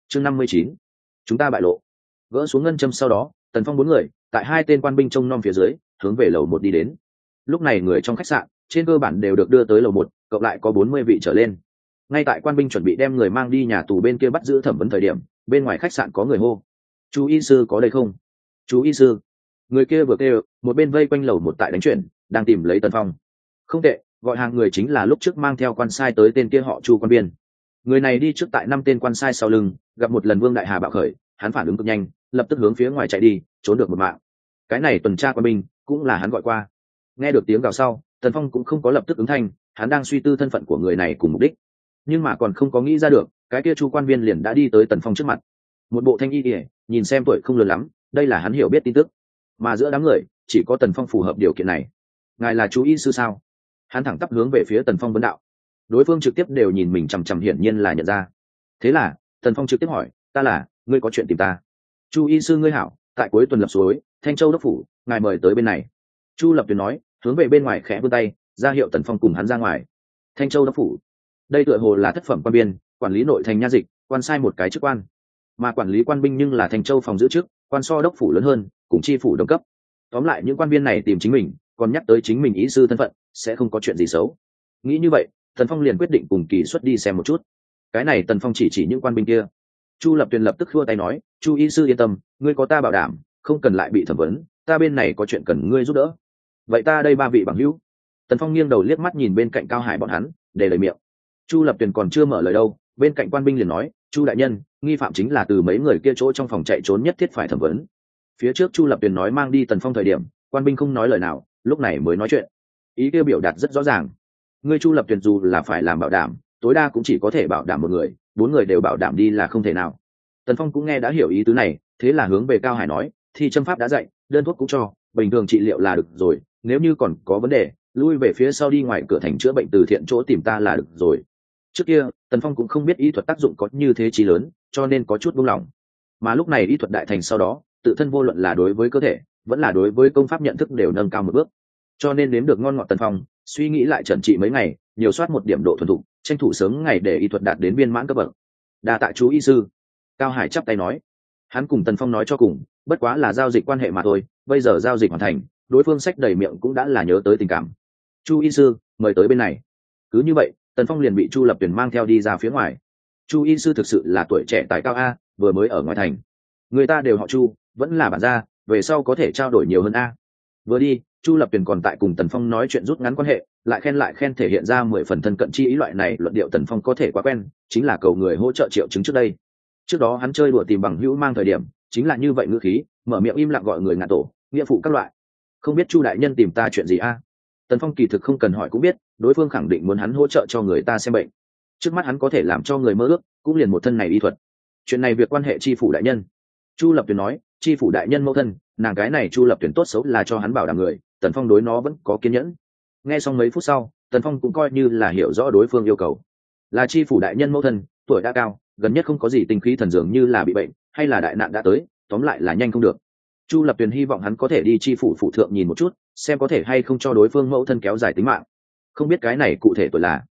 chương 59, chúng ta bại lộ. Gỡ xuống ngân châm sau đó, Tần Phong bốn người tại hai tên quan binh trông nom phía dưới hướng về lầu 1 đi đến. Lúc này người trong khách sạn trên cơ bản đều được đưa tới lầu 1, cộng lại có 40 vị trở lên. Ngay tại quan binh chuẩn bị đem người mang đi nhà tù bên kia bắt giữ thẩm vấn thời điểm, bên ngoài khách sạn có người hô: "Chú y sư có đây không? Chú y sư." Người kia vừa kêu, một bên vây quanh lầu 1 tại đánh chuyện, đang tìm lấy Tần Phong. Không tệ, gọi hàng người chính là lúc trước mang theo quan sai tới tên kia họ Chu quan biên. Người này đi trước tại 5 tên quan sai sau lưng, gặp một lần Vương Đại Hà bạo khởi, hắn phản ứng cực nhanh, lập tức hướng phía ngoài chạy đi, trốn được một mạng. Cái này tuần tra quan binh cũng là hắn gọi qua. Nghe được tiếng gào sau, Tần Phong cũng không có lập tức ứng thanh, hắn đang suy tư thân phận của người này cùng mục đích. Nhưng mà còn không có nghĩ ra được, cái kia Chu quan viên liền đã đi tới Tần Phong trước mặt. Một bộ thanh y kìa, nhìn xem tuổi không lớn lắm, đây là hắn hiểu biết tin tức. Mà giữa đám người, chỉ có Tần Phong phù hợp điều kiện này. Ngài là chú y sư sao? Hắn thẳng tắp hướng về phía Tần Phong vấn đạo. Đối phương trực tiếp đều nhìn mình chằm chằm, hiển nhiên là nhận ra. Thế là Tần Phong trực tiếp hỏi: "Ta là, ngươi có chuyện tìm ta?" "Chu y sư ngươi hảo, tại cuối tuần lập suối, Thanh Châu đốc phủ, ngài mời tới bên này." Chu Lập Tuyền nói, hướng về bên ngoài khẽ vươn tay, ra hiệu Tần Phong cùng hắn ra ngoài. Thanh Châu đốc phủ, đây tựa hồ là thất phẩm quan biên, quản lý nội thành nha dịch, quan sai một cái chức quan. Mà quản lý quan binh nhưng là Thanh Châu phòng giữ chức, quan so đốc phủ lớn hơn, cùng chi phủ đồng cấp. Tóm lại những quan viên này tìm chính mình, còn nhắc tới chính mình ý sư thân phận, sẽ không có chuyện gì xấu. Nghĩ như vậy, Tần Phong liền quyết định cùng Kỳ Xuất đi xem một chút. Cái này Tần Phong chỉ những quan binh kia. Chu Lập Tuyền lập tức khua tay nói: "Chu y sư yên tâm, ngươi có ta bảo đảm, không cần lại bị thẩm vấn, ta bên này có chuyện cần ngươi giúp đỡ." "Vậy ta đây 3 vị bằng hữu?" Tần Phong nghiêng đầu liếc mắt nhìn bên cạnh Cao Hải bọn hắn, để lời miệng. Chu Lập Tuyền còn chưa mở lời đâu, bên cạnh quan binh liền nói: "Chu đại nhân, nghi phạm chính là từ mấy người kia chỗ trong phòng chạy trốn, nhất thiết phải thẩm vấn." Phía trước Chu Lập Tuyền nói mang đi Tần Phong thời điểm, quan binh không nói lời nào, lúc này mới nói chuyện. Ý kia biểu đạt rất rõ ràng. Ngươi Chu Lập Tuyền dù là phải làm bảo đảm, tối đa cũng chỉ có thể bảo đảm một người, 4 người đều bảo đảm đi là không thể nào. Tần Phong cũng nghe đã hiểu ý tứ này, thế là hướng về Cao Hải nói: "Thì châm pháp đã dạy, đơn thuốc cũng cho, bình thường trị liệu là được rồi, nếu như còn có vấn đề, lui về phía sau đi ngoài cửa thành chữa bệnh từ thiện chỗ tìm ta là được rồi." Trước kia Tần Phong cũng không biết y thuật tác dụng có như thế chí lớn, cho nên có chút buông lỏng. Mà lúc này y thuật đại thành sau đó, tự thân vô luận là đối với cơ thể, vẫn là đối với công pháp nhận thức đều nâng cao một bước. Cho nên nếm được ngon ngọt Tần Phong, suy nghĩ lại trần trị mấy ngày, nhiều soát một điểm độ thuần thục, tranh thủ sớm ngày để y thuật đạt đến viên mãn cấp bậc. Đa tạ chú y sư. Cao Hải chắp tay nói. Hắn cùng Tần Phong nói cho cùng, bất quá là giao dịch quan hệ mà thôi, bây giờ giao dịch hoàn thành, đối phương sách đầy miệng cũng đã là nhớ tới tình cảm. "Chu y sư, mời tới bên này." Cứ như vậy, Tần Phong liền bị Chu Lập Tuyền mang theo đi ra phía ngoài. Chu y sư thực sự là tuổi trẻ tài cao a, vừa mới ở ngoài thành. Người ta đều họ Chu, vẫn là bản gia, về sau có thể trao đổi nhiều hơn a. Vừa đi, Chu Lập Tuyền còn tại cùng Tần Phong nói chuyện rút ngắn quan hệ, lại khen thể hiện ra 10 phần thân cận chi ý. Loại này luận điệu Tần Phong có thể quá quen, chính là cầu người hỗ trợ triệu chứng trước đây. Trước đó hắn chơi đùa tìm bằng hữu mang thời điểm, chính là như vậy ngữ khí, mở miệng im lặng gọi người ngạn tổ, nghĩa phụ các loại. Không biết Chu đại nhân tìm ta chuyện gì a? Tần Phong kỳ thực không cần hỏi cũng biết, đối phương khẳng định muốn hắn hỗ trợ cho người ta xem bệnh. Trước mắt hắn có thể làm cho người mơ ước, cũng liền một thân này y thuật. Chuyện này việc quan hệ chi phủ đại nhân. Chu Lập Tuyền nói, chi phủ đại nhân mẫu thân, nàng cái này Chu Lập Tuyền tốt xấu là cho hắn bảo đảm người, Tần Phong đối nó vẫn có kiên nhẫn. Nghe xong mấy phút sau, Tần Phong cũng coi như là hiểu rõ đối phương yêu cầu. Là chi phủ đại nhân mẫu thân, tuổi đã cao, gần nhất không có gì tinh khí thần, dường như là bị bệnh, hay là đại nạn đã tới, tóm lại là nhanh không được. Chu Lập Tuyền hy vọng hắn có thể đi chi phủ phụ thượng nhìn một chút, xem có thể hay không cho đối phương mẫu thân kéo dài tính mạng. Không biết cái này cụ thể tuổi là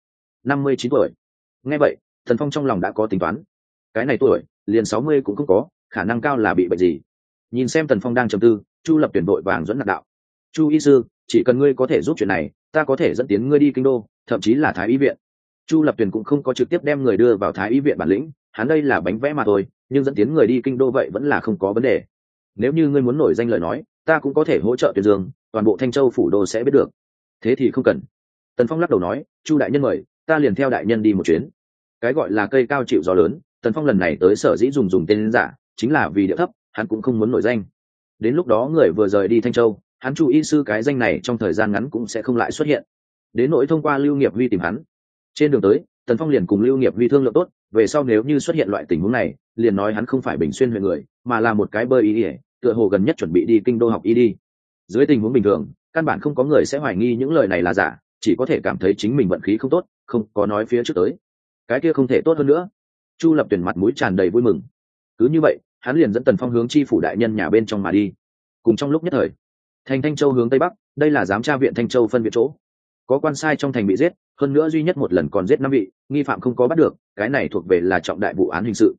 59 tuổi. Nghe vậy, Tần Phong trong lòng đã có tính toán. Cái này tuổi, liền 60 cũng không có, khả năng cao là bị bệnh gì. Nhìn xem Tần Phong đang trầm tư, Chu Lập Tuyền vội vàng dẫn nạt đạo: "Chu y sư, chỉ cần ngươi có thể giúp chuyện này, ta có thể dẫn tiến ngươi đi kinh đô, thậm chí là Thái y viện." Chu Lập Tuyền cũng không có trực tiếp đem người đưa vào Thái y viện bản lĩnh, hắn đây là bánh vẽ mà thôi, nhưng dẫn tiến người đi kinh đô vậy vẫn là không có vấn đề. Nếu như ngươi muốn nổi danh lời nói, ta cũng có thể hỗ trợ Tuyên Dương, toàn bộ Thanh Châu phủ đô sẽ biết được. Thế thì không cần. Tần Phong lắc đầu nói, Chu đại nhân mời, ta liền theo đại nhân đi một chuyến. Cái gọi là cây cao chịu gió lớn, Tần Phong lần này tới sở dĩ dùng tên giả, chính là vì địa thấp, hắn cũng không muốn nổi danh. Đến lúc đó người vừa rời đi Thanh Châu, hắn Chu y sư cái danh này trong thời gian ngắn cũng sẽ không lại xuất hiện. Đến nỗi thông qua Lưu Nghiệp Huy tìm hắn. Trên đường tới, Tần Phong liền cùng Lưu Nghiệp Huy thương lượng tốt, về sau nếu như xuất hiện loại tình huống này, liền nói hắn không phải Bình Xuyên huyện người, mà là một cái bơ y, tựa hồ gần nhất chuẩn bị đi kinh đô học y đi. Dưới tình huống bình thường, căn bản không có người sẽ hoài nghi những lời này là giả, chỉ có thể cảm thấy chính mình vận khí không tốt, không có nói phía trước tới. Cái kia không thể tốt hơn nữa. Chu Lập Tuyền mặt mũi tràn đầy vui mừng. Cứ như vậy, hắn liền dẫn Tần Phong hướng chi phủ đại nhân nhà bên trong mà đi. Cùng trong lúc nhất thời, thành Thanh Châu hướng tây bắc, đây là giám tra viện Thanh Châu phân viện chỗ. Có quan sai trong thành bị giết, hơn nữa duy nhất một lần còn giết 5 vị, nghi phạm không có bắt được, cái này thuộc về là trọng đại vụ án hình sự.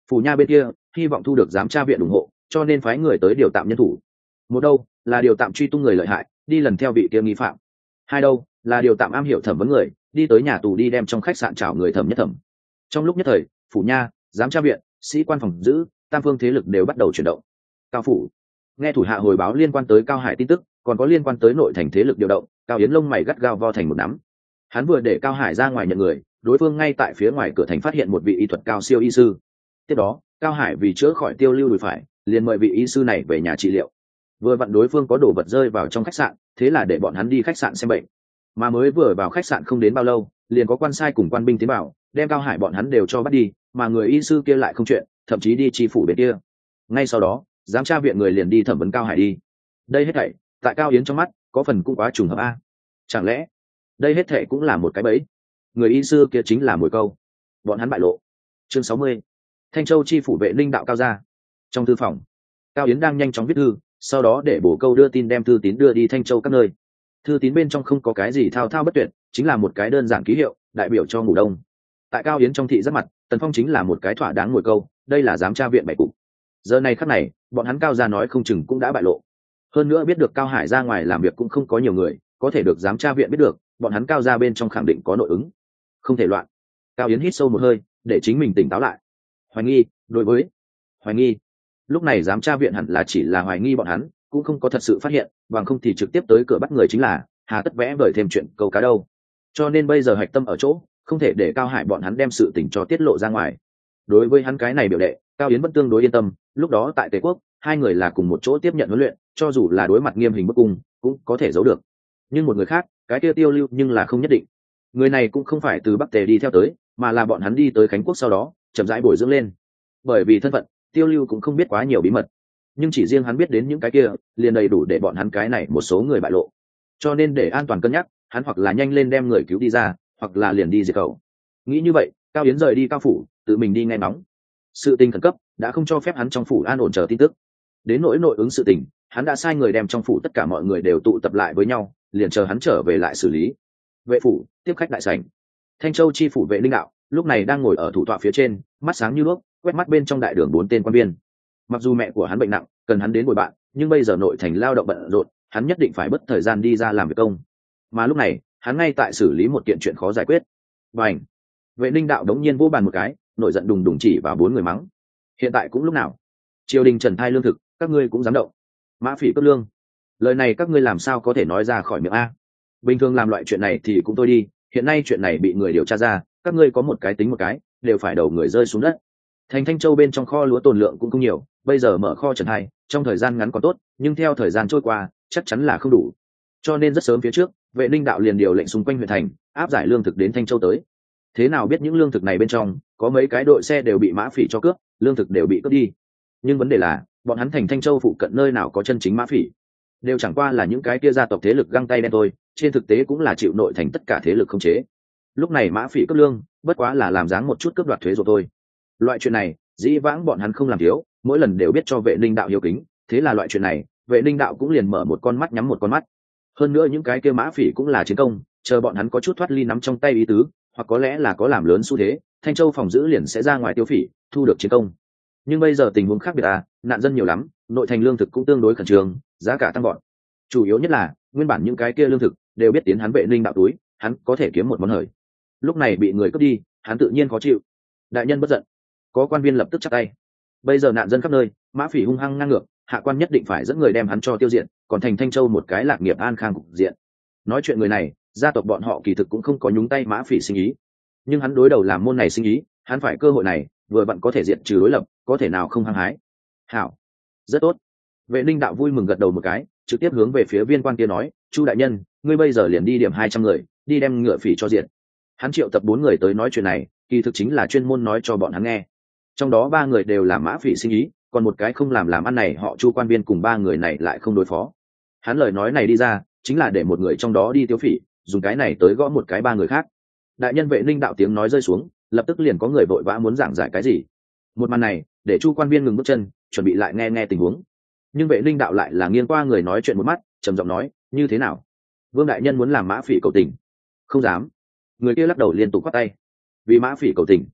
Phủ nha bên kia hy vọng thu được giám tra viện ủng hộ, cho nên phái người tới điều tạm nhân thủ. Một đâu là điều tạm truy tung người lợi hại, đi lần theo vị kia nghi phạm. Hai đâu là điều tạm am hiểu thẩm vấn người, đi tới nhà tù đi đem trong khách sạn chảo người thẩm nhất thẩm. Trong lúc nhất thời, phủ nha, giám tra viện, sĩ quan phòng giữ, tam phương thế lực đều bắt đầu chuyển động. Cao phủ nghe thủ hạ hồi báo liên quan tới Cao Hải tin tức, còn có liên quan tới nội thành thế lực điều động, Cao Yến lông mày gắt gao vo thành một nắm. Hắn vừa để Cao Hải ra ngoài nhận người, đối phương ngay tại phía ngoài cửa thành phát hiện một vị y thuật cao siêu y sư. Tiếp đó Cao Hải vì chữa khỏi Tiêu Lưu đùi phải, liền mời vị y sư này về nhà trị liệu. Vừa vặn đối phương có đồ vật rơi vào trong khách sạn, thế là để bọn hắn đi khách sạn xem bệnh. Mà mới vừa vào khách sạn không đến bao lâu, liền có quan sai cùng quan binh tiến vào, đem Cao Hải bọn hắn đều cho bắt đi, mà người y sư kia lại không chuyện, thậm chí đi chi phủ bên kia. Ngay sau đó giám tra viện người liền đi thẩm vấn Cao Hải đi. Đây hết thảy tại Cao Yến trong mắt có phần cũng quá trùng hợp a. Chẳng lẽ đây hết thảy cũng là một cái bẫy? Người y sư kia chính là mồi câu, bọn hắn bại lộ. Chương 60. Thanh Châu chi phủ vệ linh đạo Cao gia. Trong thư phòng, Cao Yến đang nhanh chóng viết thư, sau đó để bổ câu đưa tin đem thư tín đưa đi Thanh Châu các nơi. Thư tín bên trong không có cái gì thao thao bất tuyệt, chính là một cái đơn giản ký hiệu đại biểu cho ngủ đông. Tại Cao Yến trong thị rất mặt, Tần Phong chính là một cái thỏa đáng ngồi câu, đây là giám tra viện bảy cục. Giờ này khắc này bọn hắn Cao gia nói không chừng cũng đã bại lộ. Hơn nữa biết được Cao Hải ra ngoài làm việc cũng không có nhiều người, có thể được giám tra viện biết được, bọn hắn Cao gia bên trong khẳng định có nội ứng, không thể loạn. Cao Yến hít sâu một hơi để chính mình tỉnh táo lại. Hoài nghi, đối với hoài nghi, lúc này giám tra viện hẳn là chỉ là hoài nghi bọn hắn, cũng không có thật sự phát hiện, bằng không thì trực tiếp tới cửa bắt người chính là, hà tất vẽ vời thêm chuyện câu cá đâu. Cho nên bây giờ hạch tâm ở chỗ, không thể để Cao Hải bọn hắn đem sự tình cho tiết lộ ra ngoài. Đối với hắn cái này biểu đệ, Cao Yến vẫn tương đối yên tâm, lúc đó tại Tề Quốc, hai người là cùng một chỗ tiếp nhận huấn luyện, cho dù là đối mặt nghiêm hình bức cung, cũng có thể giấu được. Nhưng một người khác, cái kia Tiêu Lưu nhưng là không nhất định. Người này cũng không phải từ Bắc Tề đi theo tới, mà là bọn hắn đi tới Khánh Quốc sau đó, chậm rãi bồi dưỡng lên. Bởi vì thân phận, Tiêu Lưu cũng không biết quá nhiều bí mật, nhưng chỉ riêng hắn biết đến những cái kia, liền đầy đủ để bọn hắn cái này một số người bại lộ. Cho nên để an toàn cân nhắc, hắn hoặc là nhanh lên đem người cứu đi ra, hoặc là liền đi diệt khẩu. Nghĩ như vậy, Cao Yến rời đi Cao phủ, tự mình đi nghe ngóng. Sự tình khẩn cấp đã không cho phép hắn trong phủ an ổn chờ tin tức. Đến nỗi nội ứng sự tình, hắn đã sai người đem trong phủ tất cả mọi người đều tụ tập lại với nhau, liền chờ hắn trở về lại xử lý. Vệ phủ tiếp khách đại sảnh, Thanh Châu chi phủ vệ linh đạo lúc này đang ngồi ở thủ tọa phía trên, mắt sáng như đuốc, quét mắt bên trong đại đường bốn tên quan viên. Mặc dù mẹ của hắn bệnh nặng, cần hắn đến bồi bạn, nhưng bây giờ nội thành lao động bận rộn, hắn nhất định phải bất thời gian đi ra làm việc công. Mà lúc này hắn ngay tại xử lý một kiện chuyện khó giải quyết. Bành! Vệ linh đạo đống nhiên vô bàn một cái, nổi giận đùng đùng chỉ vào bốn người mắng. Hiện tại cũng lúc nào? Triều đình trần thai lương thực, các ngươi cũng dám động? Mã phỉ cấp lương, lời này các ngươi làm sao có thể nói ra khỏi miệng a? Bình thường làm loại chuyện này thì cũng thôi đi, hiện nay chuyện này bị người điều tra ra, các ngươi có một cái tính một cái, đều phải đầu người rơi xuống đất. Thành Thanh Châu bên trong kho lúa tồn lượng cũng không nhiều, bây giờ mở kho trần thai, trong thời gian ngắn còn tốt, nhưng theo thời gian trôi qua chắc chắn là không đủ. Cho nên rất sớm phía trước, vệ ninh đạo liền điều lệnh xung quanh huyện thành áp giải lương thực đến Thanh Châu tới. Thế nào biết những lương thực này bên trong có mấy cái đội xe đều bị mã phỉ cho cướp, lương thực đều bị cướp đi. Nhưng vấn đề là bọn hắn thành Thanh Châu phụ cận nơi nào có chân chính mã phỉ, đều chẳng qua là những cái kia gia tộc thế lực găng tay đen thôi, trên thực tế cũng là chịu nội thành tất cả thế lực khống chế. Lúc này mã phỉ cướp lương bất quá là làm dáng một chút cướp đoạt thuế rồi thôi. Loại chuyện này dĩ vãng bọn hắn không làm thiếu, mỗi lần đều biết cho vệ ninh đạo hiếu kính, thế là loại chuyện này vệ ninh đạo cũng liền mở một con mắt nhắm một con mắt. Hơn nữa những cái kia mã phỉ cũng là chiến công, chờ bọn hắn có chút thoát ly nắm trong tay ý tứ, hoặc có lẽ là có làm lớn xu thế, Thanh Châu phòng giữ liền sẽ ra ngoài tiêu phỉ, thu được chiến công. Nhưng bây giờ tình huống khác biệt à, nạn dân nhiều lắm, nội thành lương thực cũng tương đối khẩn trương, giá cả tăng gọn. Chủ yếu nhất là nguyên bản những cái kia lương thực đều biết tiến hắn vệ ninh đạo túi, hắn có thể kiếm một món hời. Lúc này bị người cướp đi, hắn tự nhiên khó chịu. Đại nhân bất giận. Có quan viên lập tức chắp tay. Bây giờ nạn dân khắp nơi, mã phỉ hung hăng ngang ngược, hạ quan nhất định phải dẫn người đem hắn cho tiêu diệt, còn thành Thanh Châu một cái lạc nghiệp an khang cục diện. Nói chuyện người này, gia tộc bọn họ kỳ thực cũng không có nhúng tay mã phỉ sinh ý, nhưng hắn đối đầu làm môn này sinh ý, hắn phải cơ hội này vừa vặn có thể diệt trừ đối lập, có thể nào không hăng hái. Hảo, rất tốt. Vệ ninh đạo vui mừng gật đầu một cái, trực tiếp hướng về phía viên quan kia nói, Chu đại nhân, ngươi bây giờ liền đi điểm 200 người, đi đem ngựa phỉ cho diệt. Hắn triệu tập 4 người tới nói chuyện này, kỳ thực chính là chuyên môn nói cho bọn hắn nghe. Trong đó 3 người đều là mã phỉ sinh ý, còn một cái không làm ăn này họ Chu quan viên cùng 3 người này lại không đối phó. Hắn lời nói này đi ra, chính là để một người trong đó đi tiêu phỉ, dùng cái này tới gõ một cái 3 người khác. Đại nhân vệ ninh đạo tiếng nói rơi xuống, lập tức liền có người vội vã muốn giảng giải cái gì. Một màn này để Chu quan viên ngừng bước chân, chuẩn bị lại nghe tình huống. Nhưng vệ ninh đạo lại là nghiêng qua người nói chuyện một mắt, trầm giọng nói, như thế nào? Vương đại nhân muốn làm mã phỉ cầu tình? Không dám. Người kia lắc đầu liên tục quát tay. Vì mã phỉ cầu tình,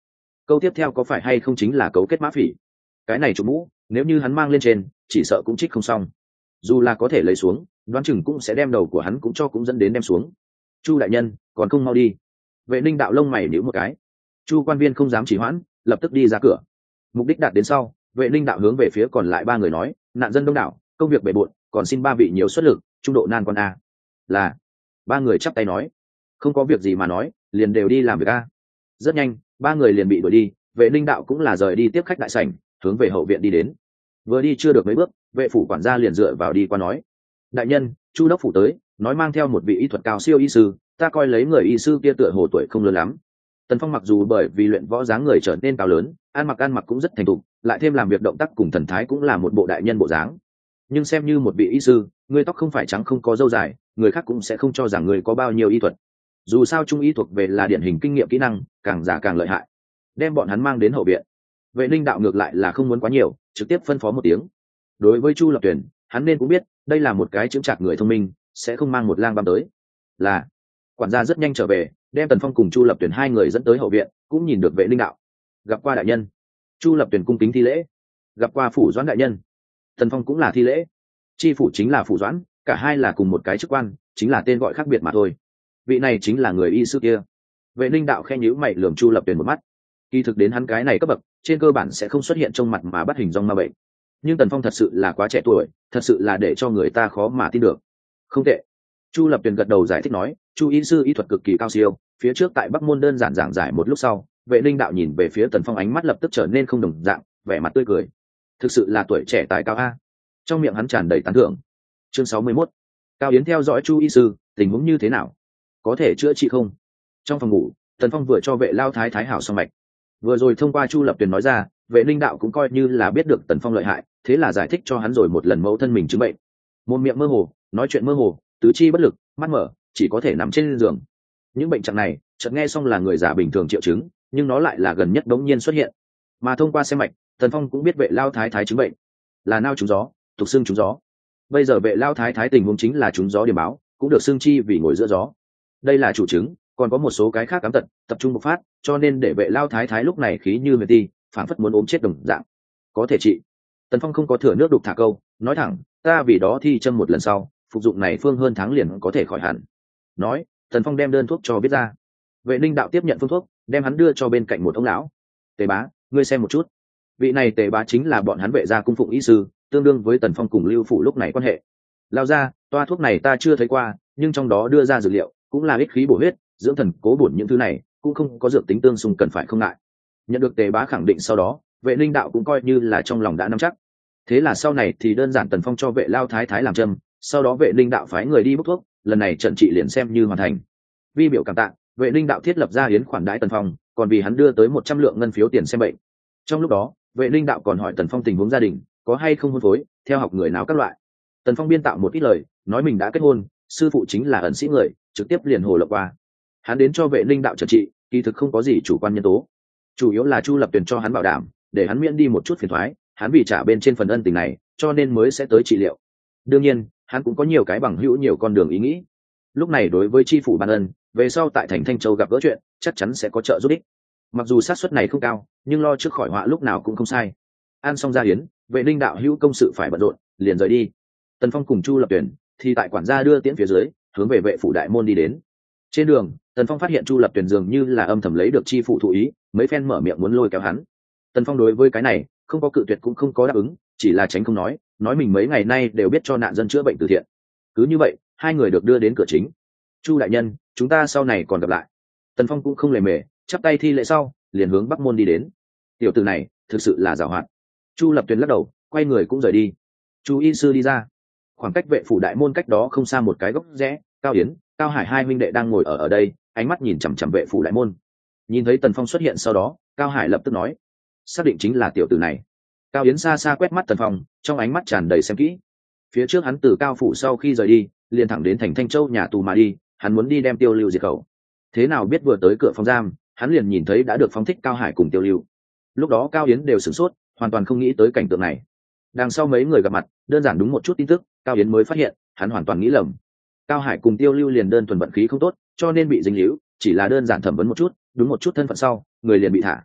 câu tiếp theo có phải hay không chính là cấu kết mã phỉ? Cái này chụp mũ nếu như hắn mang lên trên chỉ sợ cũng trích không xong, dù là có thể lấy xuống đoán chừng cũng sẽ đem đầu của hắn cũng dẫn đến đem xuống. Chu đại nhân còn không mau đi. Vệ Ninh đạo lông mày nhíu một cái. Chu quan viên không dám chỉ hoãn, lập tức đi ra cửa. Mục đích đạt đến sau, Vệ Ninh đạo hướng về phía còn lại ba người nói, nạn dân đông đảo, công việc bề bộn, còn xin ba vị nhiều xuất lực, trung độ nan quan a. Là. Ba người chắp tay nói, không có việc gì mà nói, liền đều đi làm việc a. Rất nhanh, ba người liền bị đuổi đi. Vệ Ninh đạo cũng là rời đi tiếp khách đại sảnh, hướng về hậu viện đi đến. Vừa đi chưa được mấy bước, vệ phủ quản gia liền dựa vào đi qua nói, đại nhân, Chu đốc phủ tới, nói mang theo một vị y thuật cao siêu y sư, ta coi lấy người y sư kia tựa hồ tuổi không lớn lắm. Tần Phong mặc dù bởi vì luyện võ dáng người trở nên cao lớn, ăn mặc cũng rất thành thục, lại thêm làm việc động tác cùng thần thái cũng là một bộ đại nhân bộ dáng. Nhưng xem như một vị y sư, người tóc không phải trắng không có râu dài, người khác cũng sẽ không cho rằng người có bao nhiêu y thuật. Dù sao trung y thuộc về là điển hình kinh nghiệm kỹ năng, càng già càng lợi hại. Đem bọn hắn mang đến hậu viện. Vệ Ninh đạo ngược lại là không muốn quá nhiều, trực tiếp phân phó một tiếng. Đối với Chu Lập Tuyển, hắn nên cũng biết, đây là một cái chững chạc người thông minh, sẽ không mang một lang băm tới. Là quản gia rất nhanh trở về, đem Tần Phong cùng Chu Lập Tuyển hai người dẫn tới hậu viện, cũng nhìn được Vệ Ninh đạo. Gặp qua đại nhân. Chu Lập Tuyển cung kính thi lễ. Gặp qua phủ doãn đại nhân. Tần Phong cũng là thi lễ. Chi phủ chính là phủ doãn, cả hai là cùng một cái chức quan, chính là tên gọi khác biệt mà thôi. Vị này chính là người y sư kia. Vệ Ninh đạo khen nhíu mày lườm Chu Lập Tuyển một mắt. Kỳ thực đến hắn cái này cấp bậc, trên cơ bản sẽ không xuất hiện trong mặt mà bắt hình dong ma bệnh. Nhưng Tần Phong thật sự là quá trẻ tuổi, thật sự là để cho người ta khó mà tin được. Không tệ. Chu Lập Tuyền gật đầu giải thích nói, Chu y sư y thuật cực kỳ cao siêu, phía trước tại Bắc Môn đơn giản giảng giải một lúc sau, Vệ Ninh đạo nhìn về phía Tần Phong ánh mắt lập tức trở nên không đồng dạng, vẻ mặt tươi cười. Thực sự là tuổi trẻ tài cao a. Trong miệng hắn tràn đầy tán thưởng. Chương 61. Cao Yến theo dõi Chu y sư, tình huống như thế nào? Có thể chữa trị không? Trong phòng ngủ, Tần Phong vừa cho Vệ Lao thái thái hảo xong mạch. Vừa rồi thông qua Chu Lập Tuyền nói ra, Vệ Ninh đạo cũng coi như là biết được Tần Phong lợi hại, thế là giải thích cho hắn rồi một lần mẫu thân mình chứng bệnh. Mồm miệng mơ hồ, nói chuyện mơ hồ, tứ chi bất lực, mắt mở, chỉ có thể nằm trên giường. Những bệnh trạng này, chợt nghe xong là người già bình thường triệu chứng, nhưng nó lại là gần nhất đống nhiên xuất hiện. Mà thông qua xem mạch, Tần Phong cũng biết Vệ Lao thái thái chứng bệnh là nao trúng gió, tục xưng trúng gió. Bây giờ Vệ Lao thái thái tình huống chính là trúng gió điểm báo, cũng được xưng chi vì ngồi giữa gió. Đây là chủ chứng, còn có một số cái khác cám tật tập trung bộc phát, cho nên để Vệ Lao thái thái lúc này khí như huyền ti, phảng phất muốn ốm chết đồng dạng. Có thể trị. Tần Phong không có thừa nước đục thả câu, nói thẳng, ta vì đó thi châm một lần sau, phục dụng này phương hơn tháng liền có thể khỏi hẳn. Nói, Tần Phong đem đơn thuốc cho viết ra. Vệ Ninh đạo tiếp nhận phương thuốc, đem hắn đưa cho bên cạnh một ông lão. Tề bá, ngươi xem một chút. Vị này Tề bá chính là bọn hắn Vệ gia cung phụng y sư, tương đương với Tần Phong cùng Lưu phủ lúc này quan hệ. Lao ra, toa thuốc này ta chưa thấy qua, nhưng trong đó đưa ra dược liệu cũng là ích khí bổ huyết, dưỡng thần cố bổn những thứ này, cũng không có dược tính tương xung cần phải không ngại. Nhận được Tề bá khẳng định sau đó, Vệ Ninh đạo cũng coi như là trong lòng đã nắm chắc. Thế là sau này thì đơn giản Tần Phong cho Vệ Lao thái thái làm châm, sau đó Vệ Ninh đạo phái người đi bốc thuốc, lần này trận trị liền xem như hoàn thành. Vi biểu cảm tạ, Vệ Ninh đạo thiết lập ra yến khoản đãi Tần Phong, còn vì hắn đưa tới 100 lượng ngân phiếu tiền xem bệnh. Trong lúc đó, Vệ Ninh đạo còn hỏi Tần Phong tình huống gia đình, có hay không hôn phối, theo học người nào các loại. Tần Phong biên tạo một ít lời, nói mình đã kết hôn, sư phụ chính là ẩn sĩ người, trực tiếp liền hồ lộng qua. Hắn đến cho Vệ Ninh đạo trận trị, kỳ thực không có gì chủ quan nhân tố, chủ yếu là Chu Lập Tuyền cho hắn bảo đảm, để hắn miễn đi một chút phiền toái, hắn vì trả bên trên phần ân tình này, cho nên mới sẽ tới trị liệu. Đương nhiên, hắn cũng có nhiều cái bằng hữu nhiều con đường ý nghĩ. Lúc này đối với chi phủ ban ân, về sau tại thành Thanh Châu gặp gỡ chuyện, chắc chắn sẽ có trợ giúp ích. Mặc dù xác suất này không cao, nhưng lo trước khỏi họa lúc nào cũng không sai. Ăn xong gia hiến, Vệ Ninh đạo hữu công sự phải bận rộn, liền rời đi. Tần Phong cùng Chu Lập Tuyền thì tại quản gia đưa tiễn phía dưới, hướng về vệ phủ đại môn đi đến. Trên đường, Tần Phong phát hiện Chu Lập Tuyền dường như là âm thầm lấy được chi phụ thụ ý, mấy phen mở miệng muốn lôi kéo hắn. Tần Phong đối với cái này không có cự tuyệt cũng không có đáp ứng, chỉ là tránh không nói mình mấy ngày nay đều biết cho nạn dân chữa bệnh từ thiện. Cứ như vậy, hai người được đưa đến cửa chính. Chu đại nhân, chúng ta sau này còn gặp lại. Tần Phong cũng không lề mề, chắp tay thi lễ sau, liền hướng Bắc Môn đi đến. Tiểu tử này thực sự là giàu hoạt. Chu Lập Tuyền lắc đầu, quay người cũng rời đi. Chu y sư đi ra, khoảng cách vệ phủ đại môn cách đó không xa một cái góc rẽ, Cao Yến, Cao Hải hai huynh đệ đang ngồi ở đây, ánh mắt nhìn chằm chằm vệ phủ đại môn. Nhìn thấy Tần Phong xuất hiện sau đó, Cao Hải lập tức nói, xác định chính là tiểu tử này. Cao Yến xa xa quét mắt Tần Phong, trong ánh mắt tràn đầy xem kỹ. Phía trước hắn từ Cao phủ sau khi rời đi, liền thẳng đến thành Thanh Châu nhà tù mà đi, hắn muốn đi đem Tiêu Lưu diệt khẩu. Thế nào biết vừa tới cửa phòng giam, hắn liền nhìn thấy đã được phóng thích Cao Hải cùng Tiêu Lưu. Lúc đó Cao Yến đều sửng sốt, hoàn toàn không nghĩ tới cảnh tượng này. Đằng sau mấy người gặp mặt, đơn giản đúng một chút tin tức, Cao Yến mới phát hiện, hắn hoàn toàn nghĩ lầm. Cao Hải cùng Tiêu Lưu liền đơn thuần vận khí không tốt, cho nên bị dính líu, chỉ là đơn giản thẩm vấn một chút, đúng một chút thân phận sau, người liền bị thả.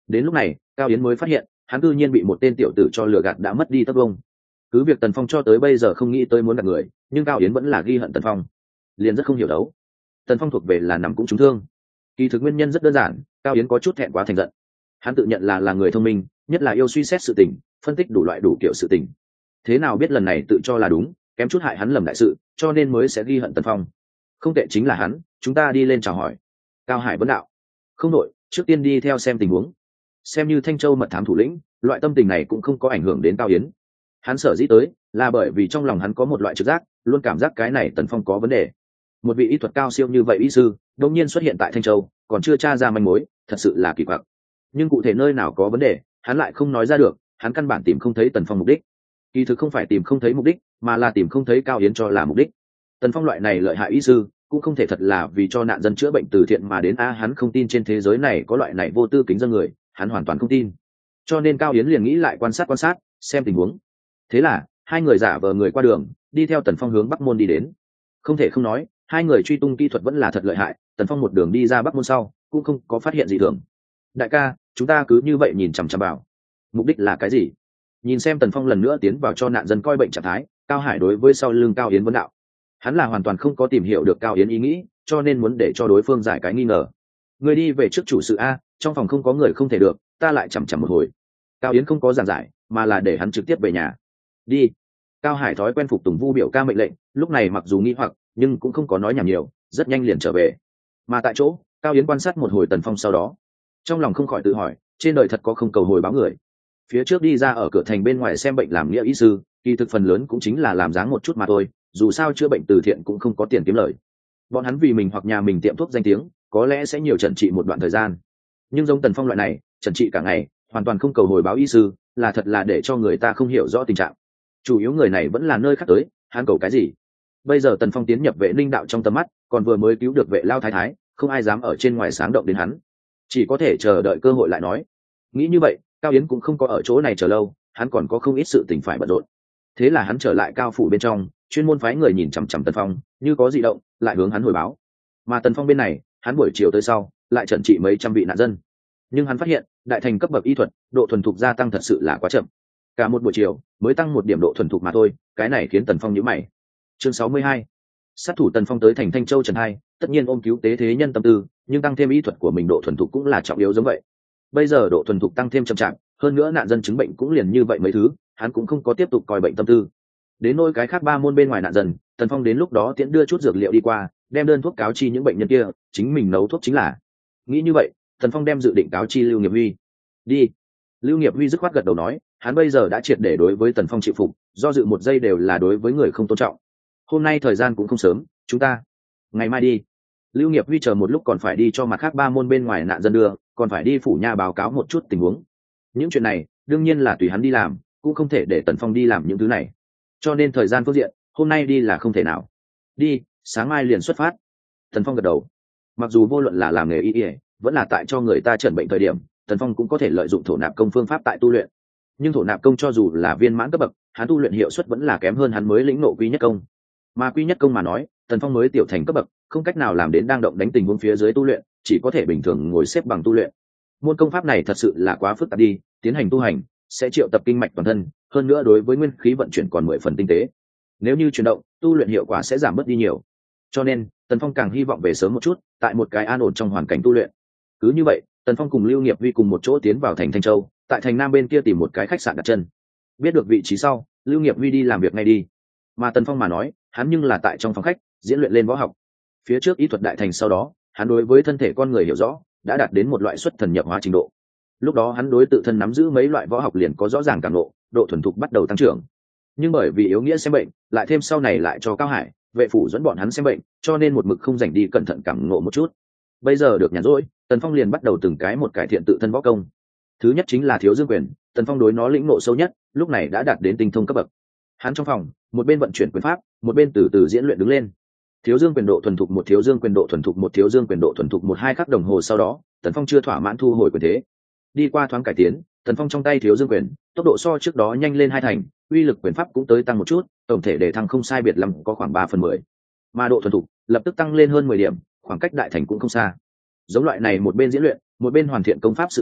Đến lúc này Cao Yến mới phát hiện hắn cư nhiên bị một tên tiểu tử cho lừa gạt đã mất đi tất vông. Cứ việc Tần Phong cho tới bây giờ không nghĩ tới muốn gạt người, nhưng Cao Yến vẫn là ghi hận Tần Phong, liền rất không hiểu đấu. Tần Phong thuộc về là nằm cũng trúng thương. Kỳ thực nguyên nhân rất đơn giản, Cao Yến có chút thẹn quá thành giận. Hắn tự nhận là người thông minh, nhất là yêu suy xét sự tình, phân tích đủ loại đủ kiểu sự tình. Thế nào biết lần này tự cho là đúng, kém chút hại hắn lầm đại sự, cho nên mới sẽ ghi hận Tần Phong. Không tệ chính là hắn, chúng ta đi lên chào hỏi. Cao Hải vấn đạo. Không đội, trước tiên đi theo xem tình huống. Xem như Thanh Châu mật thám thủ lĩnh, loại tâm tình này cũng không có ảnh hưởng đến Cao Yến. Hắn sở dĩ tới là bởi vì trong lòng hắn có một loại trực giác, luôn cảm giác cái này Tần Phong có vấn đề. Một vị y thuật cao siêu như vậy y sư đột nhiên xuất hiện tại Thanh Châu, còn chưa tra ra manh mối, thật sự là kỳ quặc. Nhưng cụ thể nơi nào có vấn đề, hắn lại không nói ra được, hắn căn bản tìm không thấy Tần Phong mục đích. Kỳ thực không phải tìm không thấy mục đích, mà là tìm không thấy Cao Yến cho là mục đích. Tần Phong loại này lợi hại y sư cũng không thể thật là vì cho nạn dân chữa bệnh từ thiện mà đến hắn không tin trên thế giới này có loại này vô tư kính dân người, hắn hoàn toàn không tin. Cho nên Cao Yến liền nghĩ lại quan sát xem tình huống. Thế là hai người giả vờ người qua đường, đi theo Tần Phong hướng Bắc Môn đi đến. Không thể không nói, hai người truy tung kỹ thuật vẫn là thật lợi hại. Tần Phong một đường đi ra Bắc Môn sau cũng không có phát hiện gì thường. Đại ca, chúng ta cứ như vậy nhìn chằm chằm vào, mục đích là cái gì? Nhìn xem Tần Phong lần nữa tiến vào cho nạn dân coi bệnh trạng thái, Cao Hải đối với sau lưng Cao Yến vấn đạo. Hắn là hoàn toàn không có tìm hiểu được Cao Yến ý nghĩ, cho nên muốn để cho đối phương giải cái nghi ngờ. Người đi về trước chủ sự a, trong phòng không có người không thể được, ta lại chằm chằm một hồi. Cao Yến không có giảng giải, mà là để hắn trực tiếp về nhà. Đi. Cao Hải thói quen phục tùng Vu biểu ca mệnh lệnh, lúc này mặc dù nghi hoặc, nhưng cũng không có nói nhảm nhiều, rất nhanh liền trở về. Mà tại chỗ, Cao Yến quan sát một hồi Tần Phong sau đó, trong lòng không khỏi tự hỏi, trên đời thật có không cầu hồi báo người. Phía trước đi ra ở cửa thành bên ngoài xem bệnh làm nghĩa y sư, kỳ thực phần lớn cũng chính là làm dáng một chút mà thôi, dù sao chữa bệnh từ thiện cũng không có tiền kiếm lời. Bọn hắn vì mình hoặc nhà mình tiệm thuốc danh tiếng, có lẽ sẽ nhiều trần trị một đoạn thời gian. Nhưng giống Tần Phong loại này, trần trị cả ngày, hoàn toàn không cầu hồi báo y sư, là thật là để cho người ta không hiểu rõ tình trạng. Chủ yếu người này vẫn là nơi khác tới, hắn cầu cái gì? Bây giờ Tần Phong tiến nhập Vệ Ninh đạo trong tầm mắt, còn vừa mới cứu được Vệ Lao thái thái, không ai dám ở trên ngoài sáng động đến hắn, chỉ có thể chờ đợi cơ hội lại nói. Nghĩ như vậy, Cao Yến cũng không có ở chỗ này chờ lâu, hắn còn có không ít sự tình phải bận rộn. Thế là hắn trở lại cao phủ bên trong, chuyên môn phái người nhìn chằm chằm Tần Phong, như có dị động lại hướng hắn hồi báo. Mà Tần Phong bên này, hắn buổi chiều tới sau lại trần trị mấy trăm vị nạn dân, nhưng hắn phát hiện đại thành cấp bậc y thuật độ thuần thục gia tăng thật sự là quá chậm, cả một buổi chiều mới tăng một điểm độ thuần thục mà thôi, cái này khiến Tần Phong nhíu mày. Chương 62. Sát thủ Tần Phong tới thành Thanh Châu Trần Hai, tất nhiên ôm cứu tế thế nhân tâm tư, nhưng tăng thêm y thuật của mình độ thuần thục cũng là trọng yếu giống vậy. Bây giờ độ thuần thục tăng thêm chậm chạp, hơn nữa nạn dân chứng bệnh cũng liền như vậy mấy thứ, hắn cũng không có tiếp tục coi bệnh tâm tư. Đến nỗi cái khác ba môn bên ngoài nạn dân, Tần Phong đến lúc đó tiễn đưa chút dược liệu đi qua, đem đơn thuốc cáo chi những bệnh nhân kia, chính mình nấu thuốc chính là. Nghĩ như vậy, Tần Phong đem dự định cáo chi Lưu Nghiệp Huy. Đi. Lưu Nghiệp Huy dứt khoát gật đầu nói, hắn bây giờ đã triệt để đối với Tần Phong chịu phục, do dự một giây đều là đối với người không tôn trọng. Hôm nay thời gian cũng không sớm, chúng ta ngày mai đi. Lưu Nghiệp Huy chờ một lúc còn phải đi cho mặt khác ba môn bên ngoài nạn dân đưa, còn phải đi phủ nha báo cáo một chút tình huống. Những chuyện này đương nhiên là tùy hắn đi làm, cũng không thể để Tần Phong đi làm những thứ này, cho nên thời gian phương diện hôm nay đi là không thể nào. Đi, sáng mai liền xuất phát. Tần Phong gật đầu. Mặc dù vô luận là làm nghề y vẫn là tại cho người ta chẩn bệnh thời điểm, Tần Phong cũng có thể lợi dụng thổ nạp công phương pháp tại tu luyện, nhưng thổ nạp công cho dù là viên mãn cấp bậc, hắn tu luyện hiệu suất vẫn là kém hơn hắn mới lĩnh ngộ quy nhất công. Mà quy nhất công mà nói, Tần Phong mới tiểu thành cấp bậc, không cách nào làm đến đang động đánh tình huống phía dưới tu luyện, chỉ có thể bình thường ngồi xếp bằng tu luyện. Môn công pháp này thật sự là quá phức tạp đi, tiến hành tu hành sẽ triệu tập kinh mạch toàn thân, hơn nữa đối với nguyên khí vận chuyển còn 10 phần tinh tế. Nếu như chuyển động, tu luyện hiệu quả sẽ giảm bớt đi nhiều. Cho nên, Tần Phong càng hy vọng về sớm một chút, tại một cái an ổn trong hoàn cảnh tu luyện. Cứ như vậy, Tần Phong cùng Lưu Nghiệp Huy cùng một chỗ tiến vào thành Thanh Châu, tại thành Nam bên kia tìm một cái khách sạn đặt chân. Biết được vị trí sau, Lưu Nghiệp Huy đi làm việc ngay đi. Mà Tần Phong mà nói, hắn nhưng là tại trong phòng khách diễn luyện lên võ học. Phía trước y thuật đại thành sau đó, hắn đối với thân thể con người hiểu rõ, đã đạt đến một loại xuất thần nhập hóa trình độ. Lúc đó hắn đối tự thân nắm giữ mấy loại võ học liền có rõ ràng cảm ngộ, độ thuần thục bắt đầu tăng trưởng. Nhưng bởi vì yếu nghĩa xem bệnh, lại thêm sau này lại cho Cao Hải, Vệ Phủ dẫn bọn hắn xem bệnh, cho nên một mực không dành đi cẩn thận cảm ngộ một chút. Bây giờ được nhàn rỗi, Tần Phong liền bắt đầu từng cái một cải thiện tự thân võ công. Thứ nhất chính là Thiếu Dương Quyền, Tần Phong đối nó lĩnh ngộ sâu nhất, lúc này đã đạt đến tinh thông cấp bậc. Hắn trong phòng, một bên vận chuyển quyền pháp, một bên từ từ diễn luyện đứng lên. Thiếu Dương Quyền độ thuần thục một, Thiếu Dương Quyền độ thuần thục một, Thiếu Dương Quyền độ thuần thục một, 2 khắc đồng hồ sau đó, Tần Phong chưa thỏa mãn thu hồi quyền thế. Đi qua thoáng cải tiến, Tần Phong trong tay Thiếu Dương Quyền, tốc độ so trước đó nhanh lên 2 thành, uy lực quyền pháp cũng tới tăng một chút, tổng thể để thăng không sai biệt lắm có khoảng 3/10. Mà độ thuần thục lập tức tăng lên hơn 10 điểm, khoảng cách đại thành cũng không xa. Giống loại này một bên diễn luyện, một bên hoàn thiện công pháp sự tình,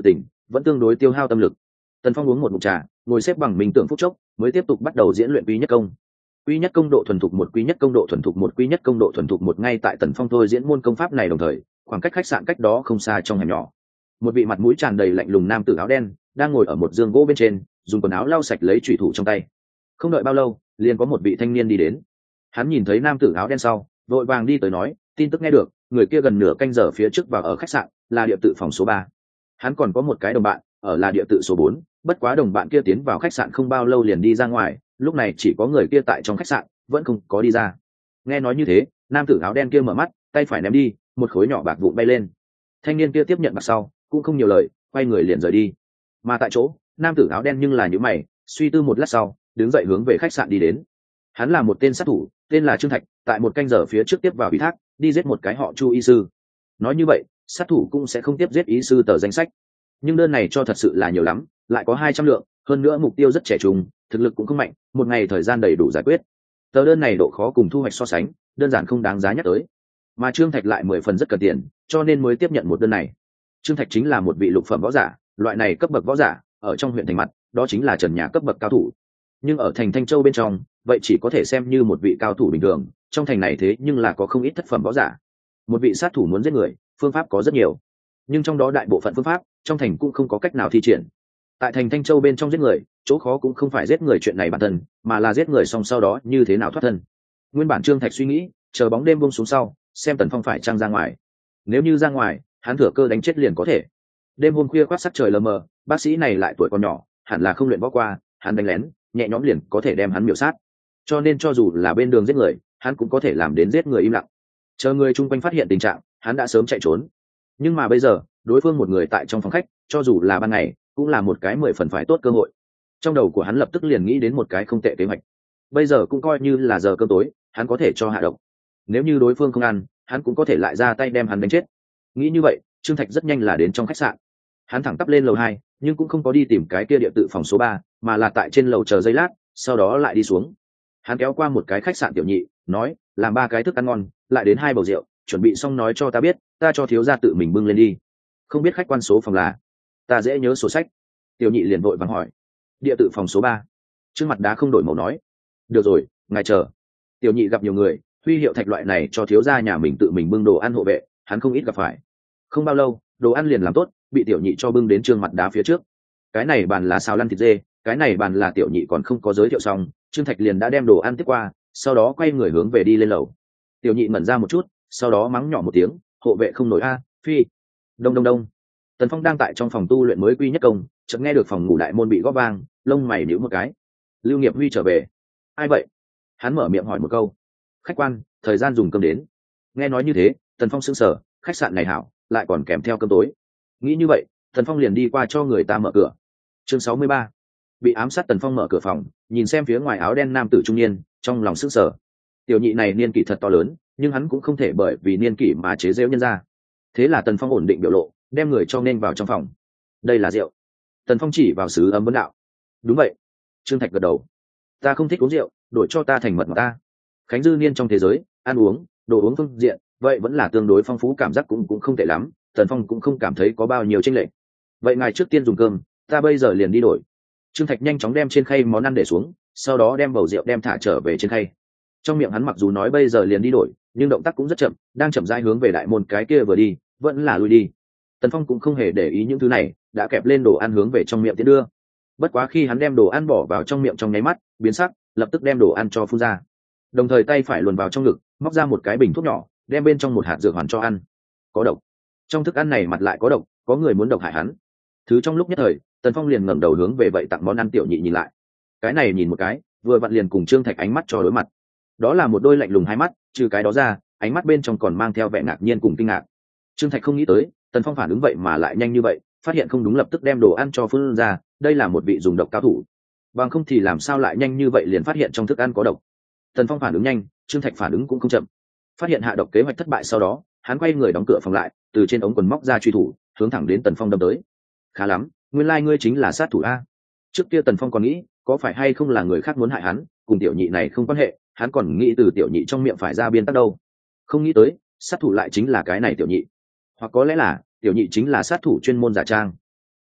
vẫn tương đối tiêu hao tâm lực. Tần Phong uống một ngụm trà, ngồi xếp bằng mình tưởng phút chốc, mới tiếp tục bắt đầu diễn luyện quy nhất công. Quy nhất công độ thuần thục một, quy nhất công độ thuần thục một, quy nhất công độ thuần thục một. Ngay tại Tần Phong thôi diễn môn công pháp này đồng thời, khoảng cách khách sạn cách đó không xa trong hẻm nhỏ, một vị mặt mũi tràn đầy lạnh lùng nam tử áo đen đang ngồi ở một giường gỗ bên trên, dùng quần áo lau sạch lấy chủy thủ trong tay. Không đợi bao lâu, liền có một vị thanh niên đi đến. Hắn nhìn thấy nam tử áo đen sau, vội vàng đi tới nói, tin tức nghe được, người kia gần nửa canh giờ phía trước vào ở khách sạn, là địa tự phòng số 3. Hắn còn có một cái đồng bạn ở là địa tự số 4, bất quá đồng bạn kia tiến vào khách sạn không bao lâu liền đi ra ngoài, lúc này chỉ có người kia tại trong khách sạn, vẫn không có đi ra. Nghe nói như thế, nam tử áo đen kia mở mắt, tay phải ném đi, một khối nhỏ bạc vụn bay lên. Thanh niên kia tiếp nhận bạc sau, cũng không nhiều lời, quay người liền rời đi. Mà tại chỗ, nam tử áo đen nhưng là nhíu mày, suy tư một lát sau, đứng dậy hướng về khách sạn đi đến. Hắn là một tên sát thủ, tên là Trương Thạch, tại một canh giờ phía trước tiếp vào ủy thác, đi giết một cái họ Chu y sư. Nói như vậy, sát thủ cũng sẽ không tiếp giết y sư tờ danh sách. Nhưng đơn này cho thật sự là nhiều lắm, lại có 200 lượng, hơn nữa mục tiêu rất trẻ trung, thực lực cũng không mạnh, một ngày thời gian đầy đủ giải quyết. Tờ đơn này độ khó cùng thu hoạch so sánh, đơn giản không đáng giá nhắc tới. Mà Trương Thạch lại 10 phần rất cần tiền, cho nên mới tiếp nhận một đơn này. Trương Thạch chính là một vị lục phẩm võ giả, loại này cấp bậc võ giả, ở trong huyện thành mặt, đó chính là trần nhà cấp bậc cao thủ. Nhưng ở thành Thanh Châu bên trong, vậy chỉ có thể xem như một vị cao thủ bình thường, trong thành này thế nhưng là có không ít thất phẩm võ giả. Một vị sát thủ muốn giết người, phương pháp có rất nhiều, nhưng trong đó đại bộ phận phương pháp trong thành cũng không có cách nào thi triển. Tại thành Thanh Châu bên trong giết người, chỗ khó cũng không phải giết người chuyện này bản thân, mà là giết người xong sau đó như thế nào thoát thân. Nguyên bản Trương Thạch suy nghĩ, chờ bóng đêm buông xuống sau, xem Tần Phong phải trăng ra ngoài. Nếu như ra ngoài, hắn thừa cơ đánh chết liền có thể. Đêm hôm khuya khoác sắc trời lờ mờ, bác sĩ này lại tuổi còn nhỏ, hẳn là không luyện võ qua, hắn đánh lén, nhẹ nhõm liền có thể đem hắn miểu sát. Cho nên cho dù là bên đường giết người, hắn cũng có thể làm đến giết người im lặng. Chờ người chung quanh phát hiện tình trạng, hắn đã sớm chạy trốn. Nhưng mà bây giờ, đối phương một người tại trong phòng khách, cho dù là ban ngày, cũng là một cái 10 phần phải tốt cơ hội. Trong đầu của hắn lập tức liền nghĩ đến một cái không tệ kế hoạch. Bây giờ cũng coi như là giờ cơm tối, hắn có thể cho hạ độc. Nếu như đối phương không ăn, hắn cũng có thể lại ra tay đem hắn đánh chết. Nghĩ như vậy, Trương Thạch rất nhanh là đến trong khách sạn. Hắn thẳng tắp lên lầu 2, nhưng cũng không có đi tìm cái kia địa tự phòng số 3, mà là tại trên lầu chờ giây lát, sau đó lại đi xuống. Hắn kéo qua một cái khách sạn tiểu nhị, nói, làm 3 cái thức ăn ngon, lại đến 2 bầu rượu, chuẩn bị xong nói cho ta biết, ta cho thiếu gia tự mình bưng lên đi. Không biết khách quan số phòng là? Ta dễ nhớ sổ sách. Tiểu nhị liền vội vàng hỏi. Địa tự phòng số 3. Trước mặt đá không đổi màu nói. Được rồi, ngài chờ. Tiểu nhị gặp nhiều người, huy hiệu thạch loại này cho thiếu gia nhà mình tự mình bưng đồ ăn hộ vệ, hắn không ít gặp phải. Không bao lâu, đồ ăn liền làm tốt, bị tiểu nhị cho bưng đến Trương mặt đá phía trước. Cái này bàn là xào lăn thịt dê, cái này bàn là tiểu nhị còn không có giới thiệu xong, Trương Thạch liền đã đem đồ ăn tiếp qua, sau đó quay người hướng về đi lên lầu. Tiểu nhị mẩn ra một chút, sau đó mắng nhỏ một tiếng, hộ vệ không nổi a, phi. Đông đông đông. Tần Phong đang tại trong phòng tu luyện mới quy nhất công, chợt nghe được phòng ngủ đại môn bị gõ vang, lông mày nhíu một cái. Lưu Nghiệp Huy trở về. Ai vậy? Hắn mở miệng hỏi một câu. Khách quan, thời gian dùng cơm đến. Nghe nói như thế, Tần Phong sững sờ, khách sạn này hảo, lại còn kèm theo cơm tối. Nghĩ như vậy, Tần Phong liền đi qua cho người ta mở cửa. Chương 63. Bị ám sát. Tần Phong mở cửa phòng, nhìn xem phía ngoài áo đen nam tử trung niên, trong lòng sững sờ. Tiểu nhị này niên kỷ thật to lớn, nhưng hắn cũng không thể bởi vì niên kỷ mà chế giễu nhân ra. Thế là Tần Phong ổn định biểu lộ, đem người cho nên vào trong phòng. Đây là rượu. Tần Phong chỉ vào sứ ấm vấn đạo. Đúng vậy. Trương Thạch gật đầu. Ta không thích uống rượu, đổi cho ta thành mật ngọt ta. Khánh dư niên trong thế giới, ăn uống, đồ uống phương diện, vậy vẫn là tương đối phong phú, cảm giác cũng không tệ lắm. Tần Phong cũng không cảm thấy có bao nhiêu chênh lệch. Vậy ngài trước tiên dùng cơm, ta bây giờ liền đi đổi. Trương Thạch nhanh chóng đem trên khay món ăn để xuống, sau đó đem bầu rượu đem thả trở về trên khay. Trong miệng hắn mặc dù nói bây giờ liền đi đổi, nhưng động tác cũng rất chậm, đang chậm rãi hướng về đại môn cái kia vừa đi, vẫn là lui đi. Tần Phong cũng không hề để ý những thứ này, đã kẹp lên đồ ăn hướng về trong miệng tiến đưa. Bất quá khi hắn đem đồ ăn bỏ vào trong miệng trong nháy mắt, biến sắc, lập tức đem đồ ăn cho phun ra. Đồng thời tay phải luồn vào trong ngực, móc ra một cái bình thuốc nhỏ, đem bên trong một hạt dược hoàn cho ăn. Có độc. Trong thức ăn này mặt lại có độc, có người muốn độc hại hắn. Thứ trong lúc nhất thời, Tần Phong liền ngẩng đầu hướng về vậy tặng món ăn tiểu nhị nhìn lại. Cái này nhìn một cái, vừa vặn liền cùng Trương Thạch ánh mắt cho đối mặt. Đó là một đôi lạnh lùng hai mắt, trừ cái đó ra, ánh mắt bên trong còn mang theo vẻ ngạc nhiên cùng kinh ngạc. Trương Thạch không nghĩ tới, Tần Phong phản ứng vậy mà lại nhanh như vậy, phát hiện không đúng lập tức đem đồ ăn cho phun ra, đây là một vị dùng độc cao thủ. Bằng không thì làm sao lại nhanh như vậy liền phát hiện trong thức ăn có độc. Tần Phong phản ứng nhanh, Trương Thạch phản ứng cũng không chậm. Phát hiện hạ độc kế hoạch thất bại sau đó, hắn quay người đóng cửa phòng lại, từ trên ống quần móc ra truy thủ, hướng thẳng đến Tần Phong đâm tới. Khá lắm, nguyên lai ngươi chính là sát thủ a. Trước kia Tần Phong còn nghĩ, có phải hay không là người khác muốn hại hắn, cùng tiểu nhị này không quan hệ, hắn còn nghĩ từ tiểu nhị trong miệng phải ra biên tắc đâu. Không nghĩ tới, sát thủ lại chính là cái này tiểu nhị. Hoặc có lẽ là tiểu nhị chính là sát thủ chuyên môn giả trang.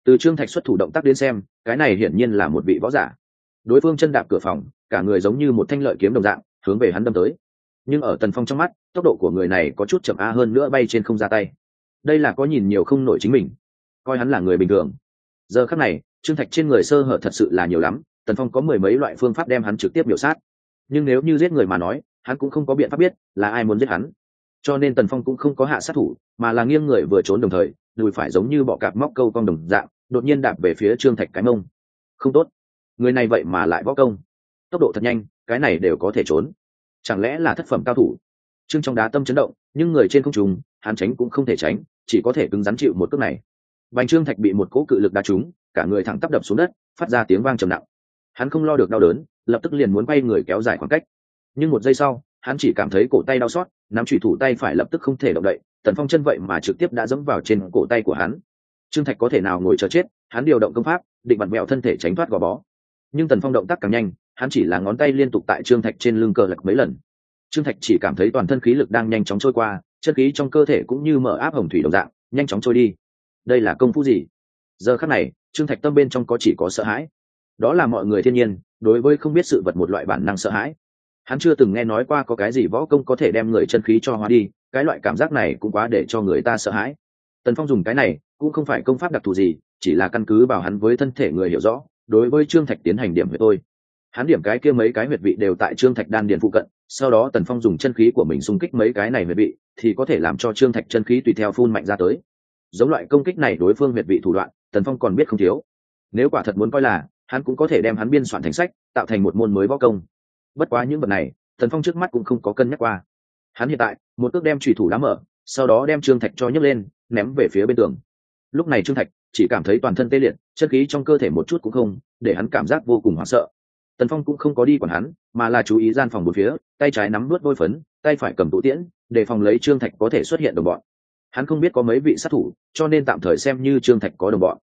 Từ Trương Thạch xuất thủ động tác đến xem, cái này hiển nhiên là một vị võ giả. Đối phương chân đạp cửa phòng, cả người giống như một thanh lợi kiếm đồng dạng hướng về hắn đâm tới. Nhưng ở Tần Phong trong mắt, tốc độ của người này có chút chậm hơn nữa, bay trên không ra tay. Đây là có nhìn nhiều không nổi chính mình, coi hắn là người bình thường. Giờ khắc này, Trương Thạch trên người sơ hở thật sự là nhiều lắm, Tần Phong có mười mấy loại phương pháp đem hắn trực tiếp biểu sát. Nhưng nếu như giết người mà nói, hắn cũng không có biện pháp biết là ai muốn giết hắn. Cho nên Tần Phong cũng không có hạ sát thủ, mà là nghiêng người vừa trốn đồng thời, đùi phải giống như bọ cạp móc câu cong đồng dạng, đột nhiên đạp về phía Trương Thạch cái mông. Không tốt, người này vậy mà lại võ công, tốc độ thật nhanh, cái này đều có thể trốn. Chẳng lẽ là thất phẩm cao thủ? Trương trong đá tâm chấn động, nhưng người trên không trung, hắn tránh cũng không thể tránh, chỉ có thể cứng rắn chịu một cước này. Bành Trương Thạch bị một cỗ cự lực đá trúng, cả người thẳng tắp đập xuống đất, phát ra tiếng vang trầm nặng. Hắn không lo được đau đớn, lập tức liền muốn quay người kéo dài khoảng cách. Nhưng một giây sau, hắn chỉ cảm thấy cổ tay đau xót, nắm chủy thủ tay phải lập tức không thể động đậy. Tần Phong chân vậy mà trực tiếp đã giẫm vào trên cổ tay của hắn. Trương Thạch có thể nào ngồi chờ chết, hắn điều động công pháp, định vặn vẹo thân thể tránh thoát gò bó. Nhưng Tần Phong động tác càng nhanh, hắn chỉ là ngón tay liên tục tại Trương Thạch trên lưng cờ lật mấy lần. Trương Thạch chỉ cảm thấy toàn thân khí lực đang nhanh chóng trôi qua, chân khí trong cơ thể cũng như mở áp hồng thủy đồng dạng, nhanh chóng trôi đi. Đây là công phu gì? Giờ khắc này, Trương Thạch tâm bên trong có chỉ có sợ hãi. Đó là mọi người thiên nhiên, đối với không biết sự vật một loại bản năng sợ hãi. Hắn chưa từng nghe nói qua có cái gì võ công có thể đem người chân khí cho hóa đi, cái loại cảm giác này cũng quá để cho người ta sợ hãi. Tần Phong dùng cái này cũng không phải công pháp đặc thù gì, chỉ là căn cứ vào hắn với thân thể người hiểu rõ, đối với Trương Thạch tiến hành điểm huyệt thôi. Hắn điểm cái kia mấy cái huyệt vị đều tại Trương Thạch đan điền phụ cận, sau đó Tần Phong dùng chân khí của mình xung kích mấy cái này huyệt vị, thì có thể làm cho Trương Thạch chân khí tùy theo phun mạnh ra tới. Giống loại công kích này đối phương huyệt vị thủ đoạn, Tần Phong còn biết không thiếu. Nếu quả thật muốn coi là, hắn cũng có thể đem hắn biên soạn thành sách, tạo thành một môn mới võ công. Bất quá những vật này, Tần Phong trước mắt cũng không có cân nhắc qua. Hắn hiện tại, một cước đem chủy thủ đá mở, sau đó đem Trương Thạch cho nhấc lên, ném về phía bên tường. Lúc này Trương Thạch chỉ cảm thấy toàn thân tê liệt, chân khí trong cơ thể một chút cũng không, để hắn cảm giác vô cùng hoảng sợ. Tần Phong cũng không có đi quản hắn, mà là chú ý gian phòng bốn phía, tay trái nắm nuốt bôi phấn, tay phải cầm tụ tiễn, để phòng lấy Trương Thạch có thể xuất hiện đồng bọn. Hắn không biết có mấy vị sát thủ, cho nên tạm thời xem như Trương Thạch có đồng bọn.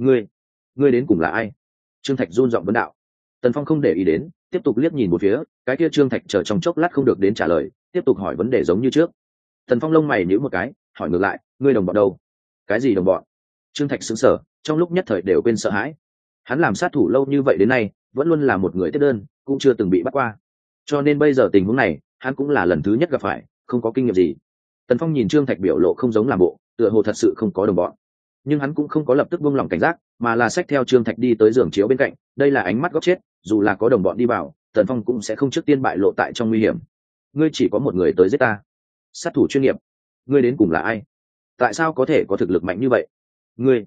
Ngươi đến cùng là ai? Trương Thạch run giọng vấn đạo. Tần Phong không để ý đến, tiếp tục liếc nhìn một phía, cái kia Trương Thạch chờ trong chốc lát không được đến trả lời, tiếp tục hỏi vấn đề giống như trước. Tần Phong lông mày nhíu một cái, hỏi ngược lại, ngươi đồng bọn đâu? Cái gì đồng bọn? Trương Thạch sững sờ, trong lúc nhất thời đều quên sợ hãi. Hắn làm sát thủ lâu như vậy đến nay, vẫn luôn là một người tiếp đơn, cũng chưa từng bị bắt qua. Cho nên bây giờ tình huống này, hắn cũng là lần thứ nhất gặp phải, không có kinh nghiệm gì. Tần Phong nhìn Trương Thạch biểu lộ không giống làm bộ, tựa hồ thật sự không có đồng bọn. Nhưng hắn cũng không có lập tức buông lỏng cảnh giác, mà là xách theo Trương Thạch đi tới giường chiếu bên cạnh, đây là ánh mắt góc chết, dù là có đồng bọn đi vào, Tần Phong cũng sẽ không trước tiên bại lộ tại trong nguy hiểm. Ngươi chỉ có một người tới giết ta? Sát thủ chuyên nghiệp? Ngươi đến cùng là ai? Tại sao có thể có thực lực mạnh như vậy? Ngươi?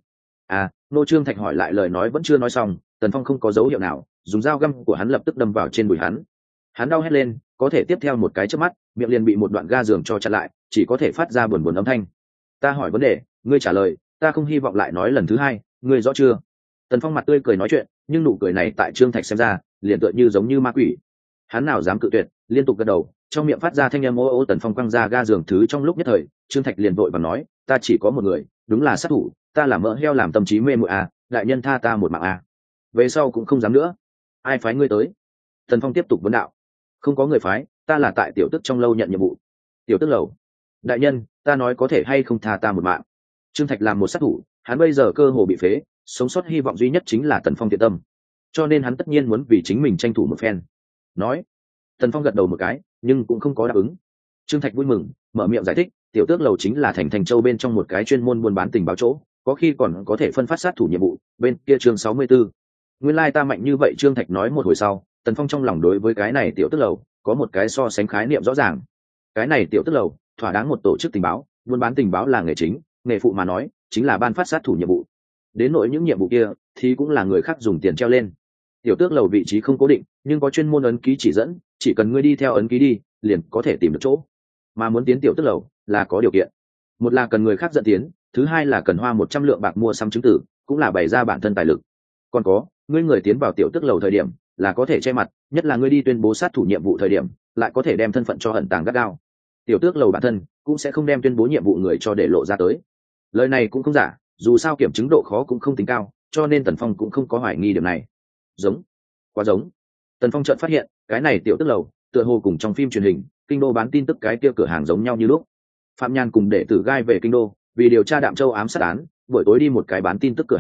Nô Trương Thạch hỏi lại lời nói vẫn chưa nói xong, Tần Phong không có dấu hiệu nào, dùng dao găm của hắn lập tức đâm vào trên đùi hắn. Hắn đau hét lên, có thể tiếp theo một cái chớp mắt, miệng liền bị một đoạn ga giường cho chặn lại, chỉ có thể phát ra buồn buồn âm thanh. Ta hỏi vấn đề, ngươi trả lời, ta không hy vọng lại nói lần thứ hai, ngươi rõ chưa? Tần Phong mặt tươi cười nói chuyện, nhưng nụ cười này tại Trương Thạch xem ra, liền tựa như giống như ma quỷ. Hắn nào dám cự tuyệt, liên tục gật đầu, trong miệng phát ra thanh âm ô ô. Tần Phong quăng ra ga giường thứ trong lúc nhất thời, Trương Thạch liền vội vàng nói, ta chỉ có một người, đúng là sát thủ, ta là mỡ heo làm tâm trí mê muội đại nhân tha ta một mạng về sau cũng không dám nữa. Ai phái ngươi tới? Tần Phong tiếp tục vấn đạo. Không có người phái, ta là tại tiểu tức trong lâu nhận nhiệm vụ. Tiểu tức lầu? Đại nhân, ta nói có thể hay không tha ta một mạng. Trương Thạch làm một sát thủ, hắn bây giờ cơ hồ bị phế, sống sót hy vọng duy nhất chính là Tần Phong thiện tâm, cho nên hắn tất nhiên muốn vì chính mình tranh thủ một phen. Nói. Tần Phong gật đầu một cái, nhưng cũng không có đáp ứng. Trương Thạch vui mừng, mở miệng giải thích, tiểu tước lầu chính là thành châu bên trong một cái chuyên môn buôn bán tình báo chỗ, có khi còn có thể phân phát sát thủ nhiệm vụ. Bên kia chương 64. Nguyên lai ta mạnh như vậy. Trương Thạch nói một hồi sau, Tần Phong trong lòng đối với cái này tiểu tước lầu có một cái so sánh khái niệm rõ ràng. Cái này tiểu tước lầu thỏa đáng một tổ chức tình báo, buôn bán tình báo là nghề chính, nghề phụ mà nói chính là ban phát sát thủ nhiệm vụ. Đến nỗi những nhiệm vụ kia thì cũng là người khác dùng tiền treo lên. Tiểu tước lầu vị trí không cố định, nhưng có chuyên môn ấn ký chỉ dẫn, chỉ cần ngươi đi theo ấn ký đi, liền có thể tìm được chỗ. Mà muốn tiến tiểu tước lầu là có điều kiện, một là cần người khác dẫn tiến, thứ hai là cần hoa 100 lượng bạc mua sắm chứng tử, cũng là bày ra bản thân tài lực. Còn có, ngươi người tiến vào tiểu tước lầu thời điểm là có thể che mặt, nhất là ngươi đi tuyên bố sát thủ nhiệm vụ thời điểm lại có thể đem thân phận cho ẩn tàng gắt gao. Tiểu tước lầu bản thân cũng sẽ không đem tuyên bố nhiệm vụ người cho để lộ ra tới. Lời này cũng không giả, dù sao kiểm chứng độ khó cũng không tính cao, cho nên Tần Phong cũng không có hoài nghi điểm này. Giống, quá giống. Tần Phong chợt phát hiện, cái này tiểu tước lầu tựa hồ cùng trong phim truyền hình kinh đô bán tin tức cái kia cửa hàng giống nhau như lúc. Phạm Nhan cùng đệ tử gai về kinh đô vì điều tra Đạm Châu ám sát án, buổi tối đi một cái bán tin tức cửa hàng,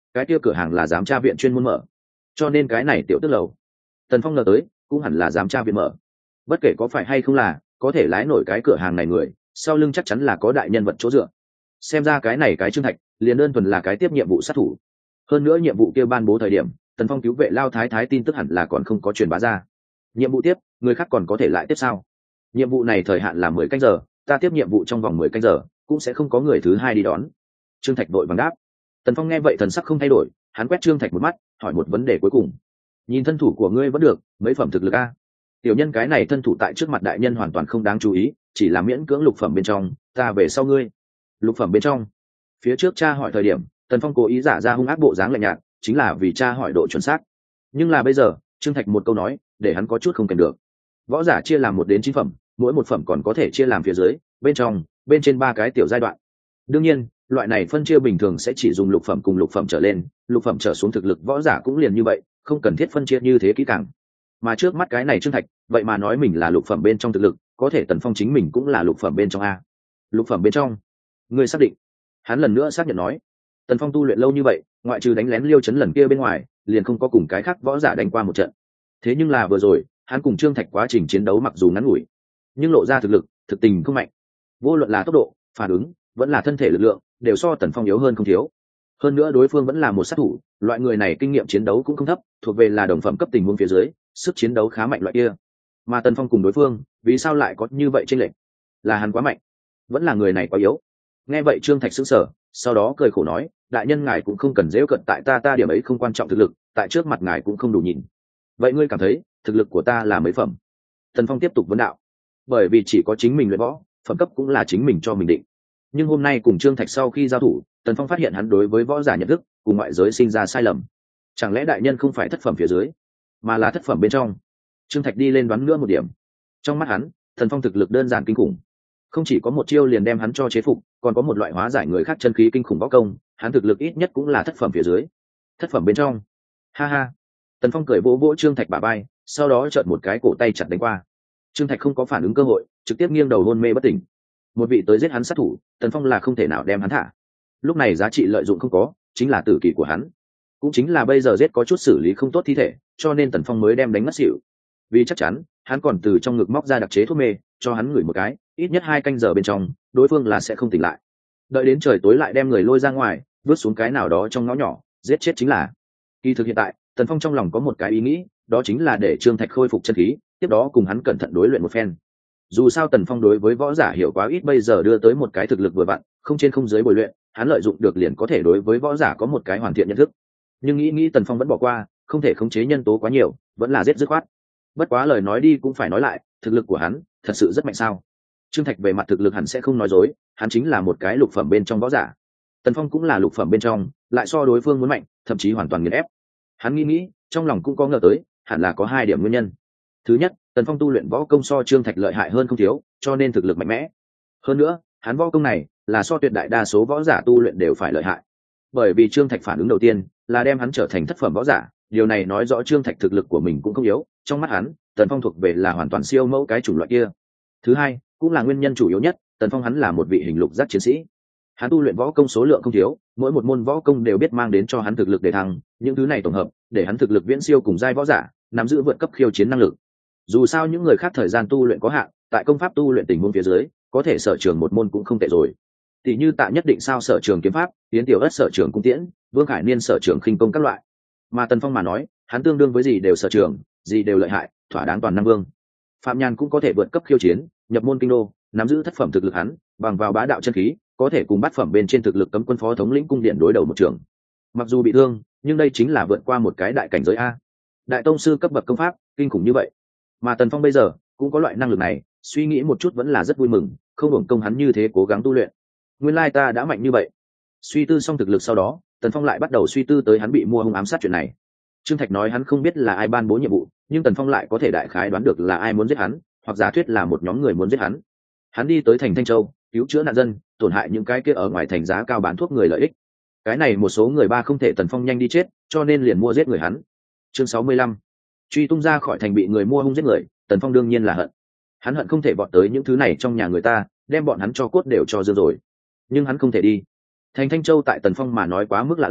cái kia cửa hàng là giám tra viện chuyên môn mở, cho nên cái này tiểu tức lầu Tần Phong ngờ tới cũng hẳn là giám tra viện mở. Bất kể có phải hay không là có thể lái nổi cái cửa hàng này người, sau lưng chắc chắn là có đại nhân vật chỗ dựa. Xem ra cái này cái Trương Thạch liền đơn thuần là cái tiếp nhiệm vụ sát thủ. Hơn nữa nhiệm vụ kia ban bố thời điểm Tần Phong cứu vệ Lao Thái Thái tin tức hẳn là còn không có truyền bá ra. Nhiệm vụ tiếp, người khác còn có thể lại tiếp sao? Nhiệm vụ này thời hạn là 10 canh giờ, ta tiếp nhiệm vụ trong vòng 10 canh giờ cũng sẽ không có người thứ hai đi đón. Trương Thạch đội vàng đáp. Tần Phong nghe vậy thần sắc không thay đổi, hắn quét Trương Thạch một mắt, hỏi một vấn đề cuối cùng. Nhìn thân thủ của ngươi vẫn được, mấy phẩm thực lực a? Tiểu nhân cái này thân thủ tại trước mặt đại nhân hoàn toàn không đáng chú ý, chỉ là miễn cưỡng lục phẩm bên trong, ta về sau ngươi. Lục phẩm bên trong? Phía trước cha hỏi thời điểm Tần Phong cố ý giả ra hung ác bộ dáng lạnh nhạt, chính là vì cha hỏi độ chuẩn xác. Nhưng là bây giờ Trương Thạch một câu nói để hắn có chút không kèm được. Võ giả chia làm 1 đến 9 phẩm, mỗi một phẩm còn có thể chia làm phía dưới, bên trong, bên trên 3 cái tiểu giai đoạn. Đương nhiên loại này phân chia bình thường sẽ chỉ dùng lục phẩm cùng lục phẩm trở lên, lục phẩm trở xuống thực lực võ giả cũng liền như vậy, không cần thiết phân chia như thế kỹ càng. Mà trước mắt cái này Trương Thạch vậy mà nói mình là lục phẩm bên trong thực lực, có thể Tần Phong chính mình cũng là lục phẩm bên trong a? Lục phẩm bên trong? Ngươi xác định? Hắn lần nữa xác nhận nói. Tần Phong tu luyện lâu như vậy, ngoại trừ đánh lén Liêu Chấn lần kia bên ngoài liền không có cùng cái khác võ giả đánh qua một trận. Thế nhưng là vừa rồi hắn cùng Trương Thạch quá trình chiến đấu mặc dù ngắn ngủi, nhưng lộ ra thực lực thực tình không mạnh. Vô luận là tốc độ phản ứng vẫn là thân thể lực lượng đều so Tần Phong yếu hơn không thiếu. Hơn nữa đối phương vẫn là một sát thủ, loại người này kinh nghiệm chiến đấu cũng không thấp, thuộc về là đồng phẩm cấp tình huống phía dưới, sức chiến đấu khá mạnh loại kia. Mà Tần Phong cùng đối phương vì sao lại có như vậy chênh lệch? Là hắn quá mạnh, vẫn là người này quá yếu? Nghe vậy Trương Thạch sững sờ, sau đó cười khổ nói, đại nhân ngài cũng không cần giễu cận tại ta điểm ấy không quan trọng, thực lực tại trước mặt ngài cũng không đủ nhìn. Vậy ngươi cảm thấy thực lực của ta là mấy phẩm? Tần Phong tiếp tục vấn đạo. Bởi vì chỉ có chính mình luyện võ, phẩm cấp cũng là chính mình cho mình định. Nhưng hôm nay cùng Trương Thạch sau khi giao thủ, Tần Phong phát hiện hắn đối với võ giả nhận thức cùng ngoại giới sinh ra sai lầm. Chẳng lẽ đại nhân không phải thất phẩm phía dưới, mà là thất phẩm bên trong? Trương Thạch đi lên đoán nữa một điểm. Trong mắt hắn, Tần Phong thực lực đơn giản kinh khủng, không chỉ có một chiêu liền đem hắn cho chế phục, còn có một loại hóa giải người khác chân khí kinh khủng võ công, hắn thực lực ít nhất cũng là thất phẩm phía dưới. Thất phẩm bên trong? Ha ha. Tần Phong cười vỗ vỗ Trương Thạch bả vai, sau đó chợt một cái cổ tay chặt đánh qua. Trương Thạch không có phản ứng cơ hội, trực tiếp nghiêng đầu hôn mê bất tỉnh. Một vị tới giết hắn sát thủ, Tần Phong là không thể nào đem hắn thả. Lúc này giá trị lợi dụng không có, chính là tử kỷ của hắn, cũng chính là bây giờ giết có chút xử lý không tốt thi thể, cho nên Tần Phong mới đem đánh ngất xỉu. Vì chắc chắn, hắn còn từ trong ngực móc ra đặc chế thuốc mê, cho hắn ngửi một cái, ít nhất 2 canh giờ bên trong, đối phương là sẽ không tỉnh lại. Đợi đến trời tối lại đem người lôi ra ngoài, vứt xuống cái nào đó trong ngõ nhỏ, giết chết chính là. Kỳ thực hiện tại, Tần Phong trong lòng có một cái ý nghĩ, đó chính là để Trương Thạch khôi phục chân khí, tiếp đó cùng hắn cẩn thận đối luyện một phen. Dù sao Tần Phong đối với võ giả hiểu quá ít, bây giờ đưa tới một cái thực lực vừa vặn, không trên không dưới bồi luyện, hắn lợi dụng được liền có thể đối với võ giả có một cái hoàn thiện nhận thức. Nhưng nghĩ Tần Phong vẫn bỏ qua, không thể khống chế nhân tố quá nhiều, vẫn là giết dứt khoát. Bất quá lời nói đi cũng phải nói lại, thực lực của hắn thật sự rất mạnh sao? Trương Thạch về mặt thực lực hẳn sẽ không nói dối, hắn chính là một cái lục phẩm bên trong võ giả. Tần Phong cũng là lục phẩm bên trong, lại so đối phương muốn mạnh, thậm chí hoàn toàn nghiền ép. Hắn nghĩ, trong lòng cũng có ngờ tới, hẳn là có 2 điểm nguyên nhân. Thứ nhất, Tần Phong tu luyện võ công so Trương Thạch lợi hại hơn không thiếu, cho nên thực lực mạnh mẽ. Hơn nữa, hắn võ công này là so tuyệt đại đa số võ giả tu luyện đều phải lợi hại. Bởi vì Trương Thạch phản ứng đầu tiên là đem hắn trở thành thất phẩm võ giả, điều này nói rõ Trương Thạch thực lực của mình cũng không yếu, trong mắt hắn, Tần Phong thuộc về là hoàn toàn siêu mẫu cái chủng loại kia. Thứ hai, cũng là nguyên nhân chủ yếu nhất, Tần Phong hắn là một vị hình lục giác chiến sĩ. Hắn tu luyện võ công số lượng không thiếu, mỗi một môn võ công đều biết mang đến cho hắn thực lực để thăng, những thứ này tổng hợp để hắn thực lực viễn siêu cùng giai võ giả, nắm giữ vượt cấp khiêu chiến năng lực. Dù sao những người khác thời gian tu luyện có hạn, tại công pháp tu luyện tình huống phía dưới, có thể sở trường một môn cũng không tệ rồi. Tỷ như Tạ Nhất Định sao sở trường kiếm pháp, Tiến Tiểu Ất sở trường cung tiễn, Vương Khải Niên sở trường khinh công các loại. Mà Tần Phong mà nói, hắn tương đương với gì đều sở trường, gì đều lợi hại, thỏa đáng toàn năng vương. Phạm Nhàn cũng có thể vượt cấp khiêu chiến, nhập môn kinh đô, nắm giữ thất phẩm thực lực hắn, bằng vào bá đạo chân khí, có thể cùng bát phẩm bên trên thực lực cấm quân phó thống lĩnh cung điện đối đầu một trường. Mặc dù bị thương, nhưng đây chính là vượt qua một cái đại cảnh giới a. Đại tông sư cấp bậc công pháp, kinh khủng như vậy. Mà Tần Phong bây giờ cũng có loại năng lực này, suy nghĩ một chút vẫn là rất vui mừng, không hưởng công hắn như thế cố gắng tu luyện. Nguyên lai ta đã mạnh như vậy. Suy tư xong thực lực sau đó, Tần Phong lại bắt đầu suy tư tới hắn bị mua hung ám sát chuyện này. Trương Thạch nói hắn không biết là ai ban bố nhiệm vụ, nhưng Tần Phong lại có thể đại khái đoán được là ai muốn giết hắn, hoặc giả thuyết là một nhóm người muốn giết hắn. Hắn đi tới thành Thanh Châu, cứu chữa nạn dân, tổn hại những cái kia ở ngoài thành giá cao bán thuốc người lợi ích. Cái này một số người ba không thể Tần Phong nhanh đi chết, cho nên liền mua giết người hắn. Chương 65. Truy tung ra khỏi thành bị người mua hung giết người, Tần Phong đương nhiên là hận. Hắn hận không thể bọn tới những thứ này trong nhà người ta, đem bọn hắn cho cốt đều cho dương rồi. Nhưng hắn không thể đi. Thành Thanh Châu tại Tần Phong mà nói quá mức lạ lẫm,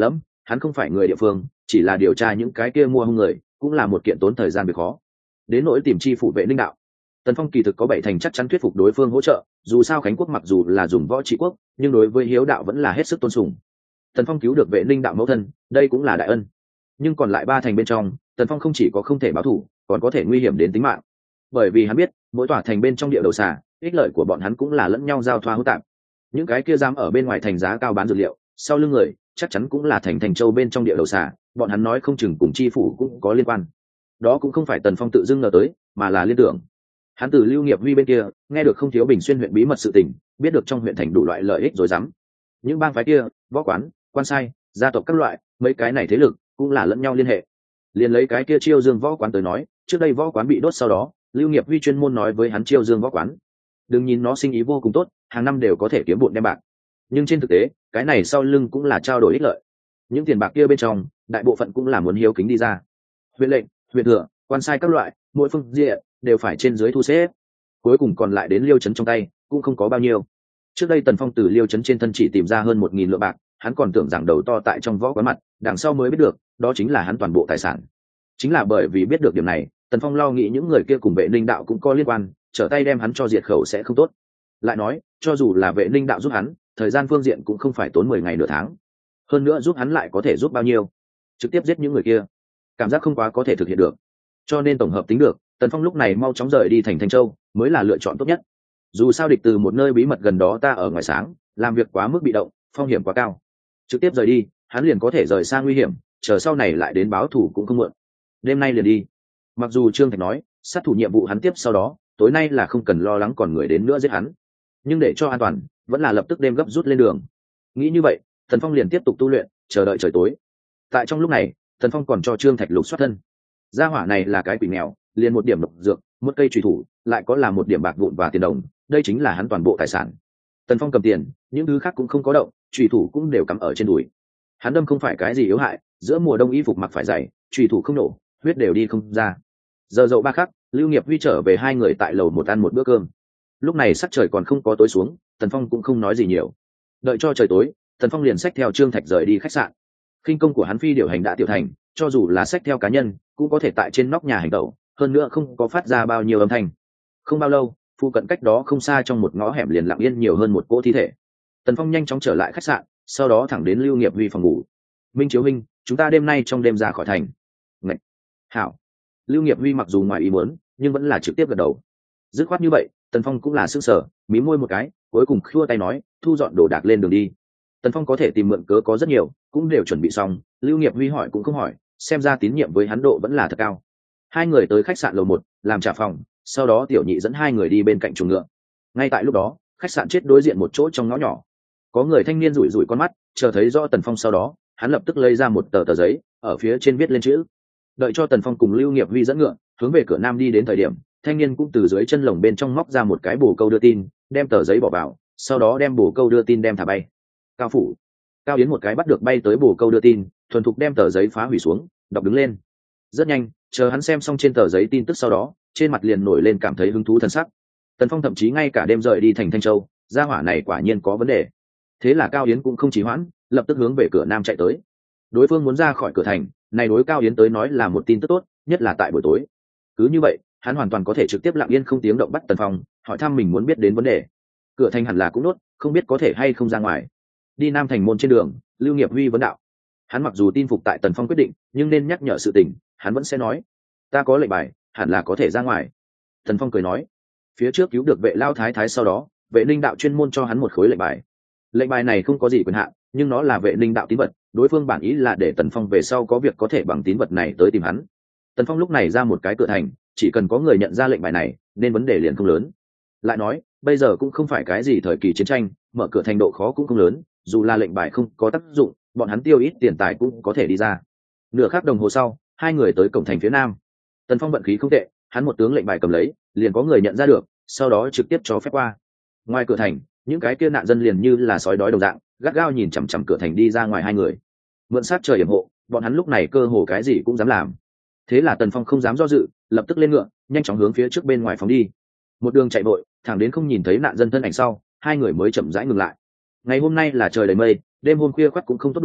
hắn không phải người địa phương, chỉ là điều tra những cái kia mua hung người, cũng là một kiện tốn thời gian việc khó. Đến nỗi tìm chi phủ vệ linh đạo, Tần Phong kỳ thực có 7 thành chắc chắn thuyết phục đối phương hỗ trợ, dù sao Khánh quốc mặc dù là dùng võ trị quốc, nhưng đối với hiếu đạo vẫn là hết sức tôn sùng. Tần Phong cứu được vệ linh đạo mẫu thân, đây cũng là đại ân. Nhưng còn lại 3 thành bên trong, Tần Phong không chỉ có không thể báo thù, còn có thể nguy hiểm đến tính mạng. Bởi vì hắn biết, mỗi tòa thành bên trong địa đầu xà, ích lợi của bọn hắn cũng là lẫn nhau giao thoa hỗn tạp. Những cái kia dám ở bên ngoài thành giá cao bán dược liệu, sau lưng người, chắc chắn cũng là thành châu bên trong địa đầu xà, bọn hắn nói không chừng cùng chi phủ cũng có liên quan. Đó cũng không phải Tần Phong tự dưng ngờ tới, mà là liên tưởng. Hắn từ Lưu Nghiệp Huy bên kia nghe được không thiếu Bình Xuyên huyện bí mật sự tình, biết được trong huyện thành đủ loại lợi ích rồi dám. Những bang phái kia, võ quán, quan sai, gia tộc các loại, mấy cái này thế lực cũng là lẫn nhau liên hệ. Liền lấy cái kia Chiêu Dương võ quán tới nói, trước đây võ quán bị đốt sau đó, Lưu Nghiệp Huy chuyên môn nói với hắn Chiêu Dương võ quán, đừng nhìn nó sinh ý vô cùng tốt, hàng năm đều có thể kiếm bộn đem bạc, nhưng trên thực tế cái này sau lưng cũng là trao đổi ích lợi. Những tiền bạc kia bên trong đại bộ phận cũng là muốn hiếu kính đi ra. Huyện lệnh, huyện thừa, quan sai các loại, mỗi phương diện đều phải trên dưới thu xếp, cuối cùng còn lại đến Liêu Trấn trong tay cũng không có bao nhiêu. Trước đây Tần Phong từ Liêu Trấn trên thân chỉ tìm ra hơn 1.000 lượng bạc, hắn còn tưởng rằng đầu to tại trong võ quán mặt, đằng sau mới biết được đó chính là hắn toàn bộ tài sản. Chính là bởi vì biết được điểm này, Tần Phong lo nghĩ những người kia cùng vệ ninh đạo cũng có liên quan, trở tay đem hắn cho diệt khẩu sẽ không tốt. Lại nói, cho dù là vệ ninh đạo giúp hắn, thời gian phương diện cũng không phải tốn 10 ngày nửa tháng. Hơn nữa giúp hắn lại có thể giúp bao nhiêu? Trực tiếp giết những người kia, cảm giác không quá có thể thực hiện được. Cho nên tổng hợp tính được, Tần Phong lúc này mau chóng rời đi thành Thanh Châu mới là lựa chọn tốt nhất. Dù sao địch từ một nơi bí mật gần đó ta ở ngoài sáng, làm việc quá mức bị động, phong hiểm quá cao. Trực tiếp rời đi, hắn liền có thể rời xa nguy hiểm, chờ sau này lại đến báo thù cũng không muộn. Đêm nay liền đi. Mặc dù Trương Thạch nói, sát thủ nhiệm vụ hắn tiếp sau đó, tối nay là không cần lo lắng còn người đến nữa giết hắn. Nhưng để cho an toàn, vẫn là lập tức đêm gấp rút lên đường. Nghĩ như vậy, Tần Phong liền tiếp tục tu luyện, chờ đợi trời tối. Tại trong lúc này, Tần Phong còn cho Trương Thạch lục soát thân. Gia hỏa này là cái quỷ nghèo, liền một điểm độc dược, một cây chùy thủ, lại có là một điểm bạc vụn và tiền đồng, đây chính là hắn toàn bộ tài sản. Tần Phong cầm tiền, những thứ khác cũng không có động, chùy thủ cũng đều cắm ở trên đùi. Hắn đâm không phải cái gì yếu hại, giữa mùa đông y phục mặc phải dày, chùy thủ không nổ, huyết đều đi không ra. Giờ dậu 3 khắc, Lưu Nghiệp Huy trở về, hai người tại lầu một ăn một bữa cơm. Lúc này sắc trời còn không có tối xuống, Tần Phong cũng không nói gì nhiều. Đợi cho trời tối, Tần Phong liền xách theo Trương Thạch rời đi khách sạn. Khinh công của hắn phi điều hành đã tiểu thành, cho dù là xách theo cá nhân, cũng có thể tại trên nóc nhà hành động, hơn nữa không có phát ra bao nhiêu âm thanh. Không bao lâu, phụ cận cách đó không xa trong một ngõ hẻm liền lặng yên nhiều hơn một cỗ thi thể. Tần Phong nhanh chóng trở lại khách sạn, sau đó thẳng đến Lưu Nghiệp Huy phòng ngủ. Minh Chiếu Minh, chúng ta đêm nay trong đêm ra khỏi thành. Ngậy. Hảo. Lưu Nghiệp Huy mặc dù ngoài ý muốn, nhưng vẫn là trực tiếp gật đầu. Dứt khoát như vậy, Tần Phong cũng là sững sờ, mí môi một cái, cuối cùng khua tay nói, thu dọn đồ đạc lên đường đi. Tần Phong có thể tìm mượn cớ có rất nhiều, cũng đều chuẩn bị xong. Lưu Nghiệp Huy hỏi cũng không hỏi, xem ra tín nhiệm với hắn độ vẫn là thật cao. Hai người tới khách sạn lầu 1, làm trả phòng, sau đó Tiểu Nhị dẫn hai người đi bên cạnh chuồng ngựa. Ngay tại lúc đó, khách sạn chết đối diện một chỗ trong ngõ nhỏ, có người thanh niên rủi rủi con mắt, chờ thấy rõ Tần Phong sau đó, hắn lập tức lấy ra một tờ giấy, ở phía trên viết lên chữ. Đợi cho Tần Phong cùng Lưu Nghiệp Huy dẫn ngựa hướng về cửa nam đi đến thời điểm, thanh niên cũng từ dưới chân lồng bên trong móc ra một cái bồ câu đưa tin, đem tờ giấy bỏ vào, sau đó đem bồ câu đưa tin đem thả bay. Cao phủ. Cao Yến một cái bắt được bay tới bồ câu đưa tin, thuần thục đem tờ giấy phá hủy xuống, đọc đứng lên. Rất nhanh, chờ hắn xem xong trên tờ giấy tin tức sau đó, trên mặt liền nổi lên cảm thấy hứng thú thần sắc. Tần Phong thậm chí ngay cả đêm rời đi thành Thanh Châu, gia hỏa này quả nhiên có vấn đề. Thế là Cao Yến cũng không trì hoãn, lập tức hướng về cửa nam chạy tới. Đối phương muốn ra khỏi cửa thành, này đối Cao Yến tới nói là một tin tức tốt, nhất là tại buổi tối. Cứ như vậy, hắn hoàn toàn có thể trực tiếp lặng yên không tiếng động bắt Tần Phong, hỏi thăm mình muốn biết đến vấn đề. Cửa thành hẳn là cũng đốt, không biết có thể hay không ra ngoài. Đi nam thành môn trên đường, Lưu Nghiệp Huy vấn đạo. Hắn mặc dù tin phục tại Tần Phong quyết định, nhưng nên nhắc nhở sự tình, hắn vẫn sẽ nói. Ta có lệnh bài, hẳn là có thể ra ngoài. Tần Phong cười nói. Phía trước cứu được vệ lao thái thái sau đó, vệ ninh đạo chuyên môn cho hắn một khối lệnh bài. Lệnh bài này không có gì quyền hạn, nhưng nó là vệ ninh đạo tín vật, đối phương bản ý là để Tần Phong về sau có việc có thể bằng tín vật này tới tìm hắn. Tần Phong lúc này ra một cái cửa thành, chỉ cần có người nhận ra lệnh bài này, nên vấn đề liền không lớn. Lại nói, bây giờ cũng không phải cái gì thời kỳ chiến tranh, mở cửa thành độ khó cũng không lớn, dù là lệnh bài không có tác dụng, bọn hắn tiêu ít tiền tài cũng có thể đi ra. Nửa khắc đồng hồ sau, hai người tới cổng thành phía nam. Tần Phong vận khí không tệ, hắn một tướng lệnh bài cầm lấy, liền có người nhận ra được, sau đó trực tiếp cho phép qua. Ngoài cửa thành, những cái kia nạn dân liền như là sói đói đồng dạng, gắt gao nhìn chằm chằm cửa thành đi ra ngoài hai người. Mượn sát trời yểm hộ, bọn hắn lúc này cơ hồ cái gì cũng dám làm. Thế là Tần Phong không dám do dự, lập tức lên ngựa, nhanh chóng hướng phía trước bên ngoài phóng đi. Một đường chạy vội, thẳng đến không nhìn thấy nạn dân thân ảnh sau, hai người mới chậm rãi ngừng lại. Ngày hôm nay là trời đầy mây, đêm hôm khuya khoắt cũng không tốt đuổi,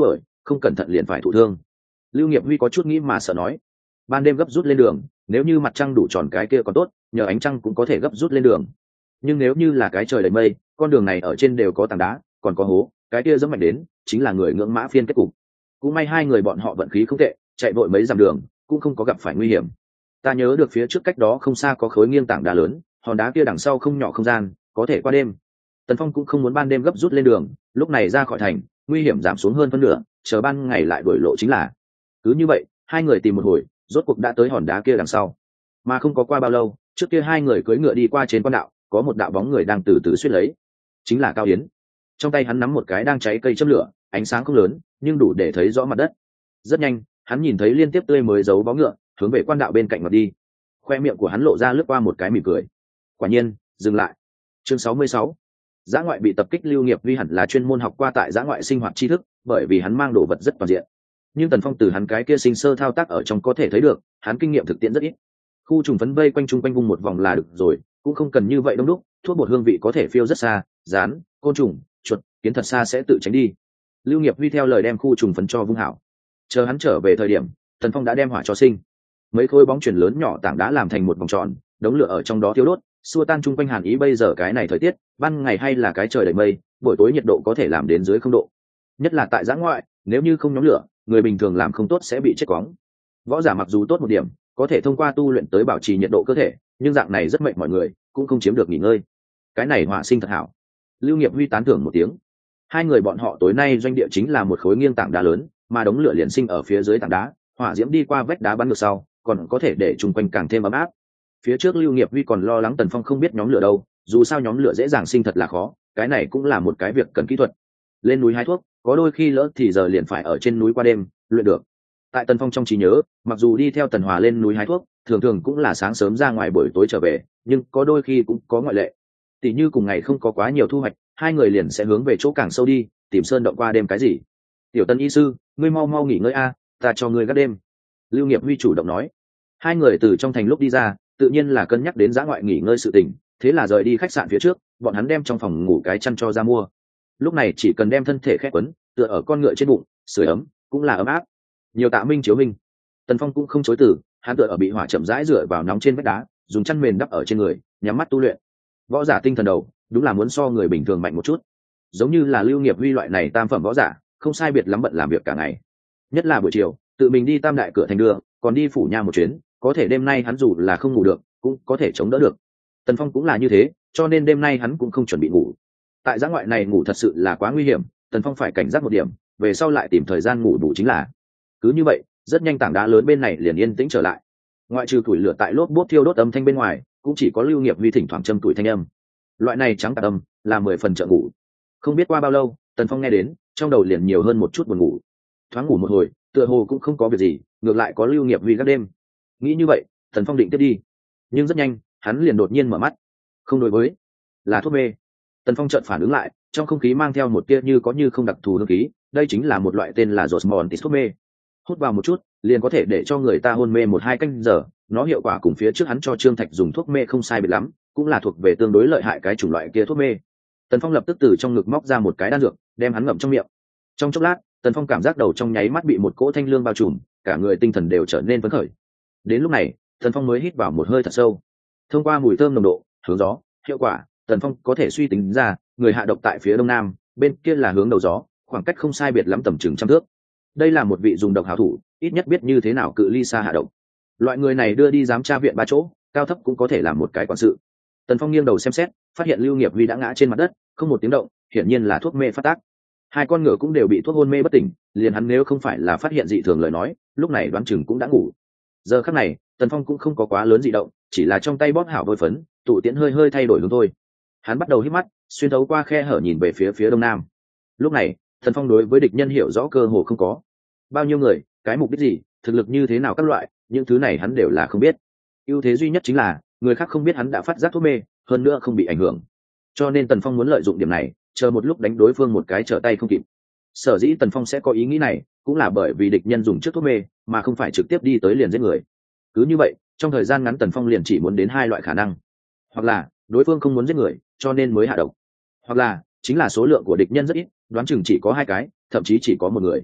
không cẩn thận liền phải thụ thương. Lưu Nghiệp Huy có chút nghĩ mà sợ nói, ban đêm gấp rút lên đường, nếu như mặt trăng đủ tròn cái kia còn tốt, nhờ ánh trăng cũng có thể gấp rút lên đường, nhưng nếu như là cái trời đầy mây, con đường này ở trên đều có tảng đá, còn có hố, cái kia dẫm mạnh đến chính là người ngưỡng mã phiên kết cục. Cũng may hai người bọn họ vận khí không tệ, chạy vội mấy dặm đường cũng không có gặp phải nguy hiểm. Ta nhớ được phía trước cách đó không xa có khối nghiêng tảng đá lớn, hòn đá kia đằng sau không nhỏ không gian, có thể qua đêm. Tần Phong cũng không muốn ban đêm gấp rút lên đường, lúc này ra khỏi thành, nguy hiểm giảm xuống hơn phân nửa, chờ ban ngày lại đuổi lộ chính là. Cứ như vậy, hai người tìm một hồi, rốt cuộc đã tới hòn đá kia đằng sau. Mà không có qua bao lâu, trước kia hai người cưỡi ngựa đi qua trên quan đạo, có một đạo bóng người đang từ từ suýt lấy, chính là Cao Yến. Trong tay hắn nắm một cái đang cháy cây châm lửa, ánh sáng không lớn, nhưng đủ để thấy rõ mặt đất. Rất nhanh, hắn nhìn thấy liên tiếp tươi mới giấu bó ngựa, hướng về quan đạo bên cạnh mà đi. Khoe miệng của hắn lộ ra lướt qua một cái mỉm cười. Quả nhiên, dừng lại. Chương 66. Dã ngoại bị tập kích. Lưu Nghiệp Huy hẳn là chuyên môn học qua tại dã ngoại sinh hoạt tri thức, bởi vì hắn mang đồ vật rất toàn diện. Nhưng Tần Phong từ hắn cái kia sinh sơ thao tác ở trong có thể thấy được, hắn kinh nghiệm thực tiễn rất ít. Khu trùng phấn vây quanh chung quanh vùng một vòng là được rồi, cũng không cần như vậy đông đúc, thuốc bột hương vị có thể phiêu rất xa, rán, côn trùng, chuột, kiến thật xa sẽ tự tránh đi. Lưu Nghiệp Huy theo lời đem khu trùng phấn cho vung hảo. Chờ hắn trở về thời điểm, Tần Phong đã đem hỏa cho sinh. Mấy khối bóng chuyển lớn nhỏ tảng đá làm thành một vòng tròn, đống lửa ở trong đó thiêu đốt, xua tan chung quanh hàn ý. Bây giờ cái này thời tiết, ban ngày hay là cái trời đầy mây, buổi tối nhiệt độ có thể làm đến dưới 0 độ. Nhất là tại dã ngoại, nếu như không nhóm lửa, người bình thường làm không tốt sẽ bị chết quóng. Võ giả mặc dù tốt một điểm, có thể thông qua tu luyện tới bảo trì nhiệt độ cơ thể, nhưng dạng này rất mệt mọi người, cũng không chiếm được nghỉ ngơi. Cái này hỏa sinh thật hảo. Lưu Nghiệp Huy tán thưởng một tiếng. Hai người bọn họ tối nay doanh địa chính là một khối nghiêng tảng đá lớn, mà đống lửa liền sinh ở phía dưới tảng đá, hỏa diễm đi qua vách đá bắn ngược sau, còn có thể để chung quanh càng thêm ấm áp. Phía trước Lưu Nghiệp Huy còn lo lắng Tần Phong không biết nhóm lửa đâu, dù sao nhóm lửa dễ dàng sinh thật là khó, cái này cũng là một cái việc cần kỹ thuật. Lên núi hái thuốc, có đôi khi lỡ thì giờ liền phải ở trên núi qua đêm, luyện được. Tại Tần Phong trong trí nhớ, mặc dù đi theo Tần Hòa lên núi hái thuốc, thường thường cũng là sáng sớm ra ngoài buổi tối trở về, nhưng có đôi khi cũng có ngoại lệ. Tỷ như cùng ngày không có quá nhiều thu hoạch, hai người liền sẽ hướng về chỗ càng sâu đi, tìm sơn động qua đêm cái gì. Tiểu Tân y sư, ngươi mau mau nghỉ ngơi a, ta cho ngươi gác đêm. Lưu Nghiệp Huy chủ động nói. Hai người từ trong thành lúc đi ra, tự nhiên là cân nhắc đến dã ngoại nghỉ ngơi sự tình, thế là rời đi khách sạn phía trước, bọn hắn đem trong phòng ngủ cái chăn cho ra mua. Lúc này chỉ cần đem thân thể khép quấn, tựa ở con ngựa trên bụng, sưởi ấm, cũng là ấm áp. Nhiều tạ minh chiếu minh. Tần Phong cũng không chối từ, hắn tựa ở bị hỏa chậm rãi dựa vào nóng trên vách đá, dùng chăn mền đắp ở trên người, nhắm mắt tu luyện. Võ giả tinh thần đầu, đúng là muốn so người bình thường mạnh một chút. Giống như là Lưu Nghiệp Huy loại này tam phẩm võ giả, không sai biệt lắm bận làm việc cả ngày. Nhất là buổi chiều, tự mình đi Tam Đại cửa thành đưa, còn đi phủ nha một chuyến, có thể đêm nay hắn dù là không ngủ được, cũng có thể chống đỡ được. Tần Phong cũng là như thế, cho nên đêm nay hắn cũng không chuẩn bị ngủ. Tại dã ngoại này ngủ thật sự là quá nguy hiểm, Tần Phong phải cảnh giác một điểm, về sau lại tìm thời gian ngủ đủ chính là. Cứ như vậy, rất nhanh tảng đá lớn bên này liền yên tĩnh trở lại. Ngoại trừ củi lửa tại lốp bốp thiêu đốt âm thanh bên ngoài, cũng chỉ có Lưu Nghiệp Huy thỉnh thoảng châm tuổi thanh âm. Loại này trắng tạp âm, là 10 phần trợ ngủ. Không biết qua bao lâu, Tần Phong nghe đến, trong đầu liền nhiều hơn một chút buồn ngủ. Thoáng ngủ một hồi, tựa hồ cũng không có việc gì, ngược lại có Lưu Nghiệp Huy gác đêm. Nghĩ như vậy, Tần Phong định tiếp đi, nhưng rất nhanh, hắn liền đột nhiên mở mắt. Không đối với, là thuốc mê. Tần Phong chợt phản ứng lại, trong không khí mang theo một tia như có như không đặc thù hương khí, đây chính là một loại tên là Rosmontis thuốc mê. Hút vào một chút, liền có thể để cho người ta hôn mê 1-2 canh giờ, nó hiệu quả cùng phía trước hắn cho Trương Thạch dùng thuốc mê không sai biệt lắm, cũng là thuộc về tương đối lợi hại cái chủng loại kia thuốc mê. Tần Phong lập tức từ trong ngực móc ra một cái đan dược, đem hắn ngậm trong miệng. Trong chốc lát, Tần Phong cảm giác đầu trong nháy mắt bị một cỗ thanh lương bao trùm, cả người tinh thần đều trở nên phấn khởi. Đến lúc này, Tần Phong mới hít vào một hơi thật sâu. Thông qua mùi thơm nồng độ, hướng gió, hiệu quả, Tần Phong có thể suy tính ra, người hạ độc tại phía đông nam, bên kia là hướng đầu gió, khoảng cách không sai biệt lắm tầm chừng 100 thước. Đây là một vị dùng độc hảo thủ, ít nhất biết như thế nào cự ly xa hạ độc. Loại người này đưa đi giám tra viện 3 chỗ, cao thấp cũng có thể làm một cái quản sự. Tần Phong nghiêng đầu xem xét, phát hiện Lưu Nghiệp Huy đã ngã trên mặt đất, không một tiếng động, hiển nhiên là thuốc mê phát tác. Hai con ngựa cũng đều bị thuốc hôn mê bất tỉnh, liền hắn nếu không phải là phát hiện dị thường lời nói, lúc này đoán chừng cũng đã ngủ. Giờ khắc này, Tần Phong cũng không có quá lớn dị động, chỉ là trong tay bóp hảo vôi phấn, tụ tiễn hơi hơi thay đổi hướng thôi. Hắn bắt đầu hít mắt, xuyên thấu qua khe hở nhìn về phía đông nam. Lúc này, Tần Phong đối với địch nhân hiểu rõ cơ hồ không có. Bao nhiêu người, cái mục đích gì, thực lực như thế nào các loại, những thứ này hắn đều là không biết. Ưu thế duy nhất chính là người khác không biết hắn đã phát giác thuốc mê, hơn nữa không bị ảnh hưởng. Cho nên Tần Phong muốn lợi dụng điểm này, chờ một lúc đánh đối phương một cái trở tay không kịp. Sở dĩ Tần Phong sẽ có ý nghĩ này, cũng là bởi vì địch nhân dùng trước thuốc mê, mà không phải trực tiếp đi tới liền giết người. Cứ như vậy, trong thời gian ngắn Tần Phong liền chỉ muốn đến 2 loại khả năng: hoặc là đối phương không muốn giết người, cho nên mới hạ độc; hoặc là chính là số lượng của địch nhân rất ít, đoán chừng chỉ có 2 cái, thậm chí chỉ có 1 người.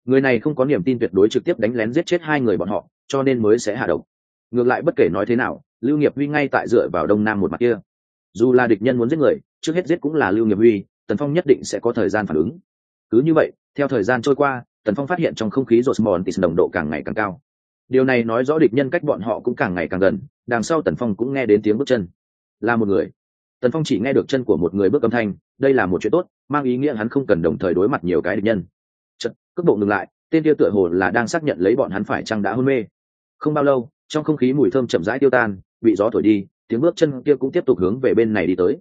người này không có niềm tin tuyệt đối trực tiếp đánh lén giết chết hai người bọn họ, cho nên mới sẽ hạ độc. Ngược lại bất kể nói thế nào, Lưu Nghiệp Huy ngay tại dựa vào đông nam một mặt kia, dù là địch nhân muốn giết người, trước hết giết cũng là Lưu Nghiệp Huy, Tần Phong nhất định sẽ có thời gian phản ứng. Cứ như vậy, theo thời gian trôi qua, Tần Phong phát hiện trong không khí Osmosis nồng độ càng ngày càng cao. Điều này nói rõ địch nhân cách bọn họ cũng càng ngày càng gần, đằng sau Tần Phong cũng nghe đến tiếng bước chân. Là một người. Tần Phong chỉ nghe được chân của một người bước âm thanh, đây là một chuyện tốt, mang ý nghĩa hắn không cần đồng thời đối mặt nhiều cái địch nhân. Chợt, cước bộ ngừng lại, tên kia tựa hồ là đang xác nhận lấy bọn hắn phải chăng đã hôn mê. Không bao lâu, trong không khí mùi thơm chậm rãi tiêu tan, bị gió thổi đi, tiếng bước chân kia cũng tiếp tục hướng về bên này đi tới.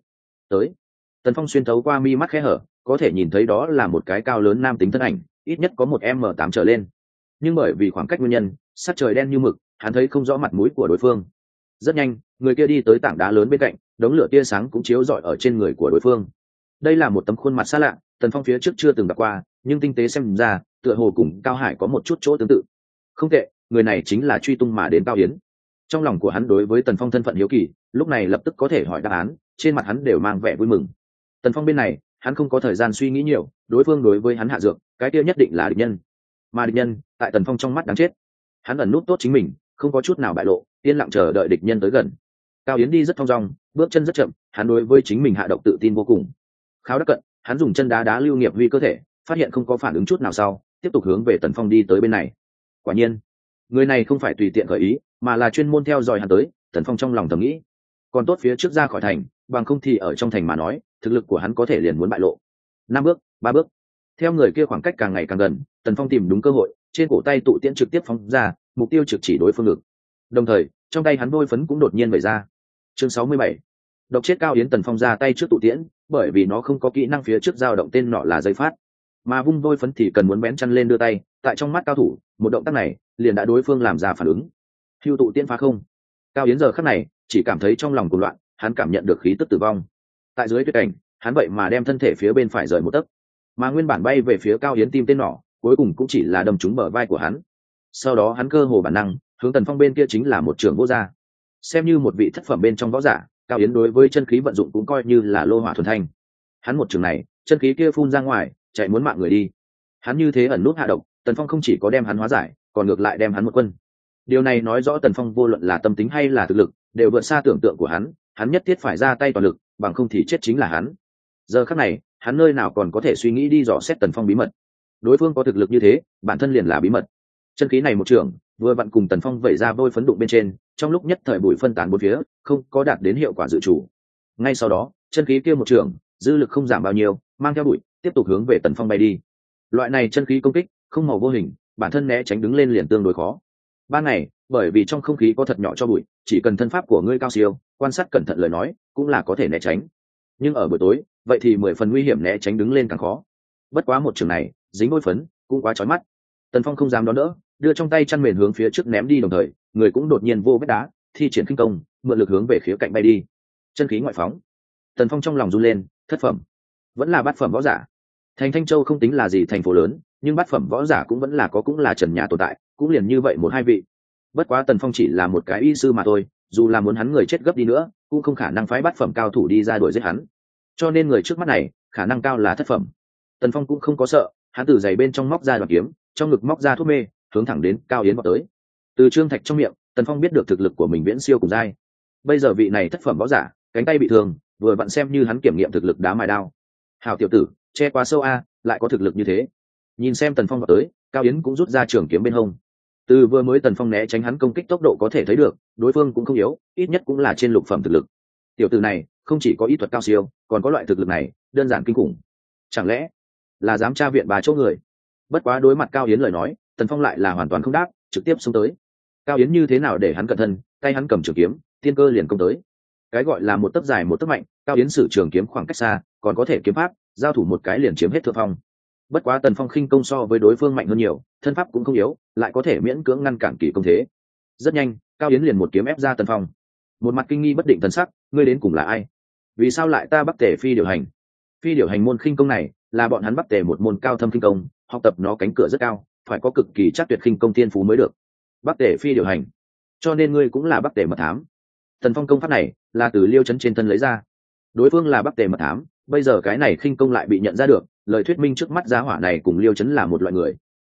Tần Phong xuyên thấu qua mi mắt khẽ hở, có thể nhìn thấy đó là một cái cao lớn nam tính thân ảnh, ít nhất có một m 8 trở lên. Nhưng bởi vì khoảng cách nguyên nhân, sắc trời đen như mực, hắn thấy không rõ mặt mũi của đối phương. Rất nhanh, người kia đi tới tảng đá lớn bên cạnh, đống lửa tia sáng cũng chiếu rọi ở trên người của đối phương. Đây là một tấm khuôn mặt xa lạ, Tần Phong phía trước chưa từng gặp qua, nhưng tinh tế xem ra, tựa hồ cùng Cao Hải có một chút chỗ tương tự. Không tệ, người này chính là truy tung mà đến Cao Yến. Trong lòng của hắn đối với Tần Phong thân phận hiếu kỳ, lúc này lập tức có thể hỏi đáp án, trên mặt hắn đều mang vẻ vui mừng. Tần Phong bên này, hắn không có thời gian suy nghĩ nhiều, đối phương đối với hắn hạ dược, cái kia nhất định là địch nhân. Mà địch nhân, tại Tần Phong trong mắt đáng chết. Hắn ẩn nút tốt chính mình, không có chút nào bại lộ, yên lặng chờ đợi địch nhân tới gần. Cao Yến đi rất thong dong, bước chân rất chậm, hắn đối với chính mình hạ độc tự tin vô cùng. Kháo đắc cận, hắn dùng chân đá đá Lưu Nghiệp Huy cơ thể, phát hiện không có phản ứng chút nào sau, tiếp tục hướng về Tần Phong đi tới bên này. Quả nhiên, người này không phải tùy tiện gợi ý, mà là chuyên môn theo dõi hắn tới. Tần Phong trong lòng thầm nghĩ, còn tốt phía trước ra khỏi thành, bằng không thì ở trong thành mà nói, thực lực của hắn có thể liền muốn bại lộ. 5 bước, 3 bước, theo người kia khoảng cách càng ngày càng gần, Tần Phong tìm đúng cơ hội, trên cổ tay tụ tiễn trực tiếp phóng ra, mục tiêu trực chỉ đối phương ngực. Đồng thời, trong tay hắn vôi phấn cũng đột nhiên vẩy ra. Chương 67. Độc chết Cao Yến. Tần Phong ra tay trước tụ tiễn, bởi vì nó không có kỹ năng phía trước dao động tên nọ là dây phát, mà vung vôi phấn thì cần muốn bén chăn lên đưa tay, tại trong mắt cao thủ, một động tác này liền đã đối phương làm ra phản ứng. Hưu tụ tiễn phá không. Cao Yến giờ khắc này chỉ cảm thấy trong lòng cuồng loạn, hắn cảm nhận được khí tức tử vong. Tại dưới tuyệt cảnh, hắn vậy mà đem thân thể phía bên phải rời một tấc, mà nguyên bản bay về phía Cao Yến tim tên nỏ, cuối cùng cũng chỉ là đâm trúng bờ vai của hắn. Sau đó hắn cơ hồ bản năng hướng Tần Phong bên kia chính là một trường vô gia. Xem như một vị thất phẩm bên trong võ giả, Cao Yến đối với chân khí vận dụng cũng coi như là lô hỏa thuần thanh. Hắn một trường này, chân khí kia phun ra ngoài, chạy muốn mạng người đi. Hắn như thế ẩn nút hạ độc, Tần Phong không chỉ có đem hắn hóa giải, còn ngược lại đem hắn một quân. Điều này nói rõ Tần Phong vô luận là tâm tính hay là thực lực, đều vượt xa tưởng tượng của hắn nhất thiết phải ra tay toàn lực, bằng không thì chết chính là hắn. Giờ khắc này, hắn nơi nào còn có thể suy nghĩ đi dò xét Tần Phong bí mật. Đối phương có thực lực như thế, bản thân liền là bí mật. Chân khí này một trường, vừa vặn cùng Tần Phong vẩy ra vôi phấn đụng bên trên, trong lúc nhất thời bụi phân tán bốn phía, không có đạt đến hiệu quả dự chủ. Ngay sau đó, chân khí kia một trường, dư lực không giảm bao nhiêu, mang theo bụi, tiếp tục hướng về Tần Phong bay đi. Loại này chân khí công kích, không màu vô hình, bản thân né tránh đứng lên liền tương đối khó. Ban ngày, bởi vì trong không khí có thật nhỏ cho bụi, chỉ cần thân pháp của ngươi cao siêu, quan sát cẩn thận lời nói, cũng là có thể né tránh. Nhưng ở buổi tối, vậy thì 10 phần nguy hiểm, né tránh đứng lên càng khó. Bất quá một trường này, dính bôi phấn, cũng quá chói mắt. Tần Phong không dám đón đỡ, đưa trong tay chăn mền hướng phía trước ném đi, đồng thời, người cũng đột nhiên vô vết đá, thi triển khinh công, mượn lực hướng về khía cạnh bay đi. Chân khí ngoại phóng. Tần Phong trong lòng run lên, thất phẩm, vẫn là bát phẩm võ giả. Thành Thanh Châu không tính là gì thành phố lớn, nhưng bát phẩm võ giả cũng vẫn là có, cũng là trần nhà tồn tại, cũng liền như vậy một hai vị. Bất quá Tần Phong chỉ là một cái y sư mà thôi, dù là muốn hắn người chết gấp đi nữa, cũng không khả năng phái bát phẩm cao thủ đi ra đuổi giết hắn. Cho nên người trước mắt này, khả năng cao là thất phẩm. Tần Phong cũng không có sợ, hắn từ giày bên trong móc ra đoạn kiếm, trong ngực móc ra thuốc mê, hướng thẳng đến Cao Yến vào tới. Từ Trương Thạch trong miệng, Tần Phong biết được thực lực của mình viễn siêu cùng giai. Bây giờ vị này thất phẩm võ giả, cánh tay bị thương, vừa vặn xem như hắn kiểm nghiệm thực lực đá mài đao. Hảo tiểu tử, che quá sâu a, lại có thực lực như thế. Nhìn xem Tần Phong vào tới, Cao Yến cũng rút ra trường kiếm bên hông. Từ vừa mới Tần Phong né tránh hắn công kích tốc độ có thể thấy được, đối phương cũng không yếu, ít nhất cũng là trên lục phẩm thực lực. Tiểu tử này không chỉ có ý thuật cao siêu, còn có loại thực lực này, đơn giản kinh khủng. Chẳng lẽ là dám tra viện 3 chỗ người? Bất quá đối mặt Cao Yến lời nói, Tần Phong lại là hoàn toàn không đáp, trực tiếp xông tới. Cao Yến như thế nào để hắn cẩn thân, tay hắn cầm trường kiếm, tiên cơ liền công tới. Cái gọi là một tấc dài một tấc mạnh, Cao Yến sử trường kiếm khoảng cách xa, còn có thể kiếm pháp, giao thủ một cái liền chiếm hết thượng phong. Bất quá Tần Phong khinh công so với đối phương mạnh hơn nhiều, thân pháp cũng không yếu, lại có thể miễn cưỡng ngăn cản kỳ công thế. Rất nhanh, Cao Yến liền một kiếm ép ra Tần Phong. Một mặt kinh nghi bất định thần sắc, ngươi đến cùng là ai? Vì sao lại ta Bắc Tề phi điều hành? Phi điều hành môn khinh công này, là bọn hắn Bắc Tề một môn cao thâm khinh công, học tập nó cánh cửa rất cao, phải có cực kỳ chắc tuyệt khinh công tiên phú mới được. Bắc Tề phi điều hành, cho nên ngươi cũng là Bắc Tề mật thám. Tần Phong công pháp này là từ Liêu Chấn trên thân lấy ra. Đối phương là Bắc Tề mật thám, bây giờ cái này khinh công lại bị nhận ra được, lời thuyết minh trước mắt giá hỏa này cùng Liêu Chấn là một loại người.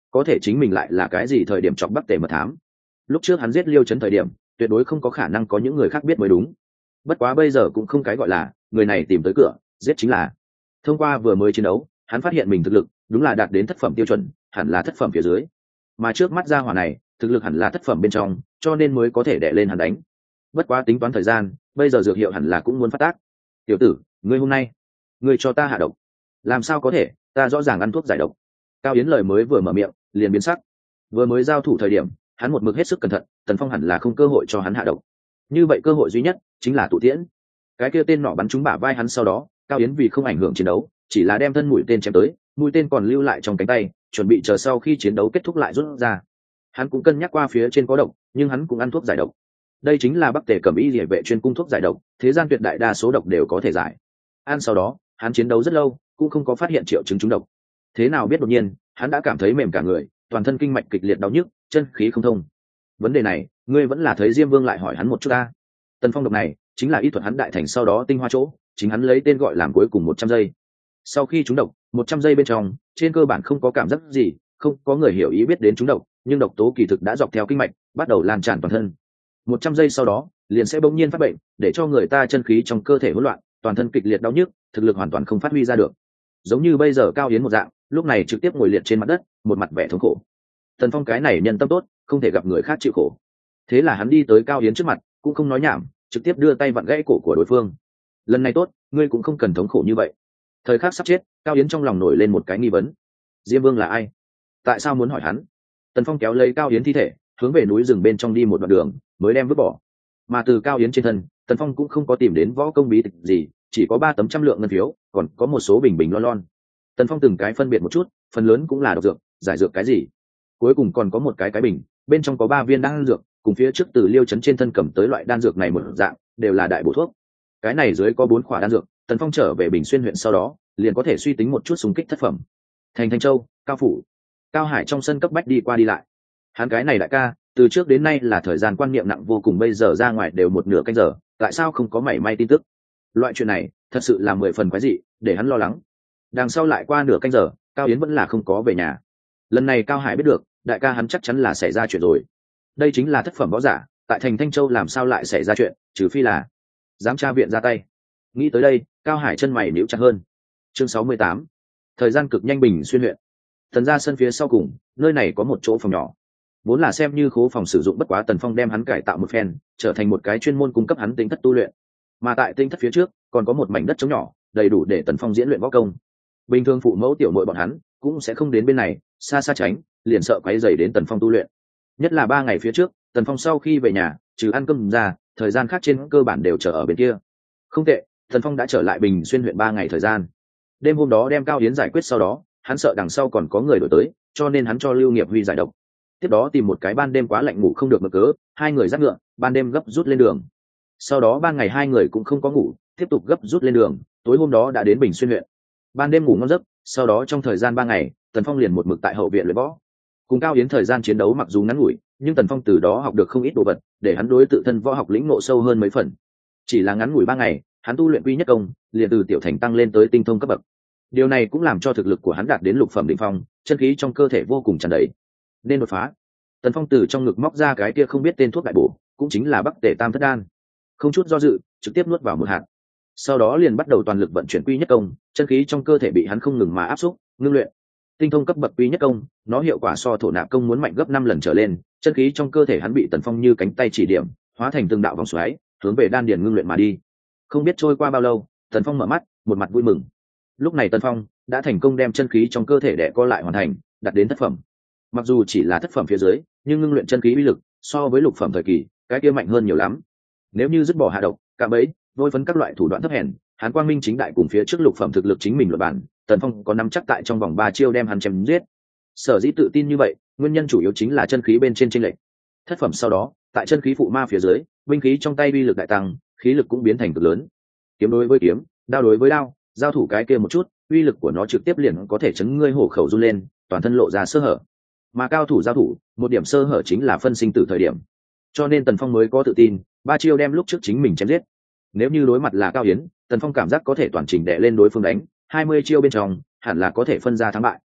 có thể chính mình lại là cái gì thời điểm chọc Bắc Tề mật thám. Lúc trước hắn giết Liêu Chấn thời điểm tuyệt đối không có khả năng có những người khác biết mới đúng. Bất quá bây giờ cũng không cái gọi là người này tìm tới cửa giết chính là. Thông qua vừa mới chiến đấu hắn phát hiện mình thực lực đúng là đạt đến thất phẩm tiêu chuẩn, hẳn là thất phẩm phía dưới, mà trước mắt gia hỏa này thực lực hẳn là thất phẩm bên trong, cho nên mới có thể đè lên hắn đánh. Bất quá tính toán thời gian, bây giờ dược hiệu hẳn là cũng muốn phát tác. Tiểu tử, ngươi hôm nay ngươi cho ta hạ độc. Làm sao có thể, ta rõ ràng ăn thuốc giải độc. Cao Yến lời mới vừa mở miệng liền biến sắc. Vừa mới giao thủ thời điểm hắn một mực hết sức cẩn thận, Tần Phong hẳn là không cơ hội cho hắn hạ độc. Như vậy cơ hội duy nhất chính là tụ tiễn. Cái kia tên nọ bắn trúng bả vai hắn, sau đó Cao Yến vì không ảnh hưởng chiến đấu chỉ là đem thân mũi tên chém tới, mũi tên còn lưu lại trong cánh tay, chuẩn bị chờ sau khi chiến đấu kết thúc lại rút ra. Hắn cũng cân nhắc qua phía trên có độc, nhưng hắn cũng ăn thuốc giải độc. Đây chính là Bắc Tề Cẩm Y Liễu vệ chuyên cung thuốc giải độc, thế gian tuyệt đại đa số độc đều có thể giải. Ăn sau đó hắn chiến đấu rất lâu cũng không có phát hiện triệu chứng trúng độc. Thế nào biết đột nhiên hắn đã cảm thấy mềm cả người, toàn thân kinh mạch kịch liệt đau nhức, chân khí không thông. Vấn đề này ngươi vẫn là thấy Diêm Vương lại hỏi hắn một chút ta. Tần Phong độc này chính là y thuật hắn đại thành sau đó tinh hoa chỗ, chính hắn lấy tên gọi làm cuối cùng 100 giây. Sau khi trúng độc 100 giây bên trong trên cơ bản không có cảm giác gì, không có người hiểu ý biết đến trúng độc, nhưng độc tố kỳ thực đã dọc theo kinh mạch bắt đầu lan tràn toàn thân. 100 giây sau đó liền sẽ bỗng nhiên phát bệnh, để cho người ta chân khí trong cơ thể hỗn loạn, toàn thân kịch liệt đau nhức, thực lực hoàn toàn không phát huy ra được. Giống như bây giờ Cao Yến một dạng, lúc này trực tiếp ngồi liệt trên mặt đất, một mặt vẻ thống khổ. Tần Phong cái này nhân tâm tốt, không thể gặp người khác chịu khổ. Thế là hắn đi tới Cao Yến trước mặt, cũng không nói nhảm, trực tiếp đưa tay vặn gãy cổ của đối phương. Lần này tốt, ngươi cũng không cần thống khổ như vậy. Thời khắc sắp chết, Cao Yến trong lòng nổi lên một cái nghi vấn: Diêm Vương là ai? Tại sao muốn hỏi hắn? Tần Phong kéo lấy Cao Yến thi thể, hướng về núi rừng bên trong đi một đoạn đường, mới đem vứt bỏ. Mà từ Cao Yến trên thân, Tần Phong cũng không có tìm đến võ công bí tịch gì, chỉ có 3 tấm trăm lượng ngân phiếu, còn có một số bình bình lon lon. Tần Phong từng cái phân biệt một chút, phần lớn cũng là độc dược, giải dược cái gì. Cuối cùng còn có một cái bình, bên trong có 3 viên đan dược, cùng phía trước từ Liêu Chấn trên thân cầm tới loại đan dược này một dạng, đều là đại bổ thuốc. Cái này dưới có 4 khỏa đan dược, Tần Phong trở về Bình Xuyên huyện sau đó, liền có thể suy tính một chút xung kích thất phẩm. Thành Thanh Châu, Cao phủ, Cao Hải trong sân cấp bách đi qua đi lại. Hắn cái này đại ca, từ trước đến nay là thời gian quan niệm nặng vô cùng, bây giờ ra ngoài đều một nửa canh giờ, tại sao không có mảy may tin tức? Loại chuyện này thật sự là 10 phần quái dị, để hắn lo lắng. Đằng sau lại qua nửa canh giờ, Cao Yến vẫn là không có về nhà. Lần này Cao Hải biết được, đại ca hắn chắc chắn là xảy ra chuyện rồi. Đây chính là thất phẩm võ giả, tại thành Thanh Châu làm sao lại xảy ra chuyện, trừ phi là giám tra viện ra tay. Nghĩ tới đây, Cao Hải chân mày níu chặt hơn. Chương 68. Thời gian cực nhanh. Bình Xuyên huyện. Tần ra sân phía sau cùng, nơi này có một chỗ phòng nhỏ. Vốn là xem như khố phòng sử dụng, bất quá Tần Phong đem hắn cải tạo một phen, trở thành một cái chuyên môn cung cấp hắn tinh thất tu luyện. Mà tại tinh thất phía trước, còn có một mảnh đất trống nhỏ, đầy đủ để Tần Phong diễn luyện võ công. Bình thường phụ mẫu tiểu muội bọn hắn cũng sẽ không đến bên này, xa xa tránh, liền sợ quấy rầy đến Tần Phong tu luyện. Nhất là 3 ngày phía trước, Tần Phong sau khi về nhà, trừ ăn cơm ra, thời gian khác trên cơ bản đều chờ ở bên kia. Không tệ, Tần Phong đã trở lại Bình Xuyên huyện 3 ngày thời gian. Đêm hôm đó đem Cao Yến giải quyết sau đó, hắn sợ đằng sau còn có người đổi tới, cho nên hắn cho Lưu Nghiệp Huy giải độc. Tiếp đó tìm một cái ban đêm quá lạnh ngủ không được mực cớ, 2 người dắt ngựa, ban đêm gấp rút lên đường. Sau đó ban ngày 2 người cũng không có ngủ, tiếp tục gấp rút lên đường, tối hôm đó đã đến Bình Xuyên huyện. Ban đêm ngủ ngon giấc, sau đó trong thời gian 3 ngày, Tần Phong liền một mực tại hậu viện luyện võ. Cùng Cao Yến thời gian chiến đấu mặc dù ngắn ngủi, nhưng Tần Phong từ đó học được không ít đồ vật, để hắn đối tự thân võ học lĩnh ngộ sâu hơn mấy phần. Chỉ là ngắn ngủi 3 ngày, hắn tu luyện quy nhất công, liền từ tiểu thành tăng lên tới tinh thông cấp bậc. Điều này cũng làm cho thực lực của hắn đạt đến lục phẩm đỉnh phong, chân khí trong cơ thể vô cùng tràn đầy. Nên đột phá. Tần Phong từ trong ngực móc ra cái kia không biết tên thuốc đại bổ, cũng chính là Bắc Tề Tam Thất Đan. Không chút do dự, trực tiếp nuốt vào một hạt. Sau đó liền bắt đầu toàn lực vận chuyển quy nhất công, chân khí trong cơ thể bị hắn không ngừng mà áp xúc, ngưng luyện. Tinh thông cấp bậc quy nhất công, nó hiệu quả so thổ nạp công muốn mạnh gấp 5 lần trở lên, chân khí trong cơ thể hắn bị Tần Phong như cánh tay chỉ điểm, hóa thành từng đạo vòng xoáy, hướng về đan điền ngưng luyện mà đi. Không biết trôi qua bao lâu, Tần Phong mở mắt, một mặt vui mừng. Lúc này Tần Phong đã thành công đem chân khí trong cơ thể đè co lại hoàn thành, đạt đến thất phẩm. Mặc dù chỉ là thất phẩm phía dưới, nhưng ngưng luyện chân khí uy lực so với lục phẩm thời kỳ, cái kia mạnh hơn nhiều lắm. Nếu như dứt bỏ hạ độc, cả bẫy, vôi phấn các loại thủ đoạn thấp hèn, hắn quang minh chính đại cùng phía trước lục phẩm thực lực chính mình luận bản, Tần Phong có nắm chắc tại trong vòng 3 chiêu đem hắn chém giết. Sở dĩ tự tin như vậy, nguyên nhân chủ yếu chính là chân khí bên trên chênh lệch. Thất phẩm sau đó, tại chân khí phụ ma phía dưới, binh khí trong tay uy lực đại tăng, khí lực cũng biến thành cực lớn. Kiếm đối với kiếm, đao đối với đao, giao thủ cái kia một chút, uy lực của nó trực tiếp liền có thể chấn ngươi hổ khẩu run lên, toàn thân lộ ra sơ hở. Mà cao thủ giao thủ, một điểm sơ hở chính là phân sinh tử thời điểm. Cho nên Tần Phong mới có tự tin, 3 chiêu đem lúc trước chính mình chém giết. Nếu như đối mặt là Cao Yến, Tần Phong cảm giác có thể toàn chỉnh đè lên đối phương đánh, 20 chiêu bên trong, hẳn là có thể phân ra thắng bại.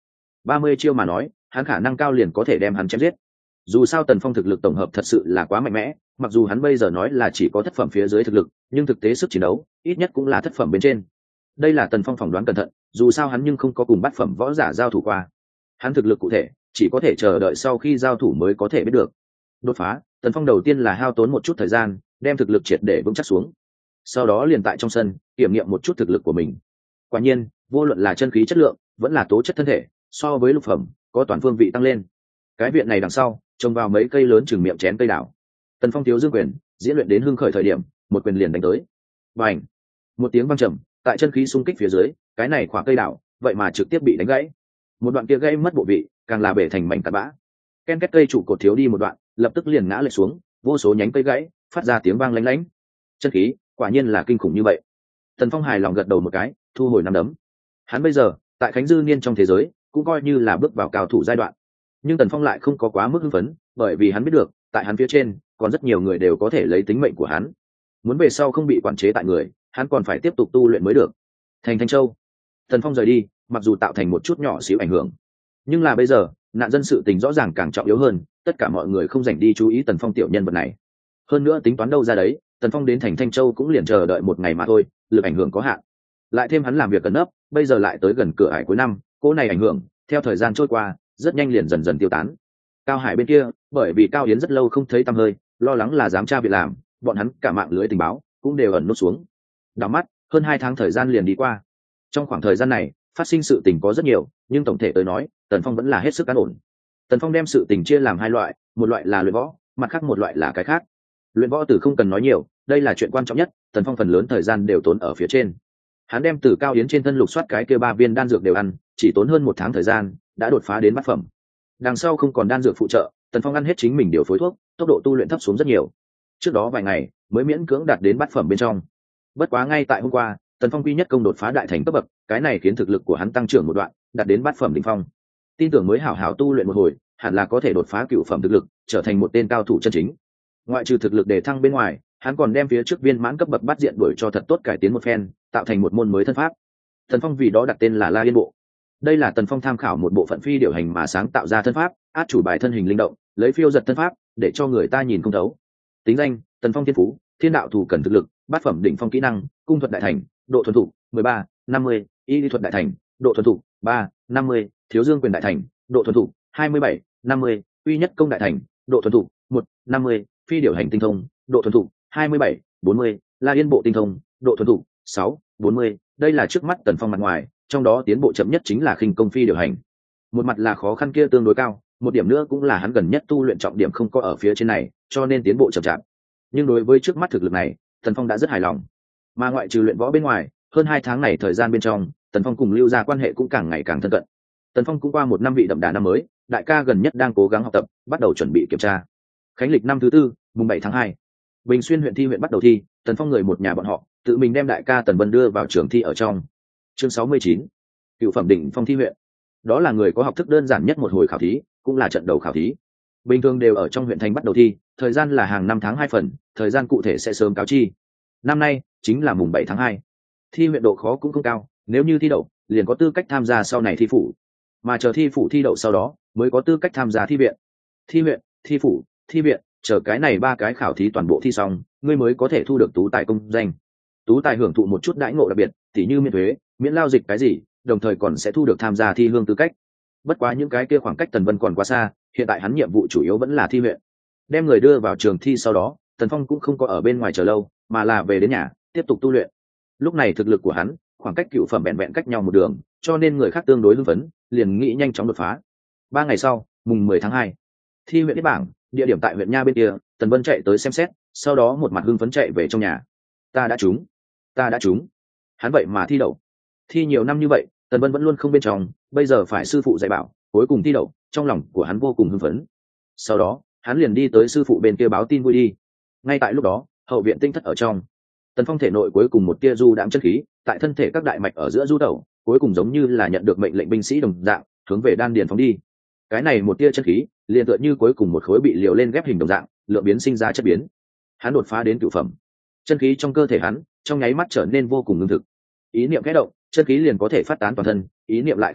30 chiêu mà nói hắn khả năng cao liền có thể đem hắn chém giết. Dù sao Tần Phong thực lực tổng hợp thật sự là quá mạnh mẽ, mặc dù hắn bây giờ nói là chỉ có thất phẩm phía dưới thực lực, nhưng thực tế sức chiến đấu ít nhất cũng là thất phẩm bên trên. Đây là Tần Phong phỏng đoán cẩn thận, dù sao hắn nhưng không có cùng bát phẩm võ giả giao thủ qua. Hắn thực lực cụ thể chỉ có thể chờ đợi sau khi giao thủ mới có thể biết được. Đột phá, Tần Phong đầu tiên là hao tốn một chút thời gian, đem thực lực triệt để vững chắc xuống. Sau đó liền tại trong sân kiểm nghiệm một chút thực lực của mình. Quả nhiên, vô luận là chân khí chất lượng, vẫn là tố chất thân thể, so với lục phẩm có toàn phương vị tăng lên. Cái viện này đằng sau trồng vào mấy cây lớn chừng miệng chén cây đảo. Tần Phong thiếu dương quyền diễn luyện đến hưng khởi thời điểm, một quyền liền đánh tới. Bành! Một tiếng vang trầm, tại chân khí xung kích phía dưới, cái này khỏa cây đảo vậy mà trực tiếp bị đánh gãy. Một đoạn kia gãy mất bộ vị, càng là bể thành mảnh tạt bã. Ken két cây trụ cột thiếu đi một đoạn, lập tức liền ngã lệch xuống, vô số nhánh cây gãy phát ra tiếng vang lanh lảnh. Chân khí quả nhiên là kinh khủng như vậy. Tần Phong hài lòng gật đầu một cái, thu hồi nắm đấm. Hắn bây giờ tại Khánh Dư Niên trong thế giới cũng coi như là bước vào cao thủ giai đoạn, nhưng Tần Phong lại không có quá mức hưng phấn, bởi vì hắn biết được tại hắn phía trên còn rất nhiều người đều có thể lấy tính mệnh của hắn. Muốn về sau không bị quản chế tại người, hắn còn phải tiếp tục tu luyện mới được. Thành Thanh Châu, Tần Phong rời đi, mặc dù tạo thành một chút nhỏ xíu ảnh hưởng, nhưng là bây giờ nạn dân sự tình rõ ràng càng trọng yếu hơn, tất cả mọi người không dành đi chú ý Tần Phong tiểu nhân vật này. Hơn nữa tính toán đâu ra đấy, Tần Phong đến thành Thanh Châu cũng liền chờ đợi một ngày mà thôi, lực ảnh hưởng có hạn. Lại thêm hắn làm việc cẩn nấp, bây giờ lại tới gần cửa ải cuối năm, cô này ảnh hưởng theo thời gian trôi qua rất nhanh liền dần dần tiêu tán. Cao Hải bên kia, bởi vì Cao Yến rất lâu không thấy tăm hơi, lo lắng là giám tra việc làm, bọn hắn cả mạng lưới tình báo cũng đều ẩn nút xuống. Đảo mắt hơn 2 tháng thời gian liền đi qua. Trong khoảng thời gian này phát sinh sự tình có rất nhiều, nhưng tổng thể tới nói Tần Phong vẫn là hết sức an ổn. Tần Phong đem sự tình chia làm 2 loại, một loại là luyện võ, mặt khác một loại là cái khác. Luyện võ từ không cần nói nhiều, đây là chuyện quan trọng nhất, Tần Phong phần lớn thời gian đều tốn ở phía trên. Hắn đem từ Cao Yến trên thân lục soát cái kia 3 viên đan dược đều ăn, chỉ tốn hơn 1 tháng thời gian đã đột phá đến bát phẩm. Đằng sau không còn đan dược phụ trợ, Tần Phong ăn hết chính mình điều phối thuốc, tốc độ tu luyện thấp xuống rất nhiều. Trước đó vài ngày mới miễn cưỡng đạt đến bát phẩm bên trong. Bất quá ngay tại hôm qua, Tần Phong quy nhất công đột phá đại thành cấp bậc, cái này khiến thực lực của hắn tăng trưởng một đoạn, đạt đến bát phẩm đỉnh phong. Tin tưởng mới hảo hảo tu luyện một hồi, hẳn là có thể đột phá cửu phẩm thực lực, trở thành một tên cao thủ chân chính. Ngoại trừ thực lực đề thăng bên ngoài, hắn còn đem phía trước viên mãn cấp bậc bát diện đuổi cho thật tốt cải tiến một phen, tạo thành một môn mới thân pháp. Tần Phong vì đó đặt tên là La Yên Bộ. Đây là Tần Phong tham khảo một bộ phận phi điều hành mà sáng tạo ra thân pháp, át chủ bài thân hình linh động, lấy phiêu giật thân pháp để cho người ta nhìn không thấu. Tính danh: Tần Phong thiên phú, thiên đạo thủ cần thực lực, bát phẩm đỉnh phong kỹ năng, cung thuật đại thành, độ thuần thục 13, 50, y lý thuật đại thành, độ thuần thục 3, 50, thiếu dương quyền đại thành, độ thuần thục 27, 50, uy nhất công đại thành, độ thuần thục 1, 50, phi điều hành tinh thông, độ thuần thục 27, 40, La Yên Bộ tinh thông, độ thuần thục 6, 40. Đây là trước mắt Tần Phong mặt ngoài, trong đó tiến bộ chậm nhất chính là khinh công phi điều hành. Một mặt là khó khăn kia tương đối cao, một điểm nữa cũng là hắn gần nhất tu luyện trọng điểm không có ở phía trên này, cho nên tiến bộ chậm chạp. Nhưng đối với trước mắt thực lực này, Tần Phong đã rất hài lòng. Mà ngoại trừ luyện võ bên ngoài, hơn 2 tháng này thời gian bên trong, Tần Phong cùng Lưu Gia quan hệ cũng càng ngày càng thân cận. Tần Phong cũng qua 1 năm vị đậm đà năm mới, đại ca gần nhất đang cố gắng học tập, bắt đầu chuẩn bị kiểm tra. Khánh lịch năm thứ 4, mùng 7 tháng 2. Bình Xuyên huyện thi huyện bắt đầu thi, Tần Phong người một nhà bọn họ, tự mình đem đại ca Tần Vân đưa vào trường thi ở trong. Chương 69. Cựu phẩm đỉnh phong thi huyện. Đó là người có học thức đơn giản nhất một hồi khảo thí, cũng là trận đầu khảo thí. Bình thường đều ở trong huyện thành bắt đầu thi, thời gian là hàng năm tháng 2 phần, thời gian cụ thể sẽ sớm cáo chi. Năm nay chính là mùng 7 tháng 2. Thi huyện độ khó cũng không cao, nếu như thi đậu, liền có tư cách tham gia sau này thi phủ. Mà chờ thi phủ thi đậu sau đó, mới có tư cách tham gia thi viện. Thi huyện, thi phủ, thi viện, chờ cái này 3 cái khảo thí toàn bộ thi xong, ngươi mới có thể thu được tú tài công danh. Tú tài hưởng thụ một chút đãi ngộ đặc biệt, tỉ như miễn thuế, miễn lao dịch cái gì, đồng thời còn sẽ thu được tham gia thi hương tư cách. Bất quá những cái kia khoảng cách Tần Vân còn quá xa, hiện tại hắn nhiệm vụ chủ yếu vẫn là thi huyện. Đem người đưa vào trường thi sau đó, Tần Phong cũng không có ở bên ngoài chờ lâu, mà là về đến nhà tiếp tục tu luyện. Lúc này thực lực của hắn khoảng cách cựu phẩm vẹn vẹn cách nhau một đường, cho nên người khác tương đối hưng phấn, liền nghĩ nhanh chóng đột phá. 3 ngày sau, mùng 10 tháng 2, thi huyện biết bảng, địa điểm tại huyện Nha bên kia. Tần Vân chạy tới xem xét, sau đó một mặt hưng phấn chạy về trong nhà. Ta đã trúng, ta đã trúng. Hắn vậy mà thi đậu. Thi nhiều năm như vậy, Tần Vân vẫn luôn không bên trong, bây giờ phải sư phụ dạy bảo, cuối cùng thi đậu, trong lòng của hắn vô cùng hưng phấn. Sau đó hắn liền đi tới sư phụ bên kia báo tin vui đi. Ngay tại lúc đó, hậu viện tinh thất ở trong, Tần Phong thể nội cuối cùng một tia du đãng chân khí tại thân thể các đại mạch ở giữa du tẩu, cuối cùng giống như là nhận được mệnh lệnh binh sĩ đồng dạng, hướng về đan điền phóng đi. Cái này một tia chân khí liền tựa như cuối cùng một khối bị liều lên ghép hình đồng dạng, lượng biến sinh ra chất biến. Hắn đột phá đến cửu phẩm. Chân khí trong cơ thể hắn trong nháy mắt trở nên vô cùng ngưng thực. Ý niệm khẽ động, chân khí liền có thể phát tán toàn thân, ý niệm lại khẽ động,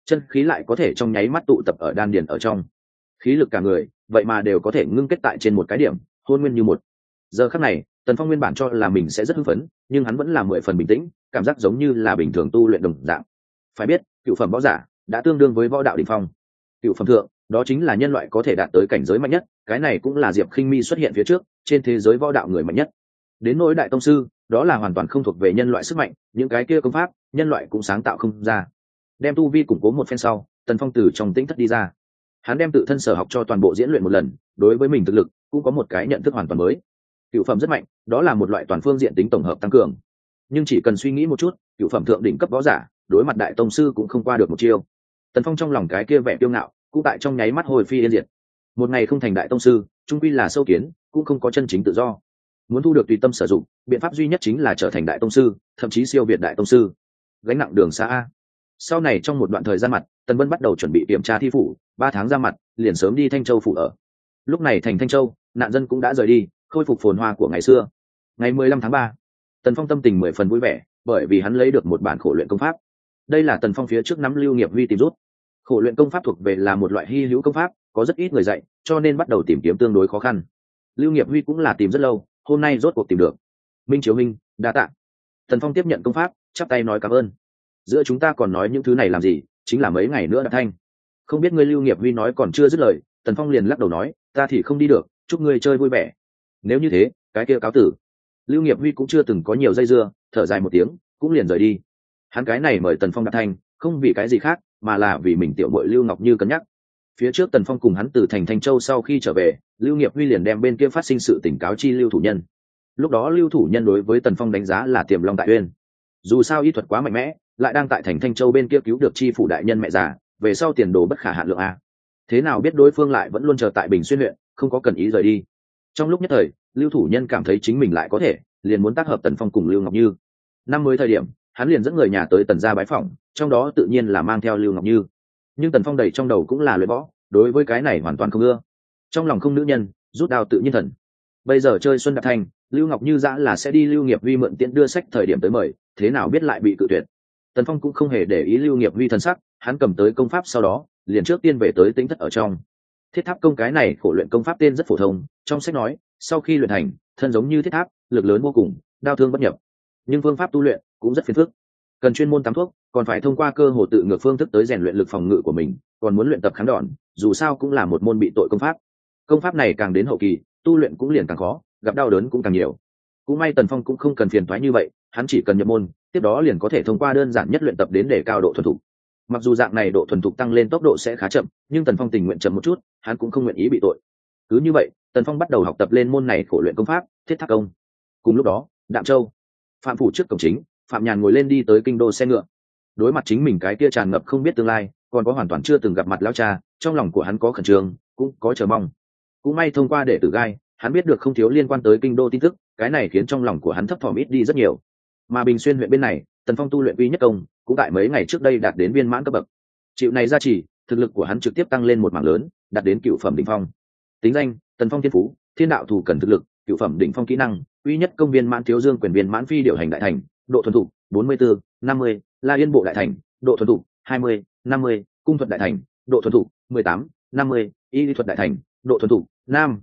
chân khí lại có thể trong nháy mắt tụ tập ở đan điền ở trong, khí lực cả người vậy mà đều có thể ngưng kết tại trên một cái điểm, hôn nguyên như một. Giờ khắc này Tần Phong nguyên bản cho là mình sẽ rất hưng phấn, nhưng hắn vẫn là 10 phần bình tĩnh, cảm giác giống như là bình thường tu luyện đồng dạng. Phải biết cựu phẩm võ giả đã tương đương với võ đạo đỉnh phong, cựu phẩm thượng đó chính là nhân loại có thể đạt tới cảnh giới mạnh nhất, cái này cũng là Diệp Khinh Mi xuất hiện phía trước trên thế giới võ đạo người mạnh nhất. Đến nỗi đại tông sư, đó là hoàn toàn không thuộc về nhân loại sức mạnh, những cái kia công pháp nhân loại cũng sáng tạo không ra. Đem tu vi củng cố một phen sau, Tần Phong từ trong tĩnh thất đi ra, hắn đem tự thân sở học cho toàn bộ diễn luyện một lần, đối với mình thực lực cũng có một cái nhận thức hoàn toàn mới. Cựu phẩm rất mạnh, đó là một loại toàn phương diện tính tổng hợp tăng cường, nhưng chỉ cần suy nghĩ một chút, cựu phẩm thượng đỉnh cấp võ giả đối mặt đại tông sư cũng không qua được một chiêu. Tần Phong trong lòng cái kia vẻ kiêu ngạo cũng tại trong nháy mắt hồi phi yên diệt. Một ngày không thành đại tông sư, trung quy là sâu kiến, cũng không có chân chính tự do. Muốn thu được tùy tâm sử dụng, biện pháp duy nhất chính là trở thành đại tông sư, thậm chí siêu việt đại tông sư. Gánh nặng đường xa a. Sau này trong một đoạn thời gian mặt, Tần Vân bắt đầu chuẩn bị kiểm tra thi phủ, 3 tháng ra mặt, liền sớm đi Thanh Châu phủ ở. Lúc này thành Thanh Châu, nạn dân cũng đã rời đi, khôi phục phồn hoa của ngày xưa. Ngày 15 tháng 3, Tần Phong tâm tình 10 phần vui vẻ, bởi vì hắn lấy được một bản khổ luyện công pháp. Đây là Tần Phong phía trước nắm Lưu Nghiệp Huy tìm rút. Khổ luyện công pháp thuộc về là một loại hy hữu công pháp, có rất ít người dạy, cho nên bắt đầu tìm kiếm tương đối khó khăn. Lưu Nghiệp Huy cũng là tìm rất lâu, hôm nay rốt cuộc tìm được. Minh Chiếu Minh, đa tạ. Tần Phong tiếp nhận công pháp, chắp tay nói cảm ơn. Giữa chúng ta còn nói những thứ này làm gì, chính là mấy ngày nữa đã thanh. Không biết ngươi Lưu Nghiệp Huy nói còn chưa dứt lời, Tần Phong liền lắc đầu nói, ta thì không đi được, chúc ngươi chơi vui vẻ. Nếu như thế, cái kia cáo tử. Lưu Nghiệp Huy cũng chưa từng có nhiều dây dưa, thở dài một tiếng, cũng liền rời đi. Hắn cái này mời Tần Phong đạt thanh, không vì cái gì khác, mà là vì mình tiểu muội Lưu Ngọc Như cân nhắc. Phía trước Tần Phong cùng hắn từ thành Thanh Châu sau khi trở về, Lưu Nghiệp Huy liền đem bên kia phát sinh sự tình cáo chi Lưu thủ nhân. Lúc đó Lưu thủ nhân đối với Tần Phong đánh giá là tiềm long tại uyên. Dù sao y thuật quá mạnh mẽ, lại đang tại thành Thanh Châu bên kia cứu được chi phủ đại nhân mẹ già, về sau tiền đồ bất khả hạn lượng a. Thế nào biết đối phương lại vẫn luôn chờ tại Bình Xuyên huyện, không có cần ý rời đi. Trong lúc nhất thời, Lưu thủ nhân cảm thấy chính mình lại có thể, liền muốn tác hợp Tần Phong cùng Lưu Ngọc Như. Năm mới thời điểm, hắn liền dẫn người nhà tới Tần gia bái phỏng, trong đó tự nhiên là mang theo Lưu Ngọc Như. Nhưng Tần Phong đầy trong đầu cũng là luyện võ, đối với cái này hoàn toàn không ưa. Trong lòng không nữ nhân, rút đao tự nhiên thần. Bây giờ chơi xuân đạp thanh, Lưu Ngọc Như dã là sẽ đi Lưu Nghiệp Huy mượn tiện đưa sách thời điểm tới mời, thế nào biết lại bị cự tuyệt. Tần Phong cũng không hề để ý Lưu Nghiệp Huy thần sắc, hắn cầm tới công pháp sau đó, liền trước tiên về tới tĩnh thất ở trong. Thiết tháp công cái này khổ luyện công pháp tên rất phổ thông, trong sách nói, sau khi luyện thành, thân giống như thiết tháp, lực lớn vô cùng, đao thương bất nhập. Nhưng phương pháp tu luyện cũng rất phiền phức, cần chuyên môn tắm thuốc, còn phải thông qua cơ hồ tự ngược phương thức tới rèn luyện lực phòng ngự của mình, còn muốn luyện tập kháng đòn, dù sao cũng là một môn bị tội công pháp. Công pháp này càng đến hậu kỳ, tu luyện cũng liền càng khó, gặp đau đớn cũng càng nhiều. Cũng may Tần Phong cũng không cần phiền toái như vậy, hắn chỉ cần nhập môn, tiếp đó liền có thể thông qua đơn giản nhất luyện tập đến để cao độ thuần thục. Mặc dù dạng này độ thuần thục tăng lên tốc độ sẽ khá chậm, nhưng Tần Phong tình nguyện chậm một chút, hắn cũng không nguyện ý bị tội. Cứ như vậy, Tần Phong bắt đầu học tập lên môn này khổ luyện công pháp, Thiết Tháp công. Cùng lúc đó, Đạm Châu, Phạm phủ trước cổng chính, Phạm Nhàn ngồi lên đi tới kinh đô xe ngựa. Đối mặt chính mình cái kia tràn ngập không biết tương lai, còn có hoàn toàn chưa từng gặp mặt lão cha, trong lòng của hắn có khẩn trương, cũng có chờ mong. Cũng may thông qua đệ tử gai, hắn biết được không thiếu liên quan tới kinh đô tin tức, cái này khiến trong lòng của hắn thấp thỏm ít đi rất nhiều. Mà Bình Xuyên huyện bên này, Tần Phong tu luyện uy nhất công, cũng tại mấy ngày trước đây đạt đến viên mãn cấp bậc. Chịu này gia trì, thực lực của hắn trực tiếp tăng lên một mảng lớn, đạt đến cựu phẩm đỉnh phong. Tính danh: Tần Phong thiên phú, thiên đạo thủ cần thực lực, cựu phẩm đỉnh phong kỹ năng, uy nhất công viên mãn thiếu dương quyền viên mãn phi điều hành đại thành, độ thuần thục 44, 50, La Yên bộ đại thành, độ thuần thục 20, 50, cung thuật đại thành, độ thuần thục 18, 50, y lý thuật đại thành, độ thuần thục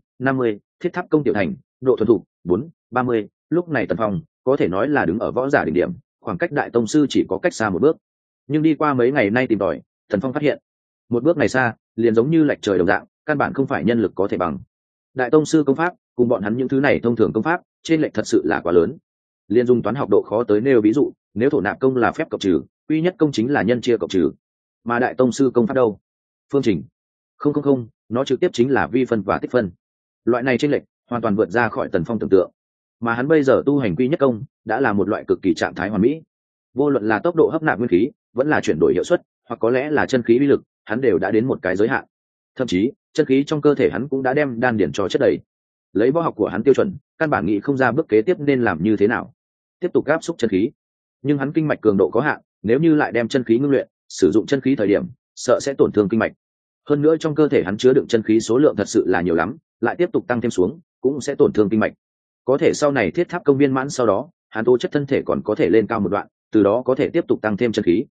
50, thiết tháp công tiểu thành, độ thuần thục 4, 30. Lúc này Tần Phong có thể nói là đứng ở võ giả đỉnh điểm, khoảng cách đại tông sư chỉ có cách xa một bước. Nhưng đi qua mấy ngày nay tìm tòi, Tần Phong phát hiện một bước này xa, liền giống như lệch trời đồng dạng, căn bản không phải nhân lực có thể bằng. Đại tông sư công pháp cùng bọn hắn những thứ này thông thường công pháp, trên lệch thật sự là quá lớn. Liên dung toán học độ khó tới nêu ví dụ, nếu thổ nạp công là phép cộng trừ, uy nhất công chính là nhân chia cộng trừ. Mà đại tông sư công pháp đâu? Phương trình. Không, nó trực tiếp chính là vi phân và tích phân. Loại này trên lệch hoàn toàn vượt ra khỏi Tần Phong tưởng tượng. Mà hắn bây giờ tu hành quy nhất công đã là một loại cực kỳ trạng thái hoàn mỹ. Vô luận là tốc độ hấp nạp nguyên khí, vẫn là chuyển đổi hiệu suất, hoặc có lẽ là chân khí uy lực, hắn đều đã đến một cái giới hạn. Thậm chí, chân khí trong cơ thể hắn cũng đã đem đan điển cho chất đầy. Lấy võ học của hắn tiêu chuẩn, căn bản nghĩ không ra bước kế tiếp nên làm như thế nào. Tiếp tục áp xúc chân khí, nhưng hắn kinh mạch cường độ có hạn, nếu như lại đem chân khí ngưng luyện, sử dụng chân khí thời điểm, sợ sẽ tổn thương kinh mạch. Hơn nữa trong cơ thể hắn chứa đựng chân khí số lượng thật sự là nhiều lắm, lại tiếp tục tăng thêm xuống, cũng sẽ tổn thương kinh mạch. Có thể sau này thiết tháp công viên mãn sau đó, hắn tố chất thân thể còn có thể lên cao một đoạn, từ đó có thể tiếp tục tăng thêm chân khí.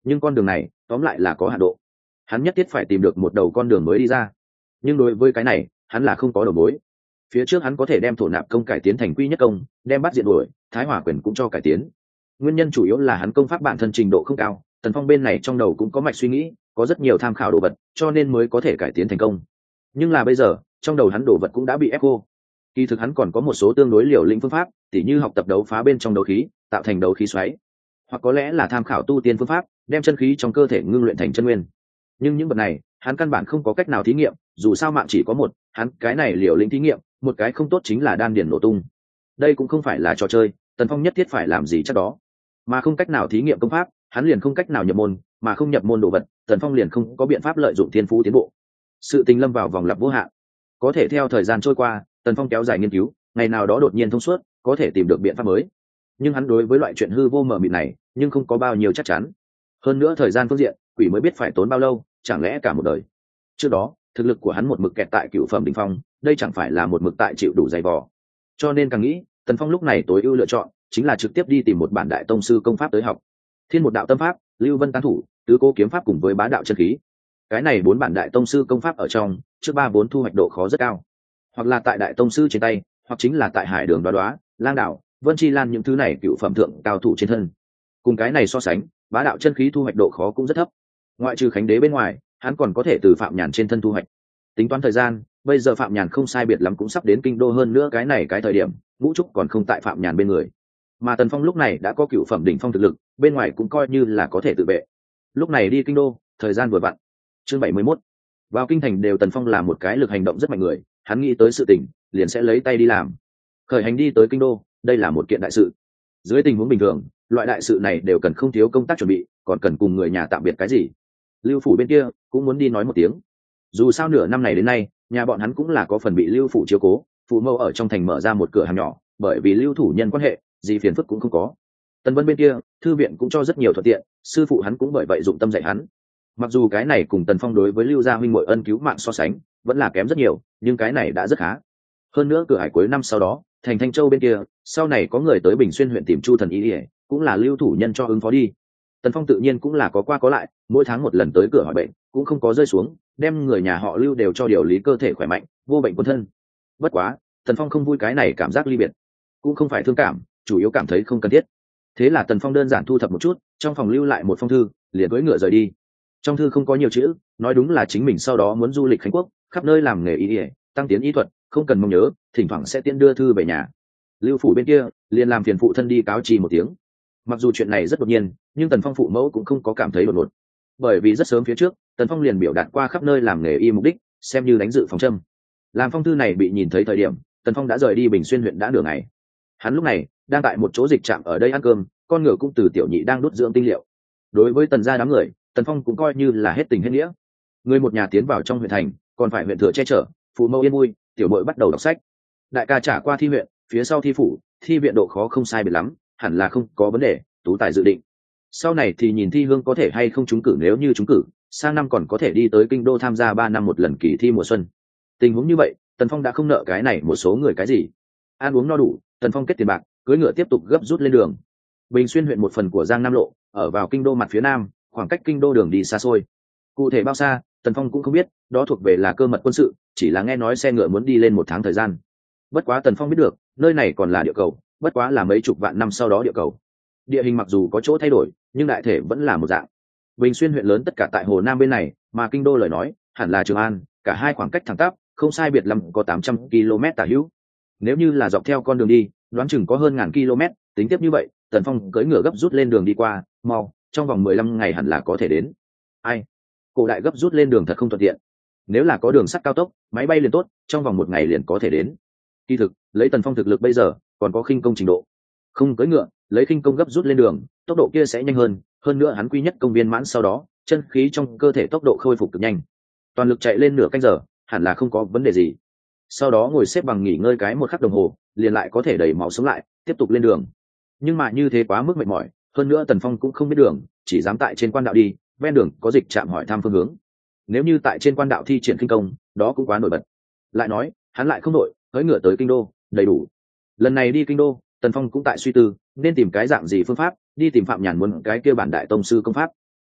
nhưng con đường này tóm lại là có hạn độ, hắn nhất thiết phải tìm được một đầu con đường mới đi ra. Nhưng đối với cái này hắn là không có đầu mối. Phía trước hắn có thể đem thổ nạp công cải tiến thành quy nhất công, đem bắt diện đuổi thái hỏa quyền cũng cho cải tiến. Nguyên nhân chủ yếu là hắn công pháp bản thân trình độ không cao, Tần Phong bên này trong đầu cũng có mạch suy nghĩ, có rất nhiều tham khảo đồ vật, cho nên mới có thể cải tiến thành công. Nhưng là bây giờ trong đầu hắn đồ vật cũng đã bị ép cô. Kỳ thực hắn còn có một số tương đối liều lĩnh phương pháp, tỉ như học tập đấu phá bên trong đấu khí, tạo thành đấu khí xoáy, hoặc có lẽ là tham khảo tu tiên phương pháp, đem chân khí trong cơ thể ngưng luyện thành chân nguyên. Nhưng những vật này hắn căn bản không có cách nào thí nghiệm, dù sao mạng chỉ có một, hắn cái này liều lĩnh thí nghiệm, một cái không tốt chính là đan điền nổ tung. Đây cũng không phải là trò chơi, Tần Phong nhất thiết phải làm gì chắc đó. Mà không cách nào thí nghiệm công pháp, hắn liền không cách nào nhập môn, mà không nhập môn đồ vật, Tần Phong liền không có biện pháp lợi dụng thiên phú tiến bộ. Sự tình lâm vào vòng lặp vô hạn. Có thể theo thời gian trôi qua, Tần Phong kéo dài nghiên cứu, ngày nào đó đột nhiên thông suốt, có thể tìm được biện pháp mới. Nhưng hắn đối với loại chuyện hư vô mờ mịt này, nhưng không có bao nhiêu chắc chắn. Hơn nữa thời gian phương diện, quỷ mới biết phải tốn bao lâu, chẳng lẽ cả một đời. Trước đó, thực lực của hắn một mực kẹt tại cựu phẩm đỉnh phong, đây chẳng phải là một mực tại chịu đủ dày vò. Cho nên càng nghĩ, Tần Phong lúc này tối ưu lựa chọn chính là trực tiếp đi tìm một bản đại tông sư công pháp tới học. Thiên một đạo tâm pháp, Lưu Vân tán thủ, tứ cố kiếm pháp cùng với bá đạo chân khí. Cái này 4 bản đại tông sư công pháp ở trong, trước 3-4 thu hoạch độ khó rất cao. Hoặc là tại đại tông sư trên tay, hoặc chính là tại Hải Đường Đoá, Lang Đạo, Vân Chi Lan những thứ này cựu phẩm thượng cao thủ trên thân. Cùng cái này so sánh, bá đạo chân khí thu hoạch độ khó cũng rất thấp. Ngoại trừ Khánh Đế bên ngoài, hắn còn có thể từ Phạm Nhàn trên thân thu hoạch. Tính toán thời gian, bây giờ Phạm Nhàn không sai biệt lắm cũng sắp đến kinh đô, hơn nữa cái thời điểm Ngũ Trúc còn không tại Phạm Nhàn bên người, mà Tần Phong lúc này đã có cựu phẩm đỉnh phong thực lực, bên ngoài cũng coi như là có thể tự vệ. Lúc này đi kinh đô, thời gian vừa vặn. Chương 71. Vào kinh thành đều Tần Phong là một cái lực hành động rất mạnh người, hắn nghĩ tới sự tình liền sẽ lấy tay đi làm. Khởi hành đi tới kinh đô, đây là một kiện đại sự. Dưới tình huống bình thường, loại đại sự này đều cần không thiếu công tác chuẩn bị, còn cần cùng người nhà tạm biệt cái gì. Lưu phủ bên kia cũng muốn đi nói một tiếng. Dù sao nửa năm này đến nay, nhà bọn hắn cũng là có phần bị Lưu phủ chiếu cố, phụ mẫu ở trong thành mở ra một cửa hàng nhỏ, bởi vì Lưu thủ nhân quan hệ, gì phiền phức cũng không có. Tần Vân bên kia, thư viện cũng cho rất nhiều thuận tiện, sư phụ hắn cũng bởi vậy dụng tâm dạy hắn. Mặc dù cái này cùng Tần Phong đối với Lưu gia huynh muội ân cứu mạng so sánh, vẫn là kém rất nhiều, nhưng cái này đã rất khá. Hơn nữa cửa hải cuối năm sau đó, thành Thanh Châu bên kia, sau này có người tới Bình Xuyên huyện tìm Chu thần y, cũng là Lưu thủ nhân cho ứng phó đi. Tần Phong tự nhiên cũng là có qua có lại, mỗi tháng một lần tới cửa hỏi bệnh, cũng không có rơi xuống, đem người nhà họ Lưu đều cho điều lý cơ thể khỏe mạnh, vô bệnh quân thân. Bất quá, Tần Phong không vui cái này cảm giác ly biệt, cũng không phải thương cảm, chủ yếu cảm thấy không cần thiết. Thế là Tần Phong đơn giản thu thập một chút, trong phòng lưu lại một phong thư, liền cưỡi ngựa rời đi. Trong thư không có nhiều chữ, nói đúng là chính mình sau đó muốn du lịch Khánh Quốc, khắp nơi làm nghề y, tăng tiến y thuật, không cần mong nhớ, thỉnh thoảng sẽ tiễn đưa thư về nhà. Lưu phủ bên kia liền làm phiền phụ thân đi cáo trì một tiếng. Mặc dù chuyện này rất đột nhiên, nhưng Tần Phong phụ mẫu cũng không có cảm thấy đột ngột, bởi vì rất sớm phía trước, Tần Phong liền biểu đạt qua khắp nơi làm nghề y mục đích, xem như đánh dự phòng châm. Làm phong thư này bị nhìn thấy thời điểm, Tần Phong đã rời đi Bình Xuyên huyện đã nửa ngày. Hắn lúc này đang tại một chỗ dịch trạm ở đây ăn cơm, con ngựa cũng từ tiểu nhị đang đốt dưỡng tinh liệu. Đối với Tần gia đám người, Tần Phong cũng coi như là hết tình hết nghĩa. Người một nhà tiến vào trong huyện thành, còn phải huyện thừa che chở, phụ mẫu yên vui, tiểu muội bắt đầu đọc sách. Đại ca trả qua thi huyện, phía sau thi phủ, thi viện độ khó không sai biệt lắm, hẳn là không có vấn đề, tú tài dự định. Sau này thì nhìn thi hương có thể hay không trúng cử, nếu như trúng cử, sang năm còn có thể đi tới kinh đô tham gia 3 năm một lần kỳ thi mùa xuân. Tình huống như vậy, Tần Phong đã không nợ cái này một số người cái gì. Ăn uống no đủ, Tần Phong kết tiền bạc, cưỡi ngựa tiếp tục gấp rút lên đường. Bình Xuyên huyện một phần của Giang Nam lộ, ở vào kinh đô mặt phía nam, khoảng cách kinh đô đường đi xa xôi. Cụ thể bao xa, Tần Phong cũng không biết, đó thuộc về là cơ mật quân sự, chỉ là nghe nói xe ngựa muốn đi lên 1 tháng thời gian. Bất quá Tần Phong biết được, nơi này còn là địa cầu, bất quá là mấy chục vạn năm sau đó địa cầu. Địa hình mặc dù có chỗ thay đổi, nhưng đại thể vẫn là một dạng. Bình Xuyên huyện lớn tất cả tại hồ Nam bên này, mà kinh đô lời nói, hẳn là Trường An, cả hai khoảng cách thẳng tắp, không sai biệt lắm có 800 km tả hữu. Nếu như là dọc theo con đường đi, đoán chừng có hơn 1000 km, tính tiếp như vậy, Tần Phong cưỡi ngựa gấp rút lên đường đi qua, mau, trong vòng 15 ngày hẳn là có thể đến. Ai? Cổ đại gấp rút lên đường thật không thuận tiện. Nếu là có đường sắt cao tốc, máy bay liền tốt, trong vòng 1 ngày liền có thể đến. Kỳ thực, lấy Tần Phong thực lực bây giờ, còn có khinh công trình độ. Không cưỡi ngựa, lấy khinh công gấp rút lên đường, tốc độ kia sẽ nhanh hơn nữa hắn quy nhất công viên mãn sau đó, chân khí trong cơ thể tốc độ khôi phục cực nhanh. Toàn lực chạy lên nửa canh giờ, hẳn là không có vấn đề gì. Sau đó ngồi xếp bằng nghỉ ngơi cái 1 khắc đồng hồ, liền lại có thể đẩy máu sống lại, tiếp tục lên đường. Nhưng mà như thế quá mức mệt mỏi, hơn nữa Tần Phong cũng không biết đường, chỉ dám tại trên quan đạo đi, ven đường có dịch trạm hỏi thăm phương hướng. Nếu như tại trên quan đạo thi triển khinh công, đó cũng quá nổi bật. Lại nói, hắn lại không đội, cưỡi ngựa tới kinh đô, đầy đủ. Lần này đi kinh đô, Tần Phong cũng tại suy tư, nên tìm cái dạng gì phương pháp, đi tìm Phạm Nhàn muốn cái kia bản đại tông sư công pháp.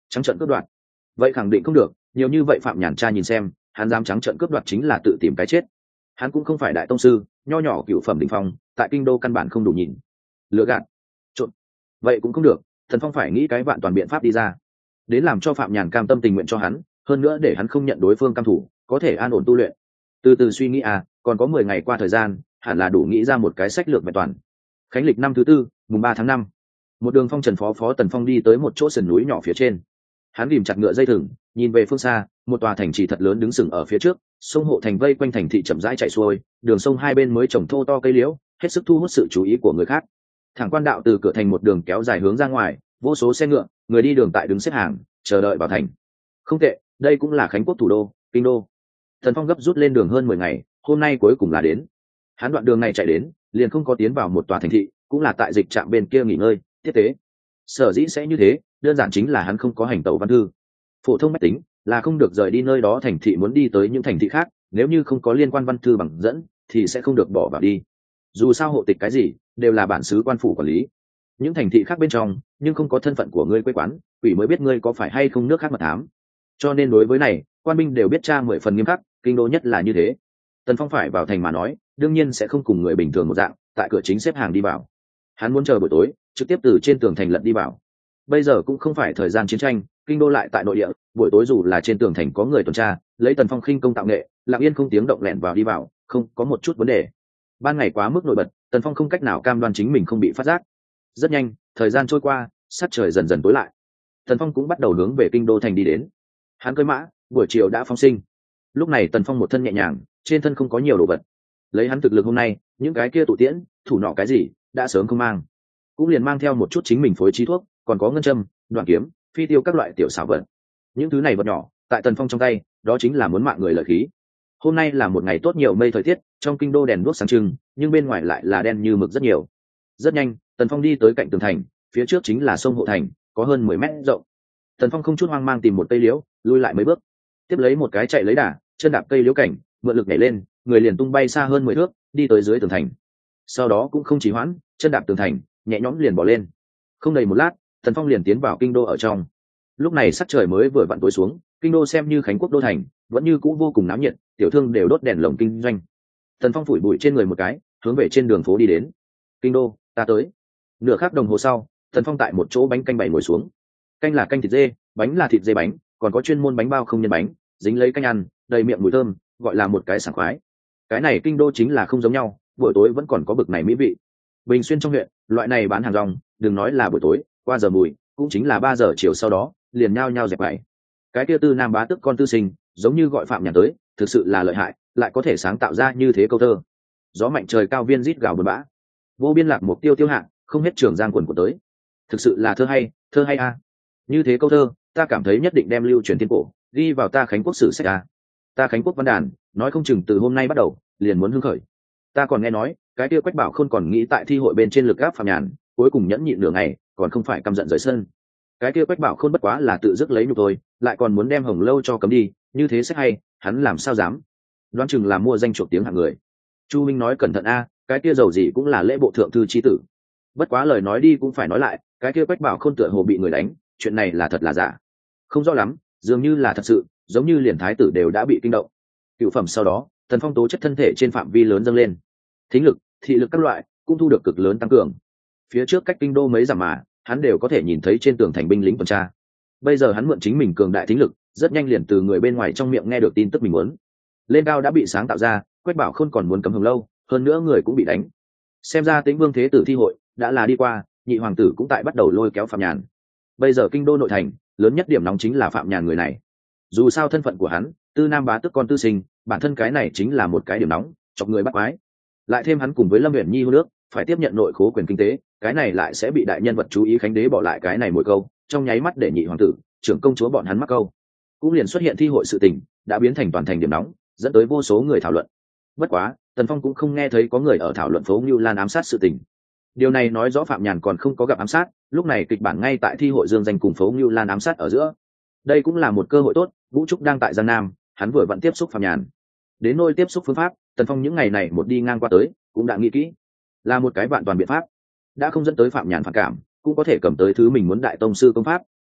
trắng trợn cướp đoạt. Vậy khẳng định không được, nhiều như vậy Phạm Nhàn tra nhìn xem, hắn dám trắng trợn cướp đoạt chính là tự tìm cái chết. Hắn cũng không phải đại tông sư, nho nhỏ cựu phẩm đỉnh phong, tại kinh đô căn bản không đủ nhìn. Lừa gạt, trộn, vậy cũng không được, Tần Phong phải nghĩ cái vạn toàn biện pháp đi ra, đến làm cho Phạm Nhàn cam tâm tình nguyện cho hắn, hơn nữa để hắn không nhận đối phương cam thủ, có thể an ổn tu luyện. Từ từ suy nghĩ còn có 10 ngày qua thời gian, hẳn là đủ nghĩ ra một cái sách lược vẹn toàn. Khánh lịch năm thứ tư, mùng 3 tháng 5. Một đường phong trần phó Tần Phong đi tới một chỗ sườn núi nhỏ phía trên. Hắn ghìm chặt ngựa dây thừng, nhìn về phương xa, một tòa thành trì thật lớn đứng sừng ở phía trước, sông hộ thành vây quanh thành thị chậm rãi chạy xuôi, đường sông hai bên mới trồng thô to cây liễu, hết sức thu hút sự chú ý của người khác. Thẳng quan đạo từ cửa thành một đường kéo dài hướng ra ngoài, vô số xe ngựa, người đi đường tại đứng xếp hàng, chờ đợi vào thành. Không tệ, đây cũng là Khánh quốc thủ đô, kinh đô. Tần Phong gấp rút lên đường hơn 10 ngày, hôm nay cuối cùng là đến. Hắn đoạn đường này chạy đến, liền không có tiến vào một tòa thành thị, cũng là tại dịch trạm bên kia nghỉ ngơi, tiếp tế. Sở dĩ sẽ như thế, đơn giản chính là hắn không có hành tẩu văn thư. Phổ thông bách tính là không được rời đi nơi đó thành thị muốn đi tới những thành thị khác, nếu như không có liên quan văn thư bằng dẫn thì sẽ không được bỏ vào đi. Dù sao hộ tịch cái gì đều là bản xứ quan phủ quản lý. Những thành thị khác bên trong nhưng không có thân phận của ngươi quê quán, quỷ mới biết ngươi có phải hay không nước khác mật thám. Cho nên đối với này, quan binh đều biết tra 10 phần nghiêm khắc, kinh đô nhất là như thế. Tần Phong phải vào thành mà nói, đương nhiên sẽ không cùng người bình thường một dạng, tại cửa chính xếp hàng đi vào. Hắn muốn chờ buổi tối, trực tiếp từ trên tường thành lật đi vào. Bây giờ cũng không phải thời gian chiến tranh, kinh đô lại tại nội địa, buổi tối dù là trên tường thành có người tuần tra, lấy Tần Phong khinh công tạo nghệ, lặng yên không tiếng động lẻn vào đi vào, không có một chút vấn đề. Ban ngày quá mức nổi bật, Tần Phong không cách nào cam đoan chính mình không bị phát giác. Rất nhanh, thời gian trôi qua, sắc trời dần dần tối lại. Tần Phong cũng bắt đầu hướng về kinh đô thành đi đến. Hắn cưỡi mã, buổi chiều đã phóng sinh. Lúc này Tần Phong một thân nhẹ nhàng, trên thân không có nhiều đồ vật. Lấy hắn thực lực hôm nay, những cái kia tụ tiễn, thủ nọ cái gì, đã sớm không mang. Cũng liền mang theo một chút chính mình phối trí thuốc, còn có ngân châm, đoạn kiếm, phi tiêu các loại tiểu xảo vật. Những thứ này vật nhỏ, tại Tần Phong trong tay, đó chính là muốn mạng người lợi khí. Hôm nay là một ngày tốt nhiều mây thời tiết, trong kinh đô đèn đuốc sáng trưng, nhưng bên ngoài lại là đen như mực rất nhiều. Rất nhanh, Tần Phong đi tới cạnh tường thành, phía trước chính là sông hộ thành, có hơn 10 mét rộng. Tần Phong không chút hoang mang tìm một cây liễu, lui lại mấy bước, tiếp lấy một cái chạy lấy đà, chân đạp cây liễu cảnh, mượn lực nhảy lên, người liền tung bay xa hơn 10 thước, đi tới dưới tường thành. Sau đó cũng không trì hoãn, chân đạp tường thành, nhẹ nhõm liền bỏ lên. Không đầy một lát, Tần Phong liền tiến vào kinh đô ở trong. Lúc này sắc trời mới vừa vặn tối xuống, kinh đô xem như Khánh quốc đô thành, vẫn như cũ vô cùng náo nhiệt, tiểu thương đều đốt đèn lồng kinh doanh. Tần Phong phủi bụi trên người một cái, hướng về trên đường phố đi đến. Kinh đô, ta tới. Nửa khắc đồng hồ sau, Tần Phong tại một chỗ bánh canh bày ngồi xuống. Canh là canh thịt dê, bánh là thịt dê bánh, còn có chuyên môn bánh bao không nhân bánh, dính lấy canh ăn, đầy miệng mùi thơm, gọi là một cái sảng khoái. Cái này kinh đô chính là không giống nhau, buổi tối vẫn còn có bực này mỹ vị. Bình Xuyên trong huyện, loại này bán hàng rong, đừng nói là buổi tối, qua giờ mùi, cũng chính là 3 giờ chiều sau đó, liền nhao nhao dẹp bày. Cái kia Tư Nam bá tức con tư sinh, giống như gọi Phạm Nhàn tới, thực sự là lợi hại, lại có thể sáng tạo ra như thế câu thơ. Gió mạnh trời cao viên rít gào buồn bã, vô biên lạc mục tiêu tiêu hạ, không hết trường giang quần của tới. Thực sự là thơ hay a. Như thế câu thơ, ta cảm thấy nhất định đem lưu truyền thiên cổ, ghi vào ta Khánh quốc sử sách a. Ta Khánh quốc văn đàn, nói không chừng từ hôm nay bắt đầu, liền muốn hưng khởi. Ta còn nghe nói, cái kia Quách Bảo Khôn còn nghĩ tại thi hội bên trên lực gáp Phạm Nhàn, cuối cùng nhẫn nhịn nửa ngày, còn không phải căm giận rời sân. Cái kia Quách Bảo Khôn bất quá là tự dứt lấy nhục thôi, lại còn muốn đem Hồng Lâu cho cấm đi, như thế sách hay, hắn làm sao dám? Đoán chừng là mua danh chuộc tiếng hạng người. Chu Minh nói cẩn thận a, cái kia dầu gì cũng là lễ bộ thượng thư chi tử. Bất quá lời nói đi cũng phải nói lại, cái kia Quách Bảo Khôn tựa hồ bị người đánh, chuyện này là thật là giả? Không rõ lắm, dường như là thật sự, giống như liền thái tử đều đã bị kinh động. Cựu phẩm sau đó, Tần Phong tố chất thân thể trên phạm vi lớn dâng lên, thính lực, thị lực các loại cũng thu được cực lớn tăng cường. Phía trước cách kinh đô mấy dặm mà, hắn đều có thể nhìn thấy trên tường thành binh lính tuần tra. Bây giờ hắn mượn chính mình cường đại thính lực, rất nhanh liền từ người bên ngoài trong miệng nghe được tin tức mình muốn. Lên cao đã bị sáng tạo ra, Quách Bảo Khôn còn muốn cấm Hồng Lâu, hơn nữa người cũng bị đánh. Xem ra Tĩnh Vương Thế Tử thi hội đã là đi qua, nhị hoàng tử cũng tại bắt đầu lôi kéo Phạm Nhàn. Bây giờ kinh đô nội thành, lớn nhất điểm nóng chính là Phạm Nhàn người này. Dù sao thân phận của hắn, Tư Nam bá tức con tư sinh, bản thân cái này chính là một cái điểm nóng, chọc người bắt quái. Lại thêm hắn cùng với Lâm Uyển Nhi hôn nước, phải tiếp nhận nội khố quyền kinh tế, cái này lại sẽ bị đại nhân vật chú ý Khánh đế bỏ lại cái này mỗi câu, trong nháy mắt để nhị hoàng tử, trưởng công chúa bọn hắn mắc câu. Cũng liền xuất hiện thi hội sự tình, đã biến thành toàn thành điểm nóng, dẫn tới vô số người thảo luận. Bất quá, Tần Phong cũng không nghe thấy có người ở thảo luận phố Ngưu Lan ám sát sự tình. Điều này nói rõ Phạm Nhàn còn không có gặp ám sát, lúc này kịch bản ngay tại thi hội dương danh cùng phố Ngưu Lan ám sát ở giữa. Đây cũng là một cơ hội tốt, Vũ Trúc đang tại Giang Nam, hắn vừa vẫn tiếp xúc Phạm Nhàn. Đến nơi tiếp xúc phương pháp, Tần Phong những ngày này một đi ngang qua tới, cũng đã nghĩ kỹ, là một cái vạn toàn biện pháp, đã không dẫn tới Phạm Nhàn phản cảm, cũng có thể cầm tới thứ mình muốn đại tông sư công pháp,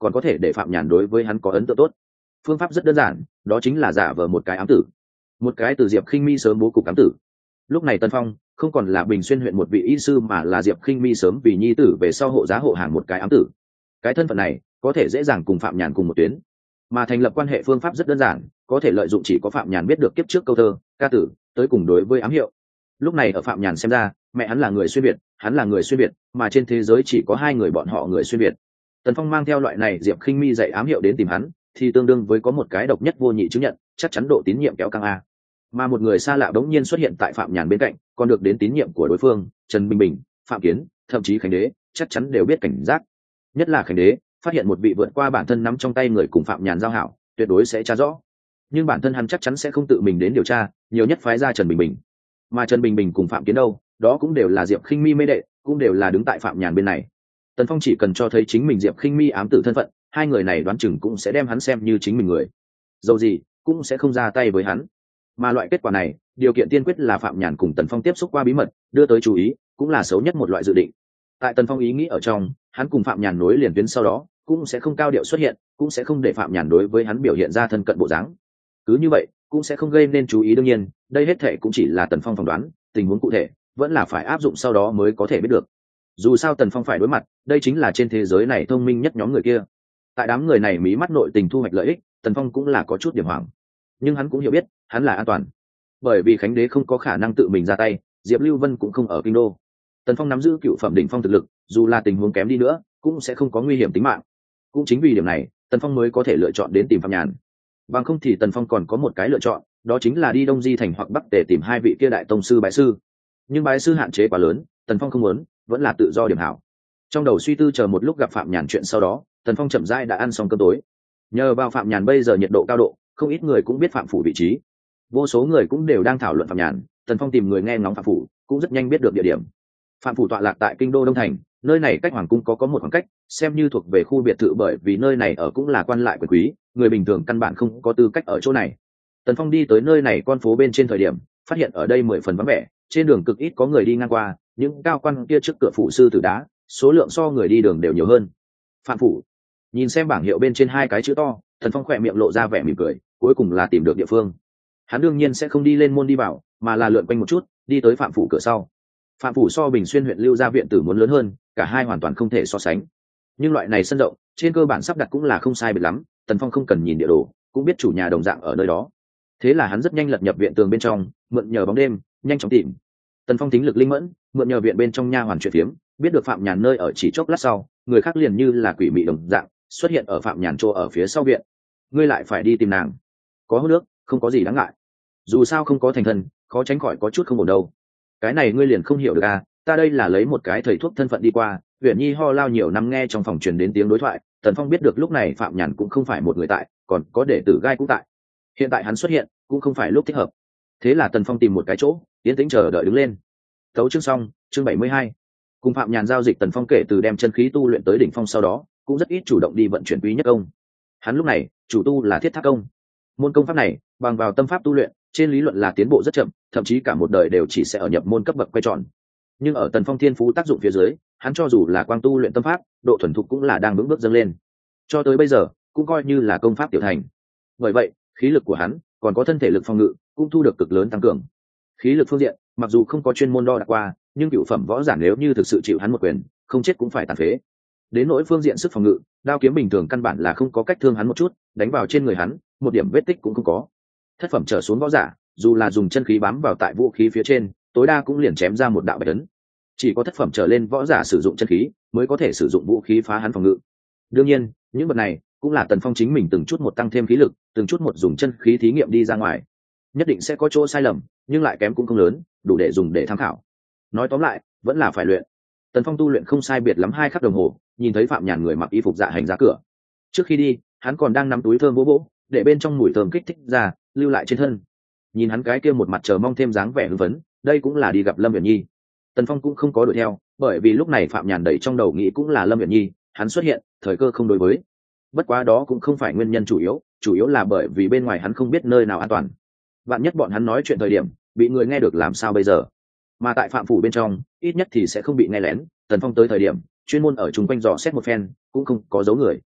còn có thể để phạm nhàn đối với hắn có ấn tượng tốt. Phương pháp rất đơn giản, đó chính là giả vờ một cái ám tử, một cái từ Diệp Khinh Mi sớm bố cục ám tử. Lúc này Tần Phong không còn là Bình Xuyên huyện một vị y sư, mà là Diệp Khinh Mi sớm vì nhi tử về sau hộ giá hộ hàng một cái ám tử. Cái thân phận này có thể dễ dàng cùng phạm nhàn cùng một tuyến, mà thành lập quan hệ phương pháp rất đơn giản, có thể lợi dụng chỉ có phạm nhàn biết được kiếp trước câu thơ ca tử tới cùng đối với ám hiệu. Lúc này ở phạm nhàn xem ra, mẹ hắn là người xuyên việt, hắn là người xuyên việt, mà trên thế giới chỉ có hai người bọn họ người xuyên việt. Tần Phong mang theo loại này Diệp Khinh Mi dạy ám hiệu đến tìm hắn, thì tương đương với có một cái độc nhất vô nhị chứng nhận, chắc chắn độ tín nhiệm kéo căng a. Mà một người xa lạ đống nhiên xuất hiện tại phạm nhàn bên cạnh, còn được đến tín nhiệm của đối phương, Trần Bình Bình, Phạm Kiến, thậm chí Khánh Đế, chắc chắn đều biết cảnh giác. Nhất là Khánh Đế, phát hiện một vị vượt qua bản thân nắm trong tay người cùng phạm nhàn giao hảo, tuyệt đối sẽ tra rõ. Nhưng bản thân hắn chắc chắn sẽ không tự mình đến điều tra, nhiều nhất phái ra Trần Bình Bình. Mà Trần Bình Bình cùng Phạm Kiến đâu, đó cũng đều là Diệp Khinh Mi mê đệ, cũng đều là đứng tại phạm nhàn bên này. Tần Phong chỉ cần cho thấy chính mình Diệp Khinh Mi ám tử thân phận, hai người này đoán chừng cũng sẽ đem hắn xem như chính mình người, dầu gì cũng sẽ không ra tay với hắn. Mà loại kết quả này, điều kiện tiên quyết là phạm nhàn cùng Tần Phong tiếp xúc qua bí mật, đưa tới chú ý, cũng là xấu nhất một loại dự định. Tại Tần Phong ý nghĩ ở trong, hắn cùng phạm nhàn nối liền tuyến sau đó, cũng sẽ không cao điệu xuất hiện, cũng sẽ không để phạm nhàn đối với hắn biểu hiện ra thân cận bộ dáng. Cứ như vậy, cũng sẽ không gây nên chú ý. Đương nhiên, đây hết thể cũng chỉ là Tần Phong phỏng đoán, tình huống cụ thể vẫn là phải áp dụng sau đó mới có thể biết được. Dù sao Tần Phong phải đối mặt, đây chính là trên thế giới này thông minh nhất nhóm người kia. Tại đám người này mí mắt nội tình thu hoạch lợi ích, Tần Phong cũng là có chút điểm hoảng, nhưng hắn cũng hiểu biết hắn là an toàn, bởi vì Khánh Đế không có khả năng tự mình ra tay, Diệp Lưu Vân cũng không ở kinh đô. Tần Phong nắm giữ cựu phẩm đỉnh phong thực lực, dù là tình huống kém đi nữa cũng sẽ không có nguy hiểm tính mạng. Cũng chính vì điểm này, Tần Phong mới có thể lựa chọn đến tìm phạm nhàn. Bằng không thì Tần Phong còn có một cái lựa chọn, đó chính là đi Đông Di thành hoặc Bắc để tìm hai vị kia đại tông sư bái sư. Nhưng bái sư hạn chế quá lớn, Tần Phong không muốn, vẫn là tự do điểm hảo. Trong đầu suy tư chờ một lúc gặp phạm nhàn chuyện sau đó, Tần Phong chậm rãi đã ăn xong cơm tối. Nhờ vào phạm nhàn bây giờ nhiệt độ cao độ, không ít người cũng biết phạm phủ vị trí, vô số người cũng đều đang thảo luận phạm nhàn. Tần Phong tìm người nghe ngóng phạm phủ, cũng rất nhanh biết được địa điểm. Phạm phủ tọa lạc tại kinh đô Đông thành, nơi này cách hoàng cung có một khoảng cách, xem như thuộc về khu biệt thự, bởi vì nơi này ở cũng là quan lại quyền quý, người bình thường căn bản không có tư cách ở chỗ này. Tần Phong đi tới nơi này con phố bên trên thời điểm, phát hiện ở đây 10 phần vắng vẻ, trên đường cực ít có người đi ngang qua, những cao quan kia trước cửa phủ sư tử đá, số lượng so người đi đường đều nhiều hơn. Phạm phủ. Nhìn xem bảng hiệu bên trên hai cái chữ to, Tần Phong khỏe miệng lộ ra vẻ mỉm cười, cuối cùng là tìm được địa phương. Hắn đương nhiên sẽ không đi lên môn đi vào, mà là lượn quanh một chút, đi tới phạm phủ cửa sau. Phạm phủ so Bình Xuyên huyện Lưu Gia viện tử muốn lớn hơn, cả hai hoàn toàn không thể so sánh. Nhưng loại này sân rộng, trên cơ bản sắp đặt cũng là không sai biệt lắm, Tần Phong không cần nhìn địa đồ, cũng biết chủ nhà đồng dạng ở nơi đó. Thế là hắn rất nhanh lật nhập viện tường bên trong, mượn nhờ bóng đêm, nhanh chóng tìm. Tần Phong tính lực linh mẫn, mượn nhờ viện bên trong nha hoàn chuyện phiếm, biết được phạm nhàn nơi ở chỉ chốc lát sau, người khác liền như là quỷ mị đồng dạng xuất hiện ở phạm nhàn chỗ ở phía sau viện. Ngươi lại phải đi tìm nàng? Có hút nước, không có gì đáng ngại. Dù sao không có thành thân, khó tránh khỏi có chút không ổn đâu. Cái này ngươi liền không hiểu được à? Ta đây là lấy một cái thầy thuốc thân phận đi qua. Uyển Nhi ho lao nhiều năm, nghe trong phòng truyền đến tiếng đối thoại. Tần Phong biết được lúc này phạm nhàn cũng không phải một người tại, còn có đệ tử gai cũng tại. Hiện tại hắn xuất hiện cũng không phải lúc thích hợp. Thế là Tần Phong tìm một cái chỗ yên tĩnh chờ đợi đứng lên. Tấu chương xong, chương 72. Cùng phạm nhàn giao dịch, Tần Phong kể từ đem chân khí tu luyện tới đỉnh phong sau đó, cũng rất ít chủ động đi vận chuyển quý nhất công. Hắn lúc này chủ tu là thiết tháp công. Môn công pháp này bằng vào tâm pháp tu luyện, trên lý luận là tiến bộ rất chậm, thậm chí cả một đời đều chỉ sẽ ở nhập môn cấp bậc quay tròn. Nhưng ở Tần Phong thiên phú tác dụng phía dưới, hắn cho dù là quang tu luyện tâm pháp, độ thuần thục cũng là đang vững bước dâng lên. Cho tới bây giờ, cũng coi như là công pháp tiểu thành. Bởi vậy, khí lực của hắn, còn có thân thể lực phòng ngự, cũng thu được cực lớn tăng cường. Khí lực phương diện, mặc dù không có chuyên môn đo đạc qua, nhưng cựu phẩm võ giả nếu như thực sự chịu hắn một quyền, không chết cũng phải tàn phế. Đến nỗi phương diện sức phòng ngự, đao kiếm bình thường căn bản là không có cách thương hắn một chút, đánh vào trên người hắn, một điểm vết tích cũng không có. Thất phẩm trở xuống võ giả, dù là dùng chân khí bám vào tại vũ khí phía trên, tối đa cũng liền chém ra một đạo bạch ấn. Chỉ có thất phẩm trở lên võ giả sử dụng chân khí, mới có thể sử dụng vũ khí phá hắn phòng ngự. Đương nhiên, những vật này cũng là Tần Phong chính mình từng chút một tăng thêm khí lực, từng chút một dùng chân khí thí nghiệm đi ra ngoài. Nhất định sẽ có chỗ sai lầm, nhưng lại kém cũng không lớn, đủ để dùng để tham khảo. Nói tóm lại, vẫn là phải luyện. Tần Phong tu luyện không sai biệt lắm 2 khắc đồng hồ, nhìn thấy phạm nhàn người mặc y phục dạ hành ra cửa. Trước khi đi, hắn còn đang nắm túi thơm vỗ vỗ, để bên trong mùi thơm kích thích ra, lưu lại trên thân. Nhìn hắn cái kia một mặt chờ mong thêm dáng vẻ hưng phấn, đây cũng là đi gặp Lâm Uyển Nhi. Tần Phong cũng không có đuổi theo, bởi vì lúc này phạm nhàn đẩy trong đầu nghĩ cũng là Lâm Uyển Nhi, hắn xuất hiện, thời cơ không đối với. Bất quá đó cũng không phải nguyên nhân chủ yếu là bởi vì bên ngoài hắn không biết nơi nào an toàn. Vạn nhất bọn hắn nói chuyện thời điểm, bị người nghe được làm sao bây giờ? Mà tại phạm phủ bên trong, ít nhất thì sẽ không bị nghe lén. Tần Phong tới thời điểm, chuyên môn ở chung quanh dò xét một phen, cũng không có dấu người.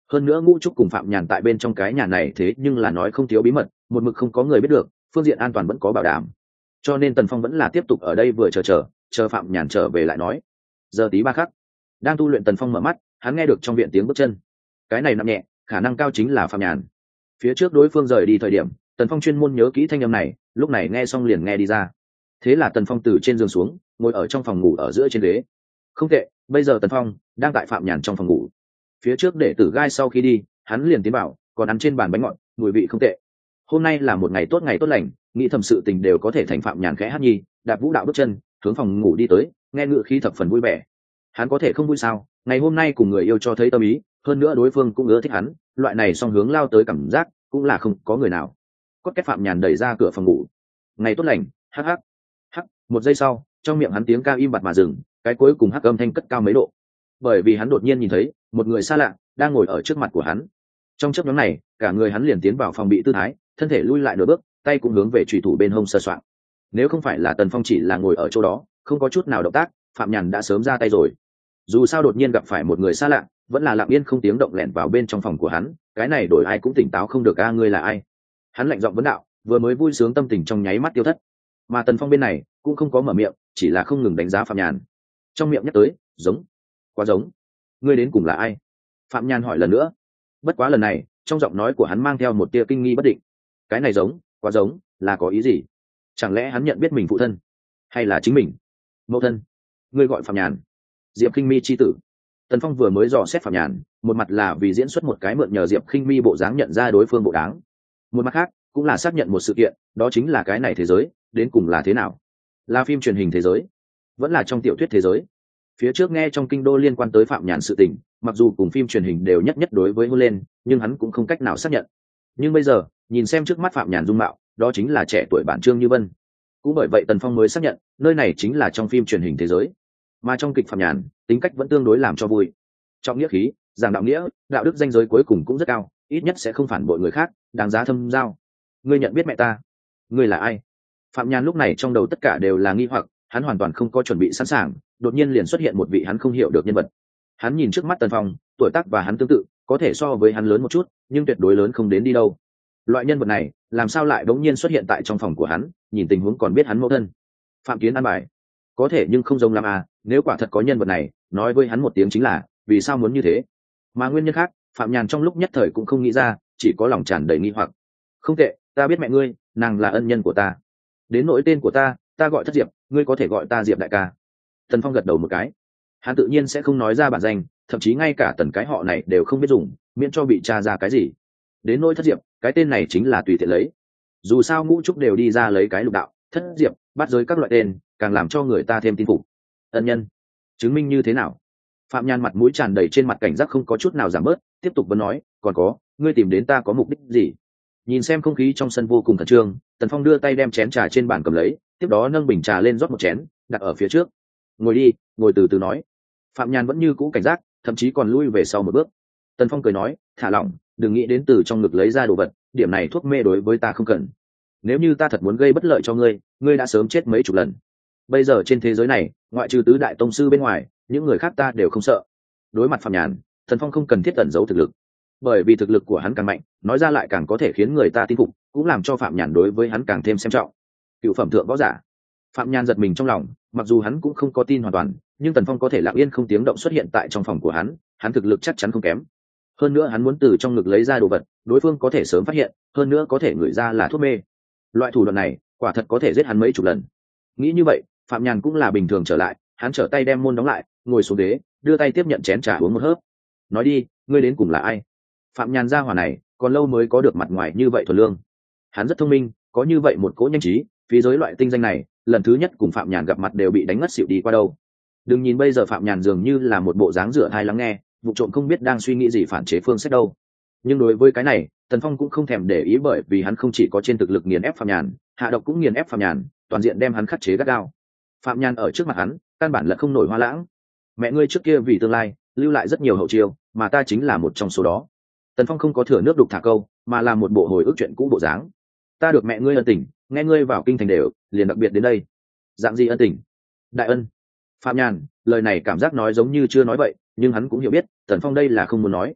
hơn nữa Ngũ Trúc cùng Phạm Nhàn tại bên trong cái nhà này thế nhưng là nói không thiếu bí mật, một mực không có người biết được, phương diện an toàn vẫn có bảo đảm. Cho nên Tần Phong vẫn là tiếp tục ở đây vừa chờ Phạm Nhàn trở về lại nói. Giờ tí 3 khắc, đang tu luyện Tần Phong mở mắt, hắn nghe được trong viện tiếng bước chân. Cái này nặng nhẹ, khả năng cao chính là Phạm Nhàn. Phía trước đối phương rời đi thời điểm, Tần Phong chuyên môn nhớ kỹ thanh âm này, lúc này nghe xong liền nghe đi ra. Thế là Tần Phong từ trên giường xuống, ngồi ở trong phòng ngủ ở giữa trên ghế. Không tệ, bây giờ Tần Phong đang tại Phạm Nhàn trong phòng ngủ. Phía trước để Tử Gai sau khi đi, hắn liền tiến vào, còn ăn trên bàn bánh ngọt, mùi vị không tệ. Hôm nay là một ngày tốt lành, nghĩ thầm sự tình đều có thể thành. Phạm Nhàn khẽ hát nhi, đạp vũ đạo bước chân, hướng phòng ngủ đi tới, nghe ngựa khí thập phần vui vẻ. Hắn có thể không vui sao? Ngày hôm nay cùng người yêu cho thấy tâm ý, hơn nữa đối phương cũng ưa thích hắn, loại này song hướng lao tới cảm giác, cũng là không có người nào. Cốt két Phạm Nhàn đẩy ra cửa phòng ngủ. Ngày tốt lành, hắc hắc. Hắc, một giây sau, trong miệng hắn tiếng ca im bặt mà dừng, cái cuối cùng hắc âm thanh cất cao mấy độ. Bởi vì hắn đột nhiên nhìn thấy một người xa lạ đang ngồi ở trước mặt của hắn. Trong chớp nhoáng này, cả người hắn liền tiến vào phòng bị tư thái, thân thể lui lại nửa bước, tay cũng hướng về chủy thủ bên hông sờ soạng. Nếu không phải là Tần Phong chỉ là ngồi ở chỗ đó, không có chút nào động tác, Phạm Nhàn đã sớm ra tay rồi. Dù sao đột nhiên gặp phải một người xa lạ, vẫn là lặng yên không tiếng động lẻn vào bên trong phòng của hắn, cái này đổi ai cũng tỉnh táo không được. Ngươi là ai? Hắn lạnh giọng vấn đạo, vừa mới vui sướng tâm tình trong nháy mắt tiêu thất. Mà Tần Phong bên này cũng không có mở miệng, chỉ là không ngừng đánh giá Phạm Nhàn. Trong miệng nhắc tới, giống, quá giống. Ngươi đến cùng là ai? Phạm Nhàn hỏi lần nữa. Bất quá lần này, trong giọng nói của hắn mang theo một tia kinh nghi bất định. Cái này giống, quá giống, là có ý gì? Chẳng lẽ hắn nhận biết mình phụ thân, hay là chính mình mẫu thân? Ngươi gọi Phạm Nhàn? Diệp Khinh Mi chi tử. Tần Phong vừa mới dò xét Phạm Nhàn, một mặt là vì diễn xuất một cái mượn nhờ Diệp Khinh Mi bộ dáng nhận ra đối phương bộ đáng, một mặt khác cũng là xác nhận một sự kiện, đó chính là cái này thế giới đến cùng là thế nào, là phim truyền hình thế giới vẫn là trong tiểu thuyết thế giới. Phía trước nghe trong kinh đô liên quan tới Phạm Nhàn sự tình, mặc dù cùng phim truyền hình đều nhất đối với hôn lên, nhưng hắn cũng không cách nào xác nhận. Nhưng bây giờ nhìn xem trước mắt Phạm Nhàn dung mạo, đó chính là trẻ tuổi bản Trương Như Vân. Cũng bởi vậy Tần Phong mới xác nhận nơi này chính là trong phim truyền hình thế giới. Mà trong kịch Phạm Nhàn tính cách vẫn tương đối làm cho vui, trọng nghĩa khí, giảng đạo nghĩa, đạo đức danh giới cuối cùng cũng rất cao, ít nhất sẽ không phản bội người khác, đáng giá thâm giao. Ngươi nhận biết mẹ ta? Ngươi là ai? Phạm Nhàn lúc này trong đầu tất cả đều là nghi hoặc, hắn hoàn toàn không có chuẩn bị sẵn sàng, đột nhiên liền xuất hiện một vị hắn không hiểu được nhân vật. Hắn nhìn trước mắt Tần Phong, tuổi tác và hắn tương tự, có thể so với hắn lớn một chút, nhưng tuyệt đối lớn không đến đi đâu. Loại nhân vật này làm sao lại đống nhiên xuất hiện tại trong phòng của hắn, nhìn tình huống còn biết hắn mẫu thân. Phạm Kiến ăn bài, có thể nhưng không giống lắm à, nếu quả thật có nhân vật này, nói với hắn một tiếng chính là, vì sao muốn như thế? Mà nguyên nhân khác, Phạm Nhàn trong lúc nhất thời cũng không nghĩ ra, chỉ có lòng tràn đầy nghi hoặc. Không tệ, ta biết mẹ ngươi, nàng là ân nhân của ta. Đến nỗi tên của ta gọi Thất Diệp, ngươi có thể gọi ta Diệp đại ca. Tần Phong gật đầu một cái. Hắn tự nhiên sẽ không nói ra bản danh, thậm chí ngay cả Tần cái họ này đều không biết dùng, miễn cho bị tra ra cái gì. Đến nỗi Thất Diệp, cái tên này chính là tùy tiện lấy. Dù sao Ngũ Trúc đều đi ra lấy cái lục đạo, Thất Diệp, bắt giới các loại tên, càng làm cho người ta thêm tin phục. Ân nhân, chứng minh như thế nào? Phạm Nhàn mặt mũi tràn đầy trên mặt cảnh giác không có chút nào giảm bớt, tiếp tục vẫn nói, còn có, ngươi tìm đến ta có mục đích gì? Nhìn xem không khí trong sân vô cùng khẩn trương, Tần Phong đưa tay đem chén trà trên bàn cầm lấy, tiếp đó nâng bình trà lên rót một chén, đặt ở phía trước. Ngồi đi, ngồi từ từ nói. Phạm Nhàn vẫn như cũ cảnh giác, thậm chí còn lui về sau một bước. Tần Phong cười nói, thả lỏng, đừng nghĩ đến từ trong ngực lấy ra đồ vật, điểm này thuốc mê đối với ta không cần. Nếu như ta thật muốn gây bất lợi cho ngươi, ngươi đã sớm chết mấy chục lần. Bây giờ trên thế giới này, ngoại trừ tứ đại tông sư bên ngoài, những người khác ta đều không sợ. Đối mặt Phạm Nhàn, Tần Phong không cần thiết ẩn giấu thực lực, bởi vì thực lực của hắn càng mạnh, nói ra lại càng có thể khiến người ta tin phục, cũng làm cho Phạm Nhàn đối với hắn càng thêm xem trọng. Cựu phẩm thượng võ giả. Phạm Nhàn giật mình trong lòng, mặc dù hắn cũng không có tin hoàn toàn, nhưng Tần Phong có thể lặng yên không tiếng động xuất hiện tại trong phòng của hắn thực lực chắc chắn không kém. Hơn nữa hắn muốn từ trong ngực lấy ra đồ vật, đối phương có thể sớm phát hiện, hơn nữa có thể ngửi ra là thuốc mê. Loại thủ đoạn này, quả thật có thể giết hắn mấy chục lần. Nghĩ như vậy, Phạm Nhàn cũng là bình thường trở lại, hắn trở tay đem môn đóng lại, ngồi xuống ghế, đưa tay tiếp nhận chén trà uống một hớp. Nói đi, ngươi đến cùng là ai? Phạm Nhàn gia hỏa này, còn lâu mới có được mặt ngoài như vậy thuần lương. Hắn rất thông minh, có như vậy một cỗ nhanh trí, phía dưới loại tinh danh này, lần thứ nhất cùng Phạm Nhàn gặp mặt đều bị đánh ngất xỉu đi qua đâu. Đừng nhìn bây giờ Phạm Nhàn dường như là một bộ dáng rửa thai lắng nghe, vụ trộm không biết đang suy nghĩ gì phản chế phương sách đâu. Nhưng đối với cái này, Tần Phong cũng không thèm để ý, bởi vì hắn không chỉ có trên thực lực nghiền ép Phạm Nhàn, hạ độc cũng nghiền ép Phạm Nhàn, toàn diện đem hắn khắc chế gắt gao. Phạm Nhàn ở trước mặt hắn, căn bản là không nổi hoa lãng. Mẹ ngươi trước kia vì tương lai, lưu lại rất nhiều hậu chiêu, mà ta chính là một trong số đó. Tần Phong không có thừa nước đục thả câu, mà là một bộ hồi ức chuyện cũ bộ dáng. Ta được mẹ ngươi ân tình, nghe ngươi vào kinh thành đều, liền đặc biệt đến đây. Dạng gì ân tình? Đại ân. Phạm Nhàn, lời này cảm giác nói giống như chưa nói vậy, nhưng hắn cũng hiểu biết, Tần Phong đây là không muốn nói.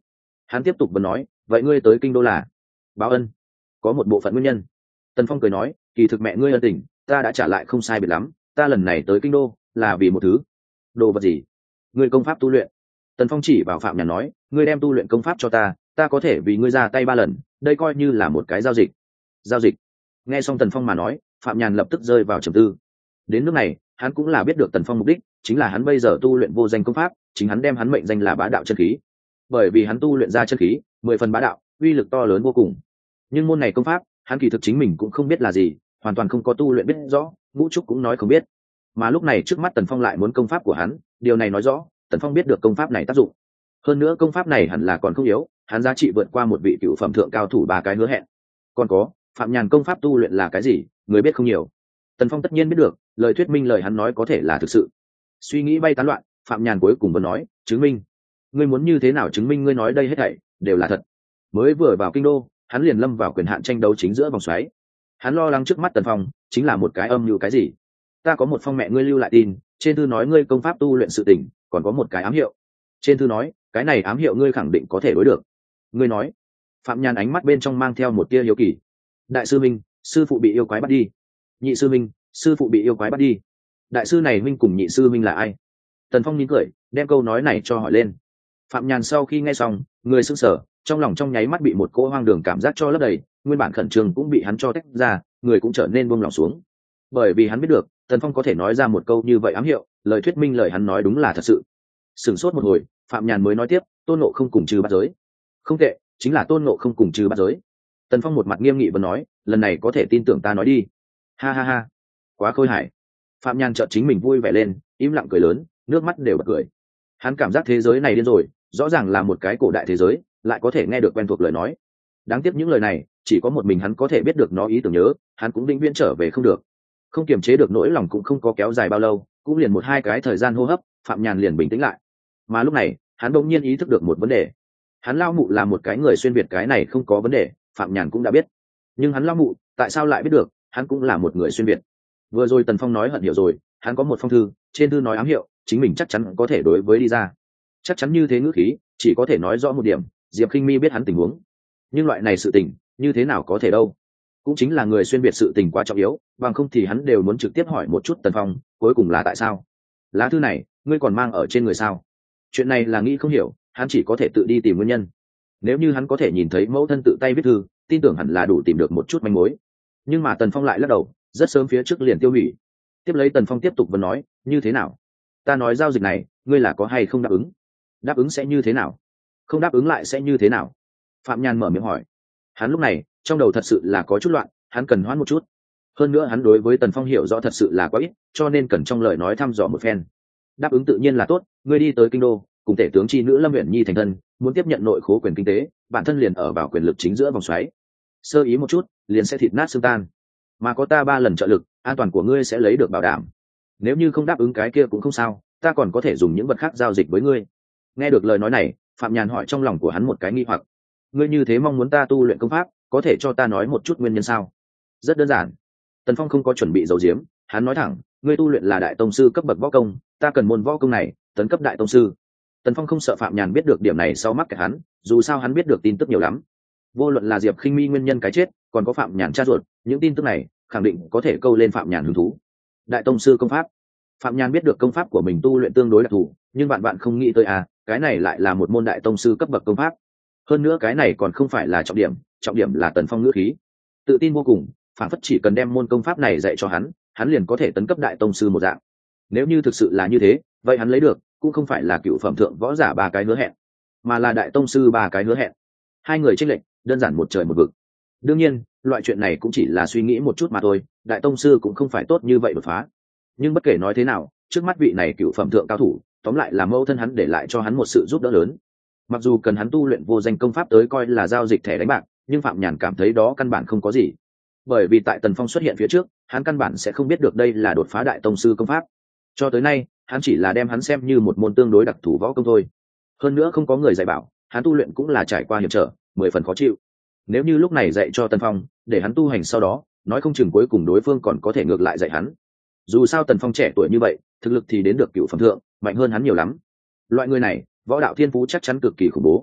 Hắn tiếp tục vẫn nói, vậy ngươi tới kinh đô là báo ân? Có một bộ phận nguyên nhân. Tần Phong cười nói, kỳ thực mẹ ngươi ân tình ta đã trả lại không sai biệt lắm, ta lần này tới kinh đô là vì một thứ. Đồ vật gì? Ngươi công pháp tu luyện. Tần Phong chỉ vào Phạm Nhàn nói, ngươi đem tu luyện công pháp cho ta, ta có thể vì ngươi ra tay 3 lần, đây coi như là một cái giao dịch. Giao dịch? Nghe xong Tần Phong mà nói, Phạm Nhàn lập tức rơi vào trầm tư. Đến lúc này hắn cũng là biết được Tần Phong mục đích chính là hắn bây giờ tu luyện vô danh công pháp, chính hắn đem hắn mệnh danh là bá đạo chân khí, bởi vì hắn tu luyện ra chân khí 10 phần bá đạo, uy lực to lớn vô cùng. Nhưng môn này công pháp hắn kỳ thực chính mình cũng không biết là gì, hoàn toàn không có tu luyện biết rõ, ngũ trúc cũng nói không biết. Mà lúc này trước mắt Tần Phong lại muốn công pháp của hắn, điều này nói rõ Tần Phong biết được công pháp này tác dụng. Hơn nữa công pháp này hẳn là còn không yếu, hắn giá trị vượt qua một vị cựu phẩm thượng cao thủ 3 cái hứa hẹn. Còn có Phạm Nhàn công pháp tu luyện là cái gì, người biết không nhiều. Tần Phong tất nhiên biết được, lời thuyết minh lời hắn nói có thể là thực sự. Suy nghĩ bay tán loạn, Phạm Nhàn cuối cùng vẫn nói, chứng minh. Ngươi muốn như thế nào chứng minh ngươi nói đây hết thảy đều là thật? Mới vừa vào kinh đô hắn liền lâm vào quyền hạn tranh đấu chính giữa vòng xoáy. Hắn lo lắng trước mắt Tần Phong chính là một cái âm mưu cái gì. Ta có một phong mẹ ngươi lưu lại tin, trên thư nói ngươi công pháp tu luyện sự tình, còn có một cái ám hiệu. Trên thư nói cái này ám hiệu ngươi khẳng định có thể đối được. Ngươi nói. Phạm Nhàn ánh mắt bên trong mang theo một tia hiếu kỳ. Đại sư minh, sư phụ bị yêu quái bắt đi. Nhị sư minh, sư phụ bị yêu quái bắt đi. Đại sư này minh cùng nhị sư minh là ai? Tần Phong nín cười, đem câu nói này cho hỏi lên. Phạm Nhàn sau khi nghe xong, người sững sờ, trong lòng trong nháy mắt bị một cỗ hoang đường cảm giác cho lấp đầy, nguyên bản khẩn trương cũng bị hắn cho tách ra, người cũng trở nên buông lỏng xuống. Bởi vì hắn biết được, Tần Phong có thể nói ra một câu như vậy ám hiệu, lời thuyết minh lời hắn nói đúng là thật sự. Sửng sốt một hồi, Phạm Nhàn mới nói tiếp, Tôn Ngộ không cùng trừ bát giới. Không tệ, chính là Tôn Ngộ không cùng trừ bát giới. Tần Phong một mặt nghiêm nghị vẫn nói, lần này có thể tin tưởng ta nói đi. Ha ha ha, quá khôi hài. Phạm Nhàn chợt chính mình vui vẻ lên, im lặng cười lớn, nước mắt đều bật cười. Hắn cảm giác thế giới này điên rồi, rõ ràng là một cái cổ đại thế giới, lại có thể nghe được quen thuộc lời nói. Đáng tiếc những lời này chỉ có một mình hắn có thể biết được nó ý tưởng nhớ, hắn cũng vĩnh viễn trở về không được. Không kiềm chế được nỗi lòng cũng không có kéo dài bao lâu, cũng liền 1-2 cái thời gian hô hấp, Phạm Nhàn liền bình tĩnh lại. Mà lúc này hắn bỗng nhiên ý thức được một vấn đề. Hắn lao mụ là một cái người xuyên việt, cái này không có vấn đề, Phạm Nhàn cũng đã biết. Nhưng hắn lao mụ tại sao lại biết được hắn cũng là một người xuyên việt? Vừa rồi Tần Phong nói hận hiểu rồi, hắn có một phong thư, trên thư nói ám hiệu, chính mình chắc chắn có thể đối với đi ra. Chắc chắn như thế ngữ khí chỉ có thể nói rõ một điểm, Diệp Khinh Mi biết hắn tình huống. Nhưng loại này sự tình như thế nào có thể đâu? Cũng chính là người xuyên biệt sự tình quá trọng yếu, bằng không thì hắn đều muốn trực tiếp hỏi một chút Tần Phong, cuối cùng là tại sao? Lá thư này ngươi còn mang ở trên người sao? Chuyện này là nghĩ không hiểu, hắn chỉ có thể tự đi tìm nguyên nhân. Nếu như hắn có thể nhìn thấy mẫu thân tự tay viết thư, tin tưởng hẳn là đủ tìm được một chút manh mối. Nhưng mà Tần Phong lại lắc đầu, rất sớm phía trước liền tiêu hủy. Tiếp lấy Tần Phong tiếp tục vấn nói, như thế nào? Ta nói giao dịch này ngươi là có hay không đáp ứng? Đáp ứng sẽ như thế nào? Không đáp ứng lại sẽ như thế nào? Phạm Nhàn mở miệng hỏi. Hắn lúc này trong đầu thật sự là có chút loạn, hắn cần hoãn một chút. Hơn nữa hắn đối với Tần Phong hiểu rõ thật sự là quá ít, cho nên cần trong lời nói thăm dò một phen. Đáp ứng tự nhiên là tốt, ngươi đi tới kinh đô cùng tể tướng chi nữ Lâm Uyển Nhi thành thân, muốn tiếp nhận nội khố quyền kinh tế, bản thân liền ở vào quyền lực chính giữa vòng xoáy, sơ ý một chút liền sẽ thịt nát xương tan. Mà có ta 3 lần trợ lực, an toàn của ngươi sẽ lấy được bảo đảm. Nếu như không đáp ứng cái kia cũng không sao, ta còn có thể dùng những vật khác giao dịch với ngươi. Nghe được lời nói này, Phạm Nhàn hỏi trong lòng của hắn một cái nghi hoặc. Ngươi như thế mong muốn ta tu luyện công pháp, có thể cho ta nói một chút nguyên nhân sao? Rất đơn giản. Tần Phong không có chuẩn bị giấu giếm, hắn nói thẳng, ngươi tu luyện là đại tông sư cấp bậc võ công, ta cần môn võ công này tấn cấp đại tông sư. Tần Phong không sợ Phạm Nhàn biết được điểm này sau mắc kẹt hắn, dù sao hắn biết được tin tức nhiều lắm. Vô luận là Diệp Khinh Mi nguyên nhân cái chết, còn có Phạm Nhàn cha ruột, những tin tức này khẳng định có thể câu lên Phạm Nhàn hứng thú. Đại tông sư công pháp. Phạm Nhàn biết được công pháp của mình tu luyện tương đối đặc thù, nhưng bạn không nghĩ tới cái này lại là một môn đại tông sư cấp bậc công pháp. Hơn nữa cái này còn không phải là trọng điểm là Tần Phong ngữ khí tự tin vô cùng, phản phất chỉ cần đem môn công pháp này dạy cho hắn liền có thể tấn cấp đại tông sư một dạng. Nếu như thực sự là như thế, vậy hắn lấy được cũng không phải là cựu phẩm thượng võ giả 3 cái hứa hẹn, mà là đại tông sư 3 cái hứa hẹn. Hai người chênh lệch đơn giản một trời một vực. Đương nhiên loại chuyện này cũng chỉ là suy nghĩ một chút mà thôi, đại tông sư cũng không phải tốt như vậy đột phá. Nhưng bất kể nói thế nào, trước mắt vị này cựu phẩm thượng cao thủ tóm lại là mẫu thân hắn để lại cho hắn một sự giúp đỡ lớn. Mặc dù cần hắn tu luyện vô danh công pháp tới coi là giao dịch thẻ đánh bạc, nhưng Phạm Nhàn cảm thấy đó căn bản không có gì. Bởi vì tại Tần Phong xuất hiện phía trước, hắn căn bản sẽ không biết được đây là đột phá đại tông sư công pháp. Cho tới nay hắn chỉ là đem hắn xem như một môn tương đối đặc thù võ công thôi. Hơn nữa không có người dạy bảo, hắn tu luyện cũng là trải qua hiểm trở, 10 phần khó chịu. Nếu như lúc này dạy cho Tần Phong để hắn tu hành, sau đó nói không chừng cuối cùng đối phương còn có thể ngược lại dạy hắn. Dù sao Tần Phong trẻ tuổi như vậy, thực lực thì đến được cựu phẩm thượng, mạnh hơn hắn nhiều lắm. Loại người này võ đạo thiên phú chắc chắn cực kỳ khủng bố.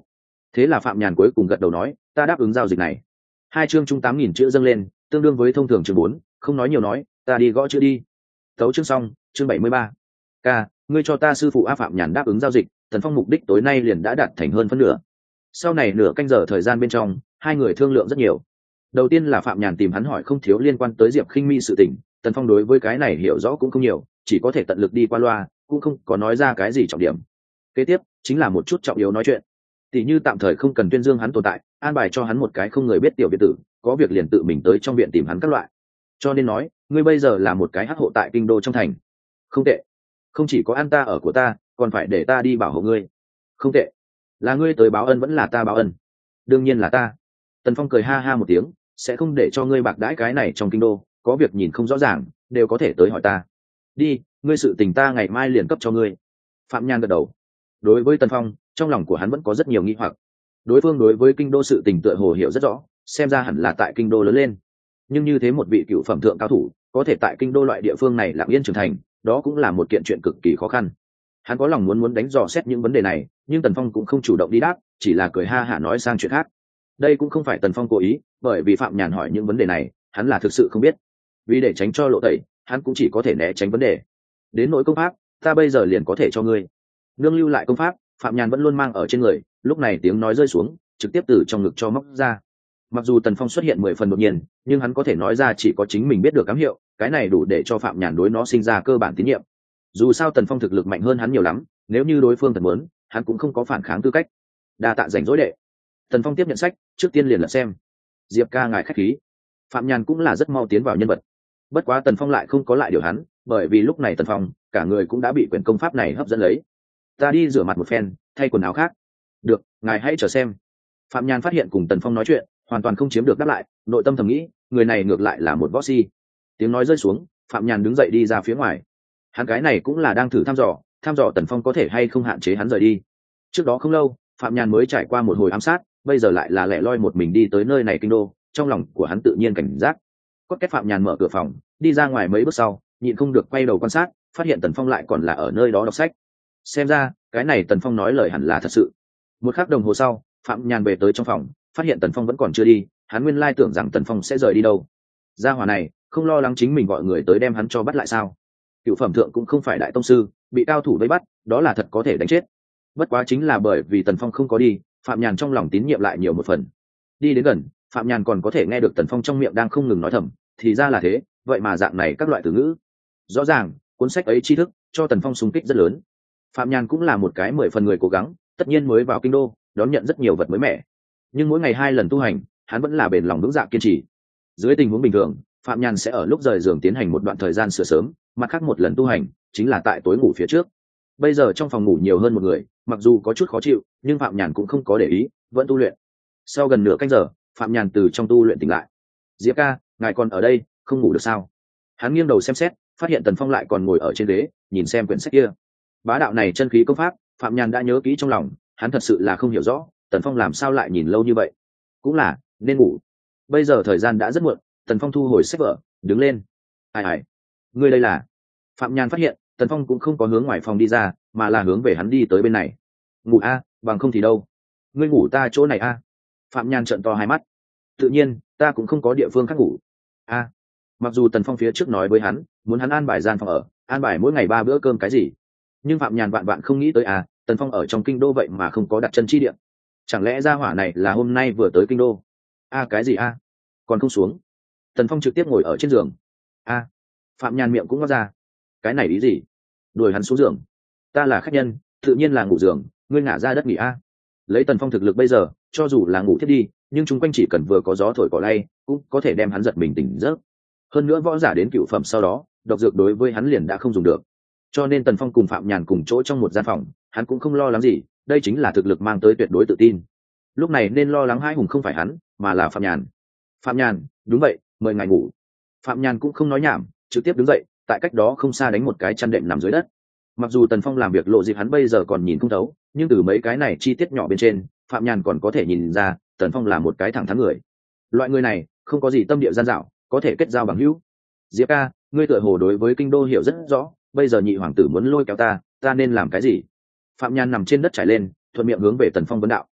Thế là Phạm Nhàn cuối cùng gật đầu nói, ta đáp ứng giao dịch này. 2 chương 8.000 chữ dâng lên, tương đương với thông thường chương 4, không nói nhiều nói, ta đi gõ chữ đi. Tấu chương xong, chương 73. Ca, ngươi cho ta sư phụ A. Phạm Nhàn đáp ứng giao dịch, Tần Phong mục đích tối nay liền đã đạt thành hơn phân nửa. Sau này nửa canh giờ thời gian bên trong, hai người thương lượng rất nhiều. Đầu tiên là Phạm Nhàn tìm hắn hỏi không thiếu liên quan tới Diệp Khinh Mi sự tình, Tần Phong đối với cái này hiểu rõ cũng không nhiều, chỉ có thể tận lực đi qua loa, cũng không có nói ra cái gì trọng điểm. Kế tiếp chính là một chút trọng yếu nói chuyện, tỷ như tạm thời không cần tuyên dương hắn tồn tại, an bài cho hắn một cái không người biết tiểu viện tử, có việc liền tự mình tới trong viện tìm hắn các loại. Cho nên nói, ngươi bây giờ là một cái hắc hộ tại kinh đô trong thành. Không tệ. Không chỉ có ăn ta ở của ta, còn phải để ta đi bảo hộ ngươi. Không tệ. Là ngươi tới báo ân vẫn là ta báo ân? Đương nhiên là ta. Tần Phong cười ha ha một tiếng, sẽ không để cho ngươi bạc đãi cái này trong kinh đô, có việc nhìn không rõ ràng đều có thể tới hỏi ta. Đi, ngươi sự tình ta ngày mai liền cấp cho ngươi. Phạm Nhan gật đầu. Đối với Tần Phong, trong lòng của hắn vẫn có rất nhiều nghi hoặc. Đối phương đối với kinh đô sự tình tựa hồ hiểu rất rõ, xem ra hẳn là tại kinh đô lớn lên. Nhưng như thế một vị cựu phẩm thượng cao thủ có thể tại kinh đô loại địa phương này lặng yên trưởng thành, đó cũng là một kiện chuyện cực kỳ khó khăn. Hắn có lòng muốn đánh dò xét những vấn đề này, nhưng Tần Phong cũng không chủ động đi đáp, chỉ là cười ha hả nói sang chuyện khác. Đây cũng không phải Tần Phong cố ý, bởi vì Phạm Nhàn hỏi những vấn đề này hắn là thực sự không biết, vì để tránh cho lộ tẩy hắn cũng chỉ có thể né tránh vấn đề. Đến nỗi công pháp, ta bây giờ liền có thể cho ngươi. Nương lưu lại công pháp, Phạm Nhàn vẫn luôn mang ở trên người, lúc này tiếng nói rơi xuống trực tiếp từ trong ngực cho móc ra. Mặc dù Tần Phong xuất hiện 10 phần đột nhiên, nhưng hắn có thể nói ra chỉ có chính mình biết được ám hiệu, cái này đủ để cho Phạm Nhàn đối nó sinh ra cơ bản tín nhiệm. Dù sao Tần Phong thực lực mạnh hơn hắn nhiều lắm, nếu như đối phương thật muốn, hắn cũng không có phản kháng tư cách. Đa tạ rảnh rỗi đệ. Tần Phong tiếp nhận sách, trước tiên liền lật xem. Diệp ca ngài khách khí. Phạm Nhàn cũng là rất mau tiến vào nhân vật. Bất quá Tần Phong lại không có lại điều hắn, bởi vì lúc này Tần Phong cả người cũng đã bị quyển công pháp này hấp dẫn lấy. Ta đi rửa mặt một phen, thay quần áo khác. Được, ngài hãy chờ xem. Phạm Nhàn phát hiện cùng Tần Phong nói chuyện hoàn toàn không chiếm được đáp lại, nội tâm thầm nghĩ, người này ngược lại là một võ si. Tiếng nói rơi xuống, Phạm Nhàn đứng dậy đi ra phía ngoài. Hắn cái này cũng là đang thử thăm dò Tần Phong có thể hay không hạn chế hắn rời đi. Trước đó không lâu, Phạm Nhàn mới trải qua một hồi ám sát, bây giờ lại là lẻ loi một mình đi tới nơi này kinh đô, trong lòng của hắn tự nhiên cảnh giác. Cốt két Phạm Nhàn mở cửa phòng, đi ra ngoài mấy bước sau, nhịn không được quay đầu quan sát, phát hiện Tần Phong lại còn là ở nơi đó đọc sách. Xem ra, cái này Tần Phong nói lời hẳn là thật sự. Một khắc đồng hồ sau, Phạm Nhàn về tới trong phòng, phát hiện Tần Phong vẫn còn chưa đi, hắn nguyên lai tưởng rằng Tần Phong sẽ rời đi đâu. Gia hỏa này, không lo lắng chính mình gọi người tới đem hắn cho bắt lại sao? Cựu phẩm thượng cũng không phải đại tông sư, bị cao thủ vây bắt, đó là thật có thể đánh chết. Bất quá chính là bởi vì Tần Phong không có đi, Phạm Nhàn trong lòng tín nhiệm lại nhiều một phần. Đi đến gần, Phạm Nhàn còn có thể nghe được Tần Phong trong miệng đang không ngừng nói thầm, thì ra là thế, vậy mà dạng này các loại từ ngữ. Rõ ràng, cuốn sách ấy tri thức cho Tần Phong xung kích rất lớn. Phạm Nhàn cũng là một cái 10 phần người cố gắng, tất nhiên mới vào kinh đô, đón nhận rất nhiều vật mới mẻ. Nhưng mỗi ngày 2 lần tu hành, hắn vẫn là bền lòng vững dạ kiên trì. Dưới tình huống bình thường, Phạm Nhàn sẽ ở lúc rời giường tiến hành một đoạn thời gian sửa sớm, mặt khác một lần tu hành chính là tại tối ngủ phía trước. Bây giờ trong phòng ngủ nhiều hơn một người, mặc dù có chút khó chịu, nhưng Phạm Nhàn cũng không có để ý, vẫn tu luyện. Sau gần nửa canh giờ, Phạm Nhàn từ trong tu luyện tỉnh lại. Diệp ca, ngài còn ở đây, không ngủ được sao? Hắn nghiêng đầu xem xét, phát hiện Tần Phong lại còn ngồi ở trên ghế, nhìn xem quyển sách kia. Bá đạo này chân khí công pháp, Phạm Nhàn đã nhớ kỹ trong lòng, hắn thật sự là không hiểu rõ, Tần Phong làm sao lại nhìn lâu như vậy. Cũng là, nên ngủ. Bây giờ thời gian đã rất muộn, Tần Phong thu hồi sách vở, đứng lên. Ai, ngươi đây là? Phạm Nhàn phát hiện, Tần Phong cũng không có hướng ngoài phòng đi ra, mà là hướng về hắn đi tới bên này. Ngủ a, bằng không thì đâu? Ngươi ngủ ta chỗ này a? Phạm Nhàn trợn to hai mắt. Tự nhiên, ta cũng không có địa phương khác ngủ. A. Mặc dù Tần Phong phía trước nói với hắn, muốn hắn an bài gian phòng ở, an bài mỗi ngày 3 bữa cơm cái gì, nhưng Phạm Nhàn vạn vạn không nghĩ tới Tần Phong ở trong kinh đô vậy mà không có đặt chân chi địa. Chẳng lẽ gia hỏa này là hôm nay vừa tới kinh đô? Cái gì còn không xuống? Tần Phong trực tiếp ngồi ở trên giường. Phạm Nhàn miệng cũng ngót ra. Cái này ý gì? Đuổi hắn xuống giường. Ta là khách nhân, tự nhiên là ngủ giường, ngươi ngả ra đất nghỉ Lấy Tần Phong thực lực bây giờ, cho dù là ngủ thiết đi, nhưng chúng quanh chỉ cần vừa có gió thổi cỏ lay, cũng có thể đem hắn giật mình tỉnh giấc. Hơn nữa võ giả đến cựu phẩm sau đó, độc dược đối với hắn liền đã không dùng được. Cho nên Tần Phong cùng Phạm Nhàn cùng chỗ trong một gian phòng, hắn cũng không lo lắng gì, đây chính là thực lực mang tới tuyệt đối tự tin. Lúc này nên lo lắng hai hùng không phải hắn, mà là Phạm Nhàn. Phạm Nhàn, đúng vậy, mời ngài ngủ. Phạm Nhàn cũng không nói nhảm, trực tiếp đứng dậy, tại cách đó không xa đánh một cái chăn đệm nằm dưới đất. Mặc dù Tần Phong làm việc lộ dịp hắn bây giờ còn nhìn không thấu, nhưng từ mấy cái này chi tiết nhỏ bên trên, Phạm Nhàn còn có thể nhìn ra, Tần Phong là một cái thẳng thắn người. Loại người này, không có gì tâm địa gian dảo, có thể kết giao bằng hữu. Diệp ca, ngươi tựa hồ đối với kinh đô hiểu rất rõ, bây giờ nhị hoàng tử muốn lôi kéo ta nên làm cái gì? Phạm Nhàn nằm trên đất trải lên, thuận miệng hướng về Tần Phong vấn đạo.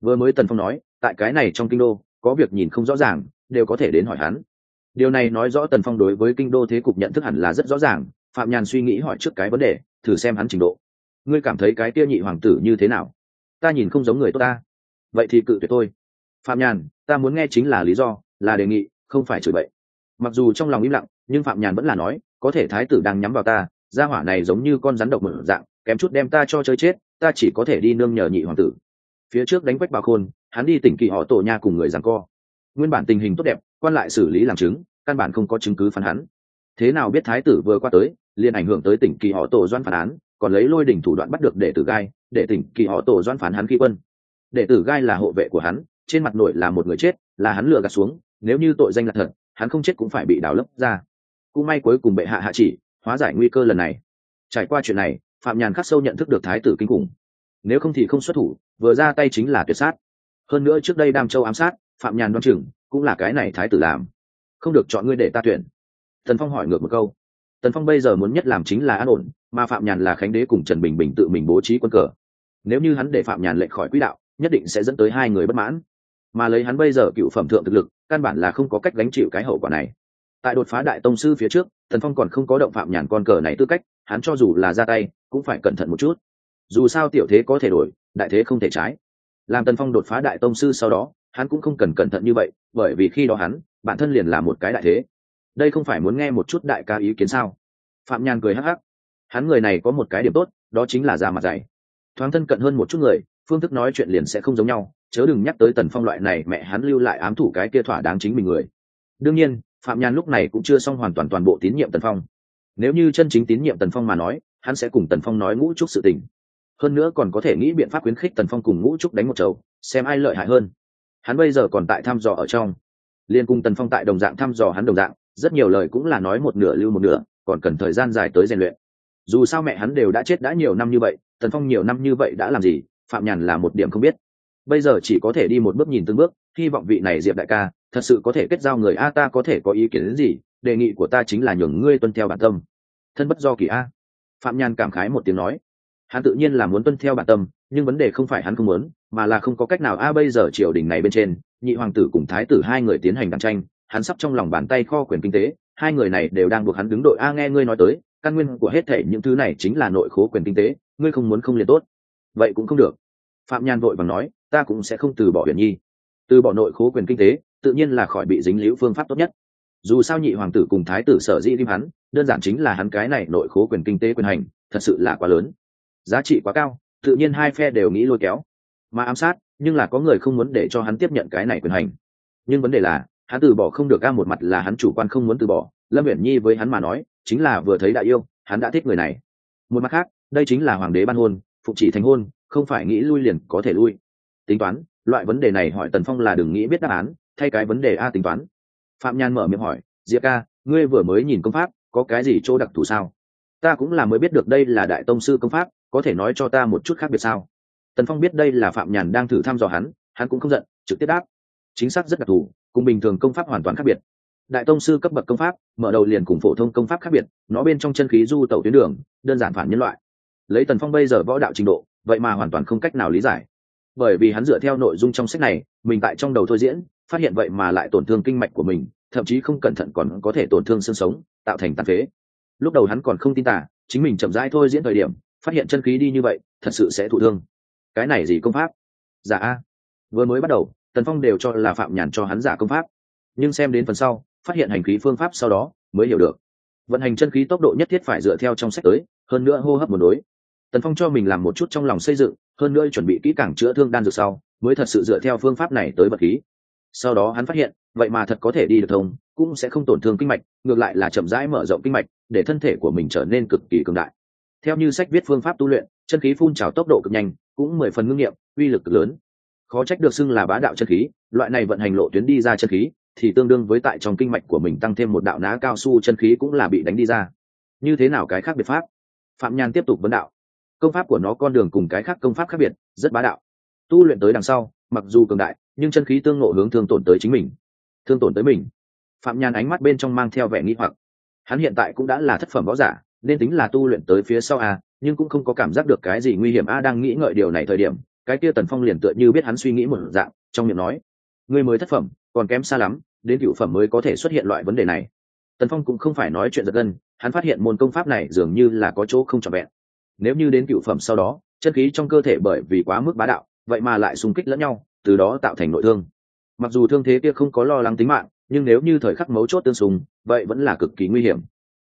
Vừa mới Tần Phong nói tại cái này trong kinh đô có việc nhìn không rõ ràng đều có thể đến hỏi hắn. Điều này nói rõ Tần Phong đối với kinh đô thế cục nhận thức hẳn là rất rõ ràng. Phạm Nhàn suy nghĩ hỏi trước cái vấn đề, thử xem hắn trình độ. Ngươi cảm thấy cái kia nhị hoàng tử như thế nào? Ta nhìn không giống người tốt ta. Vậy thì cự tuyệt tôi. Phạm Nhàn, ta muốn nghe chính là lý do, là đề nghị, không phải chửi bậy. Mặc dù trong lòng im lặng, nhưng Phạm Nhàn vẫn là nói, có thể thái tử đang nhắm vào ta, gia hỏa này giống như con rắn độc mở dạng, kém chút đem ta cho chơi chết, ta chỉ có thể đi nương nhờ nhị hoàng tử. Phía trước đánh Quách Bảo Khôn, hắn đi tỉnh Kỳ Họ Tổ Nha cùng người giằng co. Nguyên bản tình hình tốt đẹp, quan lại xử lý làm chứng, căn bản không có chứng cứ phán hắn. Thế nào biết thái tử vừa qua tới, liền ảnh hưởng tới tỉnh Kỳ Họ Tổ Doan phán án, còn lấy lôi đỉnh thủ đoạn bắt được đệ tử Gai, để tỉnh Kỳ Họ Tổ Doan phán hắn khi quân. Đệ tử Gai là hộ vệ của hắn, trên mặt nội là một người chết, là hắn lừa gạt xuống, nếu như tội danh là thật, hắn không chết cũng phải bị đào lấp ra. Cũng may cuối cùng bệ hạ hạ chỉ, hóa giải nguy cơ lần này. Trải qua chuyện này, Phạm Nhàn khắc sâu nhận thức được thái tử kinh khủng. Nếu không thì không xuất thủ, vừa ra tay chính là tuyệt sát. Hơn nữa trước đây Đam Châu ám sát, Phạm Nhàn đoán chừng cũng là cái này thái tử làm. Không được chọn ngươi để ta tuyển. Tần Phong hỏi ngược một câu. Tần Phong bây giờ muốn nhất làm chính là an ổn, mà Phạm Nhàn là Khánh Đế cùng Trần Bình Bình tự mình bố trí quân cờ. Nếu như hắn để Phạm Nhàn lệch khỏi quỹ đạo, nhất định sẽ dẫn tới hai người bất mãn. Mà lấy hắn bây giờ cựu phẩm thượng thực lực, căn bản là không có cách gánh chịu cái hậu quả này. Tại đột phá đại tông sư phía trước, Tần Phong còn không có động Phạm Nhàn con cờ này tư cách, hắn cho dù là ra tay, cũng phải cẩn thận một chút. Dù sao tiểu thế có thể đổi, đại thế không thể trái. Làm Tần Phong đột phá đại tông sư sau đó, hắn cũng không cần cẩn thận như vậy, bởi vì khi đó hắn, bản thân liền là một cái đại thế. Đây không phải muốn nghe một chút đại ca ý kiến sao? Phạm Nhàn cười hắc hắc. Hắn người này có một cái điểm tốt, đó chính là da mặt dày. Thoáng thân cận hơn một chút người, phương thức nói chuyện liền sẽ không giống nhau, chớ đừng nhắc tới Tần Phong loại này mẹ hắn lưu lại ám thủ cái kia thỏa đáng chính mình người. Đương nhiên, Phạm Nhàn lúc này cũng chưa xong hoàn toàn toàn bộ tín nhiệm Tần Phong. Nếu như chân chính tín nhiệm Tần Phong mà nói, hắn sẽ cùng Tần Phong nói ngũ trúc sự tình. Hơn nữa còn có thể nghĩ biện pháp khuyến khích Tần Phong cùng ngũ trúc đánh một chầu, xem ai lợi hại hơn. Hắn bây giờ còn tại thăm dò ở trong, liên cùng Tần Phong tại đồng dạng thăm dò hắn đồng dạng, rất nhiều lời cũng là nói một nửa lưu một nửa, còn cần thời gian dài tới rèn luyện. Dù sao mẹ hắn đều đã chết đã nhiều năm như vậy, Tần Phong nhiều năm như vậy đã làm gì, Phạm Nhàn là một điểm không biết. Bây giờ chỉ có thể đi một bước nhìn từng bước, hy vọng vị này Diệp đại ca thật sự có thể kết giao người a. Ta có thể có ý kiến đến gì, đề nghị của ta chính là nhường ngươi tuân theo bản tâm, thân bất do kỳ a. Phạm Nhàn cảm khái một tiếng nói, hắn tự nhiên là muốn tuân theo bản tâm, nhưng vấn đề không phải hắn không muốn, mà là không có cách nào a. Bây giờ triều đình này bên trên, nhị hoàng tử cùng thái tử hai người tiến hành đàn tranh, hắn sắp trong lòng bàn tay kho quyền kinh tế, hai người này đều đang buộc hắn đứng đội a. Nghe ngươi nói tới, căn nguyên của hết thảy những thứ này chính là nội khố quyền kinh tế, ngươi không muốn không liền tốt. Vậy cũng không được. Phạm Nhàn vội vàng nói, ta cũng sẽ không từ bỏ Huyền Nhi. Từ bỏ nội khố quyền kinh tế, tự nhiên là khỏi bị dính líu phương pháp tốt nhất. Dù sao nhị hoàng tử cùng thái tử sở dĩ tim hắn, đơn giản chính là hắn cái này nội khố quyền kinh tế quyền hành, thật sự là quá lớn, giá trị quá cao, tự nhiên hai phe đều nghĩ lôi kéo, mà ám sát, nhưng là có người không muốn để cho hắn tiếp nhận cái này quyền hành. Nhưng vấn đề là, hắn từ bỏ không được a. Một mặt là hắn chủ quan không muốn từ bỏ, Lâm Uyển Nhi với hắn mà nói, chính là vừa thấy đại yêu, hắn đã thích người này. Một mặt khác, đây chính là hoàng đế ban hôn, phục chỉ thành hôn, không phải nghĩ lui liền có thể lui. Tính toán, loại vấn đề này hỏi Tần Phong là đừng nghĩ biết đáp án, thay cái vấn đề a tính toán. Phạm Nhàn mở miệng hỏi, Diệp ca, ngươi vừa mới nhìn công pháp, có cái gì chỗ đặc thù sao? Ta cũng là mới biết được đây là đại tông sư công pháp, có thể nói cho ta một chút khác biệt sao? Tần Phong biết đây là Phạm Nhàn đang thử thăm dò hắn cũng không giận, trực tiếp đáp, chính xác rất đặc thù, cùng bình thường công pháp hoàn toàn khác biệt. Đại tông sư cấp bậc công pháp, mở đầu liền cùng phổ thông công pháp khác biệt, nó bên trong chân khí du tẩu tuyến đường, đơn giản phản nhân loại. Lấy Tần Phong bây giờ võ đạo trình độ, vậy mà hoàn toàn không cách nào lý giải. Bởi vì hắn dựa theo nội dung trong sách này, mình tại trong đầu thôi diễn, phát hiện vậy mà lại tổn thương kinh mạch của mình, thậm chí không cẩn thận còn có thể tổn thương xương sống, tạo thành tàn phế. Lúc đầu hắn còn không tin tả, chính mình chậm rãi thôi diễn thời điểm, phát hiện chân khí đi như vậy, thật sự sẽ thụ thương. Cái này gì công pháp? Giả a. Vừa mới bắt đầu, Tần Phong đều cho là Phạm Nhàn cho hắn giả công pháp, nhưng xem đến phần sau, phát hiện hành khí phương pháp sau đó, mới hiểu được. Vận hành chân khí tốc độ nhất thiết phải dựa theo trong sách tới, hơn nữa hô hấp một đối. Tần Phong cho mình làm một chút trong lòng xây dựng, hơn nữa chuẩn bị kỹ càng chữa thương đan dược sau, mới thật sự dựa theo phương pháp này tới bật khí. Sau đó hắn phát hiện, vậy mà thật có thể đi được thông, cũng sẽ không tổn thương kinh mạch, ngược lại là chậm rãi mở rộng kinh mạch, để thân thể của mình trở nên cực kỳ cường đại. Theo như sách viết phương pháp tu luyện, chân khí phun trào tốc độ cực nhanh, cũng 10 phần ngưng nghiệm, uy lực cực lớn. Khó trách được xưng là bá đạo chân khí, loại này vận hành lộ tuyến đi ra chân khí, thì tương đương với tại trong kinh mạch của mình tăng thêm một đạo ná cao su chân khí cũng là bị đánh đi ra. Như thế nào cái khác biệt pháp? Phạm Nhàn tiếp tục vấn đạo. Công pháp của nó con đường cùng cái khác công pháp khác biệt, rất bá đạo. Tu luyện tới đằng sau, mặc dù cường đại, nhưng chân khí tương ngộ hướng thương tổn tới chính mình. Thương tổn tới mình? Phạm Nhàn ánh mắt bên trong mang theo vẻ nghi hoặc. Hắn hiện tại cũng đã là thất phẩm võ giả, nên tính là tu luyện tới phía sau a, nhưng cũng không có cảm giác được cái gì nguy hiểm a. Đang nghĩ ngợi điều này thời điểm, cái kia Tần Phong liền tựa như biết hắn suy nghĩ một dạng, trong miệng nói: ngươi mới thất phẩm, còn kém xa lắm, đến cửu phẩm mới có thể xuất hiện loại vấn đề này. Tần Phong cũng không phải nói chuyện giật gân, hắn phát hiện môn công pháp này dường như là có chỗ không trọn vẹn. Nếu như đến cửu phẩm sau đó, chân khí trong cơ thể bởi vì quá mức bá đạo, vậy mà lại xung kích lẫn nhau, từ đó tạo thành nội thương. Mặc dù thương thế kia không có lo lắng tính mạng, nhưng nếu như thời khắc mấu chốt tương xung, vậy vẫn là cực kỳ nguy hiểm.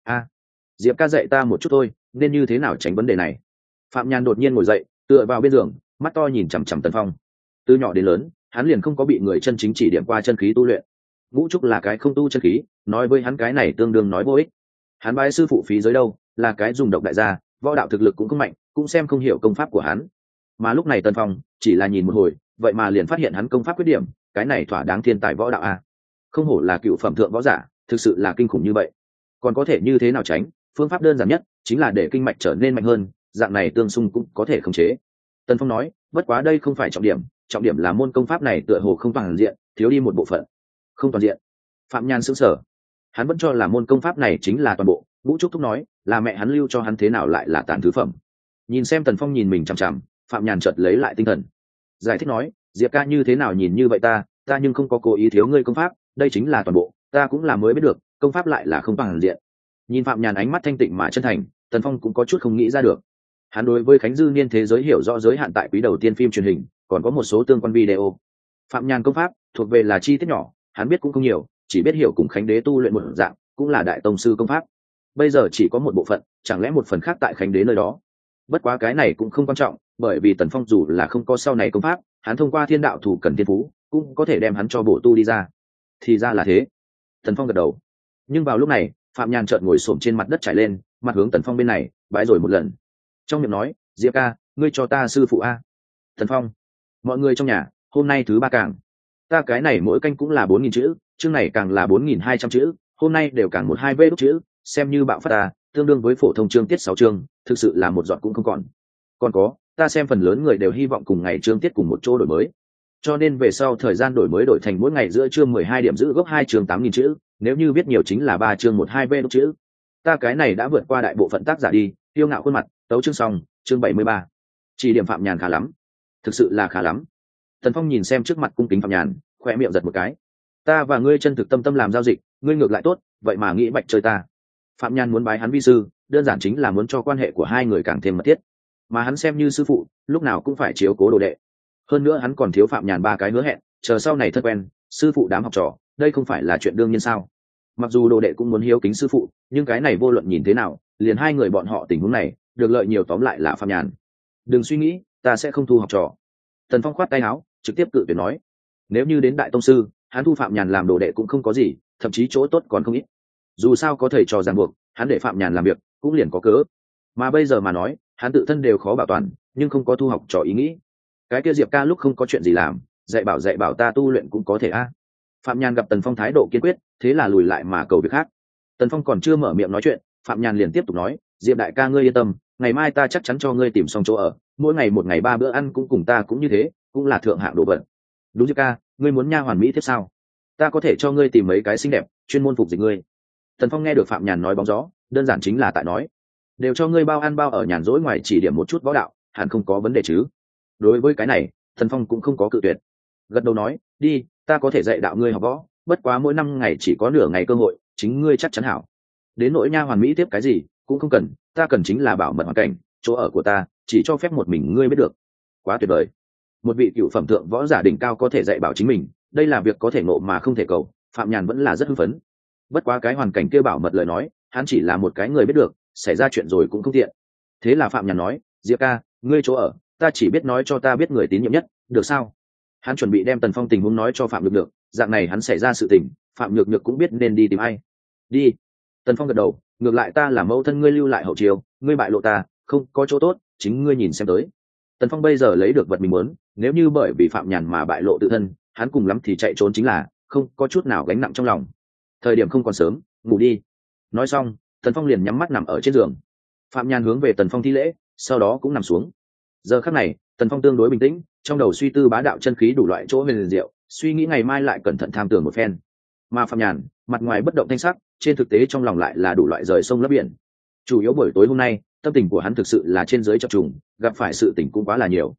Diệp ca dạy ta một chút thôi, nên như thế nào tránh vấn đề này. Phạm Nhàn đột nhiên ngồi dậy, tựa vào bên giường, mắt to nhìn chằm chằm Tần Phong. Từ nhỏ đến lớn, hắn liền không có bị người chân chính chỉ điểm qua chân khí tu luyện. Ngũ trúc là cái không tu chân khí, nói với hắn cái này tương đương nói vô ích. Hắn bái sư phụ phí giới đâu, là cái dùng độc đại gia, võ đạo thực lực cũng không mạnh, cũng xem không hiểu công pháp của hắn. Mà lúc này Tần Phong chỉ là nhìn một hồi, vậy mà liền phát hiện hắn công pháp khuyết điểm, cái này thỏa đáng thiên tài võ đạo a. Không hổ là cựu phẩm thượng võ giả, thực sự là kinh khủng như vậy. Còn có thể như thế nào tránh? Phương pháp đơn giản nhất chính là để kinh mạch trở nên mạnh hơn, dạng này tương xung cũng có thể khống chế. Tần Phong nói, bất quá đây không phải trọng điểm là môn công pháp này tựa hồ không toàn diện, thiếu đi một bộ phận. Không toàn diện? Phạm Nhan sững sờ. Hắn vẫn cho là môn công pháp này chính là toàn bộ. Vũ Trúc Thúc nói, là mẹ hắn lưu cho hắn thế nào lại là tàn thứ phẩm. Nhìn xem Tần Phong nhìn mình chằm chằm, Phạm Nhàn chợt lấy lại tinh thần, giải thích nói, Diệp ca như thế nào nhìn như vậy ta nhưng không có cố ý thiếu ngươi công pháp, đây chính là toàn bộ, ta cũng là mới biết được, công pháp lại là không toàn diện. Nhìn Phạm Nhàn ánh mắt thanh tịnh mà chân thành, Tần Phong cũng có chút không nghĩ ra được. Hắn đối với Khánh Dư Niên thế giới hiểu rõ giới hạn tại quý đầu tiên phim truyền hình, còn có một số tương quan video. Phạm Nhàn công pháp thuộc về là chi tiết nhỏ, hắn biết cũng không nhiều, chỉ biết hiểu cùng Khánh Đế tu luyện một dạng, cũng là đại tông sư công pháp. Bây giờ chỉ có một bộ phận, chẳng lẽ một phần khác tại Khánh Đế nơi đó? Bất quá cái này cũng không quan trọng, bởi vì Tần Phong dù là không có sau này công pháp, hắn thông qua thiên đạo thủ cần thiên phú, cũng có thể đem hắn cho bổ tu đi ra. Thì ra là thế. Tần Phong gật đầu. Nhưng vào lúc này, Phạm Nhàn chợt ngồi xổm trên mặt đất trải lên, mặt hướng Tần Phong bên này, bái rồi một lần. Trong miệng nói, Diệp ca, ngươi cho ta sư phụ a. Tần Phong, mọi người trong nhà, hôm nay thứ ba càng. Ta cái này mỗi canh cũng là 4.000 chữ, chương này càng là 4.200 chữ, hôm nay đều càng 1-2 vê đốt chữ, xem như bạo phát ta, tương đương với phổ thông chương tiết 6 chương, thực sự là một giọt cũng không còn. Còn có, ta xem phần lớn người đều hy vọng cùng ngày chương tiết cùng một chỗ đổi mới. Cho nên về sau thời gian đổi mới đổi thành mỗi ngày giữa chương 12 điểm giữ gốc 2 chương 8.000 chữ, nếu như viết nhiều chính là 3 chương 1-2 vê đốt chữ. Ta cái này đã vượt qua đại bộ phận tác giả đi, tiêu ngạo khuôn mặt, tấu chương xong, chương 73. Chỉ điểm Phạm Nhàn khá lắm, thực sự là khá lắm. Tần Phong nhìn xem trước mặt cung kính Phạm Nhàn, khỏe miệng giật một cái. Ta và ngươi chân thực tâm tâm làm giao dịch, ngươi ngược lại tốt, vậy mà nghĩ bạch chơi ta. Phạm Nhàn muốn bái hắn vi sư, đơn giản chính là muốn cho quan hệ của hai người càng thêm mật thiết, mà hắn xem như sư phụ, lúc nào cũng phải chiếu cố đồ đệ. Hơn nữa hắn còn thiếu Phạm Nhàn 3 cái hứa hẹn, chờ sau này thân quen, sư phụ đám học trò, đây không phải là chuyện đương nhiên sao? Mặc dù đồ đệ cũng muốn hiếu kính sư phụ, nhưng cái này vô luận nhìn thế nào, liền hai người bọn họ tình huống này, được lợi nhiều tóm lại là Phạm Nhàn. Đừng suy nghĩ, ta sẽ không thu học trò. Tần Phong khoát tay áo, trực tiếp cự tuyệt nói, nếu như đến đại tông sư, hắn thu Phạm Nhàn làm đồ đệ cũng không có gì, thậm chí chỗ tốt còn không ít. Dù sao có thầy trò ràng buộc, hắn để Phạm Nhàn làm việc cũng liền có cớ. Mà bây giờ mà nói, hắn tự thân đều khó bảo toàn, nhưng không có thu học trò ý nghĩ. Cái kia Diệp ca lúc không có chuyện gì làm, dạy bảo ta tu luyện cũng có thể a. Phạm Nhàn gặp Tần Phong thái độ kiên quyết, thế là lùi lại mà cầu việc khác. Tần Phong còn chưa mở miệng nói chuyện, Phạm Nhàn liền tiếp tục nói, Diệp đại ca ngươi yên tâm, ngày mai ta chắc chắn cho ngươi tìm xong chỗ ở, mỗi ngày một ngày 3 bữa ăn cũng cùng ta cũng như thế, cũng là thượng hạng đồ vật. Đúng Diệp ca, ngươi muốn nha hoàn mỹ tiếp sao? Ta có thể cho ngươi tìm mấy cái xinh đẹp, chuyên môn phục dịch ngươi. Tần Phong nghe được Phạm Nhàn nói bóng gió, đơn giản chính là tại nói, đều cho ngươi bao ăn bao ở, nhàn rỗi ngoài chỉ điểm một chút võ đạo, hẳn không có vấn đề chứ. Đối với cái này, Tần Phong cũng không có cự tuyệt, gật đầu nói, đi, ta có thể dạy đạo ngươi học võ, bất quá mỗi 5 ngày chỉ có nửa ngày cơ hội, chính ngươi chắc chắn hảo. Đến nỗi nha hoàn mỹ tiếp cái gì cũng không cần, ta cần chính là bảo mật hoàn cảnh, chỗ ở của ta chỉ cho phép một mình ngươi biết được. Quá tuyệt vời, một vị cựu phẩm thượng võ giả đỉnh cao có thể dạy bảo chính mình, đây là việc có thể ngộ mà không thể cầu. Phạm Nhàn vẫn là rất hưng phấn. Bất quá cái hoàn cảnh kia bảo mật lời nói, hắn chỉ là một cái người biết được, xảy ra chuyện rồi cũng không tiện. Thế là Phạm Nhàn nói, Diệp ca, ngươi chỗ ở ta chỉ biết nói cho ta biết người tín nhiệm nhất, được sao? Hắn chuẩn bị đem Tần Phong tình huống nói cho Phạm Nhược Nhược, dạng này hắn xảy ra sự tình, Phạm Nhược Nhược cũng biết nên đi tìm ai. Đi. Tần Phong gật đầu, ngược lại ta là mẫu thân ngươi lưu lại hậu chiêu, ngươi bại lộ ta không có chỗ tốt, chính ngươi nhìn xem tới. Tần Phong bây giờ lấy được vật mình muốn, nếu như bởi vì Phạm Nhàn mà bại lộ tự thân, hắn cùng lắm thì chạy trốn chính là, không có chút nào gánh nặng trong lòng. Thời điểm không còn sớm, ngủ đi. Nói xong, Tần Phong liền nhắm mắt nằm ở trên giường. Phạm Nhàn hướng về Tần Phong thi lễ, sau đó cũng nằm xuống. Giờ khắc này, Tần Phong tương đối bình tĩnh, trong đầu suy tư bá đạo chân khí đủ loại chỗ huyền diệu, suy nghĩ ngày mai lại cẩn thận tham tưởng một phen. Mà Phạm Nhàn, mặt ngoài bất động thanh sắc, trên thực tế trong lòng lại là đủ loại rời sông lấp biển. Chủ yếu buổi tối hôm nay, tâm tình của hắn thực sự là trên dưới chập trùng, gặp phải sự tình cũng quá là nhiều.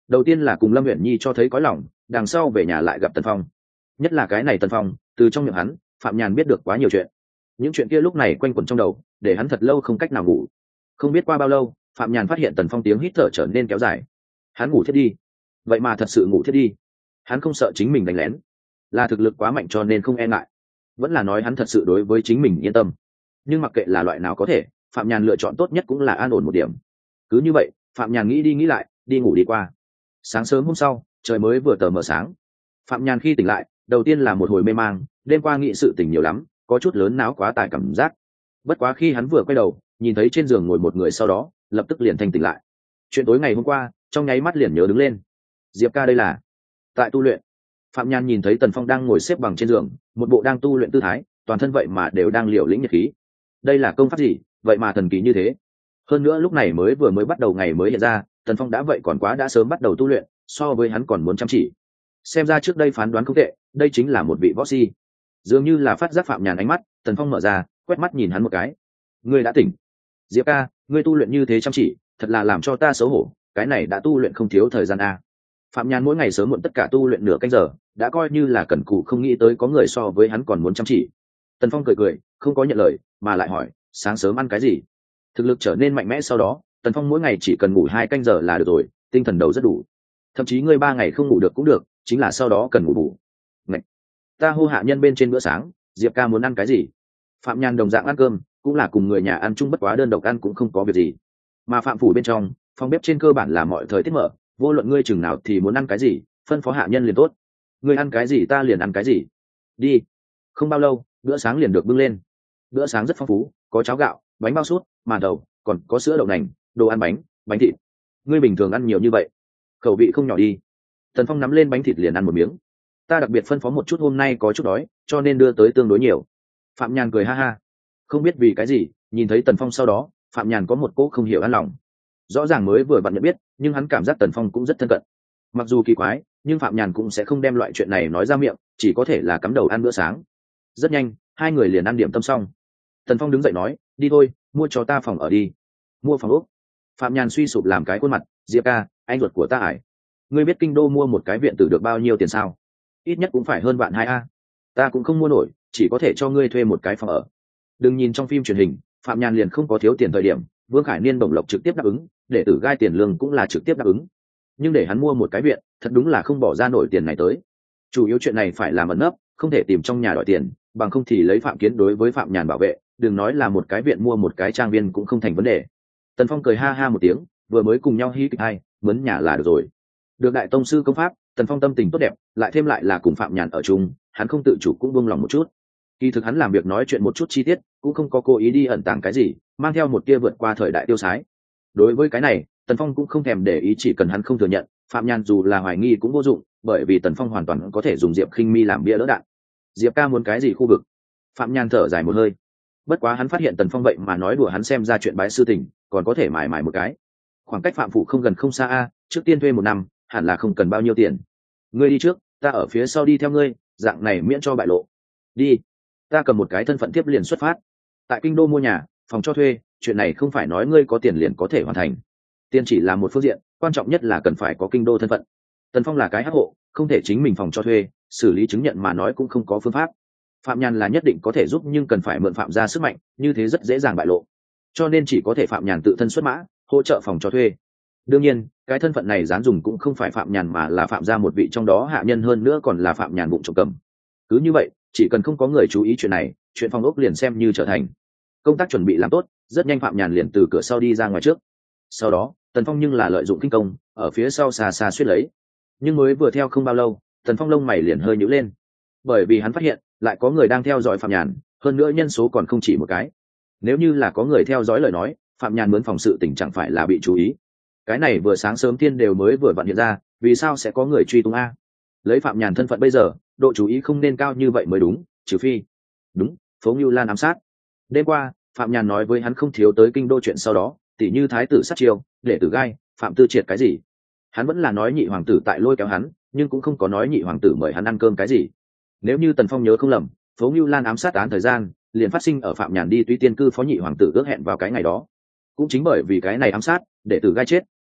đầu tiên là cùng Lâm Uyển Nhi cho thấy có lòng, đằng sau về nhà lại gặp Tần Phong. Nhất là cái này Tần Phong, từ trong miệng hắn, Phạm Nhàn biết được quá nhiều chuyện. Những chuyện kia lúc này quanh quẩn trong đầu, để hắn thật lâu không cách nào ngủ. Không biết qua bao lâu, Phạm Nhàn phát hiện Tần Phong tiếng hít thở trở nên kéo dài. Hắn ngủ thiết đi. Vậy mà thật sự ngủ thiết đi. Hắn không sợ chính mình đánh lén, là thực lực quá mạnh cho nên không e ngại, vẫn là nói hắn thật sự đối với chính mình yên tâm. Nhưng mặc kệ là loại nào có thể, Phạm Nhàn lựa chọn tốt nhất cũng là an ổn một điểm. Cứ như vậy, Phạm Nhàn nghĩ đi nghĩ lại, đi ngủ đi qua. Sáng sớm hôm sau, trời mới vừa tờ mờ sáng. Phạm Nhàn khi tỉnh lại, đầu tiên là một hồi mê mang, đêm qua nghĩ sự tình nhiều lắm, có chút lớn náo quá tải cảm giác. Bất quá khi hắn vừa quay đầu, nhìn thấy trên giường ngồi một người, sau đó lập tức liền thanh tỉnh lại. Chuyện tối ngày hôm qua, trong nháy mắt liền nhớ đứng lên. Diệp ca đây là tại tu luyện. Phạm Nhàn nhìn thấy Tần Phong đang ngồi xếp bằng trên giường, một bộ đang tu luyện tư thái, toàn thân vậy mà đều đang liều lĩnh nhiệt khí. Đây là công pháp gì, vậy mà thần kỳ như thế? Hơn nữa lúc này vừa mới bắt đầu ngày mới hiện ra, Tần Phong đã vậy còn quá đã sớm bắt đầu tu luyện, so với hắn còn muốn chăm chỉ. Xem ra trước đây phán đoán không tệ, đây chính là một vị võ si. Dường như là phát giác Phạm Nhàn ánh mắt, Tần Phong mở ra, quét mắt nhìn hắn một cái. Ngươi đã tỉnh. Diệp ca, ngươi tu luyện như thế chăm chỉ, thật là làm cho ta xấu hổ, cái này đã tu luyện không thiếu thời gian a. Phạm Nhàn mỗi ngày sớm muộn tất cả tu luyện nửa canh giờ, đã coi như là cẩn cù, không nghĩ tới có người so với hắn còn muốn chăm chỉ. Tần Phong cười cười, không có nhận lời, mà lại hỏi, sáng sớm ăn cái gì? Thực lực trở nên mạnh mẽ sau đó, Tần Phong mỗi ngày chỉ cần ngủ 2 canh giờ là được rồi, tinh thần đầu rất đủ. Thậm chí ngươi 3 ngày không ngủ được cũng được, chính là sau đó cần ngủ bù. Ngậy! Ta hô hạ nhân bên trên bữa sáng, Diệp ca muốn ăn cái gì? Phạm Nhàn đồng dạng ăn cơm, cũng là cùng người nhà ăn chung, bất quá đơn độc ăn cũng không có việc gì. Mà Phạm phủ bên trong, phòng bếp trên cơ bản là mọi thời tiết mở, vô luận ngươi chừng nào thì muốn ăn cái gì, phân phó hạ nhân liền tốt. Ngươi ăn cái gì ta liền ăn cái gì. Đi. Không bao lâu, bữa sáng liền được bưng lên. Bữa sáng rất phong phú, có cháo gạo, bánh bao sút, màn thầu, còn có sữa đậu nành, đồ ăn bánh, bánh thịt. Ngươi bình thường ăn nhiều như vậy, khẩu vị không nhỏ đi. Tần Phong nắm lên bánh thịt liền ăn một miếng. Ta đặc biệt phân phó một chút, hôm nay có chút đói, cho nên đưa tới tương đối nhiều. Phạm Nhàn cười ha ha. Không biết vì cái gì, nhìn thấy Tần Phong sau đó, Phạm Nhàn có một cỗ không hiểu an lòng. Rõ ràng mới vừa vặn nhận biết, nhưng hắn cảm giác Tần Phong cũng rất thân cận. Mặc dù kỳ quái, nhưng Phạm Nhàn cũng sẽ không đem loại chuyện này nói ra miệng, chỉ có thể là cắm đầu ăn bữa sáng. Rất nhanh, hai người liền ăn điểm tâm xong. Tần Phong đứng dậy nói, đi thôi, mua cho ta phòng ở đi. Mua phòng ốc. Phạm Nhàn suy sụp làm cái khuôn mặt, Diệp ca, anh ruột của ta ải. Ngươi biết kinh đô mua một cái viện tử được bao nhiêu tiền sao? Ít nhất cũng phải hơn vạn 2 a. Ta cũng không mua nổi, chỉ có thể cho ngươi thuê một cái phòng ở. Đừng nhìn trong phim truyền hình, Phạm Nhàn liền không có thiếu tiền thời điểm, Vương Khải Niên bổng lộc trực tiếp đáp ứng, để Tử Gai tiền lương cũng là trực tiếp đáp ứng. Nhưng để hắn mua một cái viện, thật đúng là không bỏ ra nổi tiền này tới. Chủ yếu chuyện này phải làm ẩn nấp, không thể tìm trong nhà đòi tiền, bằng không thì lấy Phạm Kiến đối với Phạm Nhàn bảo vệ, đừng nói là một cái viện, mua một cái trang viên cũng không thành vấn đề. Tần Phong cười ha ha một tiếng, vừa mới cùng nhau hí kịch hay, mướn nhà là được rồi. Được đại tông sư công pháp, Tần Phong tâm tình tốt đẹp, lại thêm lại là cùng Phạm Nhàn ở chung, hắn không tự chủ cũng buông lòng một chút. Kỳ thực hắn làm việc nói chuyện một chút chi tiết, cũng không có cố ý đi ẩn tàng cái gì, mang theo một tia vượt qua thời đại tiêu sái. Đối với cái này, Tần Phong cũng không thèm để ý, chỉ cần hắn không thừa nhận, Phạm Nhàn dù là hoài nghi cũng vô dụng, bởi vì Tần Phong hoàn toàn có thể dùng Diệp Khinh Mi làm bia đỡ đạn. Diệp ca muốn cái gì khu vực? Phạm Nhàn thở dài một hơi. Bất quá hắn phát hiện Tần Phong vậy mà nói đùa hắn, xem ra chuyện bái sư tình, còn có thể mải mải một cái. Khoảng cách Phạm phủ không gần không xa a, trước tiên thuê 1 năm, hẳn là không cần bao nhiêu tiền. Ngươi đi trước, ta ở phía sau đi theo ngươi, dạng này miễn cho bại lộ. Đi. Ta cầm một cái thân phận tiếp liền xuất phát. Tại kinh đô mua nhà, phòng cho thuê, chuyện này không phải nói ngươi có tiền liền có thể hoàn thành. Tiền chỉ là một phương diện, quan trọng nhất là cần phải có kinh đô thân phận. Tần Phong là cái hắc hộ, không thể chính mình phòng cho thuê, xử lý chứng nhận mà nói cũng không có phương pháp. Phạm Nhàn là nhất định có thể giúp, nhưng cần phải mượn Phạm gia sức mạnh, như thế rất dễ dàng bại lộ. Cho nên chỉ có thể Phạm Nhàn tự thân xuất mã, hỗ trợ phòng cho thuê. Đương nhiên, cái thân phận này dán dùng cũng không phải Phạm Nhàn mà là Phạm gia một vị trong đó hạ nhân, hơn nữa còn là Phạm Nhàn bụng trộm cầm. Cứ như vậy, chỉ cần không có người chú ý chuyện này, chuyện phòng ốc liền xem như trở thành. Công tác chuẩn bị làm tốt, rất nhanh Phạm Nhàn liền từ cửa sau đi ra ngoài trước. Sau đó, Tần Phong nhưng là lợi dụng kinh công, ở phía sau xa xa suýt lấy. Nhưng mới vừa theo không bao lâu, Tần Phong lông mày liền hơi nhíu lên, bởi vì hắn phát hiện lại có người đang theo dõi Phạm Nhàn, hơn nữa nhân số còn không chỉ một cái. Nếu như là có người theo dõi lời nói, Phạm Nhàn mướn phòng sự tình chẳng phải là bị chú ý. Cái này vừa sáng sớm thiên đều mới vừa vặn hiện ra, vì sao sẽ có người truy tung a? Lấy Phạm Nhàn thân phận bây giờ, độ chú ý không nên cao như vậy mới đúng, trừ phi đúng Phố Ngưu Lan ám sát. Đêm qua Phạm Nhàn nói với hắn không thiếu tới kinh đô chuyện, sau đó tỉ như thái tử sát chiêu, để Tử Gai, Phạm Tư Triệt cái gì, hắn vẫn là nói nhị hoàng tử tại lôi kéo hắn, nhưng cũng không có nói nhị hoàng tử mời hắn ăn cơm cái gì. Nếu như Tần Phong nhớ không lầm, Phố Ngưu Lan ám sát án thời gian liền phát sinh ở Phạm Nhàn đi Túy Tiên cư phó nhị hoàng tử ước hẹn vào cái ngày đó. Cũng chính bởi vì cái này ám sát, để Tử Gai chết,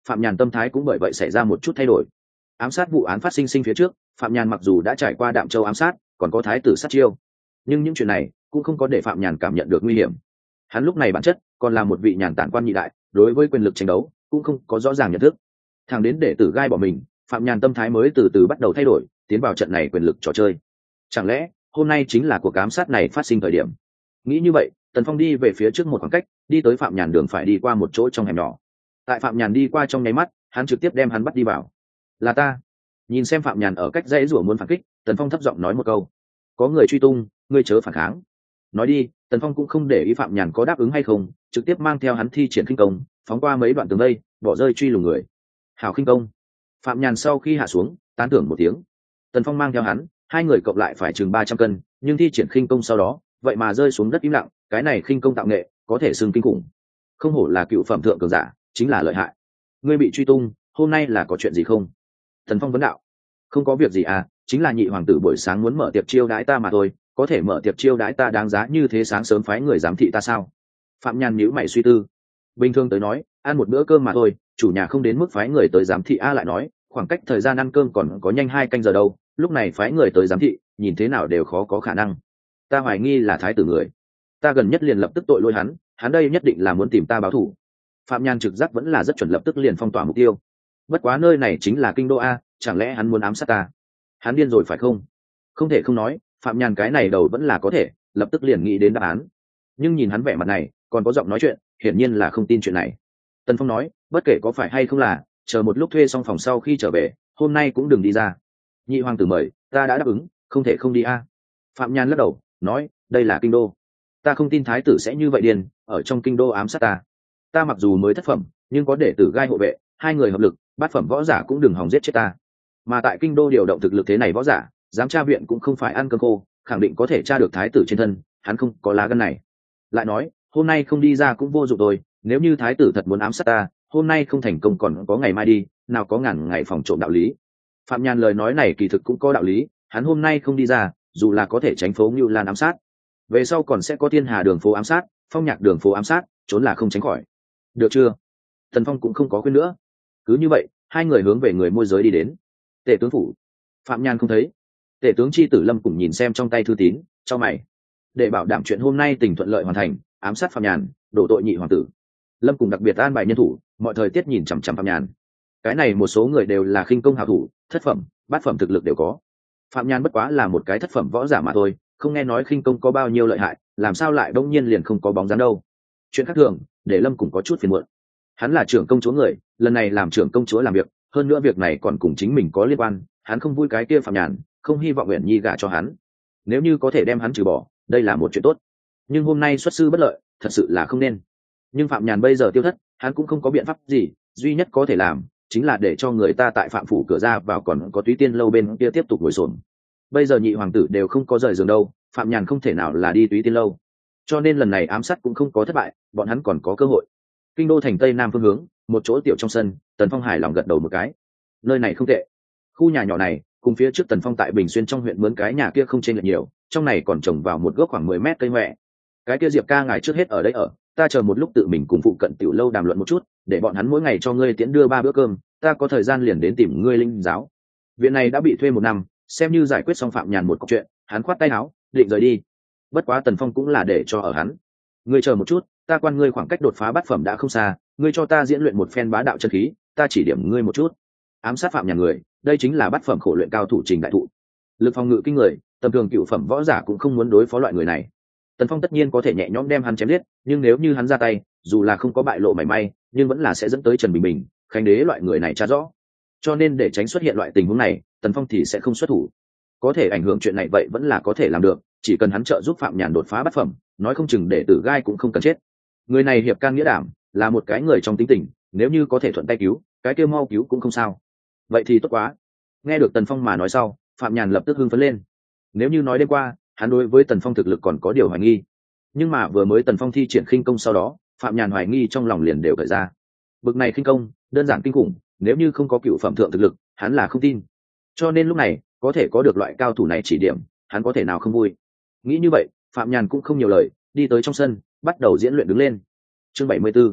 phạm nhàn tâm thái cũng bởi vậy xảy ra một chút thay đổi. Ám sát vụ án phát sinh phía trước, phạm nhàn mặc dù đã trải qua Đạm Châu ám sát, còn có thái tử sát chiêu, nhưng những chuyện này cũng không có để phạm nhàn cảm nhận được nguy hiểm. Hắn lúc này bản chất còn là một vị nhàn tản quan nhị đại, đối với quyền lực tranh đấu cũng không có rõ ràng nhận thức. Thằng đến để tử gai bỏ mình, phạm nhàn tâm thái mới từ từ bắt đầu thay đổi, tiến vào trận này quyền lực trò chơi. Chẳng lẽ hôm nay chính là cuộc ám sát này phát sinh thời điểm? Nghĩ như vậy, Tần Phong đi về phía trước một khoảng cách, đi tới phạm nhàn đường phải đi qua một chỗ trong hẻm nhỏ. Tại phạm nhàn đi qua trong nháy mắt, hắn trực tiếp đem hắn bắt đi vào. Là ta. Nhìn xem phạm nhàn ở cách dãy rủa muốn phản kích, Tần Phong thấp giọng nói một câu: có người truy tung, ngươi chớ phản kháng. Nói đi, Tần Phong cũng không để ý phạm nhàn có đáp ứng hay không, trực tiếp mang theo hắn thi triển khinh công, phóng qua mấy đoạn tường vây, bỏ rơi truy lùng người. Hảo khinh công. Phạm nhàn sau khi hạ xuống, tán thưởng một tiếng. Tần Phong mang theo hắn, hai người cộng lại phải chừng 300 cân, nhưng thi triển khinh công sau đó, vậy mà rơi xuống đất im lặng, cái này khinh công tạo nghệ, có thể xưng kinh khủng. Không hổ là cựu phẩm thượng cường giả, chính là lợi hại. Ngươi bị truy tung, hôm nay là có chuyện gì không? Tần Phong vấn đạo. Không có việc gì à, chính là nhị hoàng tử buổi sáng muốn mở tiệc chiêu đãi ta mà thôi, có thể mở tiệc chiêu đãi ta đáng giá như thế sáng sớm phái người giám thị ta sao? Phạm nhàn nhíu mày suy tư. Bình thường tới nói, ăn một bữa cơm mà thôi, chủ nhà không đến mức phái người tới giám thị. A lại nói, khoảng cách thời gian ăn cơm còn có nhanh 2 canh giờ đâu, lúc này phái người tới giám thị, nhìn thế nào đều khó có khả năng. Ta hoài nghi là thái tử người, ta gần nhất liền lập tức tội lỗi hắn đây nhất định là muốn tìm ta báo thù. Phạm nhàn trực giác vẫn là rất chuẩn, lập tức liền phong tỏa mục tiêu. Bất quá nơi này chính là kinh đô a, chẳng lẽ hắn muốn ám sát ta? Hắn điên rồi phải không? Không thể không nói, phạm nhàn cái này đầu vẫn là có thể, lập tức liền nghĩ đến đáp án. Nhưng nhìn hắn vẻ mặt này, còn có giọng nói chuyện, hiển nhiên là không tin chuyện này. Tần Phong nói, bất kể có phải hay không là, chờ một lúc thuê xong phòng sau khi trở về, hôm nay cũng đừng đi ra. Nhị hoàng tử mời, ta đã đáp ứng, không thể không đi a. Phạm nhàn lắc đầu, nói, đây là kinh đô, ta không tin thái tử sẽ như vậy điên, ở trong kinh đô ám sát ta. Ta mặc dù mới thất phẩm, nhưng có đệ tử gai hộ vệ, 2 người hợp lực, bát phẩm võ giả cũng đừng hòng giết chết ta. Mà tại kinh đô điều động thực lực thế này võ giả, giám tra viện cũng không phải ăn cơm khô, khẳng định có thể tra được thái tử trên thân, hắn không có lá gan này. Lại nói, hôm nay không đi ra cũng vô dụng rồi, nếu như thái tử thật muốn ám sát ta, hôm nay không thành công còn có ngày mai đi, nào có ngàn ngày phòng trộm đạo lý. Phạm nhàn lời nói này kỳ thực cũng có đạo lý, hắn hôm nay không đi ra, dù là có thể tránh phố Ngưu Lan ám sát, về sau còn sẽ có Thiên Hà đường phố ám sát, Phong Nhạc đường phố ám sát, trốn là không tránh khỏi. Được chưa? Tần Phong cũng không có khuyên nữa. Cứ như vậy, 2 người hướng về người môi giới đi đến. Tể tướng phủ. Phạm nhàn không thấy. Tể tướng chi tử Lâm cũng nhìn xem trong tay thư tín, cho mày. Để bảo đảm chuyện hôm nay tình thuận lợi hoàn thành, ám sát Phạm nhàn, đổ tội nhị hoàng tử. Lâm cùng đặc biệt an bài nhân thủ, mọi thời tiết nhìn chằm chằm Phạm nhàn. Cái này một số người đều là khinh công hảo thủ, thất phẩm, bát phẩm thực lực đều có. Phạm nhàn bất quá là một cái thất phẩm võ giả mà thôi, không nghe nói khinh công có bao nhiêu lợi hại, làm sao lại bỗng nhiên liền không có bóng dáng đâu. Chuyện khác thường, để Lâm cùng có chút phiền muộn. Hắn là trưởng công chúa người, lần này làm trưởng công chúa làm việc, hơn nữa việc này còn cùng chính mình có liên quan, hắn không vui cái kia Phạm nhàn, không hy vọng Uyển Nhi gả cho hắn. Nếu như có thể đem hắn trừ bỏ, đây là một chuyện tốt. Nhưng hôm nay xuất sư bất lợi, thật sự là không nên. Nhưng Phạm nhàn bây giờ tiêu thất, hắn cũng không có biện pháp gì, duy nhất có thể làm chính là để cho người ta tại Phạm phủ cửa ra vào còn có Túy Tiên lâu bên kia tiếp tục ngồi xổm. Bây giờ nhị hoàng tử đều không có rời giường đâu, Phạm nhàn không thể nào là đi Túy Tiên lâu, cho nên lần này ám sát cũng không có thất bại, bọn hắn còn có cơ hội. Kinh đô thành tây nam phương hướng, một chỗ tiểu trong sân, Tần Phong hài lòng gật đầu một cái. Nơi này không tệ. Khu nhà nhỏ này, cùng phía trước Tần Phong tại Bình Xuyên trong huyện mướn cái nhà kia không chênh lệch nhiều, trong này còn trồng vào một gốc khoảng 10 mét cây hoè. Cái kia Diệp ca ngài trước hết ở đây ở, ta chờ một lúc tự mình cùng phụ cận tiểu lâu đàm luận một chút, để bọn hắn mỗi ngày cho ngươi tiễn đưa 3 bữa cơm, ta có thời gian liền đến tìm ngươi linh giáo. Viện này đã bị thuê 1 năm, xem như giải quyết xong Phạm nhàn một cọc chuyện, hắn khoát tay áo, định rời đi. Bất quá Tần Phong cũng là để cho ở hắn. Ngươi chờ một chút, ta quan ngươi khoảng cách đột phá bát phẩm đã không xa, ngươi cho ta diễn luyện một phen bá đạo chân khí, ta chỉ điểm ngươi một chút. Ám sát Phạm nhàn người, đây chính là bát phẩm khổ luyện cao thủ Trình đại thụ. Lực phòng ngự kinh người, tầm thường cựu phẩm võ giả cũng không muốn đối phó loại người này. Tần Phong tất nhiên có thể nhẹ nhõm đem hắn chém giết, nhưng nếu như hắn ra tay, dù là không có bại lộ mảy may, nhưng vẫn là sẽ dẫn tới Trần Bình Bình, Khánh Đế loại người này tra rõ. Cho nên để tránh xuất hiện loại tình huống này, Tần Phong thì sẽ không xuất thủ. Có thể ảnh hưởng chuyện này vậy vẫn là có thể làm được, chỉ cần hắn trợ giúp Phạm nhàn đột phá bát phẩm, nói không chừng để tử gai cũng không cần chết. Người này hiệp can nghĩa đảm, là một cái người trong tính tình, nếu như có thể thuận tay cứu, cái kia mau cứu cũng không sao. Vậy thì tốt quá. Nghe được Tần Phong mà nói sau, Phạm nhàn lập tức hưng phấn lên. Nếu như nói đêm qua, hắn đối với Tần Phong thực lực còn có điều hoài nghi, nhưng mà vừa mới Tần Phong thi triển khinh công sau đó, Phạm nhàn hoài nghi trong lòng liền đều khởi ra. Bực này khinh công, đơn giản kinh khủng, nếu như không có cựu phẩm thượng thực lực, hắn là không tin. Cho nên lúc này, có thể có được loại cao thủ này chỉ điểm, hắn có thể nào không vui. Nghĩ như vậy, Phạm nhàn cũng không nhiều lời, đi tới trong sân, bắt đầu diễn luyện đứng lên. Chương 74.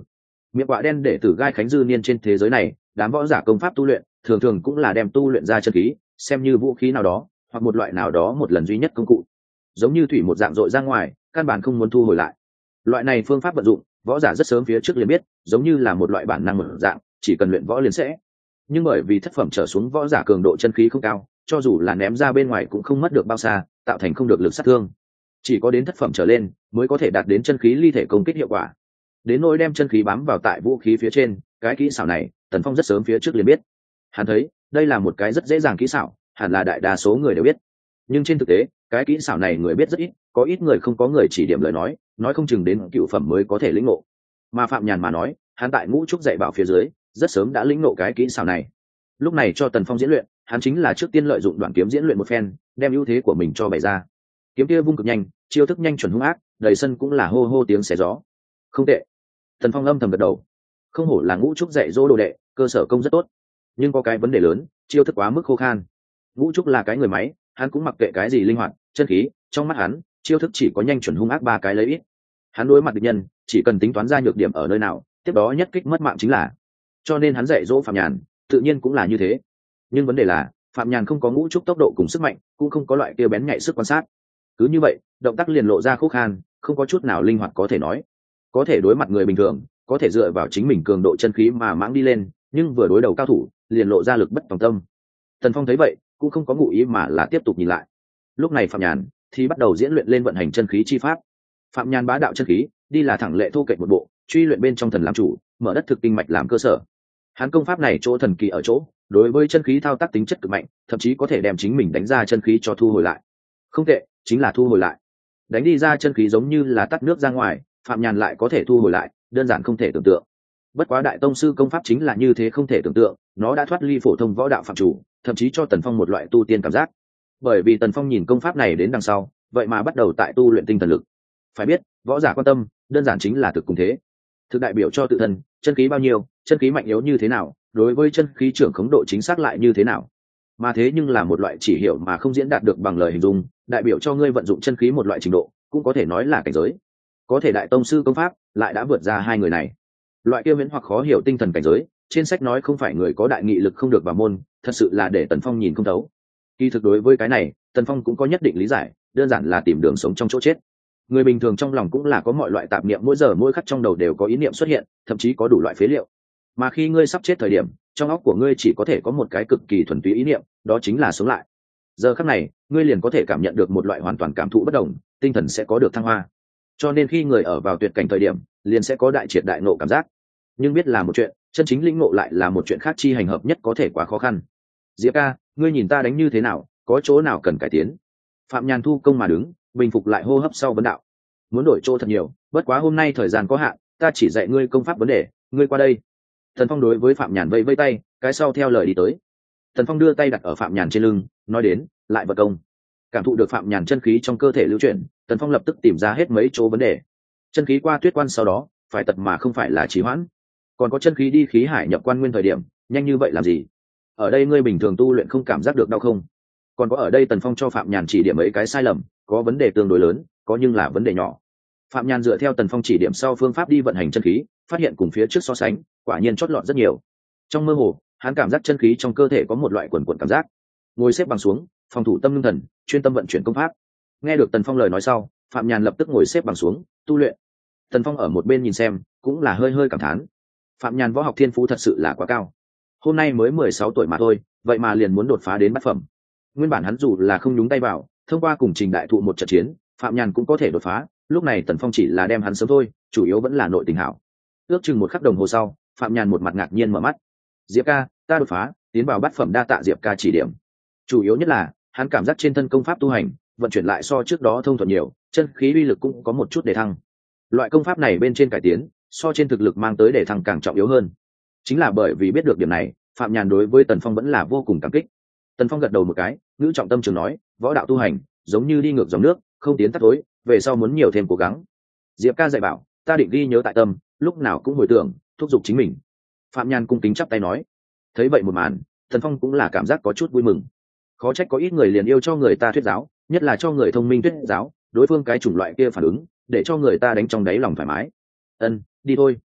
Miệng quạ đen để tử gai khánh dư niên trên thế giới này, đám võ giả công pháp tu luyện thường thường cũng là đem tu luyện ra chân khí xem như vũ khí nào đó hoặc một loại nào đó một lần duy nhất công cụ, giống như thủy một dạng dội ra ngoài, căn bản không muốn thu hồi lại. Loại này phương pháp vận dụng võ giả rất sớm phía trước liền biết, giống như là một loại bản năng một dạng, chỉ cần luyện võ liền sẽ. Nhưng bởi vì thất phẩm trở xuống võ giả cường độ chân khí không cao, cho dù là ném ra bên ngoài cũng không mất được bao xa, tạo thành không được lực sát thương. Chỉ có đến thất phẩm trở lên mới có thể đạt đến chân khí ly thể công kích hiệu quả. Đến nỗi đem chân khí bám vào tại vũ khí phía trên, cái kỹ xảo này Tần Phong rất sớm phía trước liền biết. Hắn thấy đây là một cái rất dễ dàng kỹ xảo, hẳn là đại đa số người đều biết. Nhưng trên thực tế cái kỹ xảo này người biết rất ít, có ít người không có người chỉ điểm lời nói không chừng đến cựu phẩm mới có thể lĩnh ngộ. Mà Phạm Nhàn mà nói, hắn tại ngũ trúc dạy bảo phía dưới rất sớm đã lĩnh ngộ cái kỹ xảo này. Lúc này cho Tần Phong diễn luyện, hắn chính là trước tiên lợi dụng đoạn kiếm diễn luyện một phen, đem ưu thế của mình cho bày ra. Kiếm kia vung cực nhanh, chiêu thức nhanh chuẩn hung ác, đầy sân cũng là hô hô tiếng xé gió. Không tệ. Tần Phong âm thầm gật đầu. Không hổ là ngũ trúc dạy dỗ đồ đệ, cơ sở công rất tốt. Nhưng có cái vấn đề lớn, chiêu thức quá mức khô khan. Ngũ trúc là cái người máy, hắn cũng mặc kệ cái gì linh hoạt, chân khí, trong mắt hắn, chiêu thức chỉ có nhanh chuẩn hung ác ba cái lấy ít. Hắn đối mặt địch nhân, chỉ cần tính toán ra nhược điểm ở nơi nào, tiếp đó nhất kích mất mạng chính là. Cho nên hắn dạy dỗ Phạm Nhàn, tự nhiên cũng là như thế. Nhưng vấn đề là, Phạm Nhàn không có ngũ trúc tốc độ cùng sức mạnh, cũng không có loại kia bén nhạy sức quan sát. Cứ như vậy, động tác liền lộ ra khô khan, không có chút nào linh hoạt có thể nói. Có thể đối mặt người bình thường, có thể dựa vào chính mình cường độ chân khí mà mãng đi lên, nhưng vừa đối đầu cao thủ, liền lộ ra lực bất tòng tâm. Tần Phong thấy vậy, cũng không có ngụ ý mà là tiếp tục nhìn lại. Lúc này Phạm Nhàn thì bắt đầu diễn luyện lên vận hành chân khí chi pháp. Phạm Nhàn bá đạo chân khí, đi là thẳng lệ thu kệch một bộ, truy luyện bên trong thần làm chủ, mở đất thực kinh mạch làm cơ sở. Hắn công pháp này chỗ thần kỳ ở chỗ, đối với chân khí thao tác tính chất cực mạnh, thậm chí có thể đem chính mình đánh ra chân khí cho thu hồi lại. Không tệ, chính là thu hồi lại. Đánh đi ra chân khí giống như là tắt nước ra ngoài, Phạm Nhàn lại có thể thu hồi lại, đơn giản không thể tưởng tượng. Bất quá đại tông sư công pháp chính là như thế không thể tưởng tượng, nó đã thoát ly phổ thông võ đạo phạm chủ, thậm chí cho Tần Phong một loại tu tiên cảm giác. Bởi vì Tần Phong nhìn công pháp này đến đằng sau, vậy mà bắt đầu tại tu luyện tinh thần lực. Phải biết, võ giả quan tâm, đơn giản chính là thực cùng thế. Thực đại biểu cho tự thân, chân khí bao nhiêu, chân khí mạnh yếu như thế nào, đối với chân khí trưởng khống độ chính xác lại như thế nào. Mà thế nhưng là một loại chỉ hiểu mà không diễn đạt được bằng lời hình dung, đại biểu cho ngươi vận dụng chân khí một loại trình độ, cũng có thể nói là cảnh giới. Có thể đại tông sư công pháp lại đã vượt ra hai người này. Loại kia miễn hoặc khó hiểu tinh thần cảnh giới, trên sách nói không phải người có đại nghị lực không được vào môn, thật sự là để Tần Phong nhìn không thấu. Kỳ thực đối với cái này, Tần Phong cũng có nhất định lý giải, đơn giản là tìm đường sống trong chỗ chết. Người bình thường trong lòng cũng là có mọi loại tạp niệm, mỗi giờ mỗi khắc trong đầu đều có ý niệm xuất hiện, thậm chí có đủ loại phế liệu. Mà khi ngươi sắp chết thời điểm, trong óc của ngươi chỉ có thể có một cái cực kỳ thuần túy ý niệm, đó chính là sống lại. Giờ khắc này, ngươi liền có thể cảm nhận được một loại hoàn toàn cảm thụ bất đồng, tinh thần sẽ có được thăng hoa. Cho nên khi người ở vào tuyệt cảnh thời điểm, liền sẽ có đại triệt đại ngộ cảm giác. Nhưng biết là một chuyện, chân chính lĩnh ngộ lại là một chuyện khác, chi hành hợp nhất có thể quá khó khăn. Diệp ca, ngươi nhìn ta đánh như thế nào, có chỗ nào cần cải tiến? Phạm Nhàn thu công mà đứng, bình phục lại hô hấp sau vấn đạo. Muốn đổi chỗ thật nhiều, bất quá hôm nay thời gian có hạn, ta chỉ dạy ngươi công pháp vấn đề, ngươi qua đây. Thần Phong đối với Phạm Nhàn vẫy vẫy tay, cái sau theo lời đi tới. Thần Phong đưa tay đặt ở Phạm Nhàn trên lưng, nói đến, lại vật công. Cảm thụ được Phạm Nhàn chân khí trong cơ thể lưu chuyển, Tần Phong lập tức tìm ra hết mấy chỗ vấn đề. Chân khí qua tuyết quan sau đó, phải tật mà không phải là trì hoãn. Còn có chân khí đi khí hải nhập quan nguyên thời điểm, nhanh như vậy làm gì? Ở đây ngươi bình thường tu luyện không cảm giác được đau không? Còn có ở đây Tần Phong cho Phạm Nhàn chỉ điểm mấy cái sai lầm, có vấn đề tương đối lớn, có nhưng là vấn đề nhỏ. Phạm Nhàn dựa theo Tần Phong chỉ điểm sau phương pháp đi vận hành chân khí, phát hiện cùng phía trước so sánh, quả nhiên chót lọt rất nhiều. Trong mơ hồ, hắn cảm giác chân khí trong cơ thể có một loại quần quần cảm giác. Ngồi xếp bằng xuống, phòng thủ tâm ngưng thần, chuyên tâm vận chuyển công pháp. Nghe được Tần Phong lời nói sau, Phạm Nhàn lập tức ngồi xếp bằng xuống, tu luyện. Tần Phong ở một bên nhìn xem, cũng là hơi hơi cảm thán. Phạm Nhàn võ học thiên phú thật sự là quá cao. Hôm nay mới 16 tuổi mà thôi, vậy mà liền muốn đột phá đến bát phẩm. Nguyên bản hắn dù là không nhúng tay vào, thông qua cùng Trình Đại Thụ một trận chiến, Phạm Nhàn cũng có thể đột phá. Lúc này Tần Phong chỉ là đem hắn sớm thôi, chủ yếu vẫn là nội tình hảo. Ước chừng một khắc đồng hồ sau, Phạm Nhàn một mặt ngạc nhiên mở mắt. Diệp ca, ta đột phá, tiến vào bát phẩm, đa tạ Diệp ca chỉ điểm. Chủ yếu nhất là hắn cảm giác trên thân công pháp tu hành vận chuyển lại so trước đó thông thuận nhiều, chân khí uy lực cũng có một chút để thăng. Loại công pháp này bên trên cải tiến, so trên thực lực mang tới để thăng càng trọng yếu hơn. Chính là bởi vì biết được điểm này, Phạm Nhàn đối với Tần Phong vẫn là vô cùng cảm kích. Tần Phong gật đầu một cái, ngữ trọng tâm trường nói, võ đạo tu hành giống như đi ngược dòng nước, không tiến tắt tối, về sau muốn nhiều thêm cố gắng. Diệp ca dạy bảo, ta định ghi nhớ tại tâm, lúc nào cũng hồi tưởng, thúc giục chính mình. Phạm Nhàn cung kính chắp tay nói. Thấy vậy một màn, Tần Phong cũng là cảm giác có chút vui mừng. Khó trách có ít người liền yêu cho người ta thuyết giáo, nhất là cho người thông minh thuyết giáo, đối phương cái chủng loại kia phản ứng, để cho người ta đánh trong đáy lòng thoải mái. Ân, đi thôi.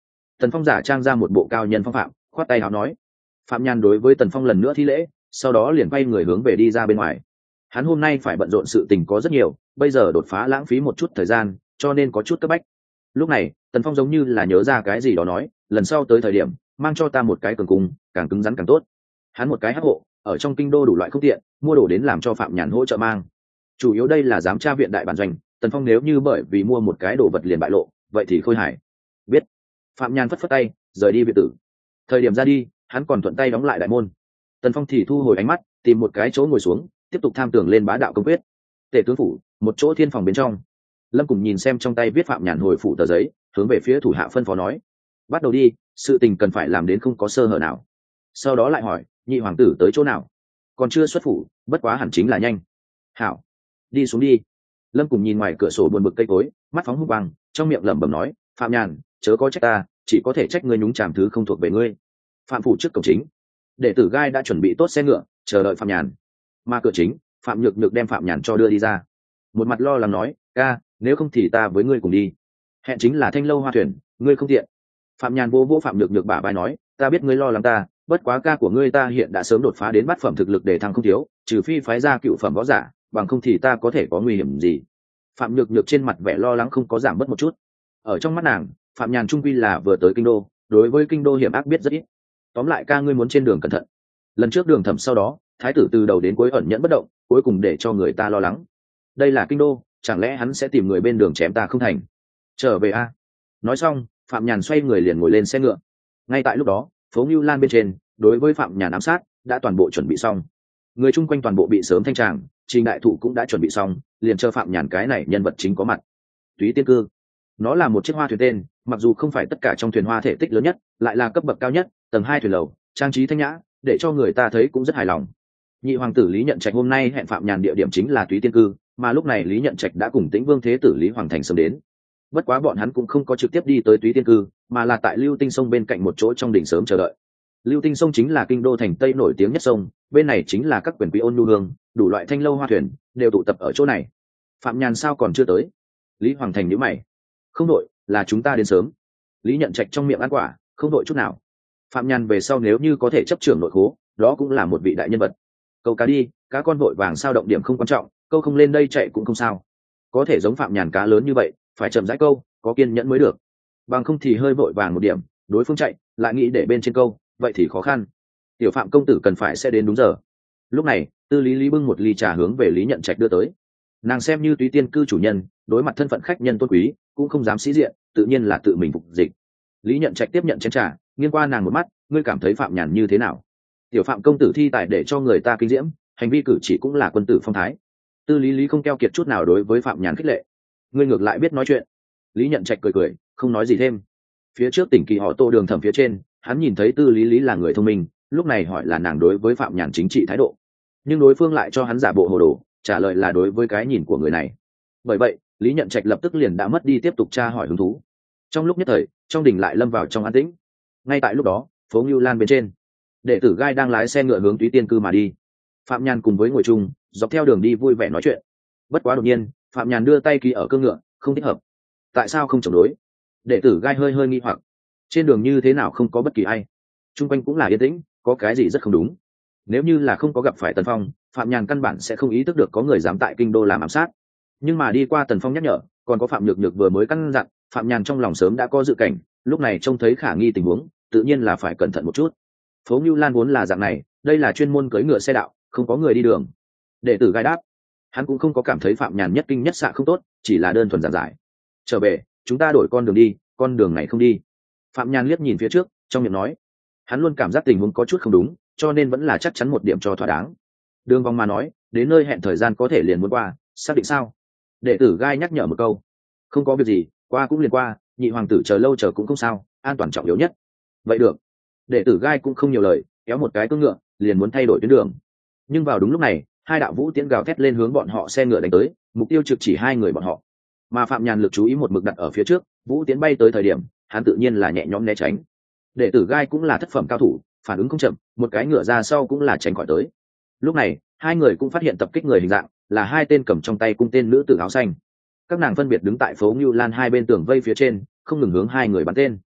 Tần Phong giả trang ra một bộ cao nhân phong phạm, khoát tay áo nói. Phạm Nhàn đối với Tần Phong lần nữa thi lễ, sau đó liền quay người hướng về đi ra bên ngoài. Hắn hôm nay phải bận rộn sự tình có rất nhiều, bây giờ đột phá lãng phí một chút thời gian, cho nên có chút cấp bách. Lúc này Tần Phong giống như là nhớ ra cái gì đó nói, lần sau tới thời điểm mang cho ta một cái cường cung, càng cứng rắn càng tốt. Hắn một cái hắc hộ ở trong kinh đô đủ loại không tiện, mua đồ đến làm cho Phạm Nhàn hỗ trợ mang. Chủ yếu đây là giám tra viện đại bản doanh, Tần Phong nếu như bởi vì mua một cái đồ vật liền bại lộ, vậy thì khôi hài. Biết. Phạm Nhàn phất phất tay rời đi viện tử. Thời điểm ra đi, hắn còn thuận tay đóng lại đại môn. Tần Phong thì thu hồi ánh mắt, tìm một cái chỗ ngồi xuống, tiếp tục tham tưởng lên bá đạo công quyết. Tể tướng phủ, một chỗ thiên phòng bên trong. Lâm cùng nhìn xem trong tay viết Phạm Nhàn hồi phủ tờ giấy, hướng về phía thủ hạ phân phó nói: bắt đầu đi, sự tình cần phải làm đến không có sơ hở nào. Sau đó lại hỏi: nhị hoàng tử tới chỗ nào? Còn chưa xuất phủ, bất quá hẳn chính là nhanh. Hảo, đi xuống đi. Lâm cùng nhìn ngoài cửa sổ buồn bực cây cối, mắt phóng hung quang, trong miệng lẩm bẩm nói: Phạm Nhàn, chớ có trách ta, chỉ có thể trách ngươi nhúng chàm thứ không thuộc về ngươi. Phạm phủ trước cổng chính, đệ tử gai đã chuẩn bị tốt xe ngựa chờ đợi Phạm Nhàn, mà cửa chính Phạm Nhược Nhược đem Phạm Nhàn cho đưa đi ra, một mặt lo lắng nói: ca, nếu không thì ta với ngươi cùng đi. Hẹn chính là Thanh Lâu Hoa Thuyền, ngươi không tiện. Phạm Nhàn vô vỗ Phạm Nhược Nhược bả vai nói: ta biết ngươi lo lắng ta, bất quá ca của ngươi ta hiện đã sớm đột phá đến bát phẩm thực lực để thăng không thiếu, trừ phi phái ra cựu phẩm võ giả, bằng không thì ta có thể có nguy hiểm gì. Phạm Nhược Nhược trên mặt vẻ lo lắng không có giảm bớt một chút. Ở trong mắt nàng, Phạm Nhàn trung quy là vừa tới kinh đô, đối với kinh đô hiểm ác biết rất ít. Tóm lại ca, ngươi muốn trên đường cẩn thận. Lần trước đường thẩm sau đó, thái tử từ đầu đến cuối ẩn nhẫn bất động, cuối cùng để cho người ta lo lắng. Đây là kinh đô, chẳng lẽ hắn sẽ tìm người bên đường chém ta không thành? Trở về a. Nói xong, Phạm Nhàn xoay người liền ngồi lên xe ngựa. Ngay tại lúc đó, phố Ngưu Lan bên trên, đối với Phạm Nhàn ám sát đã toàn bộ chuẩn bị xong. Người chung quanh toàn bộ bị sớm thanh tràng, Trình đại thụ cũng đã chuẩn bị xong, liền chờ Phạm Nhàn cái này nhân vật chính có mặt. Túy Tiên Cư, nó là một chiếc hoa thuyền tên, mặc dù không phải tất cả trong thuyền hoa thể tích lớn nhất, lại là cấp bậc cao nhất, tầng 2 thuyền lầu, trang trí thanh nhã, để cho người ta thấy cũng rất hài lòng. Nhị hoàng tử Lý Nhận Trạch hôm nay hẹn Phạm Nhàn địa điểm chính là Túy Tiên Cư, mà lúc này Lý Nhận Trạch đã cùng Tĩnh Vương thế tử Lý Hoàng Thành sớm đến. Bất quá bọn hắn cũng không có trực tiếp đi tới Túy Tiên Cư, mà là tại Lưu Tinh Sông bên cạnh một chỗ trong đỉnh sớm chờ đợi. Lưu Tinh Sông chính là kinh đô thành Tây nổi tiếng nhất sông, bên này chính là các quyền quý ôn nhu hương, đủ loại thanh lâu hoa thuyền đều tụ tập ở chỗ này. Phạm Nhàn sao còn chưa tới? Lý Hoàng Thành nhíu mày. Không đội, là chúng ta đến sớm. Lý Nhận Trạch trong miệng ăn quả, không đội chút nào. Phạm Nhàn về sau nếu như có thể chấp trưởng nội khố, đó cũng là một vị đại nhân vật. Câu cá đi, cá con vội vàng sao động điểm không quan trọng, câu không lên đây chạy cũng không sao. Có thể giống Phạm Nhàn cá lớn như vậy, phải chậm rãi câu, có kiên nhẫn mới được. Bằng không thì hơi vội vàng một điểm, đối phương chạy, lại nghĩ để bên trên câu, vậy thì khó khăn. Tiểu Phạm công tử cần phải sẽ đến đúng giờ. Lúc này, Tư Lý Lý bưng một ly trà hướng về Lý Nhận Trạch đưa tới. Nàng xem như Túy Tiên Cư chủ nhân, đối mặt thân phận khách nhân tôn quý, cũng không dám sĩ diện, tự nhiên là tự mình phục dịch. Lý Nhận Trạch tiếp nhận chén trà, nghiêng qua nàng một mắt: ngươi cảm thấy Phạm Nhàn như thế nào? Tiểu Phạm công tử thi tài để cho người ta kinh diễm, hành vi cử chỉ cũng là quân tử phong thái. Tư Lý Lý không keo kiệt chút nào đối với Phạm Nhàn khích lệ. Ngươi ngược lại biết nói chuyện. Lý Nhận Trạch cười cười, không nói gì thêm. Phía trước tỉnh kỳ họ Tô đường thẩm phía trên, hắn nhìn thấy Tư Lý Lý là người thông minh, lúc này hỏi là nàng đối với Phạm Nhàn chính trị thái độ, nhưng đối phương lại cho hắn giả bộ hồ đồ, trả lời là đối với cái nhìn của người này. Bởi vậy, Lý Nhận Trạch lập tức liền đã mất đi tiếp tục tra hỏi hứng thú. Trong lúc nhất thời, trong đình lại lâm vào trong an tĩnh. Ngay tại lúc đó, phố Ngưu Lan bên trên, đệ tử gai đang lái xe ngựa hướng Túy Tiên Cư mà đi. Phạm Nhàn cùng với ngồi chung, dọc theo đường đi vui vẻ nói chuyện. Bất quá đột nhiên, Phạm Nhàn đưa tay ký ở cương ngựa, không thích hợp. Tại sao không chống đối? Đệ tử gai hơi hơi nghi hoặc. Trên đường như thế nào không có bất kỳ ai, chung quanh cũng là yên tĩnh, có cái gì rất không đúng. Nếu như là không có gặp phải Tần Phong, Phạm Nhàn căn bản sẽ không ý thức được có người dám tại kinh đô làm ám sát. Nhưng mà đi qua Tần Phong nhắc nhở, còn có Phạm Nhược Nhược vừa mới căn dặn, Phạm Nhàn trong lòng sớm đã có dự cảnh, lúc này trông thấy khả nghi tình huống, tự nhiên là phải cẩn thận một chút. Phố Ngưu Lan vốn là dạng này, đây là chuyên môn cưỡi ngựa xe đạo, không có người đi đường. Đệ tử gai đáp. Hắn cũng không có cảm thấy Phạm Nhàn nhất kinh nhất xạ không tốt, chỉ là đơn thuần giản giải. Trở về, chúng ta đổi con đường đi, con đường này không đi. Phạm Nhàn liếc nhìn phía trước, trong miệng nói. Hắn luôn cảm giác tình huống có chút không đúng, cho nên vẫn là chắc chắn một điểm cho thỏa đáng. Đường vòng mà nói, đến nơi hẹn thời gian có thể liền muốn qua, xác định sao? Đệ tử gai nhắc nhở một câu. Không có việc gì, qua cũng liền qua, nhị hoàng tử chờ lâu chờ cũng không sao, an toàn trọng yếu nhất. Vậy được. Đệ tử gai cũng không nhiều lời, kéo một cái cưỡng ngựa, liền muốn thay đổi tuyến đường. Nhưng vào đúng lúc này, hai đạo vũ tiễn gào thét lên hướng bọn họ xe ngựa đánh tới, mục tiêu trực chỉ hai người bọn họ. Mà Phạm Nhàn lực chú ý một mực đặt ở phía trước, vũ tiễn bay tới thời điểm, hắn tự nhiên là nhẹ nhõm né tránh. Đệ tử gai cũng là thất phẩm cao thủ, phản ứng không chậm, một cái ngựa ra sau cũng là tránh khỏi tới. Lúc này, hai người cũng phát hiện tập kích người hình dạng, là hai tên cầm trong tay cung tên nữ tử áo xanh. Các nàng phân biệt đứng tại phố Ngưu Lan hai bên tường vây phía trên, không ngừng hướng hai người bắn tên.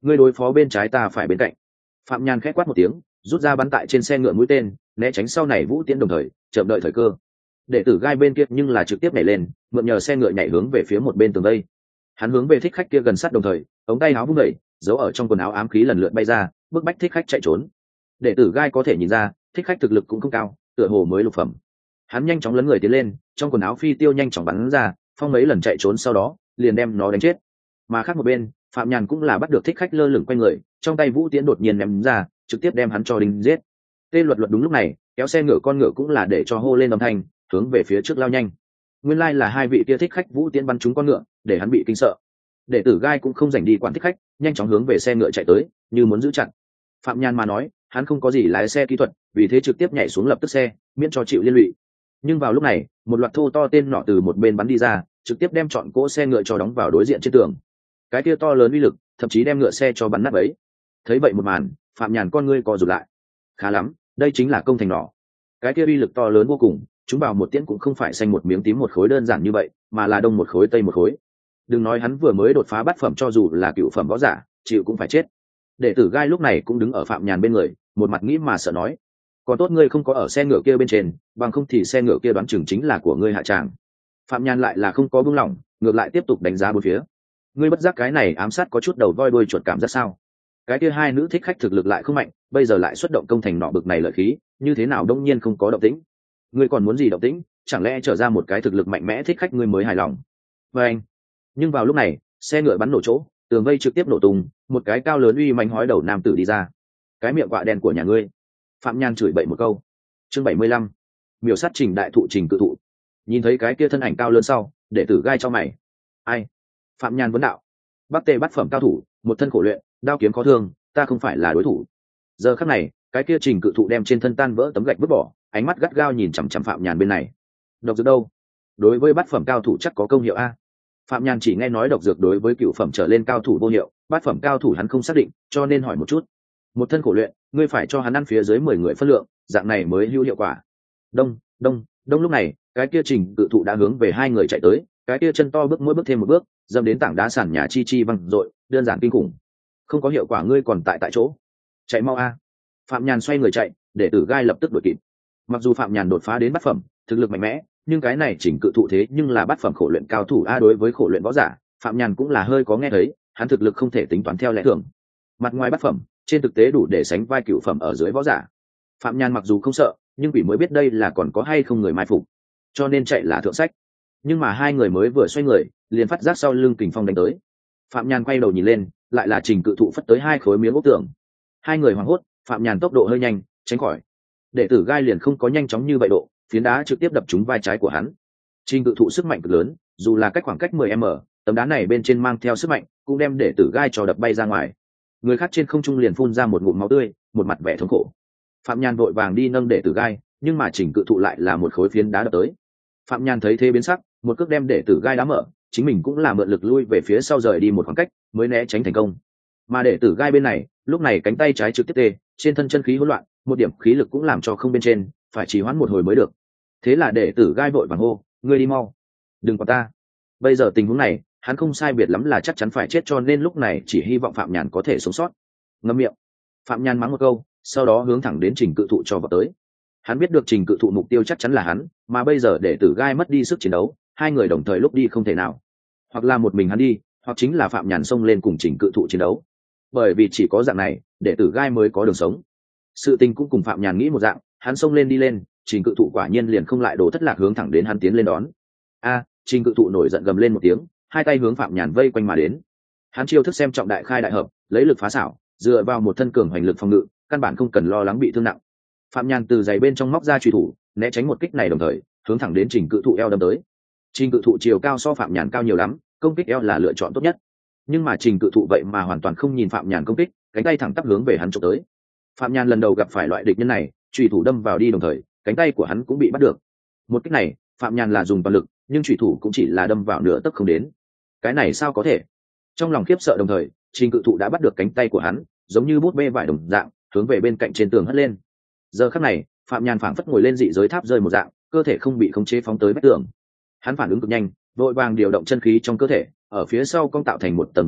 ngươi đối phó bên trái, ta phải bên cạnh. Phạm Nhàn khẽ quát một tiếng, rút ra bắn tại trên xe ngựa mũi tên, né tránh sau này vũ tiễn, đồng thời chậm đợi thời cơ. Đệ tử gai bên kia nhưng là trực tiếp nhảy lên, mượn nhờ xe ngựa nhảy hướng về phía một bên tường vây. Hắn hướng về thích khách kia gần sát, đồng thời ống tay áo vung đẩy, giấu ở trong quần áo ám khí lần lượt bay ra, bức bách thích khách chạy trốn. Đệ tử gai có thể nhìn ra thích khách thực lực cũng không cao, tựa hồ mới lục phẩm. Hắn nhanh chóng lấn người tiến lên, trong quần áo phi tiêu nhanh chóng bắn ra, phong mấy lần chạy trốn, sau đó liền đem nó đánh chết. Mà khác một bên, Phạm Nhàn cũng là bắt được thích khách lơ lửng quanh người, trong tay vũ tiễn đột nhiên ném ra, trực tiếp đem hắn cho đinh giết. Tê Luật Luật đúng lúc này kéo xe ngựa con ngựa cũng là để cho hô lên âm thanh, hướng về phía trước lao nhanh. Nguyên lai là hai vị kia thích khách vũ tiễn bắn trúng con ngựa, để hắn bị kinh sợ. Đệ tử gai cũng không dành đi quản thích khách, nhanh chóng hướng về xe ngựa chạy tới, như muốn giữ chặt. Phạm Nhàn mà nói, hắn không có gì lái xe kỹ thuật, vì thế trực tiếp nhảy xuống lập tức xe, miễn cho chịu liên lụy. Nhưng vào lúc này, một loạt thô to tên nọ từ một bên bắn đi ra, trực tiếp đem trọn cỗ xe ngựa cho đóng vào đối diện trên tường. Cái kia to lớn uy lực, thậm chí đem ngựa xe cho bắn nát ấy. Thấy vậy một màn, Phạm Nhàn con ngươi co rụt lại. Khá lắm, đây chính là công thành nỏ. Cái kia uy lực to lớn vô cùng, chúng vào một tiễn cũng không phải xanh một miếng tím một khối đơn giản như vậy, mà là đông một khối tây một khối. Đừng nói hắn vừa mới đột phá bát phẩm, cho dù là cựu phẩm võ giả, chịu cũng phải chết. Đệ tử gai lúc này cũng đứng ở Phạm Nhàn bên người, một mặt nghĩ mà sợ nói: còn tốt ngươi không có ở xe ngựa kia bên trên, bằng không thì xe ngựa kia đoán chừng chính là của ngươi hạ tràng. Phạm Nhàn lại là không có buông lỏng, ngược lại tiếp tục đánh giá bốn phía. Ngươi bất giác cái này ám sát có chút đầu voi đuôi chuột cảm giác sao? Cái kia hai nữ thích khách thực lực lại không mạnh, bây giờ lại xuất động công thành nọ bực này lợi khí, như thế nào đông nhiên không có động tĩnh? Ngươi còn muốn gì động tĩnh? Chẳng lẽ trở ra một cái thực lực mạnh mẽ thích khách ngươi mới hài lòng? Và anh. Nhưng vào lúc này, xe ngựa bắn nổ chỗ, tường vây trực tiếp nổ tung, một cái cao lớn uy manh hói đầu nam tử đi ra. Cái miệng quạ đen của nhà ngươi! Phạm Nhàn chửi bậy một câu. Chương 75. Miểu sát Trình đại thụ Trình cự thụ. Nhìn thấy cái kia thân ảnh cao lớn sau, đệ tử gai cho mày. Ai? Phạm Nhàn vấn đạo. Bắc Tề bát phẩm cao thủ, một thân khổ luyện, đao kiếm khó thương, ta không phải là đối thủ. Giờ khắc này, cái kia Trình cự thụ đem trên thân tan vỡ tấm gạch vứt bỏ, ánh mắt gắt gao nhìn chằm chằm Phạm Nhàn bên này. Độc dược đâu? Đối với bát phẩm cao thủ chắc có công hiệu a. Phạm Nhàn chỉ nghe nói độc dược đối với cựu phẩm trở lên cao thủ vô hiệu, bát phẩm cao thủ hắn không xác định, cho nên hỏi một chút. Một thân khổ luyện, ngươi phải cho hắn ăn phía dưới 10 người phân lượng, dạng này mới hữu hiệu quả. Đông lúc này, cái kia Trình cự thụ đã hướng về hai người chạy tới, cái kia chân to bước mỗi bước thêm một bước, dâm đến tảng đá sàn nhà chi chi văng dội, đơn giản kinh khủng. Không có hiệu quả ngươi còn tại chỗ, chạy mau a. Phạm Nhàn xoay người chạy, để tử gai lập tức đuổi kịp. Mặc dù Phạm Nhàn đột phá đến bát phẩm, thực lực mạnh mẽ, nhưng cái này Trình cự thụ thế nhưng là bát phẩm khổ luyện cao thủ a. Đối với khổ luyện võ giả, Phạm Nhàn cũng là hơi có nghe thấy, hắn thực lực không thể tính toán theo lẽ thường. Mặt ngoài bát phẩm, trên thực tế đủ để sánh vai cựu phẩm ở dưới võ giả. Phạm Nhàn mặc dù không sợ, nhưng quỷ mới biết đây là còn có hay không người mai phục, cho nên chạy là thượng sách. Nhưng mà hai người mới vừa xoay người, liền phát giác sau lưng kình phong đánh tới. Phạm Nhàn quay đầu nhìn lên, lại là Trình cự thụ phất tới hai khối miếng ốc tường. Hai người hoảng hốt, Phạm Nhàn tốc độ hơi nhanh, tránh khỏi. Đệ tử gai liền không có nhanh chóng như vậy độ, phiến đá trực tiếp đập trúng vai trái của hắn. Trình cự thụ sức mạnh cực lớn, dù là cách khoảng cách 10m, tấm đá này bên trên mang theo sức mạnh, cũng đem đệ tử gai cho đập bay ra ngoài. Người khác trên không trung liền phun ra một ngụm máu tươi, một mặt vẻ thống khổ. Phạm Nhàn vội vàng đi nâng đệ tử gai, nhưng mà Trình cự thụ lại là một khối phiến đá đập tới. Phạm Nhàn thấy thế biến sắc, một cước đem đệ tử gai đá mở, chính mình cũng là mượn lực lui về phía sau rời đi một khoảng cách, mới né tránh thành công. Mà đệ tử gai bên này, lúc này cánh tay trái trực tiếp tê, trên thân chân khí hỗn loạn, một điểm khí lực cũng làm cho không bên trên, phải trì hoãn một hồi mới được. Thế là đệ tử gai vội vàng hô: ngươi đi mau, đừng quản ta. Bây giờ tình huống này, hắn không sai biệt lắm là chắc chắn phải chết, cho nên lúc này chỉ hy vọng Phạm Nhàn có thể sống sót. Ngậm miệng. Phạm Nhàn mắng một câu, sau đó hướng thẳng đến Trình cự thụ cho vào tới. Hắn biết được Trình cự thụ mục tiêu chắc chắn là hắn, mà bây giờ đệ tử gai mất đi sức chiến đấu, hai người đồng thời lúc đi không thể nào. Hoặc là một mình hắn đi, hoặc chính là Phạm Nhàn xông lên cùng Trình cự thụ chiến đấu. Bởi vì chỉ có dạng này, đệ tử gai mới có đường sống. Sự tình cũng cùng Phạm Nhàn nghĩ một dạng, hắn xông lên đi lên, Trình cự thụ quả nhiên liền không lại đổ thất lạc, hướng thẳng đến hắn tiến lên đón. Trình cự thụ nổi giận gầm lên một tiếng, hai tay hướng Phạm Nhàn vây quanh mà đến. Hắn chiêu thức xem trọng đại khai đại hợp, lấy lực phá xảo, dựa vào một thân cường hoành lực phòng ngự, căn bản không cần lo lắng bị thương nặng. Phạm Nhàn từ giày bên trong móc ra truy thủ, né tránh một kích này, đồng thời hướng thẳng đến Trình cự thụ eo đâm tới. Trình cự thụ chiều cao so Phạm Nhàn cao nhiều lắm, công kích eo là lựa chọn tốt nhất. Nhưng mà Trình cự thụ vậy mà hoàn toàn không nhìn Phạm Nhàn công kích, cánh tay thẳng tắp hướng về hắn chụp tới. Phạm Nhàn lần đầu gặp phải loại địch nhân này, truy thủ đâm vào đi, đồng thời cánh tay của hắn cũng bị bắt được. Một kích này, Phạm Nhàn là dùng toàn lực, nhưng truy thủ cũng chỉ là đâm vào nửa tấc không đến. Cái này sao có thể? Trong lòng khiếp sợ đồng thời, Trình cự thụ đã bắt được cánh tay của hắn, giống như bút bê vải đồng dạng, hướng về bên cạnh trên tường hất lên. Giờ khắc này, Phạm Nhàn phảng phất ngồi lên dị giới tháp rơi một dạng, cơ thể không bị khống chế phóng tới vách tường. Hắn phản ứng cực nhanh, vội vàng điều động chân khí trong cơ thể, ở phía sau cong tạo thành một tầng bảo hộ,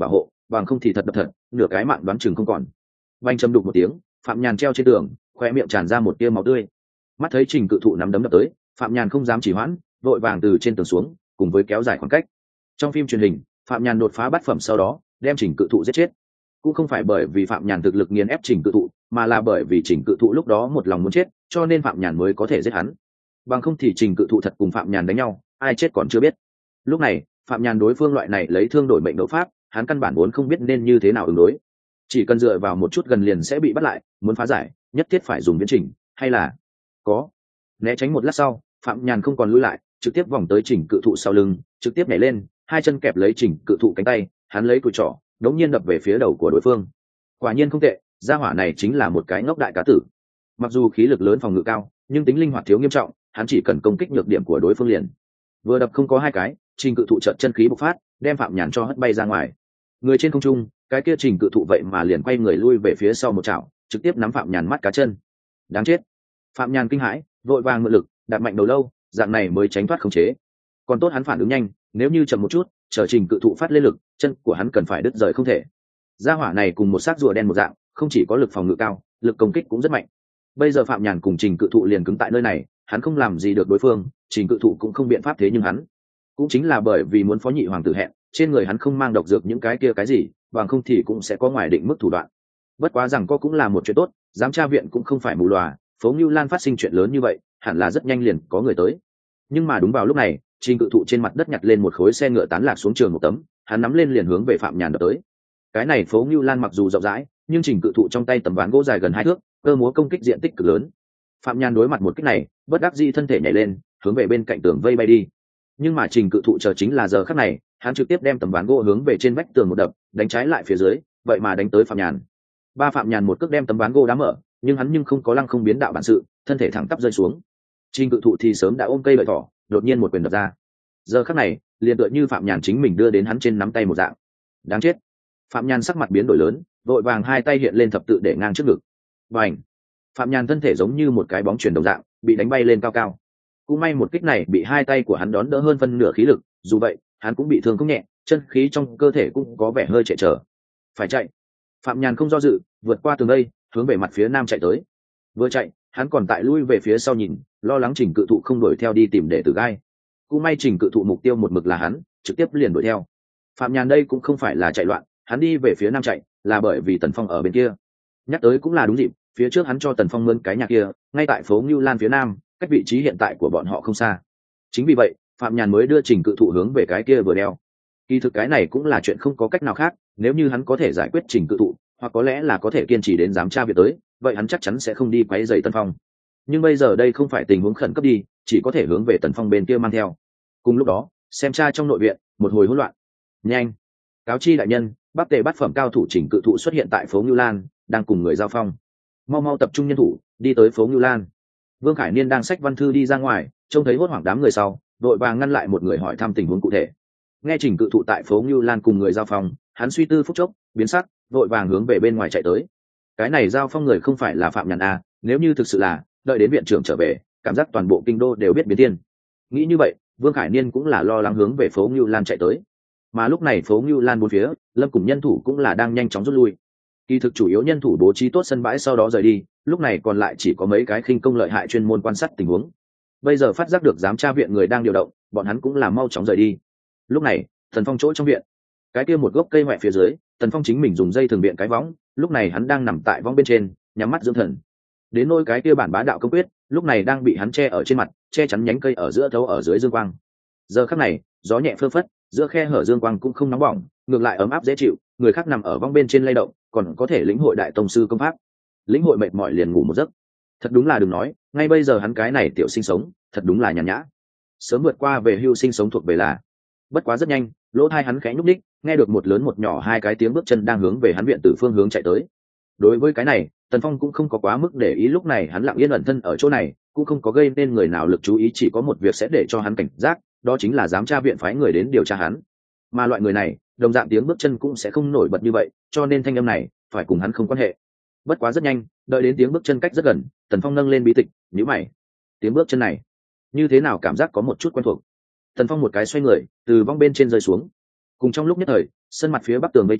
bằng không thì thật đập thật, nửa cái mạng đoán chừng không còn. Vành trầm đục một tiếng, Phạm Nhàn treo trên tường, khoe miệng tràn ra một tia máu tươi. Mắt thấy Trình Cự Thụ nắm đấm đập tới, Phạm Nhàn không dám trì hoãn, vội vàng từ trên tường xuống, cùng với kéo dài khoảng cách. Trong phim truyền hình, Phạm Nhàn đột phá bát phẩm sau đó, đem Trình Cự Thụ giết chết. Cũng không phải bởi vì Phạm Nhàn thực lực nghiền ép Trình Cự Thụ, mà là bởi vì Trình Cự Thụ lúc đó một lòng muốn chết, cho nên Phạm Nhàn mới có thể giết hắn. Bằng không thì Trình Cự Thụ thật cùng Phạm Nhàn đánh nhau, ai chết còn chưa biết. Lúc này, Phạm Nhàn đối phương loại này lấy thương đổi mệnh đấu pháp, hắn căn bản vốn không biết nên như thế nào ứng đối. Chỉ cần dựa vào một chút gần liền sẽ bị bắt lại, muốn phá giải, nhất thiết phải dùng viễn trình, hay là có né tránh. Một lát sau, Phạm Nhàn không còn lùi lại, trực tiếp vòng tới Trình Cự Thụ sau lưng, trực tiếp nhảy lên, hai chân kẹp lấy Trình Cự Thụ cánh tay, hắn lấy cùi trỏ đống nhiên đập về phía đầu của đối phương. Quả nhiên không tệ, gia hỏa này chính là một cái ngốc đại cá tử. Mặc dù khí lực lớn phòng ngự cao, nhưng tính linh hoạt thiếu nghiêm trọng, hắn chỉ cần công kích nhược điểm của đối phương liền. Vừa đập không có hai cái, Trình Cự Thụ chợt chân khí bộc phát, đem Phạm Nhàn cho hất bay ra ngoài. Người trên không trung, cái kia Trình Cự Thụ vậy mà liền quay người lui về phía sau một chảo, trực tiếp nắm Phạm Nhàn mắt cá chân. Đáng chết! Phạm Nhàn kinh hãi, vội vàng mượn lực, đạp mạnh đầu lâu, dạng này mới tránh thoát khống chế. Còn tốt hắn phản ứng nhanh, nếu như chậm một chút, chờ Trình Cự Thụ phát lên lực, chân của hắn cần phải đứt rời không thể. Gia hỏa này cùng một xác rùa đen một dạng, không chỉ có lực phòng ngự cao, lực công kích cũng rất mạnh. Bây giờ Phạm Nhàn cùng Trình Cự Thụ liền cứng tại nơi này, hắn không làm gì được đối phương, Trình Cự Thụ cũng không biện pháp, thế nhưng hắn cũng chính là bởi vì muốn phó nhị hoàng tử hẹn, trên người hắn không mang độc dược những cái kia cái gì, bằng không thì cũng sẽ có ngoài định mức thủ đoạn. Bất quá rằng có cũng là một chuyện tốt, giám tra viện cũng không phải mù lòa, phố Ngưu Lan phát sinh chuyện lớn như vậy, hẳn là rất nhanh liền có người tới. Nhưng mà đúng vào lúc này, Trình Cự Thụ trên mặt đất nhặt lên một khối xe ngựa tán lạc xuống trường một tấm, hắn nắm lên liền hướng về Phạm Nhàn đập tới. Cái này phố Ngưu Lan mặc dù rộng rãi, nhưng Trình Cự Thụ trong tay tấm ván gỗ dài gần 2 thước, cơ múa công kích diện tích cực lớn. Phạm Nhàn đối mặt một kích này, bất đắc dĩ thân thể nhảy lên, hướng về bên cạnh tường vây bay đi. Nhưng mà Trình Cự Thụ chờ chính là giờ khắc này, hắn trực tiếp đem tấm ván gỗ hướng về trên vách tường một đập, đánh trái lại phía dưới, vậy mà đánh tới Phạm Nhàn. Phạm Nhàn một cước đem tấm ván gỗ đá mở, nhưng hắn không có lăng không biến đạo bản sự, thân thể thẳng tắp rơi xuống. Trình Cự Thụ thì sớm đã ôm cây lợi thỏ, đột nhiên một quyền đập ra. Giờ khắc này, liền tựa như Phạm Nhàn chính mình đưa đến hắn trên nắm tay một dạng. Đáng chết! Phạm Nhàn sắc mặt biến đổi lớn, vội vàng hai tay hiện lên thập tự để ngang trước ngực. Bành! Phạm Nhàn thân thể giống như một cái bóng chuyền đồng dạng, bị đánh bay lên cao cao. Cũng may một kích này bị hai tay của hắn đón đỡ hơn phân nửa khí lực, dù vậy, hắn cũng bị thương không nhẹ, chân khí trong cơ thể cũng có vẻ hơi trệ trở. Phải chạy! Phạm Nhàn không do dự, vượt qua tường đây, hướng về mặt phía nam chạy tới. Vừa chạy, hắn còn tại lui về phía sau nhìn, lo lắng Trình Cự Thụ không đuổi theo đi tìm đệ tử gai. Cũng may Trình Cự Thụ mục tiêu một mực là hắn, trực tiếp liền đuổi theo. Phạm Nhàn đây cũng không phải là chạy loạn, hắn đi về phía nam chạy, là bởi vì Tần Phong ở bên kia. Nhắc tới cũng là đúng dịp, phía trước hắn cho Tần Phong mướn cái nhà kia, ngay tại phố Ngưu Lan phía nam, cách vị trí hiện tại của bọn họ không xa. Chính vì vậy, Phạm Nhàn mới đưa Trình Cự Thụ hướng về cái kia vừa đeo. Kỳ thực cái này cũng là chuyện không có cách nào khác, nếu như hắn có thể giải quyết Trình Cự Thụ, hoặc có lẽ là có thể kiên trì đến giám tra việc tới, vậy hắn chắc chắn sẽ không đi quấy rầy Tần Phong. Nhưng bây giờ đây không phải tình huống khẩn cấp đi, chỉ có thể hướng về Tần Phong bên kia mang theo. Cùng lúc đó, xem tra trong nội viện, một hồi hỗn loạn. Nhanh! Cáo chi đại nhân, Bắc Tề bát phẩm cao thủ Trình Cự Thụ xuất hiện tại phố Ngưu Lan, đang cùng người giao phong. Mau mau tập trung nhân thủ, đi tới phố Ngưu Lan. Vương Khải Niên đang xách văn thư đi ra ngoài, trông thấy hốt hoảng đám người sau, đội vàng ngăn lại một người hỏi thăm tình huống cụ thể. Nghe Trình Cự Thụ tại phố Ngưu Lan cùng người giao phong, hắn suy tư phút chốc, biến sắc, đội vàng hướng về bên ngoài chạy tới. Cái này giao phong người không phải là Phạm Nhàn à? Nếu như thực sự là, đợi đến viện trưởng trở về, cảm giác toàn bộ kinh đô đều biết biến thiên. Nghĩ như vậy, Vương Khải Niên cũng là lo lắng hướng về phố Ngưu Lan chạy tới. Mà lúc này phố Ngưu Lan bốn phía, Lâm cùng nhân thủ cũng là đang nhanh chóng rút lui. Kỳ thực chủ yếu nhân thủ bố trí tốt sân bãi sau đó rời đi, lúc này còn lại chỉ có mấy cái khinh công lợi hại chuyên môn quan sát tình huống. Bây giờ phát giác được giám tra viện người đang điều động, bọn hắn cũng là mau chóng rời đi. Lúc này, Tần Phong chỗ trong viện, cái kia một gốc cây ngoại phía dưới, Tần Phong chính mình dùng dây thường biện cái võng, lúc này hắn đang nằm tại võng bên trên, nhắm mắt dưỡng thần. Đến nôi cái kia bản bá đạo công quyết, lúc này đang bị hắn che ở trên mặt, che chắn nhánh cây ở giữa thấu ở dưới dương quang. Giờ khắc này, gió nhẹ phơ phất, giữa khe hở dương quang cũng không nóng bỏng, ngược lại ấm áp dễ chịu, người khác nằm ở võng bên trên lay động, còn có thể lĩnh hội đại tông sư công pháp. Lĩnh hội mệt mỏi liền ngủ một giấc. Thật đúng là đừng nói, ngay bây giờ hắn cái này tiểu sinh sống, thật đúng là nhàn nhã. Sớm vượt qua về hưu sinh sống thuộc về là. Bất quá rất nhanh, lỗ tai hắn khẽ nhúc nhích, nghe được một lớn một nhỏ hai cái tiếng bước chân đang hướng về hắn viện tử phương hướng chạy tới. Đối với cái này, Tần Phong cũng không có quá mức để ý, lúc này hắn lặng yên ẩn thân ở chỗ này, cũng không có gây nên người nào lực chú ý, chỉ có một việc sẽ để cho hắn cảnh giác, đó chính là giám tra viện phái người đến điều tra hắn. Mà loại người này, đồng dạng tiếng bước chân cũng sẽ không nổi bật như vậy, cho nên thanh âm này phải cùng hắn không quan hệ. Bất quá rất nhanh, đợi đến tiếng bước chân cách rất gần, Tần Phong nâng lên bí tịch, nhíu mày. Tiếng bước chân này, như thế nào cảm giác có một chút quen thuộc. Tần Phong một cái xoay người, từ vong bên trên rơi xuống. Cùng trong lúc nhất thời, sân mặt phía bắc tường vây chỗ,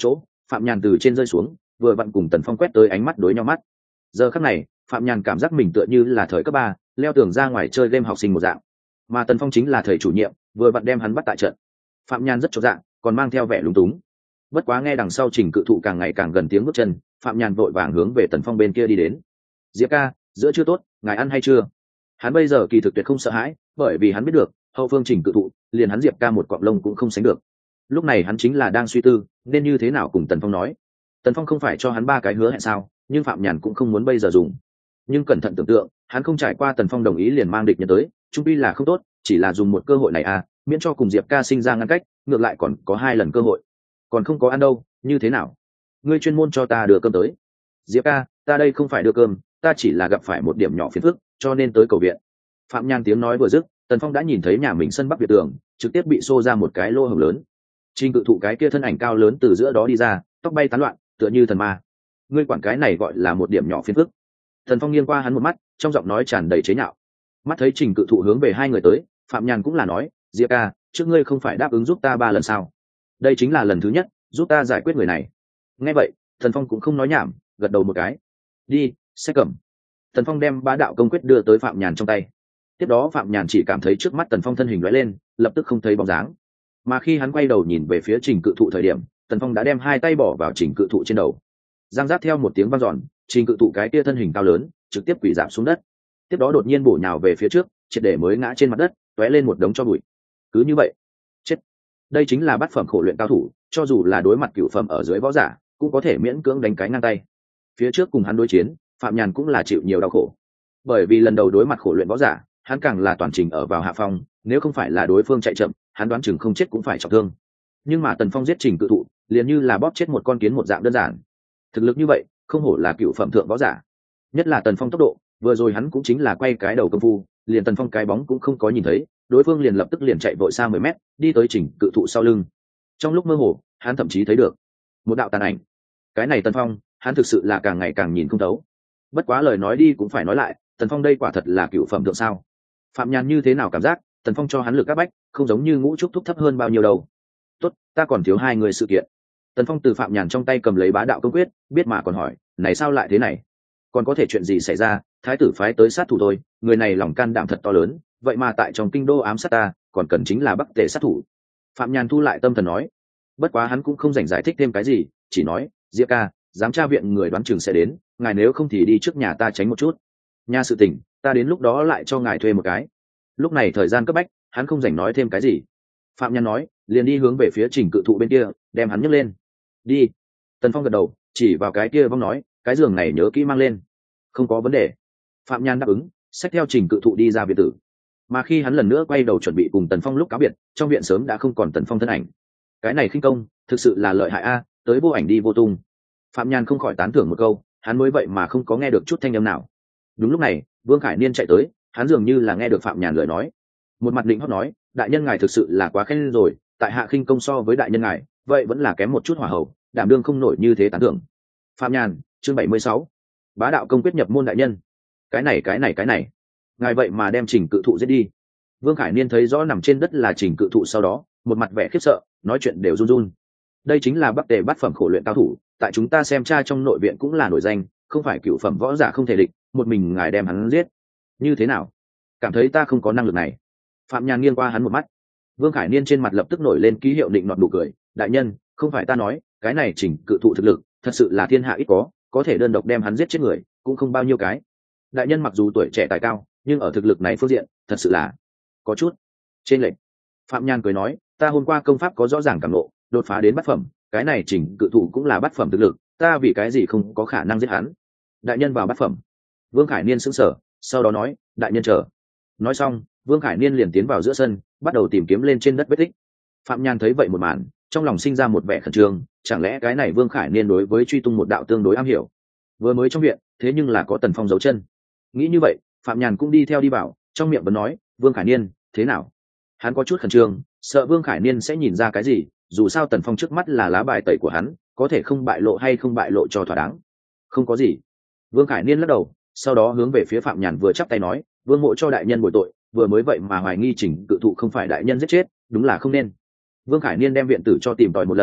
phạm nhàn từ trên rơi xuống, vừa vặn cùng Tần Phong quét tới ánh mắt đối nhau mắt. Giờ khắc này phạm nhàn cảm giác mình tựa như là thời cấp 3 leo tường ra ngoài chơi game học sinh một dạng, mà Tần Phong chính là thầy chủ nhiệm, vừa vặn đem hắn bắt tại trận. Phạm nhàn rất chột dạ, còn mang theo vẻ lúng túng. Bất quá nghe đằng sau Trình Cự Thụ càng ngày càng gần tiếng bước chân, phạm nhàn vội vàng hướng về Tần Phong bên kia đi đến. Diệp ca, giữa chưa tốt, ngài ăn hay chưa? Hắn bây giờ kỳ thực tuyệt không sợ hãi, bởi vì hắn biết được hậu phương Trình Cự Thụ liền hắn Diệp ca một cọng lông cũng không sánh được. Lúc này hắn chính là đang suy tư nên như thế nào cùng Tần Phong nói. Tần Phong không phải cho hắn 3 cái hứa hẹn sao, nhưng phạm nhàn cũng không muốn bây giờ dùng. Nhưng cẩn thận tưởng tượng, hắn không trải qua Tần Phong đồng ý liền mang địch nhân tới, chung quy là không tốt, chỉ là dùng một cơ hội này miễn cho cùng Diệp ca sinh ra ngăn cách, ngược lại còn có 2 lần cơ hội. Còn không có ăn đâu, như thế nào? Ngươi chuyên môn cho ta đưa cơm tới. Diệp ca, ta đây không phải đưa cơm, ta chỉ là gặp phải một điểm nhỏ phiền phức, cho nên tới cầu viện. Phạm Nhan tiếng nói vừa dứt, Tần Phong đã nhìn thấy nhà mình sân bắc biệt tường trực tiếp bị xô ra một cái lỗ hổng lớn. Trình Cự Thụ cái kia thân ảnh cao lớn từ giữa đó đi ra, tóc bay tán loạn, tựa như thần ma. Ngươi quản cái này gọi là một điểm nhỏ phiền phức? Tần Phong nghiêng qua hắn một mắt, trong giọng nói tràn đầy chế nhạo. Mắt thấy Trình Cự Thụ hướng về 2 người tới, Phạm Nhan cũng là nói, Diệp ca, trước ngươi không phải đáp ứng giúp ta 3 lần sao? Đây chính là lần thứ nhất, giúp ta giải quyết người này. Nghe vậy, Tần Phong cũng không nói nhảm, gật đầu một cái. Đi, sẽ cầm. Tần Phong đem bá đạo công quyết đưa tới Phạm Nhàn trong tay. Tiếp đó Phạm Nhàn chỉ cảm thấy trước mắt Tần Phong thân hình lóe lên, lập tức không thấy bóng dáng. Mà khi hắn quay đầu nhìn về phía Trình Cự Thụ thời điểm, Tần Phong đã đem 2 tay bỏ vào Trình Cự Thụ trên đầu. Giang giác theo một tiếng vang dọn, Trình Cự Thụ cái kia thân hình cao lớn trực tiếp quỳ rạp xuống đất. Tiếp đó đột nhiên bổ nhào về phía trước, triệt để mới ngã trên mặt đất, tóe lên một đống tro bụi. Cứ như vậy, chết. Đây chính là bát phẩm khổ luyện cao thủ, cho dù là đối mặt cửu phẩm ở dưới võ giả, cũng có thể miễn cưỡng đánh cái ngang tay. Phía trước cùng hắn đối chiến, Phạm Nhàn cũng là chịu nhiều đau khổ. Bởi vì lần đầu đối mặt khổ luyện võ giả, hắn càng là toàn trình ở vào hạ phong, nếu không phải là đối phương chạy chậm, hắn đoán chừng không chết cũng phải trọng thương. Nhưng mà Tần Phong giết Trình Cự Thụ, liền như là bóp chết một con kiến một dạng đơn giản. Thực lực như vậy, không hổ là cửu phẩm thượng võ giả. Nhất là Tần Phong tốc độ, vừa rồi hắn cũng chính là quay cái đầu công phu, liền Tần Phong cái bóng cũng không có nhìn thấy, đối phương liền lập tức liền chạy vội xa 10 mét, đi tới Trình Cự Thụ sau lưng. Trong lúc mơ hồ, hắn thậm chí thấy được một đạo tàn ảnh. Cái này Tần Phong, hắn thực sự là càng ngày càng nhìn không thấu. Bất quá lời nói đi cũng phải nói lại, Tần Phong đây quả thật là cửu phẩm thượng sao? Phạm Nhàn như thế nào cảm giác, Tần Phong cho hắn lực áp bách, không giống như Ngũ Trúc Thúc thấp hơn bao nhiêu đâu. Tốt, ta còn thiếu 2 người sự kiện. Tần Phong từ Phạm Nhàn trong tay cầm lấy bá đạo công quyết, biết mà còn hỏi, này sao lại thế này? Còn có thể chuyện gì xảy ra? Thái tử phái tới sát thủ thôi, người này lòng can đảm thật to lớn, vậy mà tại trong kinh đô ám sát ta, còn cần chính là Bắc Tề sát thủ. Phạm Nhàn thu lại tâm thần nói. Bất quá hắn cũng không dành giải thích thêm cái gì, chỉ nói, Diệp ca, giám tra viện người đoán chừng sẽ đến, ngài nếu không thì đi trước nhà ta tránh một chút. Nhà sự tình, ta đến lúc đó lại cho ngài thuê một cái. Lúc này thời gian cấp bách, hắn không dành nói thêm cái gì. Phạm Nhàn nói, liền đi hướng về phía Trình Cự Thụ bên kia, đem hắn nhấc lên. Đi. Tần Phong gật đầu, chỉ vào cái kia vong nói, cái giường này nhớ kỹ mang lên. Không có vấn đề. Phạm Nhàn đáp ứng, xách theo Trình Cự Thụ đi ra viện tử. Mà khi hắn lần nữa quay đầu chuẩn bị cùng Tần Phong lúc cáo biệt, trong viện sớm đã không còn Tần Phong thân ảnh. Cái này khinh công, thực sự là lợi hại tới vô ảnh đi vô tung. Phạm Nhàn không khỏi tán thưởng một câu, hắn mới vậy mà không có nghe được chút thanh âm nào. Đúng lúc này, Vương Khải Niên chạy tới, hắn dường như là nghe được Phạm Nhàn lời nói, một mặt định hót nói, đại nhân ngài thực sự là quá khen rồi, tại hạ khinh công so với đại nhân ngài, vậy vẫn là kém một chút hỏa hậu, đảm đương không nổi như thế tán thưởng. Phạm Nhàn, chương 76. Bá đạo công quyết nhập môn đại nhân. Cái này, ngài vậy mà đem Trình Cự Thụ giết đi. Vương Khải Niên thấy rõ nằm trên đất là Trình Cự Thụ sau đó, một mặt vẻ khiếp sợ, nói chuyện đều run run. Đây chính là Bắc Tề bát phẩm khổ luyện cao thủ, tại chúng ta xem tra trong nội viện cũng là nổi danh, không phải cửu phẩm võ giả không thể địch, một mình ngài đem hắn giết. Như thế nào? Cảm thấy ta không có năng lực này? Phạm Nhàn nghiêng qua hắn một mắt. Vương Khải Niên trên mặt lập tức nổi lên ký hiệu định nọt nụ cười, đại nhân, không phải ta nói, cái này Trình Cự Thụ thực lực, thật sự là thiên hạ ít có thể đơn độc đem hắn giết chết người, cũng không bao nhiêu cái. Đại nhân mặc dù tuổi trẻ tài cao, nhưng ở thực lực này phương diện, thật sự là có chút trên lệch. Phạm Nhàn cười nói, ta hôm qua công pháp có rõ ràng cảm ngộ, đột phá đến bát phẩm, cái này Trình Cự Thụ cũng là bát phẩm thực lực, ta vì cái gì không có khả năng giết hắn? Đại nhân vào bát phẩm. Vương Khải Niên sững sờ, sau đó nói, đại nhân chờ. Nói xong, Vương Khải Niên liền tiến vào giữa sân, bắt đầu tìm kiếm lên trên đất vết tích. Phạm Nhàn thấy vậy một màn, trong lòng sinh ra một vẻ khẩn trương, chẳng lẽ cái này Vương Khải Niên đối với truy tung một đạo tương đối am hiểu? Vừa mới trong viện, thế nhưng là có Tần Phong giấu chân. Nghĩ như vậy, Phạm Nhàn cũng đi theo đi vào, trong miệng vẫn nói, Vương Khải Niên, thế nào? Hắn có chút khẩn trương, sợ Vương Khải Niên sẽ nhìn ra cái gì, dù sao Tần Phong trước mắt là lá bài tẩy của hắn, có thể không bại lộ hay không bại lộ cho thỏa đáng. Không có gì. Vương Khải Niên lắc đầu, sau đó hướng về phía Phạm Nhàn vừa chắp tay nói, Vương mộ cho đại nhân bồi tội, vừa mới vậy mà hoài nghi Trình Cự Thụ không phải đại nhân giết chết, đúng là không nên. Vương Khải Niên đem viện tử cho tìm tòi một lần,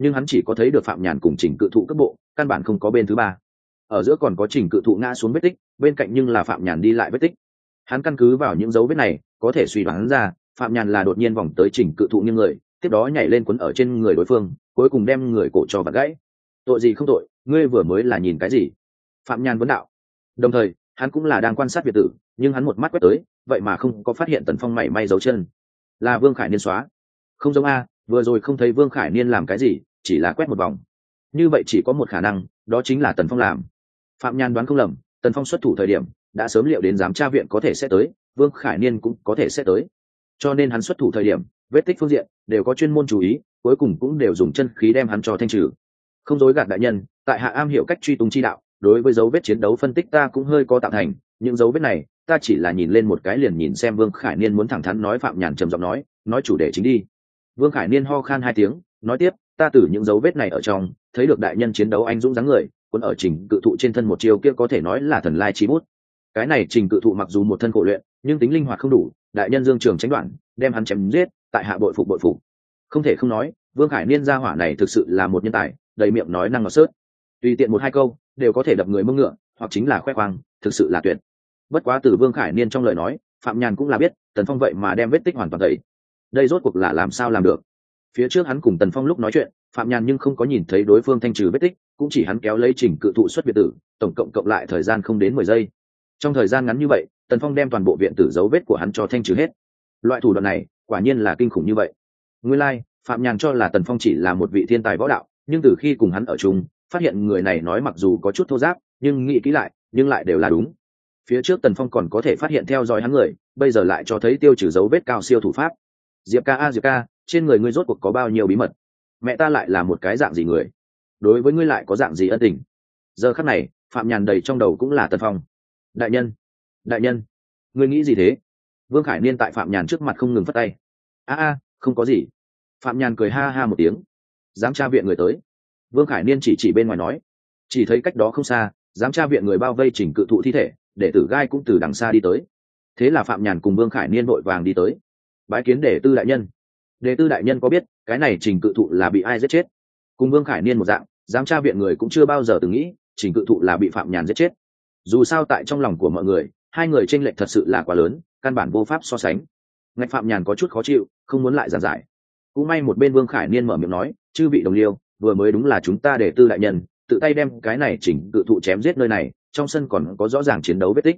nhưng hắn chỉ có thấy được phạm nhàn cùng trình cự thụ cấp bộ, căn bản không có bên thứ ba. Ở giữa còn có trình cự thụ ngã xuống vết tích, bên cạnh nhưng là phạm nhàn đi lại vết tích. Hắn căn cứ vào những dấu vết này có thể suy đoán ra phạm nhàn là đột nhiên vòng tới trình cự thụ nghiêng người, tiếp đó nhảy lên quấn ở trên người đối phương, cuối cùng đem người cổ cho vặn gãy. Tội gì không tội, ngươi vừa mới là nhìn cái gì? Phạm nhàn vấn đạo. Đồng thời hắn cũng là đang quan sát Việt tử, nhưng hắn một mắt quét tới vậy mà không có phát hiện Tần Phong mảy may dấu chân. Là Vương Khải Niên xóa. Không giống a, vừa rồi không thấy Vương Khải Niên làm cái gì, chỉ là quét một vòng. Như vậy chỉ có một khả năng, đó chính là Tần Phong làm. Phạm nhàn đoán không lầm, Tần Phong xuất thủ thời điểm đã sớm liệu đến giám tra viện có thể sẽ tới, Vương Khải Niên cũng có thể sẽ tới, cho nên hắn xuất thủ thời điểm vết tích phương diện đều có chuyên môn chú ý, cuối cùng cũng đều dùng chân khí đem hắn cho thanh trừ. Không dối gạt đại nhân, tại hạ am hiểu cách truy tung chi đạo, đối với dấu vết chiến đấu phân tích ta cũng hơi có tạo thành, những dấu vết này ta chỉ là nhìn lên một cái liền nhìn xem. Vương Khải Niên muốn thẳng thắn nói. Phạm nhàn trầm giọng nói chủ đề chính đi. Vương Khải Niên ho khan 2 tiếng, nói tiếp, ta từ những dấu vết này ở trong thấy được đại nhân chiến đấu anh dũng dáng người, quân ở trình cự thụ trên thân một chiều kia có thể nói là thần lai chi bút. Cái này trình cự thụ mặc dù một thân khổ luyện, nhưng tính linh hoạt không đủ, đại nhân dương trường tránh đoạn đem hắn chém giết, tại hạ bội phục. Không thể không nói, Vương Khải Niên gia hỏa này thực sự là một nhân tài, đầy miệng nói năng ngọt sớt, tùy tiện 1-2 câu đều có thể đập người mông ngựa, hoặc chính là khoe khoang, thực sự là tuyệt. Bất quá từ Vương Khải Niên trong lời nói, Phạm nhàn cũng là biết Tần Phong vậy mà đem vết tích hoàn toàn tẩy, đây rốt cuộc là làm sao làm được. Phía trước hắn cùng Tần Phong lúc nói chuyện, Phạm nhàn nhưng không có nhìn thấy đối phương thanh trừ vết tích, cũng chỉ hắn kéo lấy trình cự thụ xuất viện tử, tổng cộng lại thời gian không đến 10 giây. Trong thời gian ngắn như vậy, Tần Phong đem toàn bộ viện tử dấu vết của hắn cho thanh trừ hết. Loại thủ đoạn này quả nhiên là kinh khủng như vậy. Nguyên lai, Phạm nhàn cho là Tần Phong chỉ là một vị thiên tài võ đạo, nhưng từ khi cùng hắn ở chung, phát hiện người này nói mặc dù có chút thô giáp, nhưng nghĩ kỹ lại nhưng lại đều là đúng. Phía trước Tần Phong còn có thể phát hiện theo dõi hắn người, bây giờ lại cho thấy tiêu trừ dấu vết cao siêu thủ pháp. Diệp ca, Diệp ca, trên người ngươi rốt cuộc có bao nhiêu bí mật? Mẹ ta lại là một cái dạng gì người? Đối với ngươi lại có dạng gì ân tình? Giờ khắc này, Phạm nhàn đầy trong đầu cũng là Tần Phong. Đại nhân, ngươi nghĩ gì thế? Vương Khải Niên tại Phạm nhàn trước mặt không ngừng phất tay. Không có gì. Phạm nhàn cười ha ha một tiếng. Giám tra viện người tới. Vương Khải Niên chỉ bên ngoài nói. Chỉ thấy cách đó không xa, giám tra viện người bao vây chỉnh cự thụ thi thể, đệ tử gai cũng từ đằng xa đi tới. Thế là Phạm nhàn cùng Vương Khải Niên vội vàng đi tới. Bái kiến đệ tư đại nhân. Đệ tư đại nhân có biết cái này trình cự thụ là bị ai giết chết? Cùng Vương Khải Niên một dạng, giám tra viện người cũng chưa bao giờ từng nghĩ trình cự thụ là bị Phạm nhàn giết chết. Dù sao tại trong lòng của mọi người, hai người chênh lệch thật sự là quá lớn, căn bản vô pháp so sánh. Ngạch Phạm nhàn có chút khó chịu, không muốn lại giảng giải. Cũng may một bên Vương Khải Niên mở miệng nói, chư vị đồng liêu, vừa mới đúng là chúng ta đệ tư đại nhân tự tay đem cái này chỉnh cự thụ chém giết nơi này, trong sân còn có rõ ràng chiến đấu vết tích.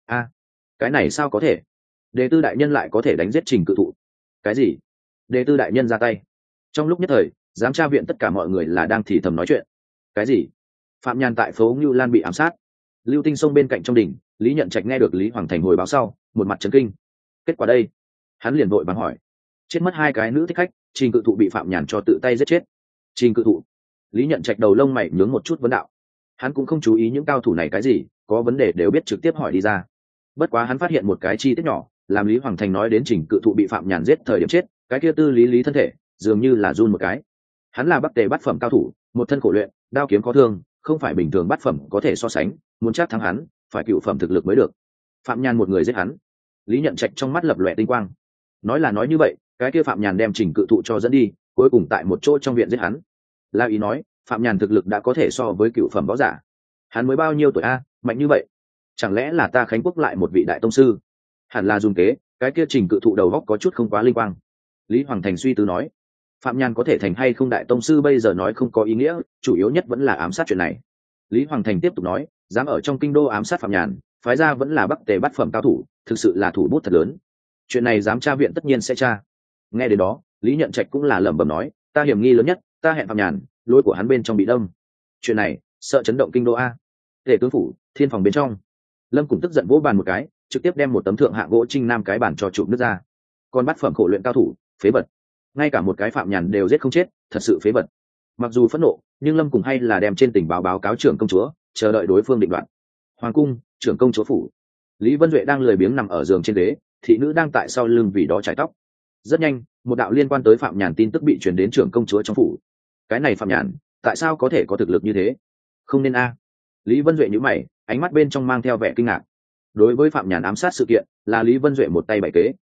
Cái này sao có thể? Đệ tư đại nhân lại có thể đánh giết trình cự thụ? Cái gì? Đệ tư đại nhân ra tay? Trong lúc nhất thời, giám tra viện tất cả mọi người là đang thì thầm nói chuyện. Cái gì? Phạm nhàn tại phố Ngưu Lan bị ám sát. Lưu Tinh Sông bên cạnh trong đỉnh, Lý Nhận Trạch nghe được Lý Hoàng Thành hồi báo sau, một mặt chấn kinh. Kết quả đây? Hắn liền vội vàng hỏi. Chết mất 2 cái nữ thích khách, trình cự thụ bị Phạm nhàn cho tự tay giết chết. Trình cự thụ? Lý Nhận Trạch đầu lông mày nhướng một chút vấn đạo. Hắn cũng không chú ý những cao thủ này cái gì, có vấn đề đều biết trực tiếp hỏi đi ra. Bất quá hắn phát hiện một cái chi tiết nhỏ, làm Lý Hoàng Thành nói đến trình cự thụ bị Phạm nhàn giết thời điểm chết, cái kia tư lý thân thể dường như là run một cái. Hắn là Bắc Tề bát phẩm cao thủ, một thân khổ luyện, đao kiếm có thương, không phải bình thường bát phẩm có thể so sánh, muốn chắc thắng hắn, phải cựu phẩm thực lực mới được. Phạm nhàn một người giết hắn? Lý Nhận Trạch trong mắt lập lòe tinh quang. Nói là nói như vậy, cái kia Phạm nhàn đem trình cự thụ cho dẫn đi, cuối cùng tại một chỗ trong viện giết hắn. La ý nói, Phạm nhàn thực lực đã có thể so với cựu phẩm võ giả. Hắn mới bao nhiêu tuổi a, mạnh như vậy? Chẳng lẽ là ta Khánh Quốc lại một vị đại tông sư? Hẳn là dùng kế, cái kia trình cự thụ đầu góc có chút không quá linh quang. Lý Hoàng Thành suy tư nói, Phạm nhàn có thể thành hay không đại tông sư bây giờ nói không có ý nghĩa, chủ yếu nhất vẫn là ám sát chuyện này. Lý Hoàng Thành tiếp tục nói, dám ở trong kinh đô ám sát Phạm nhàn, phái ra vẫn là Bắc Tề bát phẩm cao thủ, thực sự là thủ bút thật lớn. Chuyện này giám tra viện tất nhiên sẽ tra. Nghe đến đó, Lý Nhận Trạch cũng là lẩm bẩm nói, ta hiểm nghi lớn nhất, ta hẹn Phạm nhàn, lối của hắn bên trong bị đâm. Chuyện này sợ chấn động kinh đô a. Tề tướng phủ, thiên phòng bên trong, Lâm Cùng tức giận vỗ bàn một cái, trực tiếp đem một tấm thượng hạng gỗ trinh nam cái bàn cho chụp nước ra. Còn bát phẩm khổ luyện cao thủ, phế vật. Ngay cả một cái Phạm nhàn đều giết không chết, thật sự phế vật. Mặc dù phẫn nộ, nhưng Lâm Cùng hay là đem trên tình báo cáo trưởng công chúa, chờ đợi đối phương định đoạt. Hoàng cung, trưởng công chúa phủ. Lý Vân Duệ đang lười biếng nằm ở giường trên ghế, thị nữ đang tại sau lưng vì đó chải tóc. Rất nhanh, một đạo liên quan tới Phạm nhàn tin tức bị truyền đến trưởng công chúa trong phủ. Cái này Phạm nhàn, tại sao có thể có thực lực như thế? Không nên a. Lý Vân Duệ nhíu mày, ánh mắt bên trong mang theo vẻ kinh ngạc. Đối với Phạm nhàn ám sát sự kiện, là Lý Vân Duệ một tay bày kế.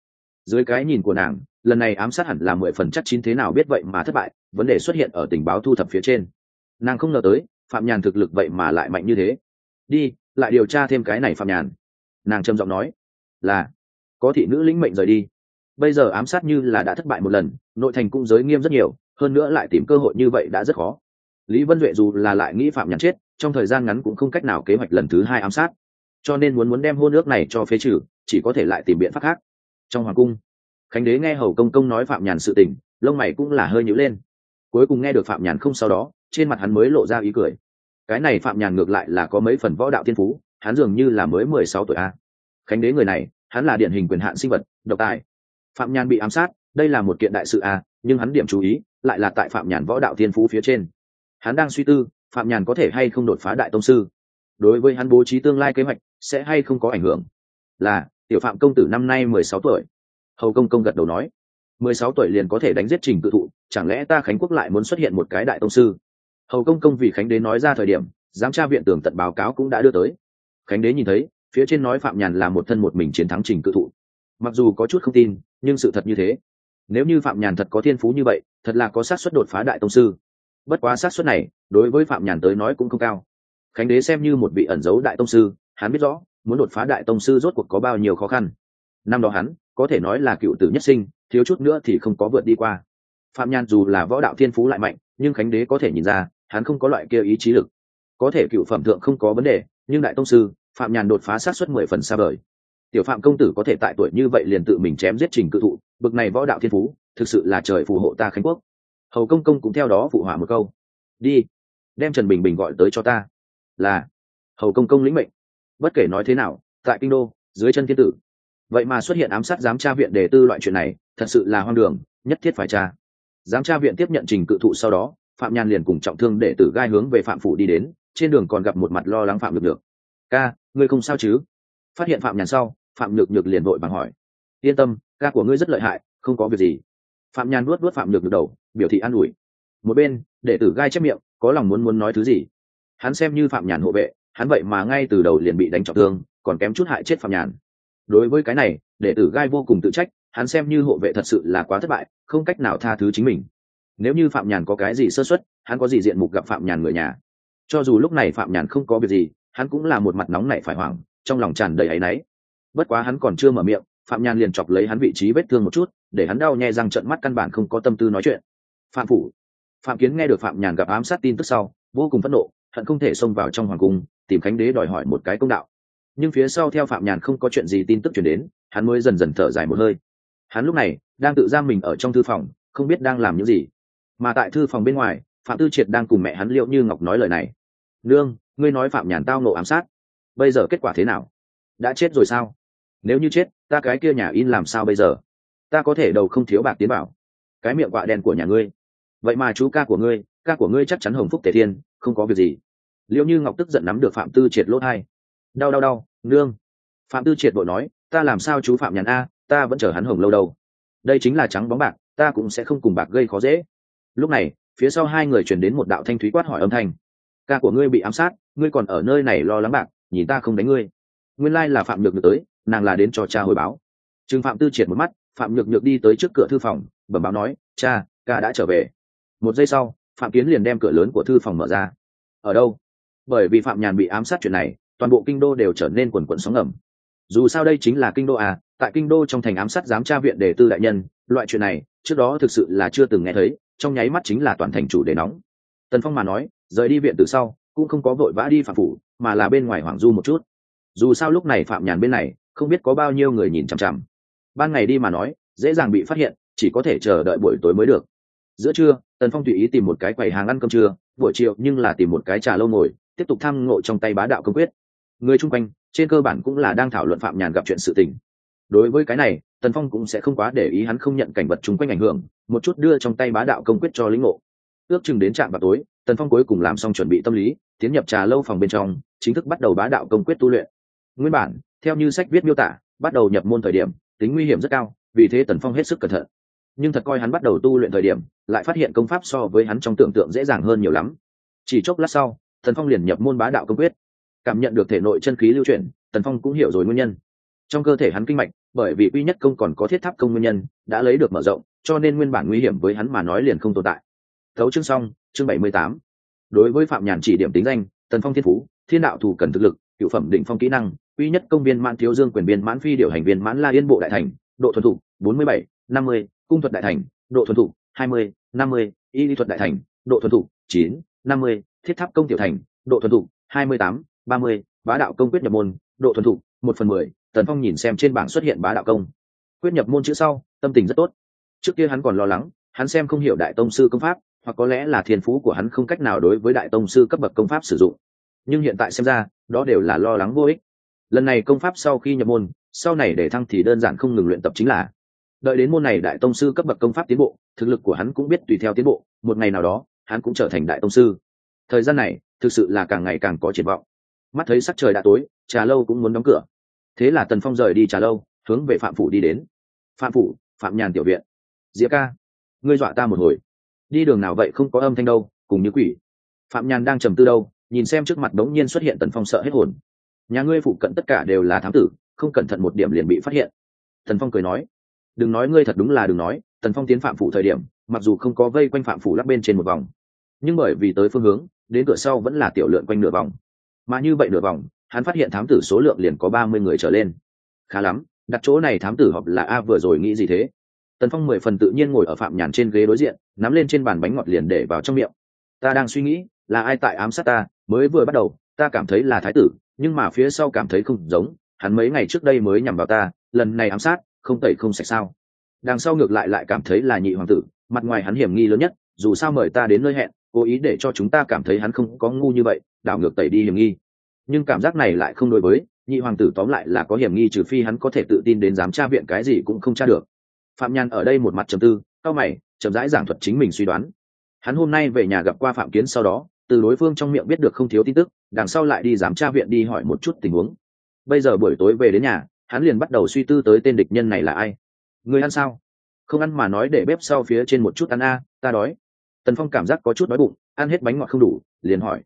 Dưới cái nhìn của nàng, lần này ám sát hẳn là 10% chắc chín, thế nào biết vậy mà thất bại, vấn đề xuất hiện ở tình báo thu thập phía trên. Nàng không ngờ tới Phạm Nhàn thực lực vậy mà lại mạnh như thế. Đi, lại điều tra thêm cái này Phạm Nhàn. Nàng trầm giọng nói. Là. Có thị nữ lĩnh mệnh rời đi. Bây giờ ám sát như là đã thất bại một lần, nội thành cũng giới nghiêm rất nhiều, hơn nữa lại tìm cơ hội như vậy đã rất khó. Lý Vân Duệ dù là lại nghĩ Phạm Nhàn chết, trong thời gian ngắn cũng không cách nào kế hoạch lần thứ 2 ám sát, cho nên muốn đem hôn ước này cho phế trừ, chỉ có thể lại tìm biện pháp khác. Trong hoàng cung, Khánh đế nghe Hầu Công Công nói Phạm Nhàn sự tình, lông mày cũng là hơi nhíu lên. Cuối cùng nghe được Phạm Nhàn không, sau đó trên mặt hắn mới lộ ra ý cười. Cái này Phạm Nhàn ngược lại là có mấy phần võ đạo thiên phú, hắn dường như là mới 16 tuổi a. Khánh đế người này, hắn là điển hình quyền hạn sinh vật, độc tài. Phạm Nhàn bị ám sát, đây là một kiện đại sự a, nhưng hắn điểm chú ý lại là tại Phạm Nhàn võ đạo thiên phú phía trên. Hắn đang suy tư, Phạm Nhàn có thể hay không đột phá đại tông sư, đối với hắn bố trí tương lai kế hoạch sẽ hay không có ảnh hưởng. Là, tiểu Phạm công tử năm nay 16 tuổi. Hầu Công Công gật đầu nói. 16 tuổi liền có thể đánh giết Trình Cự Thụ, chẳng lẽ ta Khánh quốc lại muốn xuất hiện một cái đại tông sư? Hầu Công Công vì Khánh đế nói ra thời điểm, giám tra viện tường tận báo cáo cũng đã đưa tới. Khánh đế nhìn thấy phía trên nói Phạm Nhàn là một thân một mình chiến thắng Trình Cự Thụ, mặc dù có chút không tin, nhưng sự thật như thế. Nếu như Phạm Nhàn thật có thiên phú như vậy, thật là có xác suất đột phá đại tông sư. Bất quá xác suất này đối với Phạm Nhàn tới nói cũng không cao. Khánh đế xem như một vị ẩn giấu đại tông sư, hắn biết rõ muốn đột phá đại tông sư rốt cuộc có bao nhiêu khó khăn. Năm đó hắn có thể nói là cựu tử nhất sinh, thiếu chút nữa thì không có vượt đi qua. Phạm Nhàn dù là võ đạo thiên phú lại mạnh, nhưng Khánh đế có thể nhìn ra hắn không có loại kia ý chí lực. Có thể cựu phẩm thượng không có vấn đề, nhưng đại tông sư Phạm Nhàn đột phá xác suất 10 phần xa vời. Tiểu Phạm công tử có thể tại tuổi như vậy liền tự mình chém giết Trình Cự Thụ, bực này võ đạo thiên phú thực sự là trời phù hộ ta Khánh quốc. Hầu Công Công cũng theo đó phụ họa một câu. Đi, đem Trần Bình Bình gọi tới cho ta. Là. Hầu Công Công lĩnh mệnh. Bất kể nói thế nào, tại kinh đô dưới chân thiên tử vậy mà xuất hiện ám sát giám tra viện đề tư loại chuyện này, thật sự là hoang đường, nhất thiết phải tra. Giám tra viện tiếp nhận Trình Cự Thụ sau đó, Phạm Nhàn liền cùng trọng thương đệ tử Gai hướng về Phạm phủ đi đến, trên đường còn gặp một mặt lo lắng Phạm Nhược Nhược. Ca, ngươi không sao chứ? Phát hiện Phạm Nhàn sau, Phạm Nhược Nhược liền vội vàng hỏi. Yên tâm, ca của ngươi rất lợi hại, không có việc gì. Phạm Nhàn nuốt Phạm Nhược Nhược đầu, biểu thị an ủi. Một bên đệ tử Gai chép miệng, có lòng muốn nói thứ gì. Hắn xem như Phạm Nhàn hộ vệ, hắn vậy mà ngay từ đầu liền bị đánh trọng thương, còn kém chút hại chết Phạm Nhàn. Đối với cái này, đệ tử Gai vô cùng tự trách, hắn xem như hộ vệ thật sự là quá thất bại, không cách nào tha thứ chính mình. Nếu như Phạm Nhàn có cái gì sơ suất, hắn có gì diện mục gặp Phạm Nhàn người nhà. Cho dù lúc này Phạm Nhàn không có việc gì, hắn cũng là một mặt nóng nảy phải hoảng, trong lòng tràn đầy áy náy. Bất quá hắn còn chưa mở miệng, Phạm Nhàn liền chọc lấy hắn vị trí vết thương một chút, để hắn đau nhè răng trợn mắt, căn bản không có tâm tư nói chuyện. Phạm phủ. Phạm Kiến nghe được Phạm Nhàn gặp ám sát tin tức sau, vô cùng phẫn nộ, hận không thể xông vào trong hoàng cung, tìm Khánh đế đòi hỏi một cái công đạo. Nhưng phía sau theo Phạm Nhàn không có chuyện gì tin tức truyền đến, hắn mới dần dần thở dài một hơi. Hắn lúc này đang tự giam mình ở trong thư phòng, không biết đang làm những gì. Mà tại thư phòng bên ngoài, Phạm Tư Triệt đang cùng mẹ hắn Liệu Như Ngọc nói lời này. Nương, ngươi nói Phạm Nhàn tao nộ ám sát, bây giờ kết quả thế nào? Đã chết rồi sao? Nếu như chết, ta cái kia nhà in làm sao bây giờ? Ta có thể đầu không thiếu bạc tiến bảo. Cái miệng quạ đen của nhà ngươi, vậy mà chú ca của ngươi chắc chắn hồng phúc tề thiên, không có việc gì. Liệu Như Ngọc tức giận nắm được Phạm Tư Triệt lỗ tai. Đau, nương. Phạm Tư Triệt vội nói, ta làm sao chú Phạm Nhàn a, ta vẫn chờ hắn hồng lâu đâu. Đây chính là trắng bóng bạc, ta cũng sẽ không cùng bạc gây khó dễ. Lúc này phía sau hai người truyền đến một đạo thanh thúy quát hỏi âm thanh. Ca của ngươi bị ám sát, ngươi còn ở nơi này lo lắng bạc, nhìn ta không đánh ngươi. Nguyên lai là Phạm Nhược Nhược tới, nàng là đến cho cha hồi báo. Trừng Phạm Tư Triệt một mắt, Phạm Nhược Nhược đi tới trước cửa thư phòng, bẩm báo nói, cha, ca đã trở về. Một giây sau, Phạm Kiến liền đem cửa lớn của thư phòng mở ra. Ở đâu? Bởi vì Phạm Nhàn bị ám sát chuyện này, toàn bộ kinh đô đều trở nên quần quần sóng ngầm. Dù sao đây chính là kinh đô à, tại kinh đô trong thành ám sát giám tra viện đề tư đại nhân, loại chuyện này trước đó thực sự là chưa từng nghe thấy, trong nháy mắt chính là toàn thành chủ đề nóng. Tần Phong mà nói, rời đi viện từ sau cũng không có vội vã đi Phạm phủ, mà là bên ngoài hoảng du một chút. Dù sao lúc này Phạm Nhàn bên này không biết có bao nhiêu người nhìn chằm chằm. Ban ngày đi mà nói dễ dàng bị phát hiện, chỉ có thể chờ đợi buổi tối mới được. Giữa trưa, Tần Phong tùy ý tìm một cái quầy hàng ăn cơm trưa, buổi chiều nhưng là tìm một cái trà lâu ngồi, tiếp tục tham ngộ trong tay bá đạo công quyết. Người chung quanh trên cơ bản cũng là đang thảo luận Phạm Nhàn gặp chuyện sự tình. Đối với cái này, Tần Phong cũng sẽ không quá để ý, hắn không nhận cảnh vật chung quanh ảnh hưởng, một chút đưa trong tay bá đạo công quyết cho lĩnh ngộ. Ước chừng đến trạm vào tối, Tần Phong cuối cùng làm xong chuẩn bị tâm lý, tiến nhập trà lâu phòng bên trong, chính thức bắt đầu bá đạo công quyết tu luyện. Nguyên bản, theo như sách viết miêu tả, bắt đầu nhập môn thời điểm, tính nguy hiểm rất cao, vì thế Tần Phong hết sức cẩn thận. Nhưng thật coi hắn bắt đầu tu luyện thời điểm, lại phát hiện công pháp so với hắn trong tưởng tượng dễ dàng hơn nhiều lắm. Chỉ chốc lát sau, Tần Phong liền nhập môn bá đạo công quyết. Cảm nhận được thể nội chân khí lưu chuyển, Tần Phong cũng hiểu rồi nguyên nhân. Trong cơ thể hắn kinh mạch bởi vì quy nhất công còn có thiết tháp công nguyên nhân đã lấy được mở rộng, cho nên nguyên bản nguy hiểm với hắn mà nói liền không tồn tại. Thấu chương xong, chương 78. Đối với Phạm Nhàn chỉ điểm tính danh: Tần Phong thiên phú, thiên đạo thủ cần thực lực, cựu phẩm định phong kỹ năng, quy nhất công viên mãn, thiếu dương quyền viên mãn, phi điều hành viên mãn, la yên bộ đại thành, độ thuần thục 47, 50, cung thuật đại thành, độ thuần thục 20, 50, y lý thuật đại thành, độ thuần thục 9, 50, thiết tháp công tiểu thành, độ thuần thục 28, 30, bá đạo công quyết nhập môn, độ thuần thục 1/10. Tần Phong nhìn xem trên bảng xuất hiện bá đạo công quyết nhập môn chữ sau, tâm tình rất tốt. Trước kia hắn còn lo lắng, hắn xem không hiểu đại tông sư công pháp, hoặc có lẽ là thiên phú của hắn không cách nào đối với đại tông sư cấp bậc công pháp sử dụng. Nhưng hiện tại xem ra, đó đều là lo lắng vô ích. Lần này công pháp sau khi nhập môn, sau này để thăng thì đơn giản không ngừng luyện tập chính là. Đợi đến môn này đại tông sư cấp bậc công pháp tiến bộ, thực lực của hắn cũng biết tùy theo tiến bộ, một ngày nào đó, hắn cũng trở thành đại tông sư. Thời gian này, thực sự là càng ngày càng có triển vọng. Mắt thấy sắc trời đã tối, trà lâu cũng muốn đóng cửa. Thế là Tần Phong rời đi trà lâu, hướng về Phạm phủ đi đến. Phạm phủ, Phạm Nhàn tiểu viện. Diệp ca, ngươi dọa ta một hồi. Đi đường nào vậy không có âm thanh đâu, cùng như quỷ. Phạm Nhàn đang trầm tư đâu, nhìn xem trước mặt đống nhiên xuất hiện Tần Phong sợ hết hồn. Nhà ngươi phụ cận tất cả đều là thám tử, không cẩn thận một điểm liền bị phát hiện. Tần Phong cười nói, đừng nói ngươi thật đúng là đừng nói. Tần Phong tiến Phạm phủ thời điểm, mặc dù không có vây quanh Phạm phủ lắp bên trên một vòng, nhưng bởi vì tới phương hướng, đến cửa sau vẫn là tiểu lượn quanh nửa vòng. Mà như vậy nửa vòng, hắn phát hiện thám tử số lượng liền có 30 người trở lên. Khá lắm, đặt chỗ này thám tử họp là a vừa rồi nghĩ gì thế? Tần Phong 10 phần tự nhiên ngồi ở Phạm Nhàn trên ghế đối diện, nắm lên trên bàn bánh ngọt liền để vào trong miệng. Ta đang suy nghĩ, là ai tại ám sát ta, mới vừa bắt đầu, ta cảm thấy là thái tử, nhưng mà phía sau cảm thấy không giống, hắn mấy ngày trước đây mới nhằm vào ta, lần này ám sát, không tẩy không sạch sao? Đằng sau ngược lại cảm thấy là nhị hoàng tử, mặt ngoài hắn hiểm nghi lớn nhất, dù sao mời ta đến nơi hẹn, cố ý để cho chúng ta cảm thấy hắn không có ngu như vậy, đảo ngược tẩy đi hiểm nghi. Nhưng cảm giác này lại không đối với, nhị hoàng tử tóm lại là có hiểm nghi, trừ phi hắn có thể tự tin đến dám tra viện cái gì cũng không tra được. Phạm Nhàn ở đây một mặt trầm tư, cao mày, chậm rãi giảng thuật chính mình suy đoán. Hắn hôm nay về nhà gặp qua Phạm Kiến, sau đó từ đối phương trong miệng biết được không thiếu tin tức, đằng sau lại đi giám tra viện đi hỏi một chút tình huống. Bây giờ buổi tối về đến nhà, hắn liền bắt đầu suy tư tới tên địch nhân này là ai. Người ăn sao? Không ăn mà nói để bếp sau phía trên một chút ăn a, ta đói. Tần Phong cảm giác có chút đói bụng, ăn hết bánh ngọt không đủ, liền hỏi.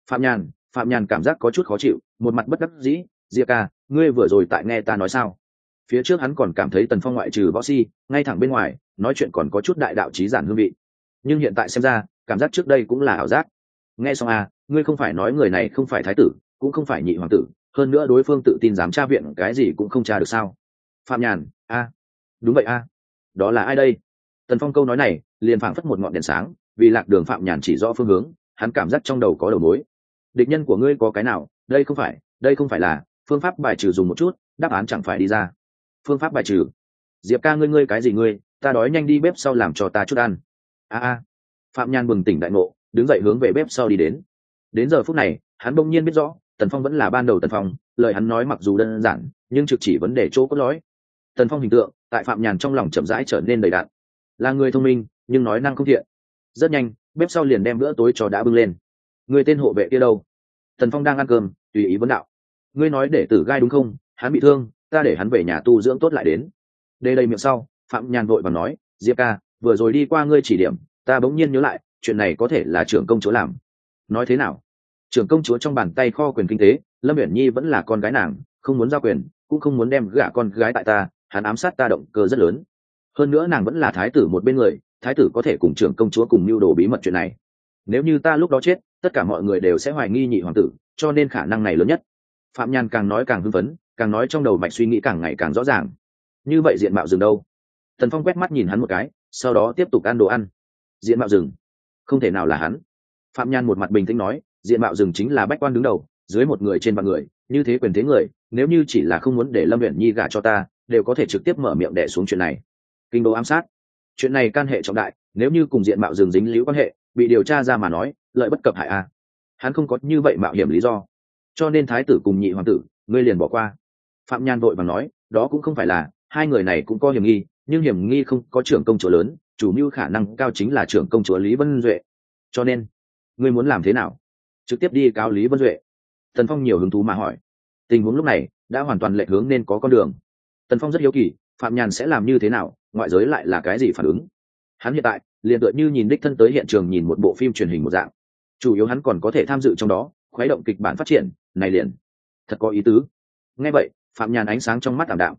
Phạm Nhàn cảm giác có chút khó chịu, một mặt bất đắc dĩ, Diệp ca, ngươi vừa rồi tại nghe ta nói sao? Phía trước hắn còn cảm thấy Tần Phong ngoại trừ võ si, ngay thẳng bên ngoài, nói chuyện còn có chút đại đạo trí giản hương vị. Nhưng hiện tại xem ra, cảm giác trước đây cũng là ảo giác. Nghe xong a, ngươi không phải nói người này không phải thái tử, cũng không phải nhị hoàng tử, hơn nữa đối phương tự tin dám tra viện cái gì cũng không tra được sao? Phạm Nhàn, a, đúng vậy a. Đó là ai đây? Tần Phong câu nói này, liền phảng phất một ngọn đèn sáng, vì lạc đường Phạm Nhàn chỉ rõ phương hướng, hắn cảm giác trong đầu có đầu mối. Địch nhân của ngươi có cái nào? Đây không phải là phương pháp bài trừ dùng một chút, đáp án chẳng phải đi ra. Phương pháp bài trừ? Diệp ca, ngươi cái gì ngươi? Ta đói, nhanh đi bếp sau làm cho ta chút ăn. A. Phạm Nhàn bừng tỉnh đại ngộ, đứng dậy hướng về bếp sau đi đến. Đến giờ phút này, hắn bỗng nhiên biết rõ, Tần Phong vẫn là ban đầu Tần Phong, lời hắn nói mặc dù đơn giản, nhưng trực chỉ vấn đề chỗ cốt lõi. Tần Phong hình tượng tại Phạm Nhàn trong lòng chậm rãi trở nên đầy đặn. Là người thông minh, nhưng nói năng không thiện. Rất nhanh, bếp sau liền đem bữa tối cho đã bưng lên. Người tên hộ vệ kia đâu? Tần Phong đang ăn cơm, tùy ý vấn đạo. Ngươi nói để Tử Gai đúng không? Hắn bị thương, ta để hắn về nhà tu dưỡng tốt lại đến. Đây đầy miệng sau, Phạm Nhàn vội vàng nói, Diệp ca, vừa rồi đi qua ngươi chỉ điểm, ta bỗng nhiên nhớ lại, chuyện này có thể là trưởng công chúa làm. Nói thế nào? Trưởng công chúa trong bàn tay kho quyền kinh tế, Lâm Uyển Nhi vẫn là con gái nàng, không muốn giao quyền, cũng không muốn đem gả con gái tại ta, hắn ám sát ta động cơ rất lớn. Hơn nữa nàng vẫn là thái tử một bên người, thái tử có thể cùng trưởng công chúa cùng mưu đồ bí mật chuyện này. Nếu như ta lúc đó chết, tất cả mọi người đều sẽ hoài nghi nhị hoàng tử, cho nên khả năng này lớn nhất. Phạm Nhàn càng nói càng hưng phấn, càng nói trong đầu mạch suy nghĩ càng ngày càng rõ ràng. Như vậy diện mạo rừng đâu? Tần Phong quét mắt nhìn hắn một cái, sau đó tiếp tục ăn đồ ăn. Diện mạo rừng? Không thể nào là hắn. Phạm Nhàn một mặt bình tĩnh nói, diện mạo rừng chính là bách quan đứng đầu, dưới một người trên vạn người, như thế quyền thế người, nếu như chỉ là không muốn để Lâm Uyển Nhi gả cho ta, đều có thể trực tiếp mở miệng đè xuống chuyện này. Kinh đô ám sát, chuyện này can hệ trọng đại, nếu như cùng diện mạo rừng dính líu quan hệ, bị điều tra ra mà nói, lợi bất cập hại a. Hắn không có như vậy mạo hiểm lý do, cho nên thái tử cùng nhị hoàng tử, ngươi liền bỏ qua. Phạm Nhàn vội vàng nói, đó cũng không phải là, hai người này cũng có hiểm nghi, nhưng hiểm nghi không có trưởng công chúa lớn, chủ mưu khả năng cao chính là trưởng công chúa Lý Vân Duệ. Cho nên, ngươi muốn làm thế nào? Trực tiếp đi cáo Lý Vân Duệ? Tần Phong nhiều hứng thú mà hỏi. Tình huống lúc này đã hoàn toàn lệch hướng nên có con đường. Tần Phong rất hiếu kỳ, Phạm Nhàn sẽ làm như thế nào, ngoại giới lại là cái gì phản ứng. Hắn hiện tại liền tựa như nhìn đích thân tới hiện trường nhìn một bộ phim truyền hình một dạng, chủ yếu hắn còn có thể tham dự trong đó, khuấy động kịch bản phát triển này liền thật có ý tứ. Nghe vậy, Phạm Nhàn ánh sáng trong mắt ảm đạm.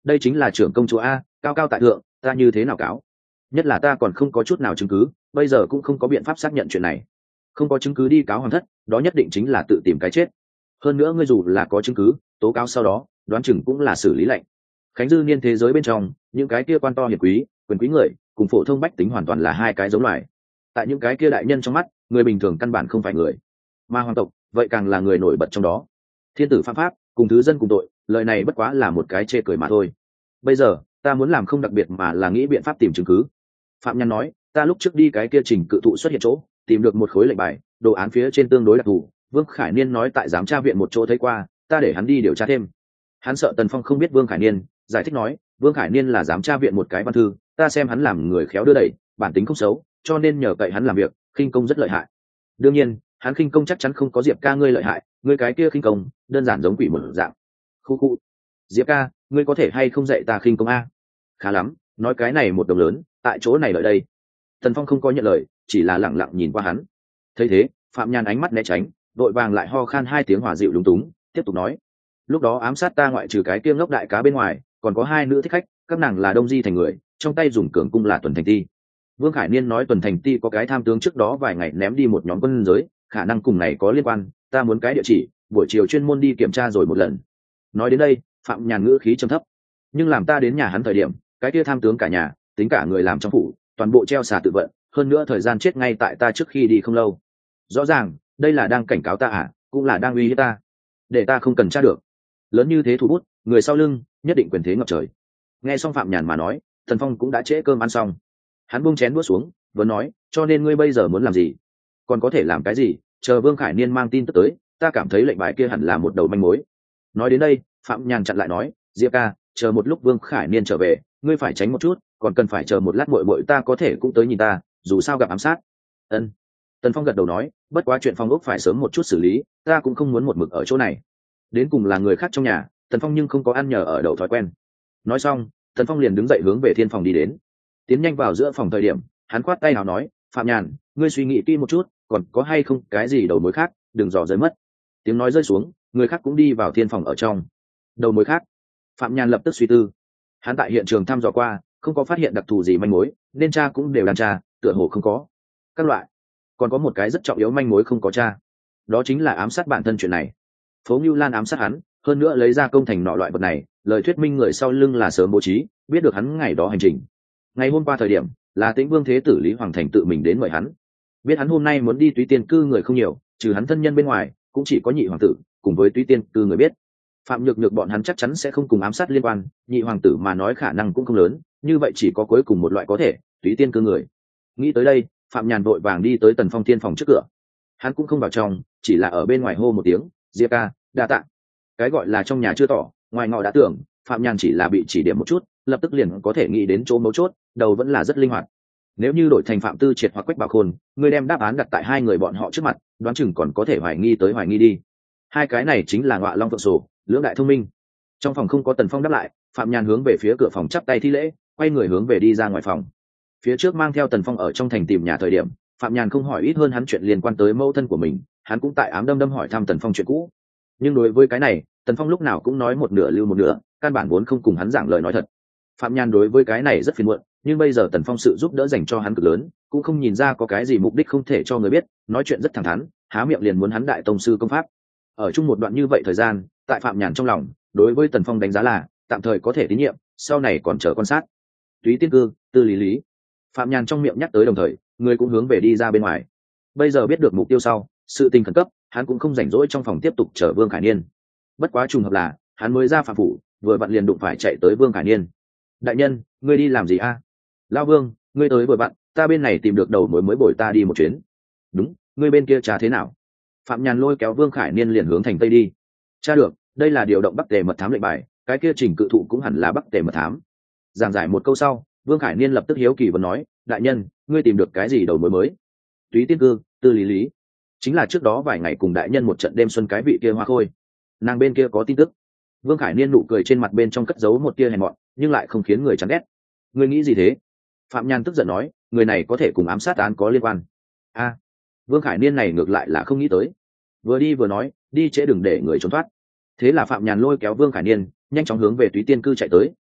đây chính là trưởng công chúa a, cao cao tại thượng, ta như thế nào cáo? Nhất là ta còn không có chút nào chứng cứ, bây giờ cũng không có biện pháp xác nhận chuyện này. Không có chứng cứ đi cáo hoàng thất, đó nhất định chính là tự tìm cái chết. Hơn nữa ngươi dù là có chứng cứ, tố cáo sau đó, đoán chừng cũng là xử lý lệnh. Khánh dư niên thế giới bên trong, những cái kia quan to hiền quý, quyền quý người, cùng phổ thông bách tính hoàn toàn là hai cái giống loài. Tại những cái kia đại nhân trong mắt, người bình thường căn bản không phải người, mà hoàng tộc, vậy càng là người nổi bật trong đó. Thiên tử phạm pháp, cùng thứ dân cùng tội, lời này bất quá là một cái chê cười mà thôi. Bây giờ, ta muốn làm không đặc biệt mà là nghĩ biện pháp tìm chứng cứ. Phạm Nhân nói, ta lúc trước đi cái kia trình cự thụ xuất hiện chỗ, tìm được một khối lệnh bài, đồ án phía trên tương đối đặc thù. Vương Khải Niên nói tại giám tra viện một chỗ thấy qua, ta để hắn đi điều tra thêm. Hắn sợ Tần Phong không biết Vương Khải Niên, giải thích nói, Vương Khải Niên là giám tra viện một cái văn thư, ta xem hắn làm người khéo đưa đẩy, bản tính không xấu, cho nên nhờ cậy hắn làm việc, khinh công rất lợi hại. Đương nhiên, hắn khinh công chắc chắn không có Diệp ca ngươi lợi hại, ngươi cái kia khinh công, đơn giản giống quỷ một dạng. Khu khu. Diệp ca, ngươi có thể hay không dạy ta khinh công a? Khá lắm, nói cái này một đồng lớn, tại chỗ này lợi đây. Tần Phong không có nhận lời, chỉ là lẳng lặng nhìn qua hắn. Thấy thế, Phạm Nhan ánh mắt né tránh, đội vàng lại ho khan hai tiếng hòa dịu lúng túng, tiếp tục nói: lúc đó ám sát ta ngoại trừ cái kia ngốc đại cá bên ngoài, còn có hai nữ thích khách, các nàng là Đông Di thành người, trong tay dùng cường cung là Tuần Thành Ti. Vương Khải Niên nói Tuần Thành Ti có cái tham tướng trước đó vài ngày ném đi một nhóm quân giới, khả năng cùng này có liên quan, ta muốn cái địa chỉ, buổi chiều chuyên môn đi kiểm tra rồi một lần. Nói đến đây, Phạm Nhàn ngữ khí trầm thấp, nhưng làm ta đến nhà hắn thời điểm, cái kia tham tướng cả nhà, tính cả người làm trong phủ, toàn bộ treo xà tự vận, hơn nữa thời gian chết ngay tại ta trước khi đi không lâu. Rõ ràng, đây là đang cảnh cáo ta à, cũng là đang uy hiếp ta, để ta không cần tra được. Lớn như thế thủ bút, người sau lưng nhất định quyền thế ngập trời. Nghe xong Phạm Nhàn mà nói, Thần Phong cũng đã trễ cơm ăn xong, hắn buông chén đũa xuống, vừa nói, cho nên ngươi bây giờ muốn làm gì? Còn có thể làm cái gì? Chờ Vương Khải Niên mang tin tức tới, ta cảm thấy lệnh bài kia hẳn là một đầu manh mối. Nói đến đây, Phạm Nhàn chặn lại nói, Diệp ca, chờ một lúc Vương Khải Niên trở về, ngươi phải tránh một chút, còn cần phải chờ một lát muội muội ta có thể cũng tới nhìn ta, dù sao gặp ám sát. Ân. Tần Phong gật đầu nói, bất quá chuyện phòng ốc phải sớm một chút xử lý, ta cũng không muốn một mực ở chỗ này. Đến cùng là người khác trong nhà, Tần Phong nhưng không có ăn nhờ ở đậu thói quen. Nói xong, Tần Phong liền đứng dậy hướng về thiên phòng đi đến. Tiến nhanh vào giữa phòng thời điểm, hắn khoát tay nào nói, Phạm Nhàn, ngươi suy nghĩ kỹ một chút, còn có hay không cái gì đầu mối khác, đừng dò rơi mất. Tiếng nói rơi xuống, người khác cũng đi vào thiên phòng ở trong. Đầu mối khác? Phạm Nhàn lập tức suy tư. Hắn tại hiện trường thăm dò qua, không có phát hiện đặc thù gì manh mối, nên tra cũng đều đang tra, tựa hồ không có. Các loại. Còn có một cái rất trọng yếu manh mối không có tra, đó chính là ám sát bản thân chuyện này. Phố Ngưu Lan ám sát hắn, hơn nữa lấy ra công thành nọ loại vật này, lời thuyết minh người sau lưng là sớm bố trí, biết được hắn ngày đó hành trình. Ngày hôm qua thời điểm, là Tĩnh Vương Thế tử Lý Hoàng Thành tự mình đến mời hắn. Biết hắn hôm nay muốn đi Túy Tiên cư người không nhiều, trừ hắn thân nhân bên ngoài, cũng chỉ có Nhị hoàng tử cùng với Túy Tiên cư người biết. Phạm Nhược Nhược bọn hắn chắc chắn sẽ không cùng ám sát liên quan, Nhị hoàng tử mà nói khả năng cũng không lớn, như vậy chỉ có cuối cùng một loại có thể, Túy Tiên cư người. Nghĩ tới đây, Phạm Nhàn vội vàng đi tới Tần Phong thiên phòng trước cửa. Hắn cũng không vào trong, chỉ là ở bên ngoài hô một tiếng, Diệp ca, đa tạ. Cái gọi là trong nhà chưa tỏ, ngoài ngọ đã tưởng, Phạm Nhàn chỉ là bị chỉ điểm một chút, lập tức liền có thể nghĩ đến chỗ mấu chốt, đầu vẫn là rất linh hoạt. Nếu như đổi thành Phạm Tư Triệt hoặc Quách Bảo Khôn, người đem đáp án đặt tại hai người bọn họ trước mặt, đoán chừng còn có thể hoài nghi tới hoài nghi đi. Hai cái này chính là Ngọa Long Phượng Sổ, lưỡng đại thông minh. Trong phòng không có Tần Phong đáp lại, Phạm Nhàn hướng về phía cửa phòng chắp tay thi lễ, quay người hướng về đi ra ngoài phòng. Phía trước mang theo Tần Phong ở trong thành tìm nhà thời điểm, Phạm Nhàn không hỏi ít hơn hắn chuyện liên quan tới mẫu thân của mình, hắn cũng tại ám đâm đâm hỏi thăm Tần Phong chuyện cũ. Nhưng đối với cái này, Tần Phong lúc nào cũng nói một nửa lưu một nửa, căn bản vốn không cùng hắn giảng lời nói thật. Phạm Nhàn đối với cái này rất phiền muộn, nhưng bây giờ Tần Phong sự giúp đỡ dành cho hắn cực lớn, cũng không nhìn ra có cái gì mục đích không thể cho người biết, nói chuyện rất thẳng thắn, há miệng liền muốn hắn đại tông sư công pháp. Ở chung một đoạn như vậy thời gian, tại Phạm Nhàn trong lòng, đối với Tần Phong đánh giá là tạm thời có thể tín nhiệm, sau này còn chờ quan sát. Túy Tiên cư, Tư Lý Lý. Phạm Nhàn trong miệng nhắc tới đồng thời, người cũng hướng về đi ra bên ngoài. Bây giờ biết được mục tiêu sau, sự tình khẩn cấp, hắn cũng không rảnh rỗi trong phòng tiếp tục chờ Vương Khải Niên. Bất quá trùng hợp là, hắn mới ra phạm phủ, vừa vặn liền đụng phải chạy tới Vương Khải Niên. Đại nhân, ngươi đi làm gì a? Lão Vương, ngươi tới vừa vặn, ta bên này tìm được đầu mối mới bồi ta đi một chuyến. Đúng, ngươi bên kia trà thế nào? Phạm Nhàn lôi kéo Vương Khải Niên liền hướng thành tây đi. Tra được, đây là điều động Bắc Tề mật thám lệnh bài, cái kia Trình Cự Thụ cũng hẳn là Bắc Tề mật thám. Giảng giải một câu sau, Vương Khải Niên lập tức hiếu kỳ vấn nói, đại nhân, ngươi tìm được cái gì đầu mối mới? Túy Tiên cư, Tư Lý Lý, chính là trước đó vài ngày cùng đại nhân một trận đêm xuân cái vị kia Hoa Khôi, nàng bên kia có tin tức. Vương Khải Niên nụ cười trên mặt bên trong cất giấu một tia hèn mọn, nhưng lại không khiến người chán ghét. Ngươi nghĩ gì thế? Phạm Nhan tức giận nói, người này có thể cùng ám sát án có liên quan. A, Vương Khải Niên này ngược lại là không nghĩ tới. Vừa đi vừa nói, đi trễ đừng để người trốn thoát. Thế là Phạm Nhàn lôi kéo Vương Khải Niên, nhanh chóng hướng về Túy Tiên cư chạy tới,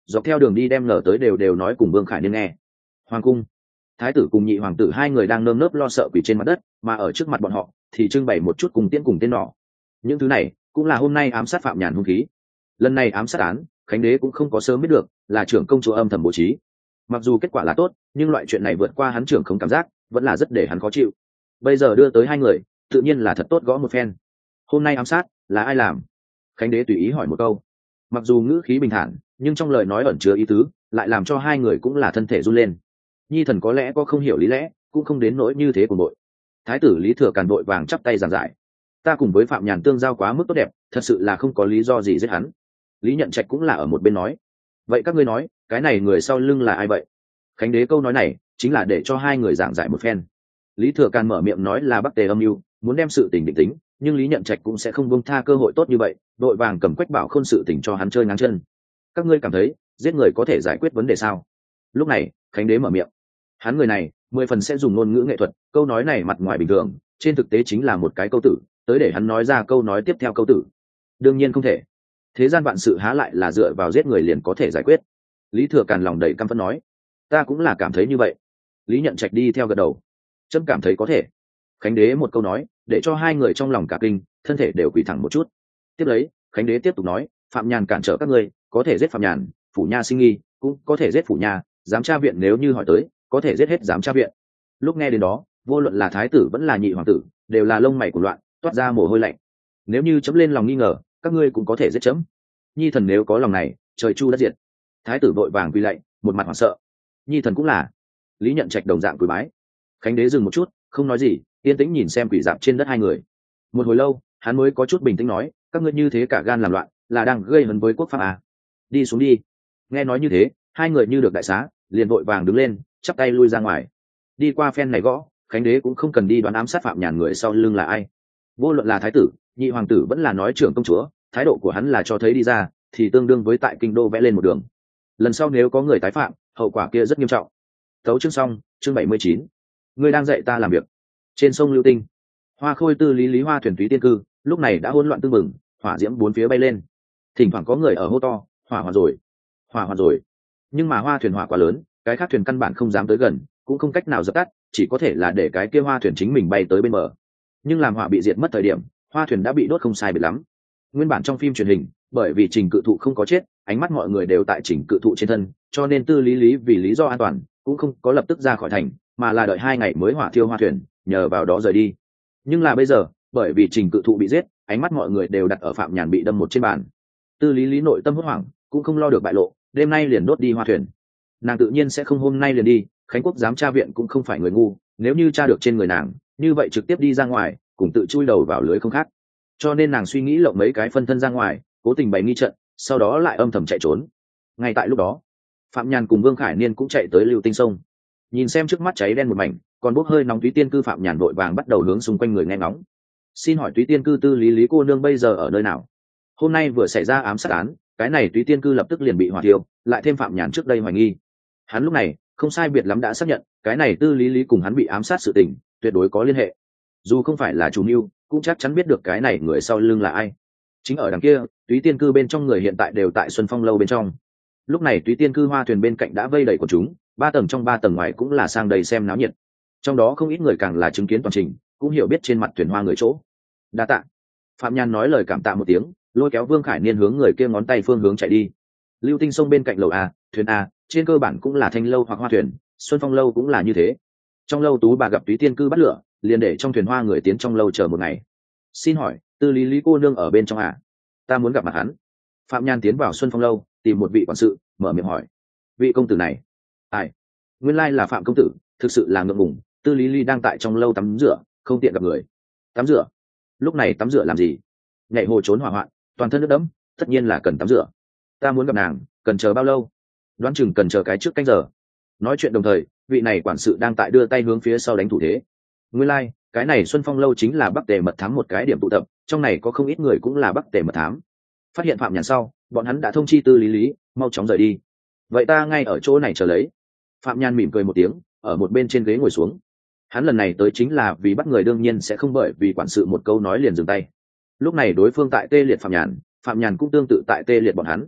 dọc theo đường đi đem ngờ tới đều nói cùng Vương Khải Niên nghe. Hoàng cung, thái tử cùng nhị hoàng tử hai người đang nơm nớp lo sợ quỳ trên mặt đất, mà ở trước mặt bọn họ thì trưng bày một chút cùng tiễn cùng tên nỏ. Những thứ này cũng là hôm nay ám sát Phạm Nhàn hung khí. Lần này ám sát án, Khánh đế cũng không có sớm biết được, là trưởng công chúa âm thầm bố trí. Mặc dù kết quả là tốt, nhưng loại chuyện này vượt qua hắn trưởng không cảm giác, vẫn là rất để hắn khó chịu. Bây giờ đưa tới hai người, tự nhiên là thật tốt gõ một phen. Hôm nay ám sát là ai làm? Khánh đế tùy ý hỏi một câu. Mặc dù ngữ khí bình thản, nhưng trong lời nói ẩn chứa ý tứ, lại làm cho hai người cũng là thân thể run lên. Nhi thần có lẽ có không hiểu lý lẽ, cũng không đến nỗi như thế của nội. Thái tử Lý Thừa Càn vội vàng chắp tay giảng giải. Ta cùng với Phạm Nhàn tương giao quá mức tốt đẹp, thật sự là không có lý do gì giết hắn. Lý Nhận Trạch cũng là ở một bên nói. Vậy các ngươi nói, cái này người sau lưng là ai vậy? Khánh đế câu nói này chính là để cho hai người giảng giải một phen. Lý Thừa Càn mở miệng nói là Bắc Tề âm mưu, muốn đem sự tình định tính, nhưng Lý Nhận Trạch cũng sẽ không buông tha cơ hội tốt như vậy, đội vàng cầm Quách Bảo Khôn sự tình cho hắn chơi ngang chân. Các ngươi cảm thấy giết người có thể giải quyết vấn đề sao? Lúc này Khánh đế mở miệng. Hắn người này 10 phần sẽ dùng ngôn ngữ nghệ thuật, câu nói này mặt ngoài bình thường, trên thực tế chính là một cái câu tử, tới để hắn nói ra câu nói tiếp theo câu tử. Đương nhiên không thể. Thế gian vạn sự há lại là dựa vào giết người liền có thể giải quyết. Lý Thừa Càn lòng đầy căm phẫn nói. Ta cũng là cảm thấy như vậy. Lý Nhận Trạch đi theo gật đầu. Trâm cảm thấy có thể. Khánh đế một câu nói, để cho hai người trong lòng cả kinh, thân thể đều quỳ thẳng một chút. Tiếp lấy, Khánh đế tiếp tục nói, Phạm Nhàn cản trở các ngươi, có thể giết Phạm Nhàn, phủ nha sinh nghi, cũng có thể giết phủ nha, giám tra viện nếu như hỏi tới, có thể giết hết giám tra viện. Lúc nghe đến đó, vô luận là thái tử vẫn là nhị hoàng tử, đều là lông mày của loạn, toát ra mồ hôi lạnh. Nếu như chấm lên lòng nghi ngờ, các ngươi cũng có thể giết chấm. Nhi thần nếu có lòng này, trời chu đất diệt. Thái tử vội vàng quỳ lạy, một mặt hoảng sợ. Nhi thần cũng là. Lý Nhận Trạch đồng dạng quỳ bái. Khánh đế dừng một chút, không nói gì, yên tĩnh nhìn xem quỷ dạp trên đất hai người. Một hồi lâu, hắn mới có chút bình tĩnh nói, các ngươi như thế cả gan làm loạn, là đang gây hấn với quốc pháp à? Đi xuống đi. Nghe nói như thế, hai người như được đại xá, liền vội vàng đứng lên, chắp tay lui ra ngoài. Đi qua phen này gõ, Khánh đế cũng không cần đi đoán ám sát Phạm Nhàn người sau lưng là ai. Vô luận là thái tử, nhị hoàng tử vẫn là nói trưởng công chúa, thái độ của hắn là cho thấy đi ra, thì tương đương với tại kinh đô vẽ lên một đường. Lần sau nếu có người tái phạm, hậu quả kia rất nghiêm trọng. Tấu chương xong, chương 79. Ngươi đang dạy ta làm việc. Trên sông Lưu Tinh, Hoa Khôi Tư Lý Hoa thuyền Thúy Tiên Cư, lúc này đã hỗn loạn tương mừng, hỏa diễm bốn phía bay lên. Thỉnh thoảng có người ở hô to, hỏa hoạn rồi, hỏa hoạn rồi. Nhưng mà hoa thuyền hỏa quá lớn, cái khác thuyền căn bản không dám tới gần, cũng không cách nào dập tắt, chỉ có thể là để cái kia hoa thuyền chính mình bay tới bên bờ. Nhưng làm hỏa bị diệt mất thời điểm, hoa thuyền đã bị đốt không sai biệt lắm. Nguyên bản trong phim truyền hình, bởi vì Trình Cự Thụ không có chết, ánh mắt mọi người đều tại Trình Cự Thụ trên thân, cho nên Tư Lý vì lý do an toàn, cũng không có lập tức ra khỏi thành, mà là đợi 2 ngày mới hỏa thiêu hoa thuyền, nhờ vào đó rời đi. Nhưng là bây giờ, bởi vì Trình Cự Thụ bị giết, ánh mắt mọi người đều đặt ở Phạm Nhàn bị đâm một trên bàn. Tư Lý nội tâm hốt hoảng, cũng không lo được bại lộ, đêm nay liền đốt đi hoa thuyền. Nàng tự nhiên sẽ không hôm nay liền đi, Khánh Quốc giám tra viện cũng không phải người ngu, nếu như tra được trên người nàng, như vậy trực tiếp đi ra ngoài, cùng tự chui đầu vào lưới không khác. Cho nên nàng suy nghĩ lộng mấy cái phân thân ra ngoài, cố tình bày nghi trận, sau đó lại âm thầm chạy trốn. Ngay tại lúc đó, Phạm Nhàn cùng Vương Khải Niên cũng chạy tới Lưu Tinh sông. Nhìn xem trước mắt cháy đen một mảnh, còn bốc hơi nóng Túy Tiên Cư, Phạm Nhàn vội vàng bắt đầu hướng xung quanh người nghe ngóng. Xin hỏi Túy Tiên Cư Tư Lý cô nương bây giờ ở nơi nào? Hôm nay vừa xảy ra ám sát án, cái này Túy Tiên Cư lập tức liền bị hỏa thiêu, lại thêm Phạm Nhàn trước đây hoài nghi. Hắn lúc này không sai biệt lắm đã xác nhận, cái này Tư Lý cùng hắn bị ám sát sự tình, tuyệt đối có liên hệ. Dù không phải là chủ mưu, cũng chắc chắn biết được cái này người sau lưng là ai. Chính ở đằng kia, Túy Tiên Cư bên trong người hiện tại đều tại Xuân Phong lâu bên trong. Lúc này Túy Tiên Cư hoa thuyền bên cạnh đã vây đầy của chúng, 3 tầng trong 3 tầng ngoài cũng là sang đầy xem náo nhiệt. Trong đó không ít người càng là chứng kiến toàn trình, cũng hiểu biết trên mặt thuyền hoa người chỗ. Đa tạ. Phạm Nhàn nói lời cảm tạ một tiếng, lôi kéo Vương Khải Niên hướng người kia ngón tay phương hướng chạy đi. Lưu Tinh sông bên cạnh lầu A, thuyền A, trên cơ bản cũng là thanh lâu hoặc hoa thuyền, Xuân Phong lâu cũng là như thế. Trong lâu Tú bà gặp Túy Tiên Cư bắt lửa, liền để trong thuyền hoa người tiến trong lâu chờ một ngày. Xin hỏi, Tư Lý cô nương ở bên trong à? Ta muốn gặp mặt hắn. Phạm Nhàn tiến vào Xuân Phong lâu, tìm một vị quản sự, mở miệng hỏi. Vị công tử này, ai? Nguyên lai là Phạm công tử, thực sự là ngượng ngùng. Tư Lý đang tại trong lâu tắm rửa, không tiện gặp người. Tắm rửa? Lúc này tắm rửa làm gì? Nhảy hồ trốn hỏa hoạn, toàn thân nước đẫm, tất nhiên là cần tắm rửa. Ta muốn gặp nàng, cần chờ bao lâu? Đoán chừng cần chờ cái trước canh giờ. Nói chuyện đồng thời, vị này quản sự đang tại đưa tay hướng phía sau đánh thủ thế. Nguyên lai, cái này Xuân Phong lâu chính là Bắc Tề mật thám một cái điểm tụ tập, trong này có không ít người cũng là Bắc Tề mật thám. Phát hiện Phạm Nhàn sau, bọn hắn đã thông chi Tư Lý, mau chóng rời đi. Vậy ta ngay ở chỗ này chờ lấy. Phạm Nhàn mỉm cười một tiếng, ở một bên trên ghế ngồi xuống. Hắn lần này tới chính là vì bắt người, đương nhiên sẽ không bởi vì quản sự một câu nói liền dừng tay. Lúc này đối phương tại tê liệt Phạm Nhàn cũng tương tự tại tê liệt bọn hắn.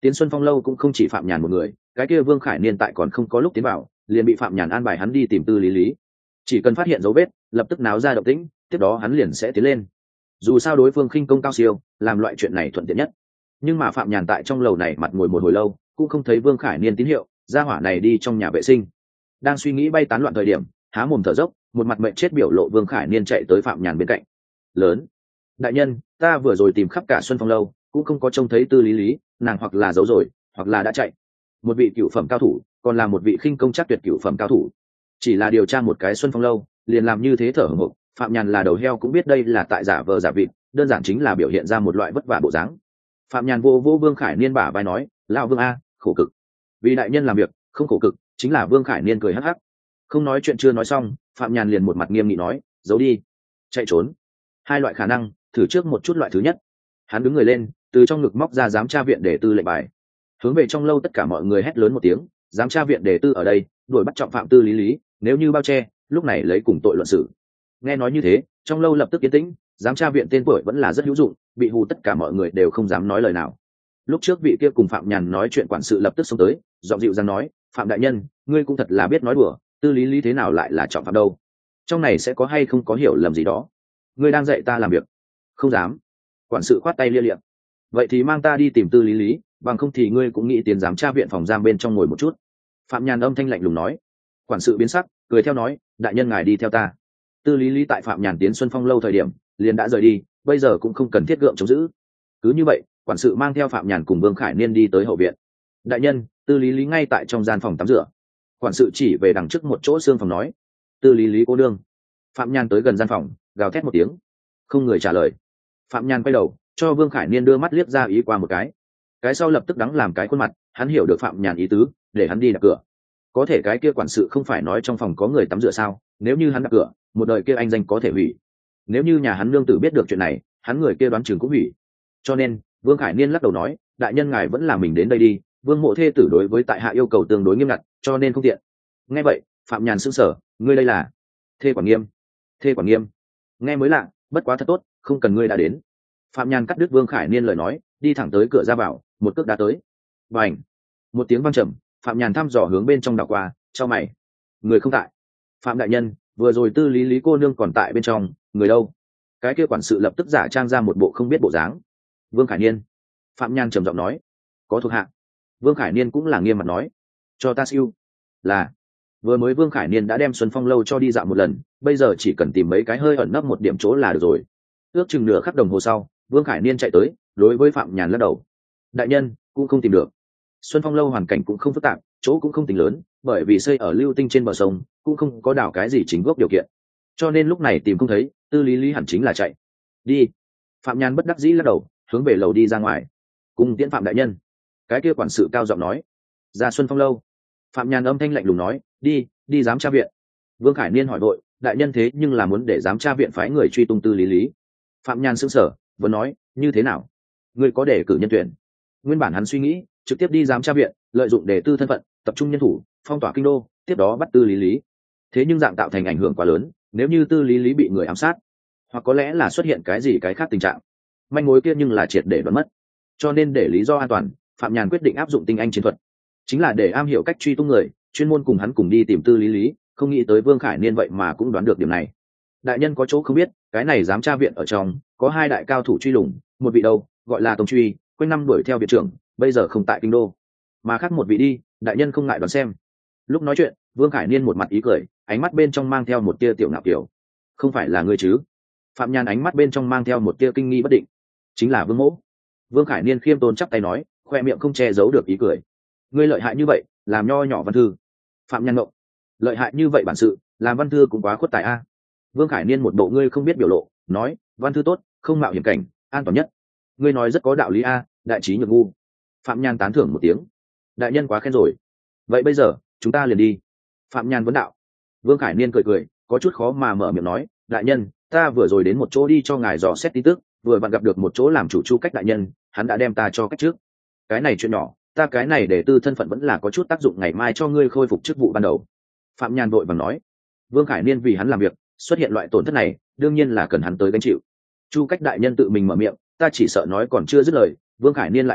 Tiến Xuân Phong lâu cũng không chỉ Phạm Nhàn một người, cái kia Vương Khải Niên tại còn không có lúc tiến vào, liền bị Phạm Nhàn an bài hắn đi tìm Tư Lý Lý. Chỉ cần phát hiện dấu vết, lập tức náo ra động tĩnh, tiếp đó hắn liền sẽ tiến lên. Dù sao đối phương khinh công cao siêu, làm loại chuyện này thuận tiện nhất. Nhưng mà Phạm Nhàn tại trong lầu này mặt ngồi một hồi lâu, cũng không thấy Vương Khải Niên tín hiệu, gia hỏa này đi trong nhà vệ sinh. Đang suy nghĩ bay tán loạn thời điểm, há mồm thở dốc, một mặt mệnh chết biểu lộ Vương Khải Niên chạy tới Phạm Nhàn bên cạnh. Lớn, đại nhân, ta vừa rồi tìm khắp cả Xuân Phong lâu, cũng không có trông thấy Tư Lý Lý, nàng hoặc là giấu rồi, hoặc là đã chạy. Một vị cửu phẩm cao thủ, còn là một vị khinh công chắc tuyệt cửu phẩm cao thủ. Chỉ là điều tra một cái Xuân Phong lâu, liền làm như thế thở hổn hộc. Phạm Nhàn là đầu heo cũng biết đây là tại giả vờ giả vịt, đơn giản chính là biểu hiện ra một loại vất vả bộ dáng. Phạm Nhàn vô vô Vương Khải Niên bả vai nói, lão Vương a, khổ cực. Vì đại nhân làm việc, không khổ cực, chính là Vương Khải Niên cười hắc hắc. Không nói chuyện chưa nói xong, Phạm Nhàn liền một mặt nghiêm nghị nói, giấu đi, chạy trốn. Hai loại khả năng, thử trước một chút loại thứ nhất. Hắn đứng người lên, từ trong ngực móc ra giám tra viện để tư lệnh bài, hướng về trong lâu tất cả mọi người hét lớn một tiếng, giám tra viện để tư ở đây, đuổi bắt trọng phạm Tư Lý Lý, nếu như bao che, lúc này lấy cùng tội luận xử. Nghe nói như thế, trong lâu lập tức yên tĩnh, giám tra viện tên tuổi vẫn là rất hữu dụng, bị hù tất cả mọi người đều không dám nói lời nào. Lúc trước vị kia cùng Phạm Nhàn nói chuyện quản sự lập tức xông tới, giọng dịu dàng nói, Phạm đại nhân, ngươi cũng thật là biết nói đùa, Tư Lý Lý thế nào lại là trọng phạm đâu? Trong này sẽ có hay không có hiểu lầm gì đó? Ngươi đang dạy ta làm việc? Không dám. Quản sự khoát tay lia liệm. Vậy thì mang ta đi tìm Tư Lý Lý, bằng không thì ngươi cũng nghĩ tiến giám tra viện phòng giam bên trong ngồi một chút. Phạm Nhàn âm thanh lạnh lùng nói. Quản sự biến sắc, cười theo nói, đại nhân ngài đi theo ta. Tư Lý Lý tại Phạm Nhàn tiến Xuân Phong lâu thời điểm, liền đã rời đi, bây giờ cũng không cần thiết gượng chống giữ. Cứ như vậy, quản sự mang theo Phạm Nhàn cùng Vương Khải Niên đi tới hậu viện. Đại nhân, Tư Lý Lý ngay tại trong gian phòng tắm rửa. Quản sự chỉ về đằng trước một chỗ xương phòng nói, Tư Lý Lý cô đương. Phạm Nhàn tới gần gian phòng, gào thét một tiếng, không người trả lời. Phạm Nhàn quay đầu, cho Vương Khải Niên đưa mắt liếc ra ý qua một cái sau lập tức đắng làm cái khuôn mặt, hắn hiểu được Phạm Nhàn ý tứ, để hắn đi đập cửa. Có thể cái kia quản sự không phải nói trong phòng có người tắm rửa sao? Nếu như hắn đập cửa, một đời kia anh danh có thể hủy. Nếu như nhà hắn nương tử biết được chuyện này, hắn người kia đoán chừng cũng hủy. Cho nên, Vương Khải Niên lắc đầu nói, đại nhân ngài vẫn là mình đến đây đi, Vương mộ thê tử đối với tại hạ yêu cầu tương đối nghiêm ngặt, cho nên không tiện. Nghe vậy, Phạm Nhàn sững sờ, ngươi đây là thê quản nghiêm? Thê quản nghiêm? Nghe mới lạ, bất quá thật tốt, không cần ngươi đã đến. Phạm Nhàn cắt đứt Vương Khải Niên lời nói, đi thẳng tới cửa ra vào, một cước đá tới. Bành! Một tiếng vang trầm, Phạm Nhàn thăm dò hướng bên trong đảo qua, chau mày. Người không tại. Phạm đại nhân, vừa rồi Tư Lý Lý cô nương còn tại bên trong, người đâu? Cái kia quản sự lập tức giả trang ra một bộ không biết bộ dáng. Vương Khải Niên. Phạm Nhàn trầm giọng nói, có thuộc hạ. Vương Khải Niên cũng là nghiêm mặt nói, cho ta siêu. Là. Vừa mới Vương Khải Niên đã đem Xuân Phong lâu cho đi dạo một lần, bây giờ chỉ cần tìm mấy cái hơi ẩn nấp một điểm chỗ là được rồi. Ước chừng nửa khắc đồng hồ sau, Vương Khải Niên chạy tới, đối với Phạm Nhàn lắc đầu. Đại nhân, cũng không tìm được. Xuân Phong lâu hoàn cảnh cũng không phức tạp, chỗ cũng không tính lớn, bởi vì xây ở lưu tinh trên bờ sông, cũng không có đảo cái gì chính gốc điều kiện. Cho nên lúc này tìm không thấy, Tư Lý Lý hẳn chính là chạy. Đi. Phạm Nhàn bất đắc dĩ lắc đầu, hướng về lầu đi ra ngoài. Cùng tiễn Phạm đại nhân. Cái kia quản sự cao giọng nói. Ra Xuân Phong lâu. Phạm Nhàn âm thanh lạnh lùng nói, đi giám tra viện. Vương Khải Niên hỏi vội, đại nhân thế nhưng là muốn để giám tra viện phái người truy tung Tư Lý Lý. Phạm Nhàn sững sờ, vừa nói, như thế nào? Ngươi có đề cử nhân tuyển? Nguyên bản hắn suy nghĩ, trực tiếp đi giám tra viện, lợi dụng đề tư thân phận, tập trung nhân thủ, phong tỏa kinh đô, tiếp đó bắt Tư Lý Lý. Thế nhưng dạng tạo thành ảnh hưởng quá lớn, nếu như Tư Lý Lý bị người ám sát, hoặc có lẽ là xuất hiện cái gì cái khác tình trạng, manh mối kia nhưng là triệt để đoán mất. Cho nên để lý do an toàn, Phạm Nhàn quyết định áp dụng tinh anh chiến thuật, chính là để am hiểu cách truy tung người, chuyên môn cùng hắn cùng đi tìm Tư Lý Lý. Không nghĩ tới Vương Khải Niên vậy mà cũng đoán được điểm này. Đại nhân có chỗ không biết, cái này giám tra viện ở trong có hai đại cao thủ truy lùng, một vị đâu gọi là Tống Truy, quanh năm đuổi theo viện trưởng, bây giờ không tại kinh đô, mà khác một vị đi, đại nhân không ngại đoán xem. Lúc nói chuyện, Vương Khải Niên một mặt ý cười, ánh mắt bên trong mang theo một tia tiểu ngạo kiểu. Không phải là ngươi chứ? Phạm Nhàn ánh mắt bên trong mang theo một tia kinh nghi bất định. Chính là Vương Mỗ. Vương Khải Niên khiêm tốn chắp tay nói, khoe miệng không che giấu được ý cười. Ngươi lợi hại như vậy, làm nho nhỏ văn thư. Phạm Nhàn ngộng. Lợi hại như vậy bản sự, làm văn thư cũng quá khuất tài a. Vương Khải Niên một bộ ngươi không biết biểu lộ, nói, văn thư tốt, không mạo hiểm cảnh, an toàn nhất. Ngươi nói rất có đạo lý a, đại trí nhược ngu. Phạm Nhàn tán thưởng một tiếng. Đại nhân quá khen rồi. Vậy bây giờ, chúng ta liền đi. Phạm Nhàn vấn đạo. Vương Khải Niên cười cười, có chút khó mà mở miệng nói, đại nhân, ta vừa rồi đến một chỗ đi cho ngài dò xét tin tức, vừa vặn gặp được một chỗ làm chủ Chu Cách đại nhân, hắn đã đem ta cho cách trước. Cái này chuyện nhỏ, ta cái này để tư thân phận vẫn là có chút tác dụng, ngày mai cho ngươi khôi phục chức vụ ban đầu. Phạm Nhàn vội vàng nói. Vương Khải Niên vì hắn làm việc, xuất hiện loại tổn thất này, đương nhiên là cần hắn tới gánh chịu. Chu Cách đại nhân tự mình mở miệng, ta chỉ sợ nói còn chưa dứt lời, Vương Khải Niên lại hỏi,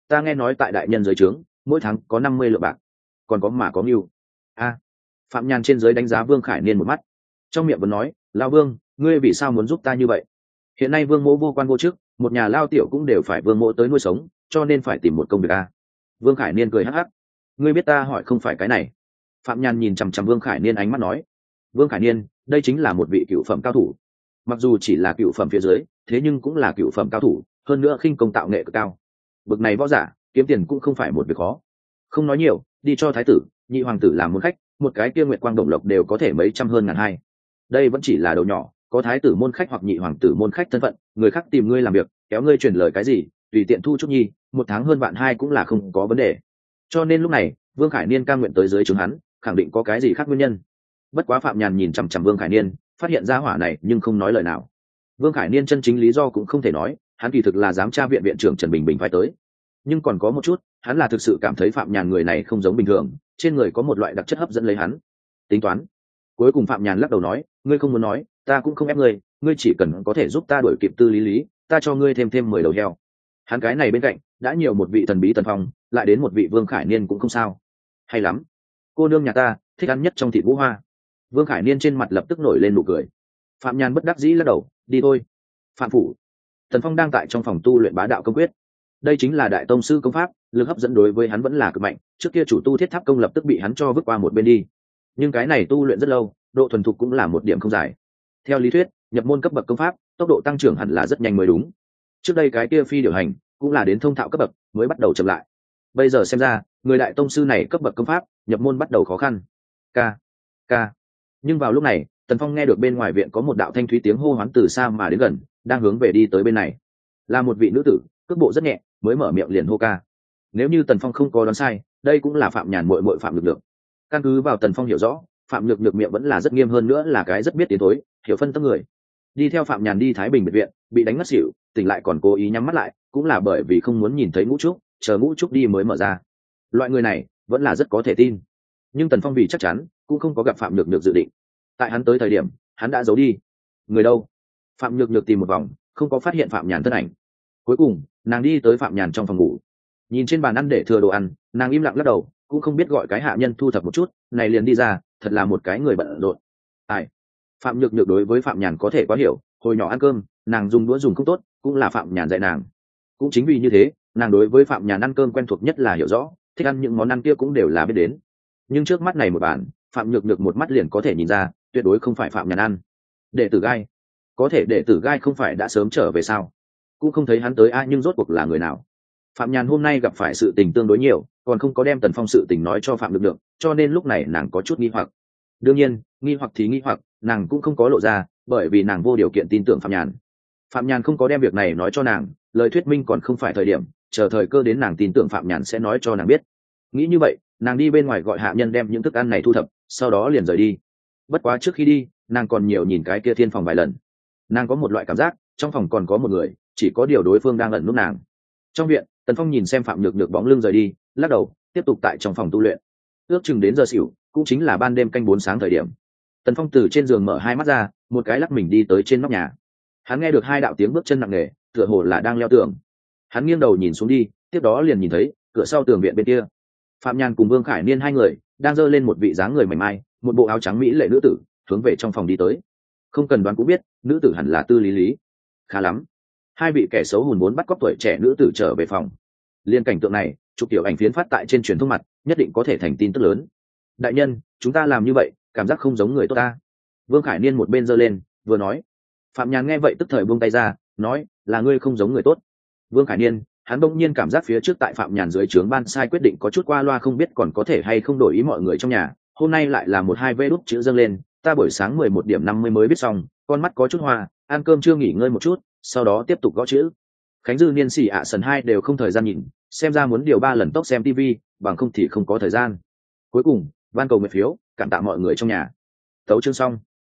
ta nghe nói tại đại nhân dưới trướng mỗi tháng có 50 lượng bạc, còn có mà có mưu. A. Phạm Nhàn trên dưới đánh giá Vương Khải Niên một mắt, trong miệng vẫn nói, lao Vương, ngươi vì sao muốn giúp ta như vậy? Hiện nay Vương mỗ vô quan vô chức, một nhà lao tiểu cũng đều phải Vương mỗ tới nuôi sống, cho nên phải tìm một công việc a. Vương Khải Niên cười hắc hắc, ngươi biết ta hỏi không phải cái này. Phạm Nhàn nhìn chằm chằm Vương Khải Niên ánh mắt nói, Vương Khải Niên, đây chính là một vị cựu phẩm cao thủ, mặc dù chỉ là cựu phẩm phía dưới, thế nhưng cũng là cựu phẩm cao thủ, hơn nữa khinh công tạo nghệ cực cao. Bực này võ giả kiếm tiền cũng không phải một việc khó. Không nói nhiều, đi cho thái tử, nhị hoàng tử làm môn khách, một cái kia Nguyệt Quang Đồng Lộc đều có thể mấy trăm hơn ngàn hai. Đây vẫn chỉ là đầu nhỏ, có thái tử môn khách hoặc nhị hoàng tử môn khách thân phận, người khác tìm ngươi làm việc, kéo ngươi truyền lời cái gì, tùy tiện thu chút nhi, một tháng hơn vạn hai cũng là không có vấn đề. Cho nên lúc này, Vương Khải Niên cam nguyện tới dưới trướng hắn, khẳng định có cái gì khác nguyên nhân. Bất quá Phạm Nhàn nhìn chằm chằm Vương Khải Niên, phát hiện ra hỏa này nhưng không nói lời nào. Vương Khải Niên chân chính lý do cũng không thể nói, hắn kỳ thực là giám tra viện viện trưởng Trần Bình Bình phải tới. Nhưng còn có một chút, hắn là thực sự cảm thấy Phạm Nhàn người này không giống bình thường, trên người có một loại đặc chất hấp dẫn lấy hắn. Tính toán. Cuối cùng Phạm Nhàn lắc đầu nói, ngươi không muốn nói, ta cũng không ép ngươi, ngươi chỉ cần có thể giúp ta đuổi kịp Tư Lý Lý, ta cho ngươi thêm 10 đầu heo. Hắn cái này bên cạnh đã nhiều một vị thần bí Tần Phong, lại đến một vị Vương Khải Niên cũng không sao. Hay lắm, cô nương nhà ta thích ăn nhất trong thịt Vũ Hoa. Vương Khải Niên trên mặt lập tức nổi lên nụ cười. Phạm Nhàn bất đắc dĩ lắc đầu, đi thôi. Phạm phủ. Tần Phong đang tại trong phòng tu luyện Bá Đạo Công Quyết. Đây chính là đại tông sư công pháp, lực hấp dẫn đối với hắn vẫn là cực mạnh, trước kia chủ tu Thiết Tháp công lập tức bị hắn cho vứt qua một bên đi. Nhưng cái này tu luyện rất lâu, độ thuần thục cũng là một điểm không dài. Theo lý thuyết, nhập môn cấp bậc công pháp, tốc độ tăng trưởng hẳn là rất nhanh mới đúng. Trước đây cái kia phi điều hành cũng là đến thông thạo cấp bậc mới bắt đầu chậm lại. Bây giờ xem ra, người đại tông sư này cấp bậc công pháp, nhập môn bắt đầu khó khăn. K. Nhưng vào lúc này, Tần Phong nghe được bên ngoài viện có một đạo thanh thúy tiếng hô hoán từ xa mà đến gần, đang hướng về đi tới bên này. Là một vị nữ tử, cước bộ rất nhẹ, mới mở miệng liền hô ca. Nếu như Tần Phong không có đoán sai, đây cũng là Phạm Nhàn muội muội Phạm Nhược Nhược. Căn cứ vào Tần Phong hiểu rõ, Phạm Nhược Nhược miệng vẫn là rất nghiêm, hơn nữa là cái rất biết tiến thối, hiểu phân tâm người. Đi theo Phạm Nhàn đi Thái Bình biệt viện, bị đánh ngất xỉu, tỉnh lại còn cố ý nhắm mắt lại, cũng là bởi vì không muốn nhìn thấy Ngũ Trúc, chờ Ngũ Trúc đi mới mở ra. Loại người này vẫn là rất có thể tin. Nhưng Tần Phong vì chắc chắn, cũng không có gặp Phạm Nhược Nhược dự định. Tại hắn tới thời điểm, hắn đã giấu đi. Người đâu? Phạm Nhược Nhược tìm một vòng, không có phát hiện Phạm Nhàn thân ảnh. Cuối cùng, nàng đi tới Phạm Nhàn trong phòng ngủ, nhìn trên bàn ăn để thừa đồ ăn, nàng im lặng lắc đầu, cũng không biết gọi cái hạ nhân thu thập một chút, này liền đi ra, thật là một cái người bận rộn. Ai? Phạm Nhược Nhược đối với Phạm Nhàn có thể quá hiểu, hồi nhỏ ăn cơm, nàng dùng đũa dùng không tốt, cũng là Phạm Nhàn dạy nàng. Cũng chính vì như thế, nàng đối với Phạm Nhàn ăn cơm quen thuộc nhất là hiểu rõ, thích ăn những món ăn kia cũng đều là biết đến. Nhưng trước mắt này một bàn, Phạm Nhược Nhược một mắt liền có thể nhìn ra, tuyệt đối không phải Phạm Nhàn ăn. Đệ tử Gai, có thể đệ tử Gai không phải đã sớm trở về sao? Cũng không thấy hắn tới a, nhưng rốt cuộc là người nào? Phạm Nhàn hôm nay gặp phải sự tình tương đối nhiều, còn không có đem Tần Phong sự tình nói cho Phạm Nhược Nhược, cho nên lúc này nàng có chút nghi hoặc. Đương nhiên, nghi hoặc thì nghi hoặc, nàng cũng không có lộ ra, bởi vì nàng vô điều kiện tin tưởng Phạm Nhàn. Phạm Nhàn không có đem việc này nói cho nàng, lời thuyết minh còn không phải thời điểm, chờ thời cơ đến nàng tin tưởng Phạm Nhàn sẽ nói cho nàng biết. Nghĩ như vậy, nàng đi bên ngoài gọi hạ nhân đem những thức ăn này thu thập, sau đó liền rời đi. Bất quá trước khi đi, nàng còn nhiều nhìn cái kia thiên phòng vài lần. Nàng có một loại cảm giác, trong phòng còn có một người, chỉ có điều đối phương đang ẩn núp nàng. Trong viện, Tần Phong nhìn xem Phạm Nhược Nhược bóng lưng rời đi, lắc đầu, tiếp tục tại trong phòng tu luyện. Ước chừng đến giờ xỉu, cũng chính là ban đêm canh 4 sáng thời điểm. Tần Phong từ trên giường mở hai mắt ra, một cái lắc mình đi tới trên nóc nhà. Hắn nghe được hai đạo tiếng bước chân nặng nề, tựa hồ là đang leo tường. Hắn nghiêng đầu nhìn xuống đi, tiếp đó liền nhìn thấy cửa sau tường viện bên kia, Phạm Nhàn cùng Vương Khải Niên hai người đang giơ lên một vị dáng người mảnh mai, một bộ áo trắng mỹ lệ nữ tử, hướng về trong phòng đi tới. Không cần đoán cũng biết, nữ tử hẳn là Tư Lý Lý. Khá lắm, hai vị kẻ xấu hùn muốn bắt cóc tuổi trẻ nữ tử trở về phòng. Liên cảnh tượng này, chụp tiểu ảnh phiến phát tại trên truyền thông mặt, nhất định có thể thành tin tức lớn. Đại nhân, chúng ta làm như vậy, cảm giác không giống người tốt ta. Vương Khải Niên một bên giơ lên, vừa nói. Phạm Nhàn nghe vậy tức thời buông tay ra, nói, là ngươi không giống người tốt. Vương Khải Niên, hắn bỗng nhiên cảm giác phía trước tại Phạm Nhàn dưới trướng ban sai quyết định có chút qua loa, không biết còn có thể hay không đổi ý mọi người trong nhà. Hôm nay lại là 12 đút chữ dâng lên, ta buổi sáng 11:50 mới biết xong, con mắt có chút hoa, ăn cơm chưa nghỉ ngơi một chút, sau đó tiếp tục gõ chữ. Khánh Dư Niên Sĩ Sần hai đều không thời gian nhìn, xem ra muốn điều 3 lần tốc xem TV, bằng không thì không có thời gian. Cuối cùng, van cầu nguyện phiếu, cảm tạ mọi người trong nhà. Tấu chương xong.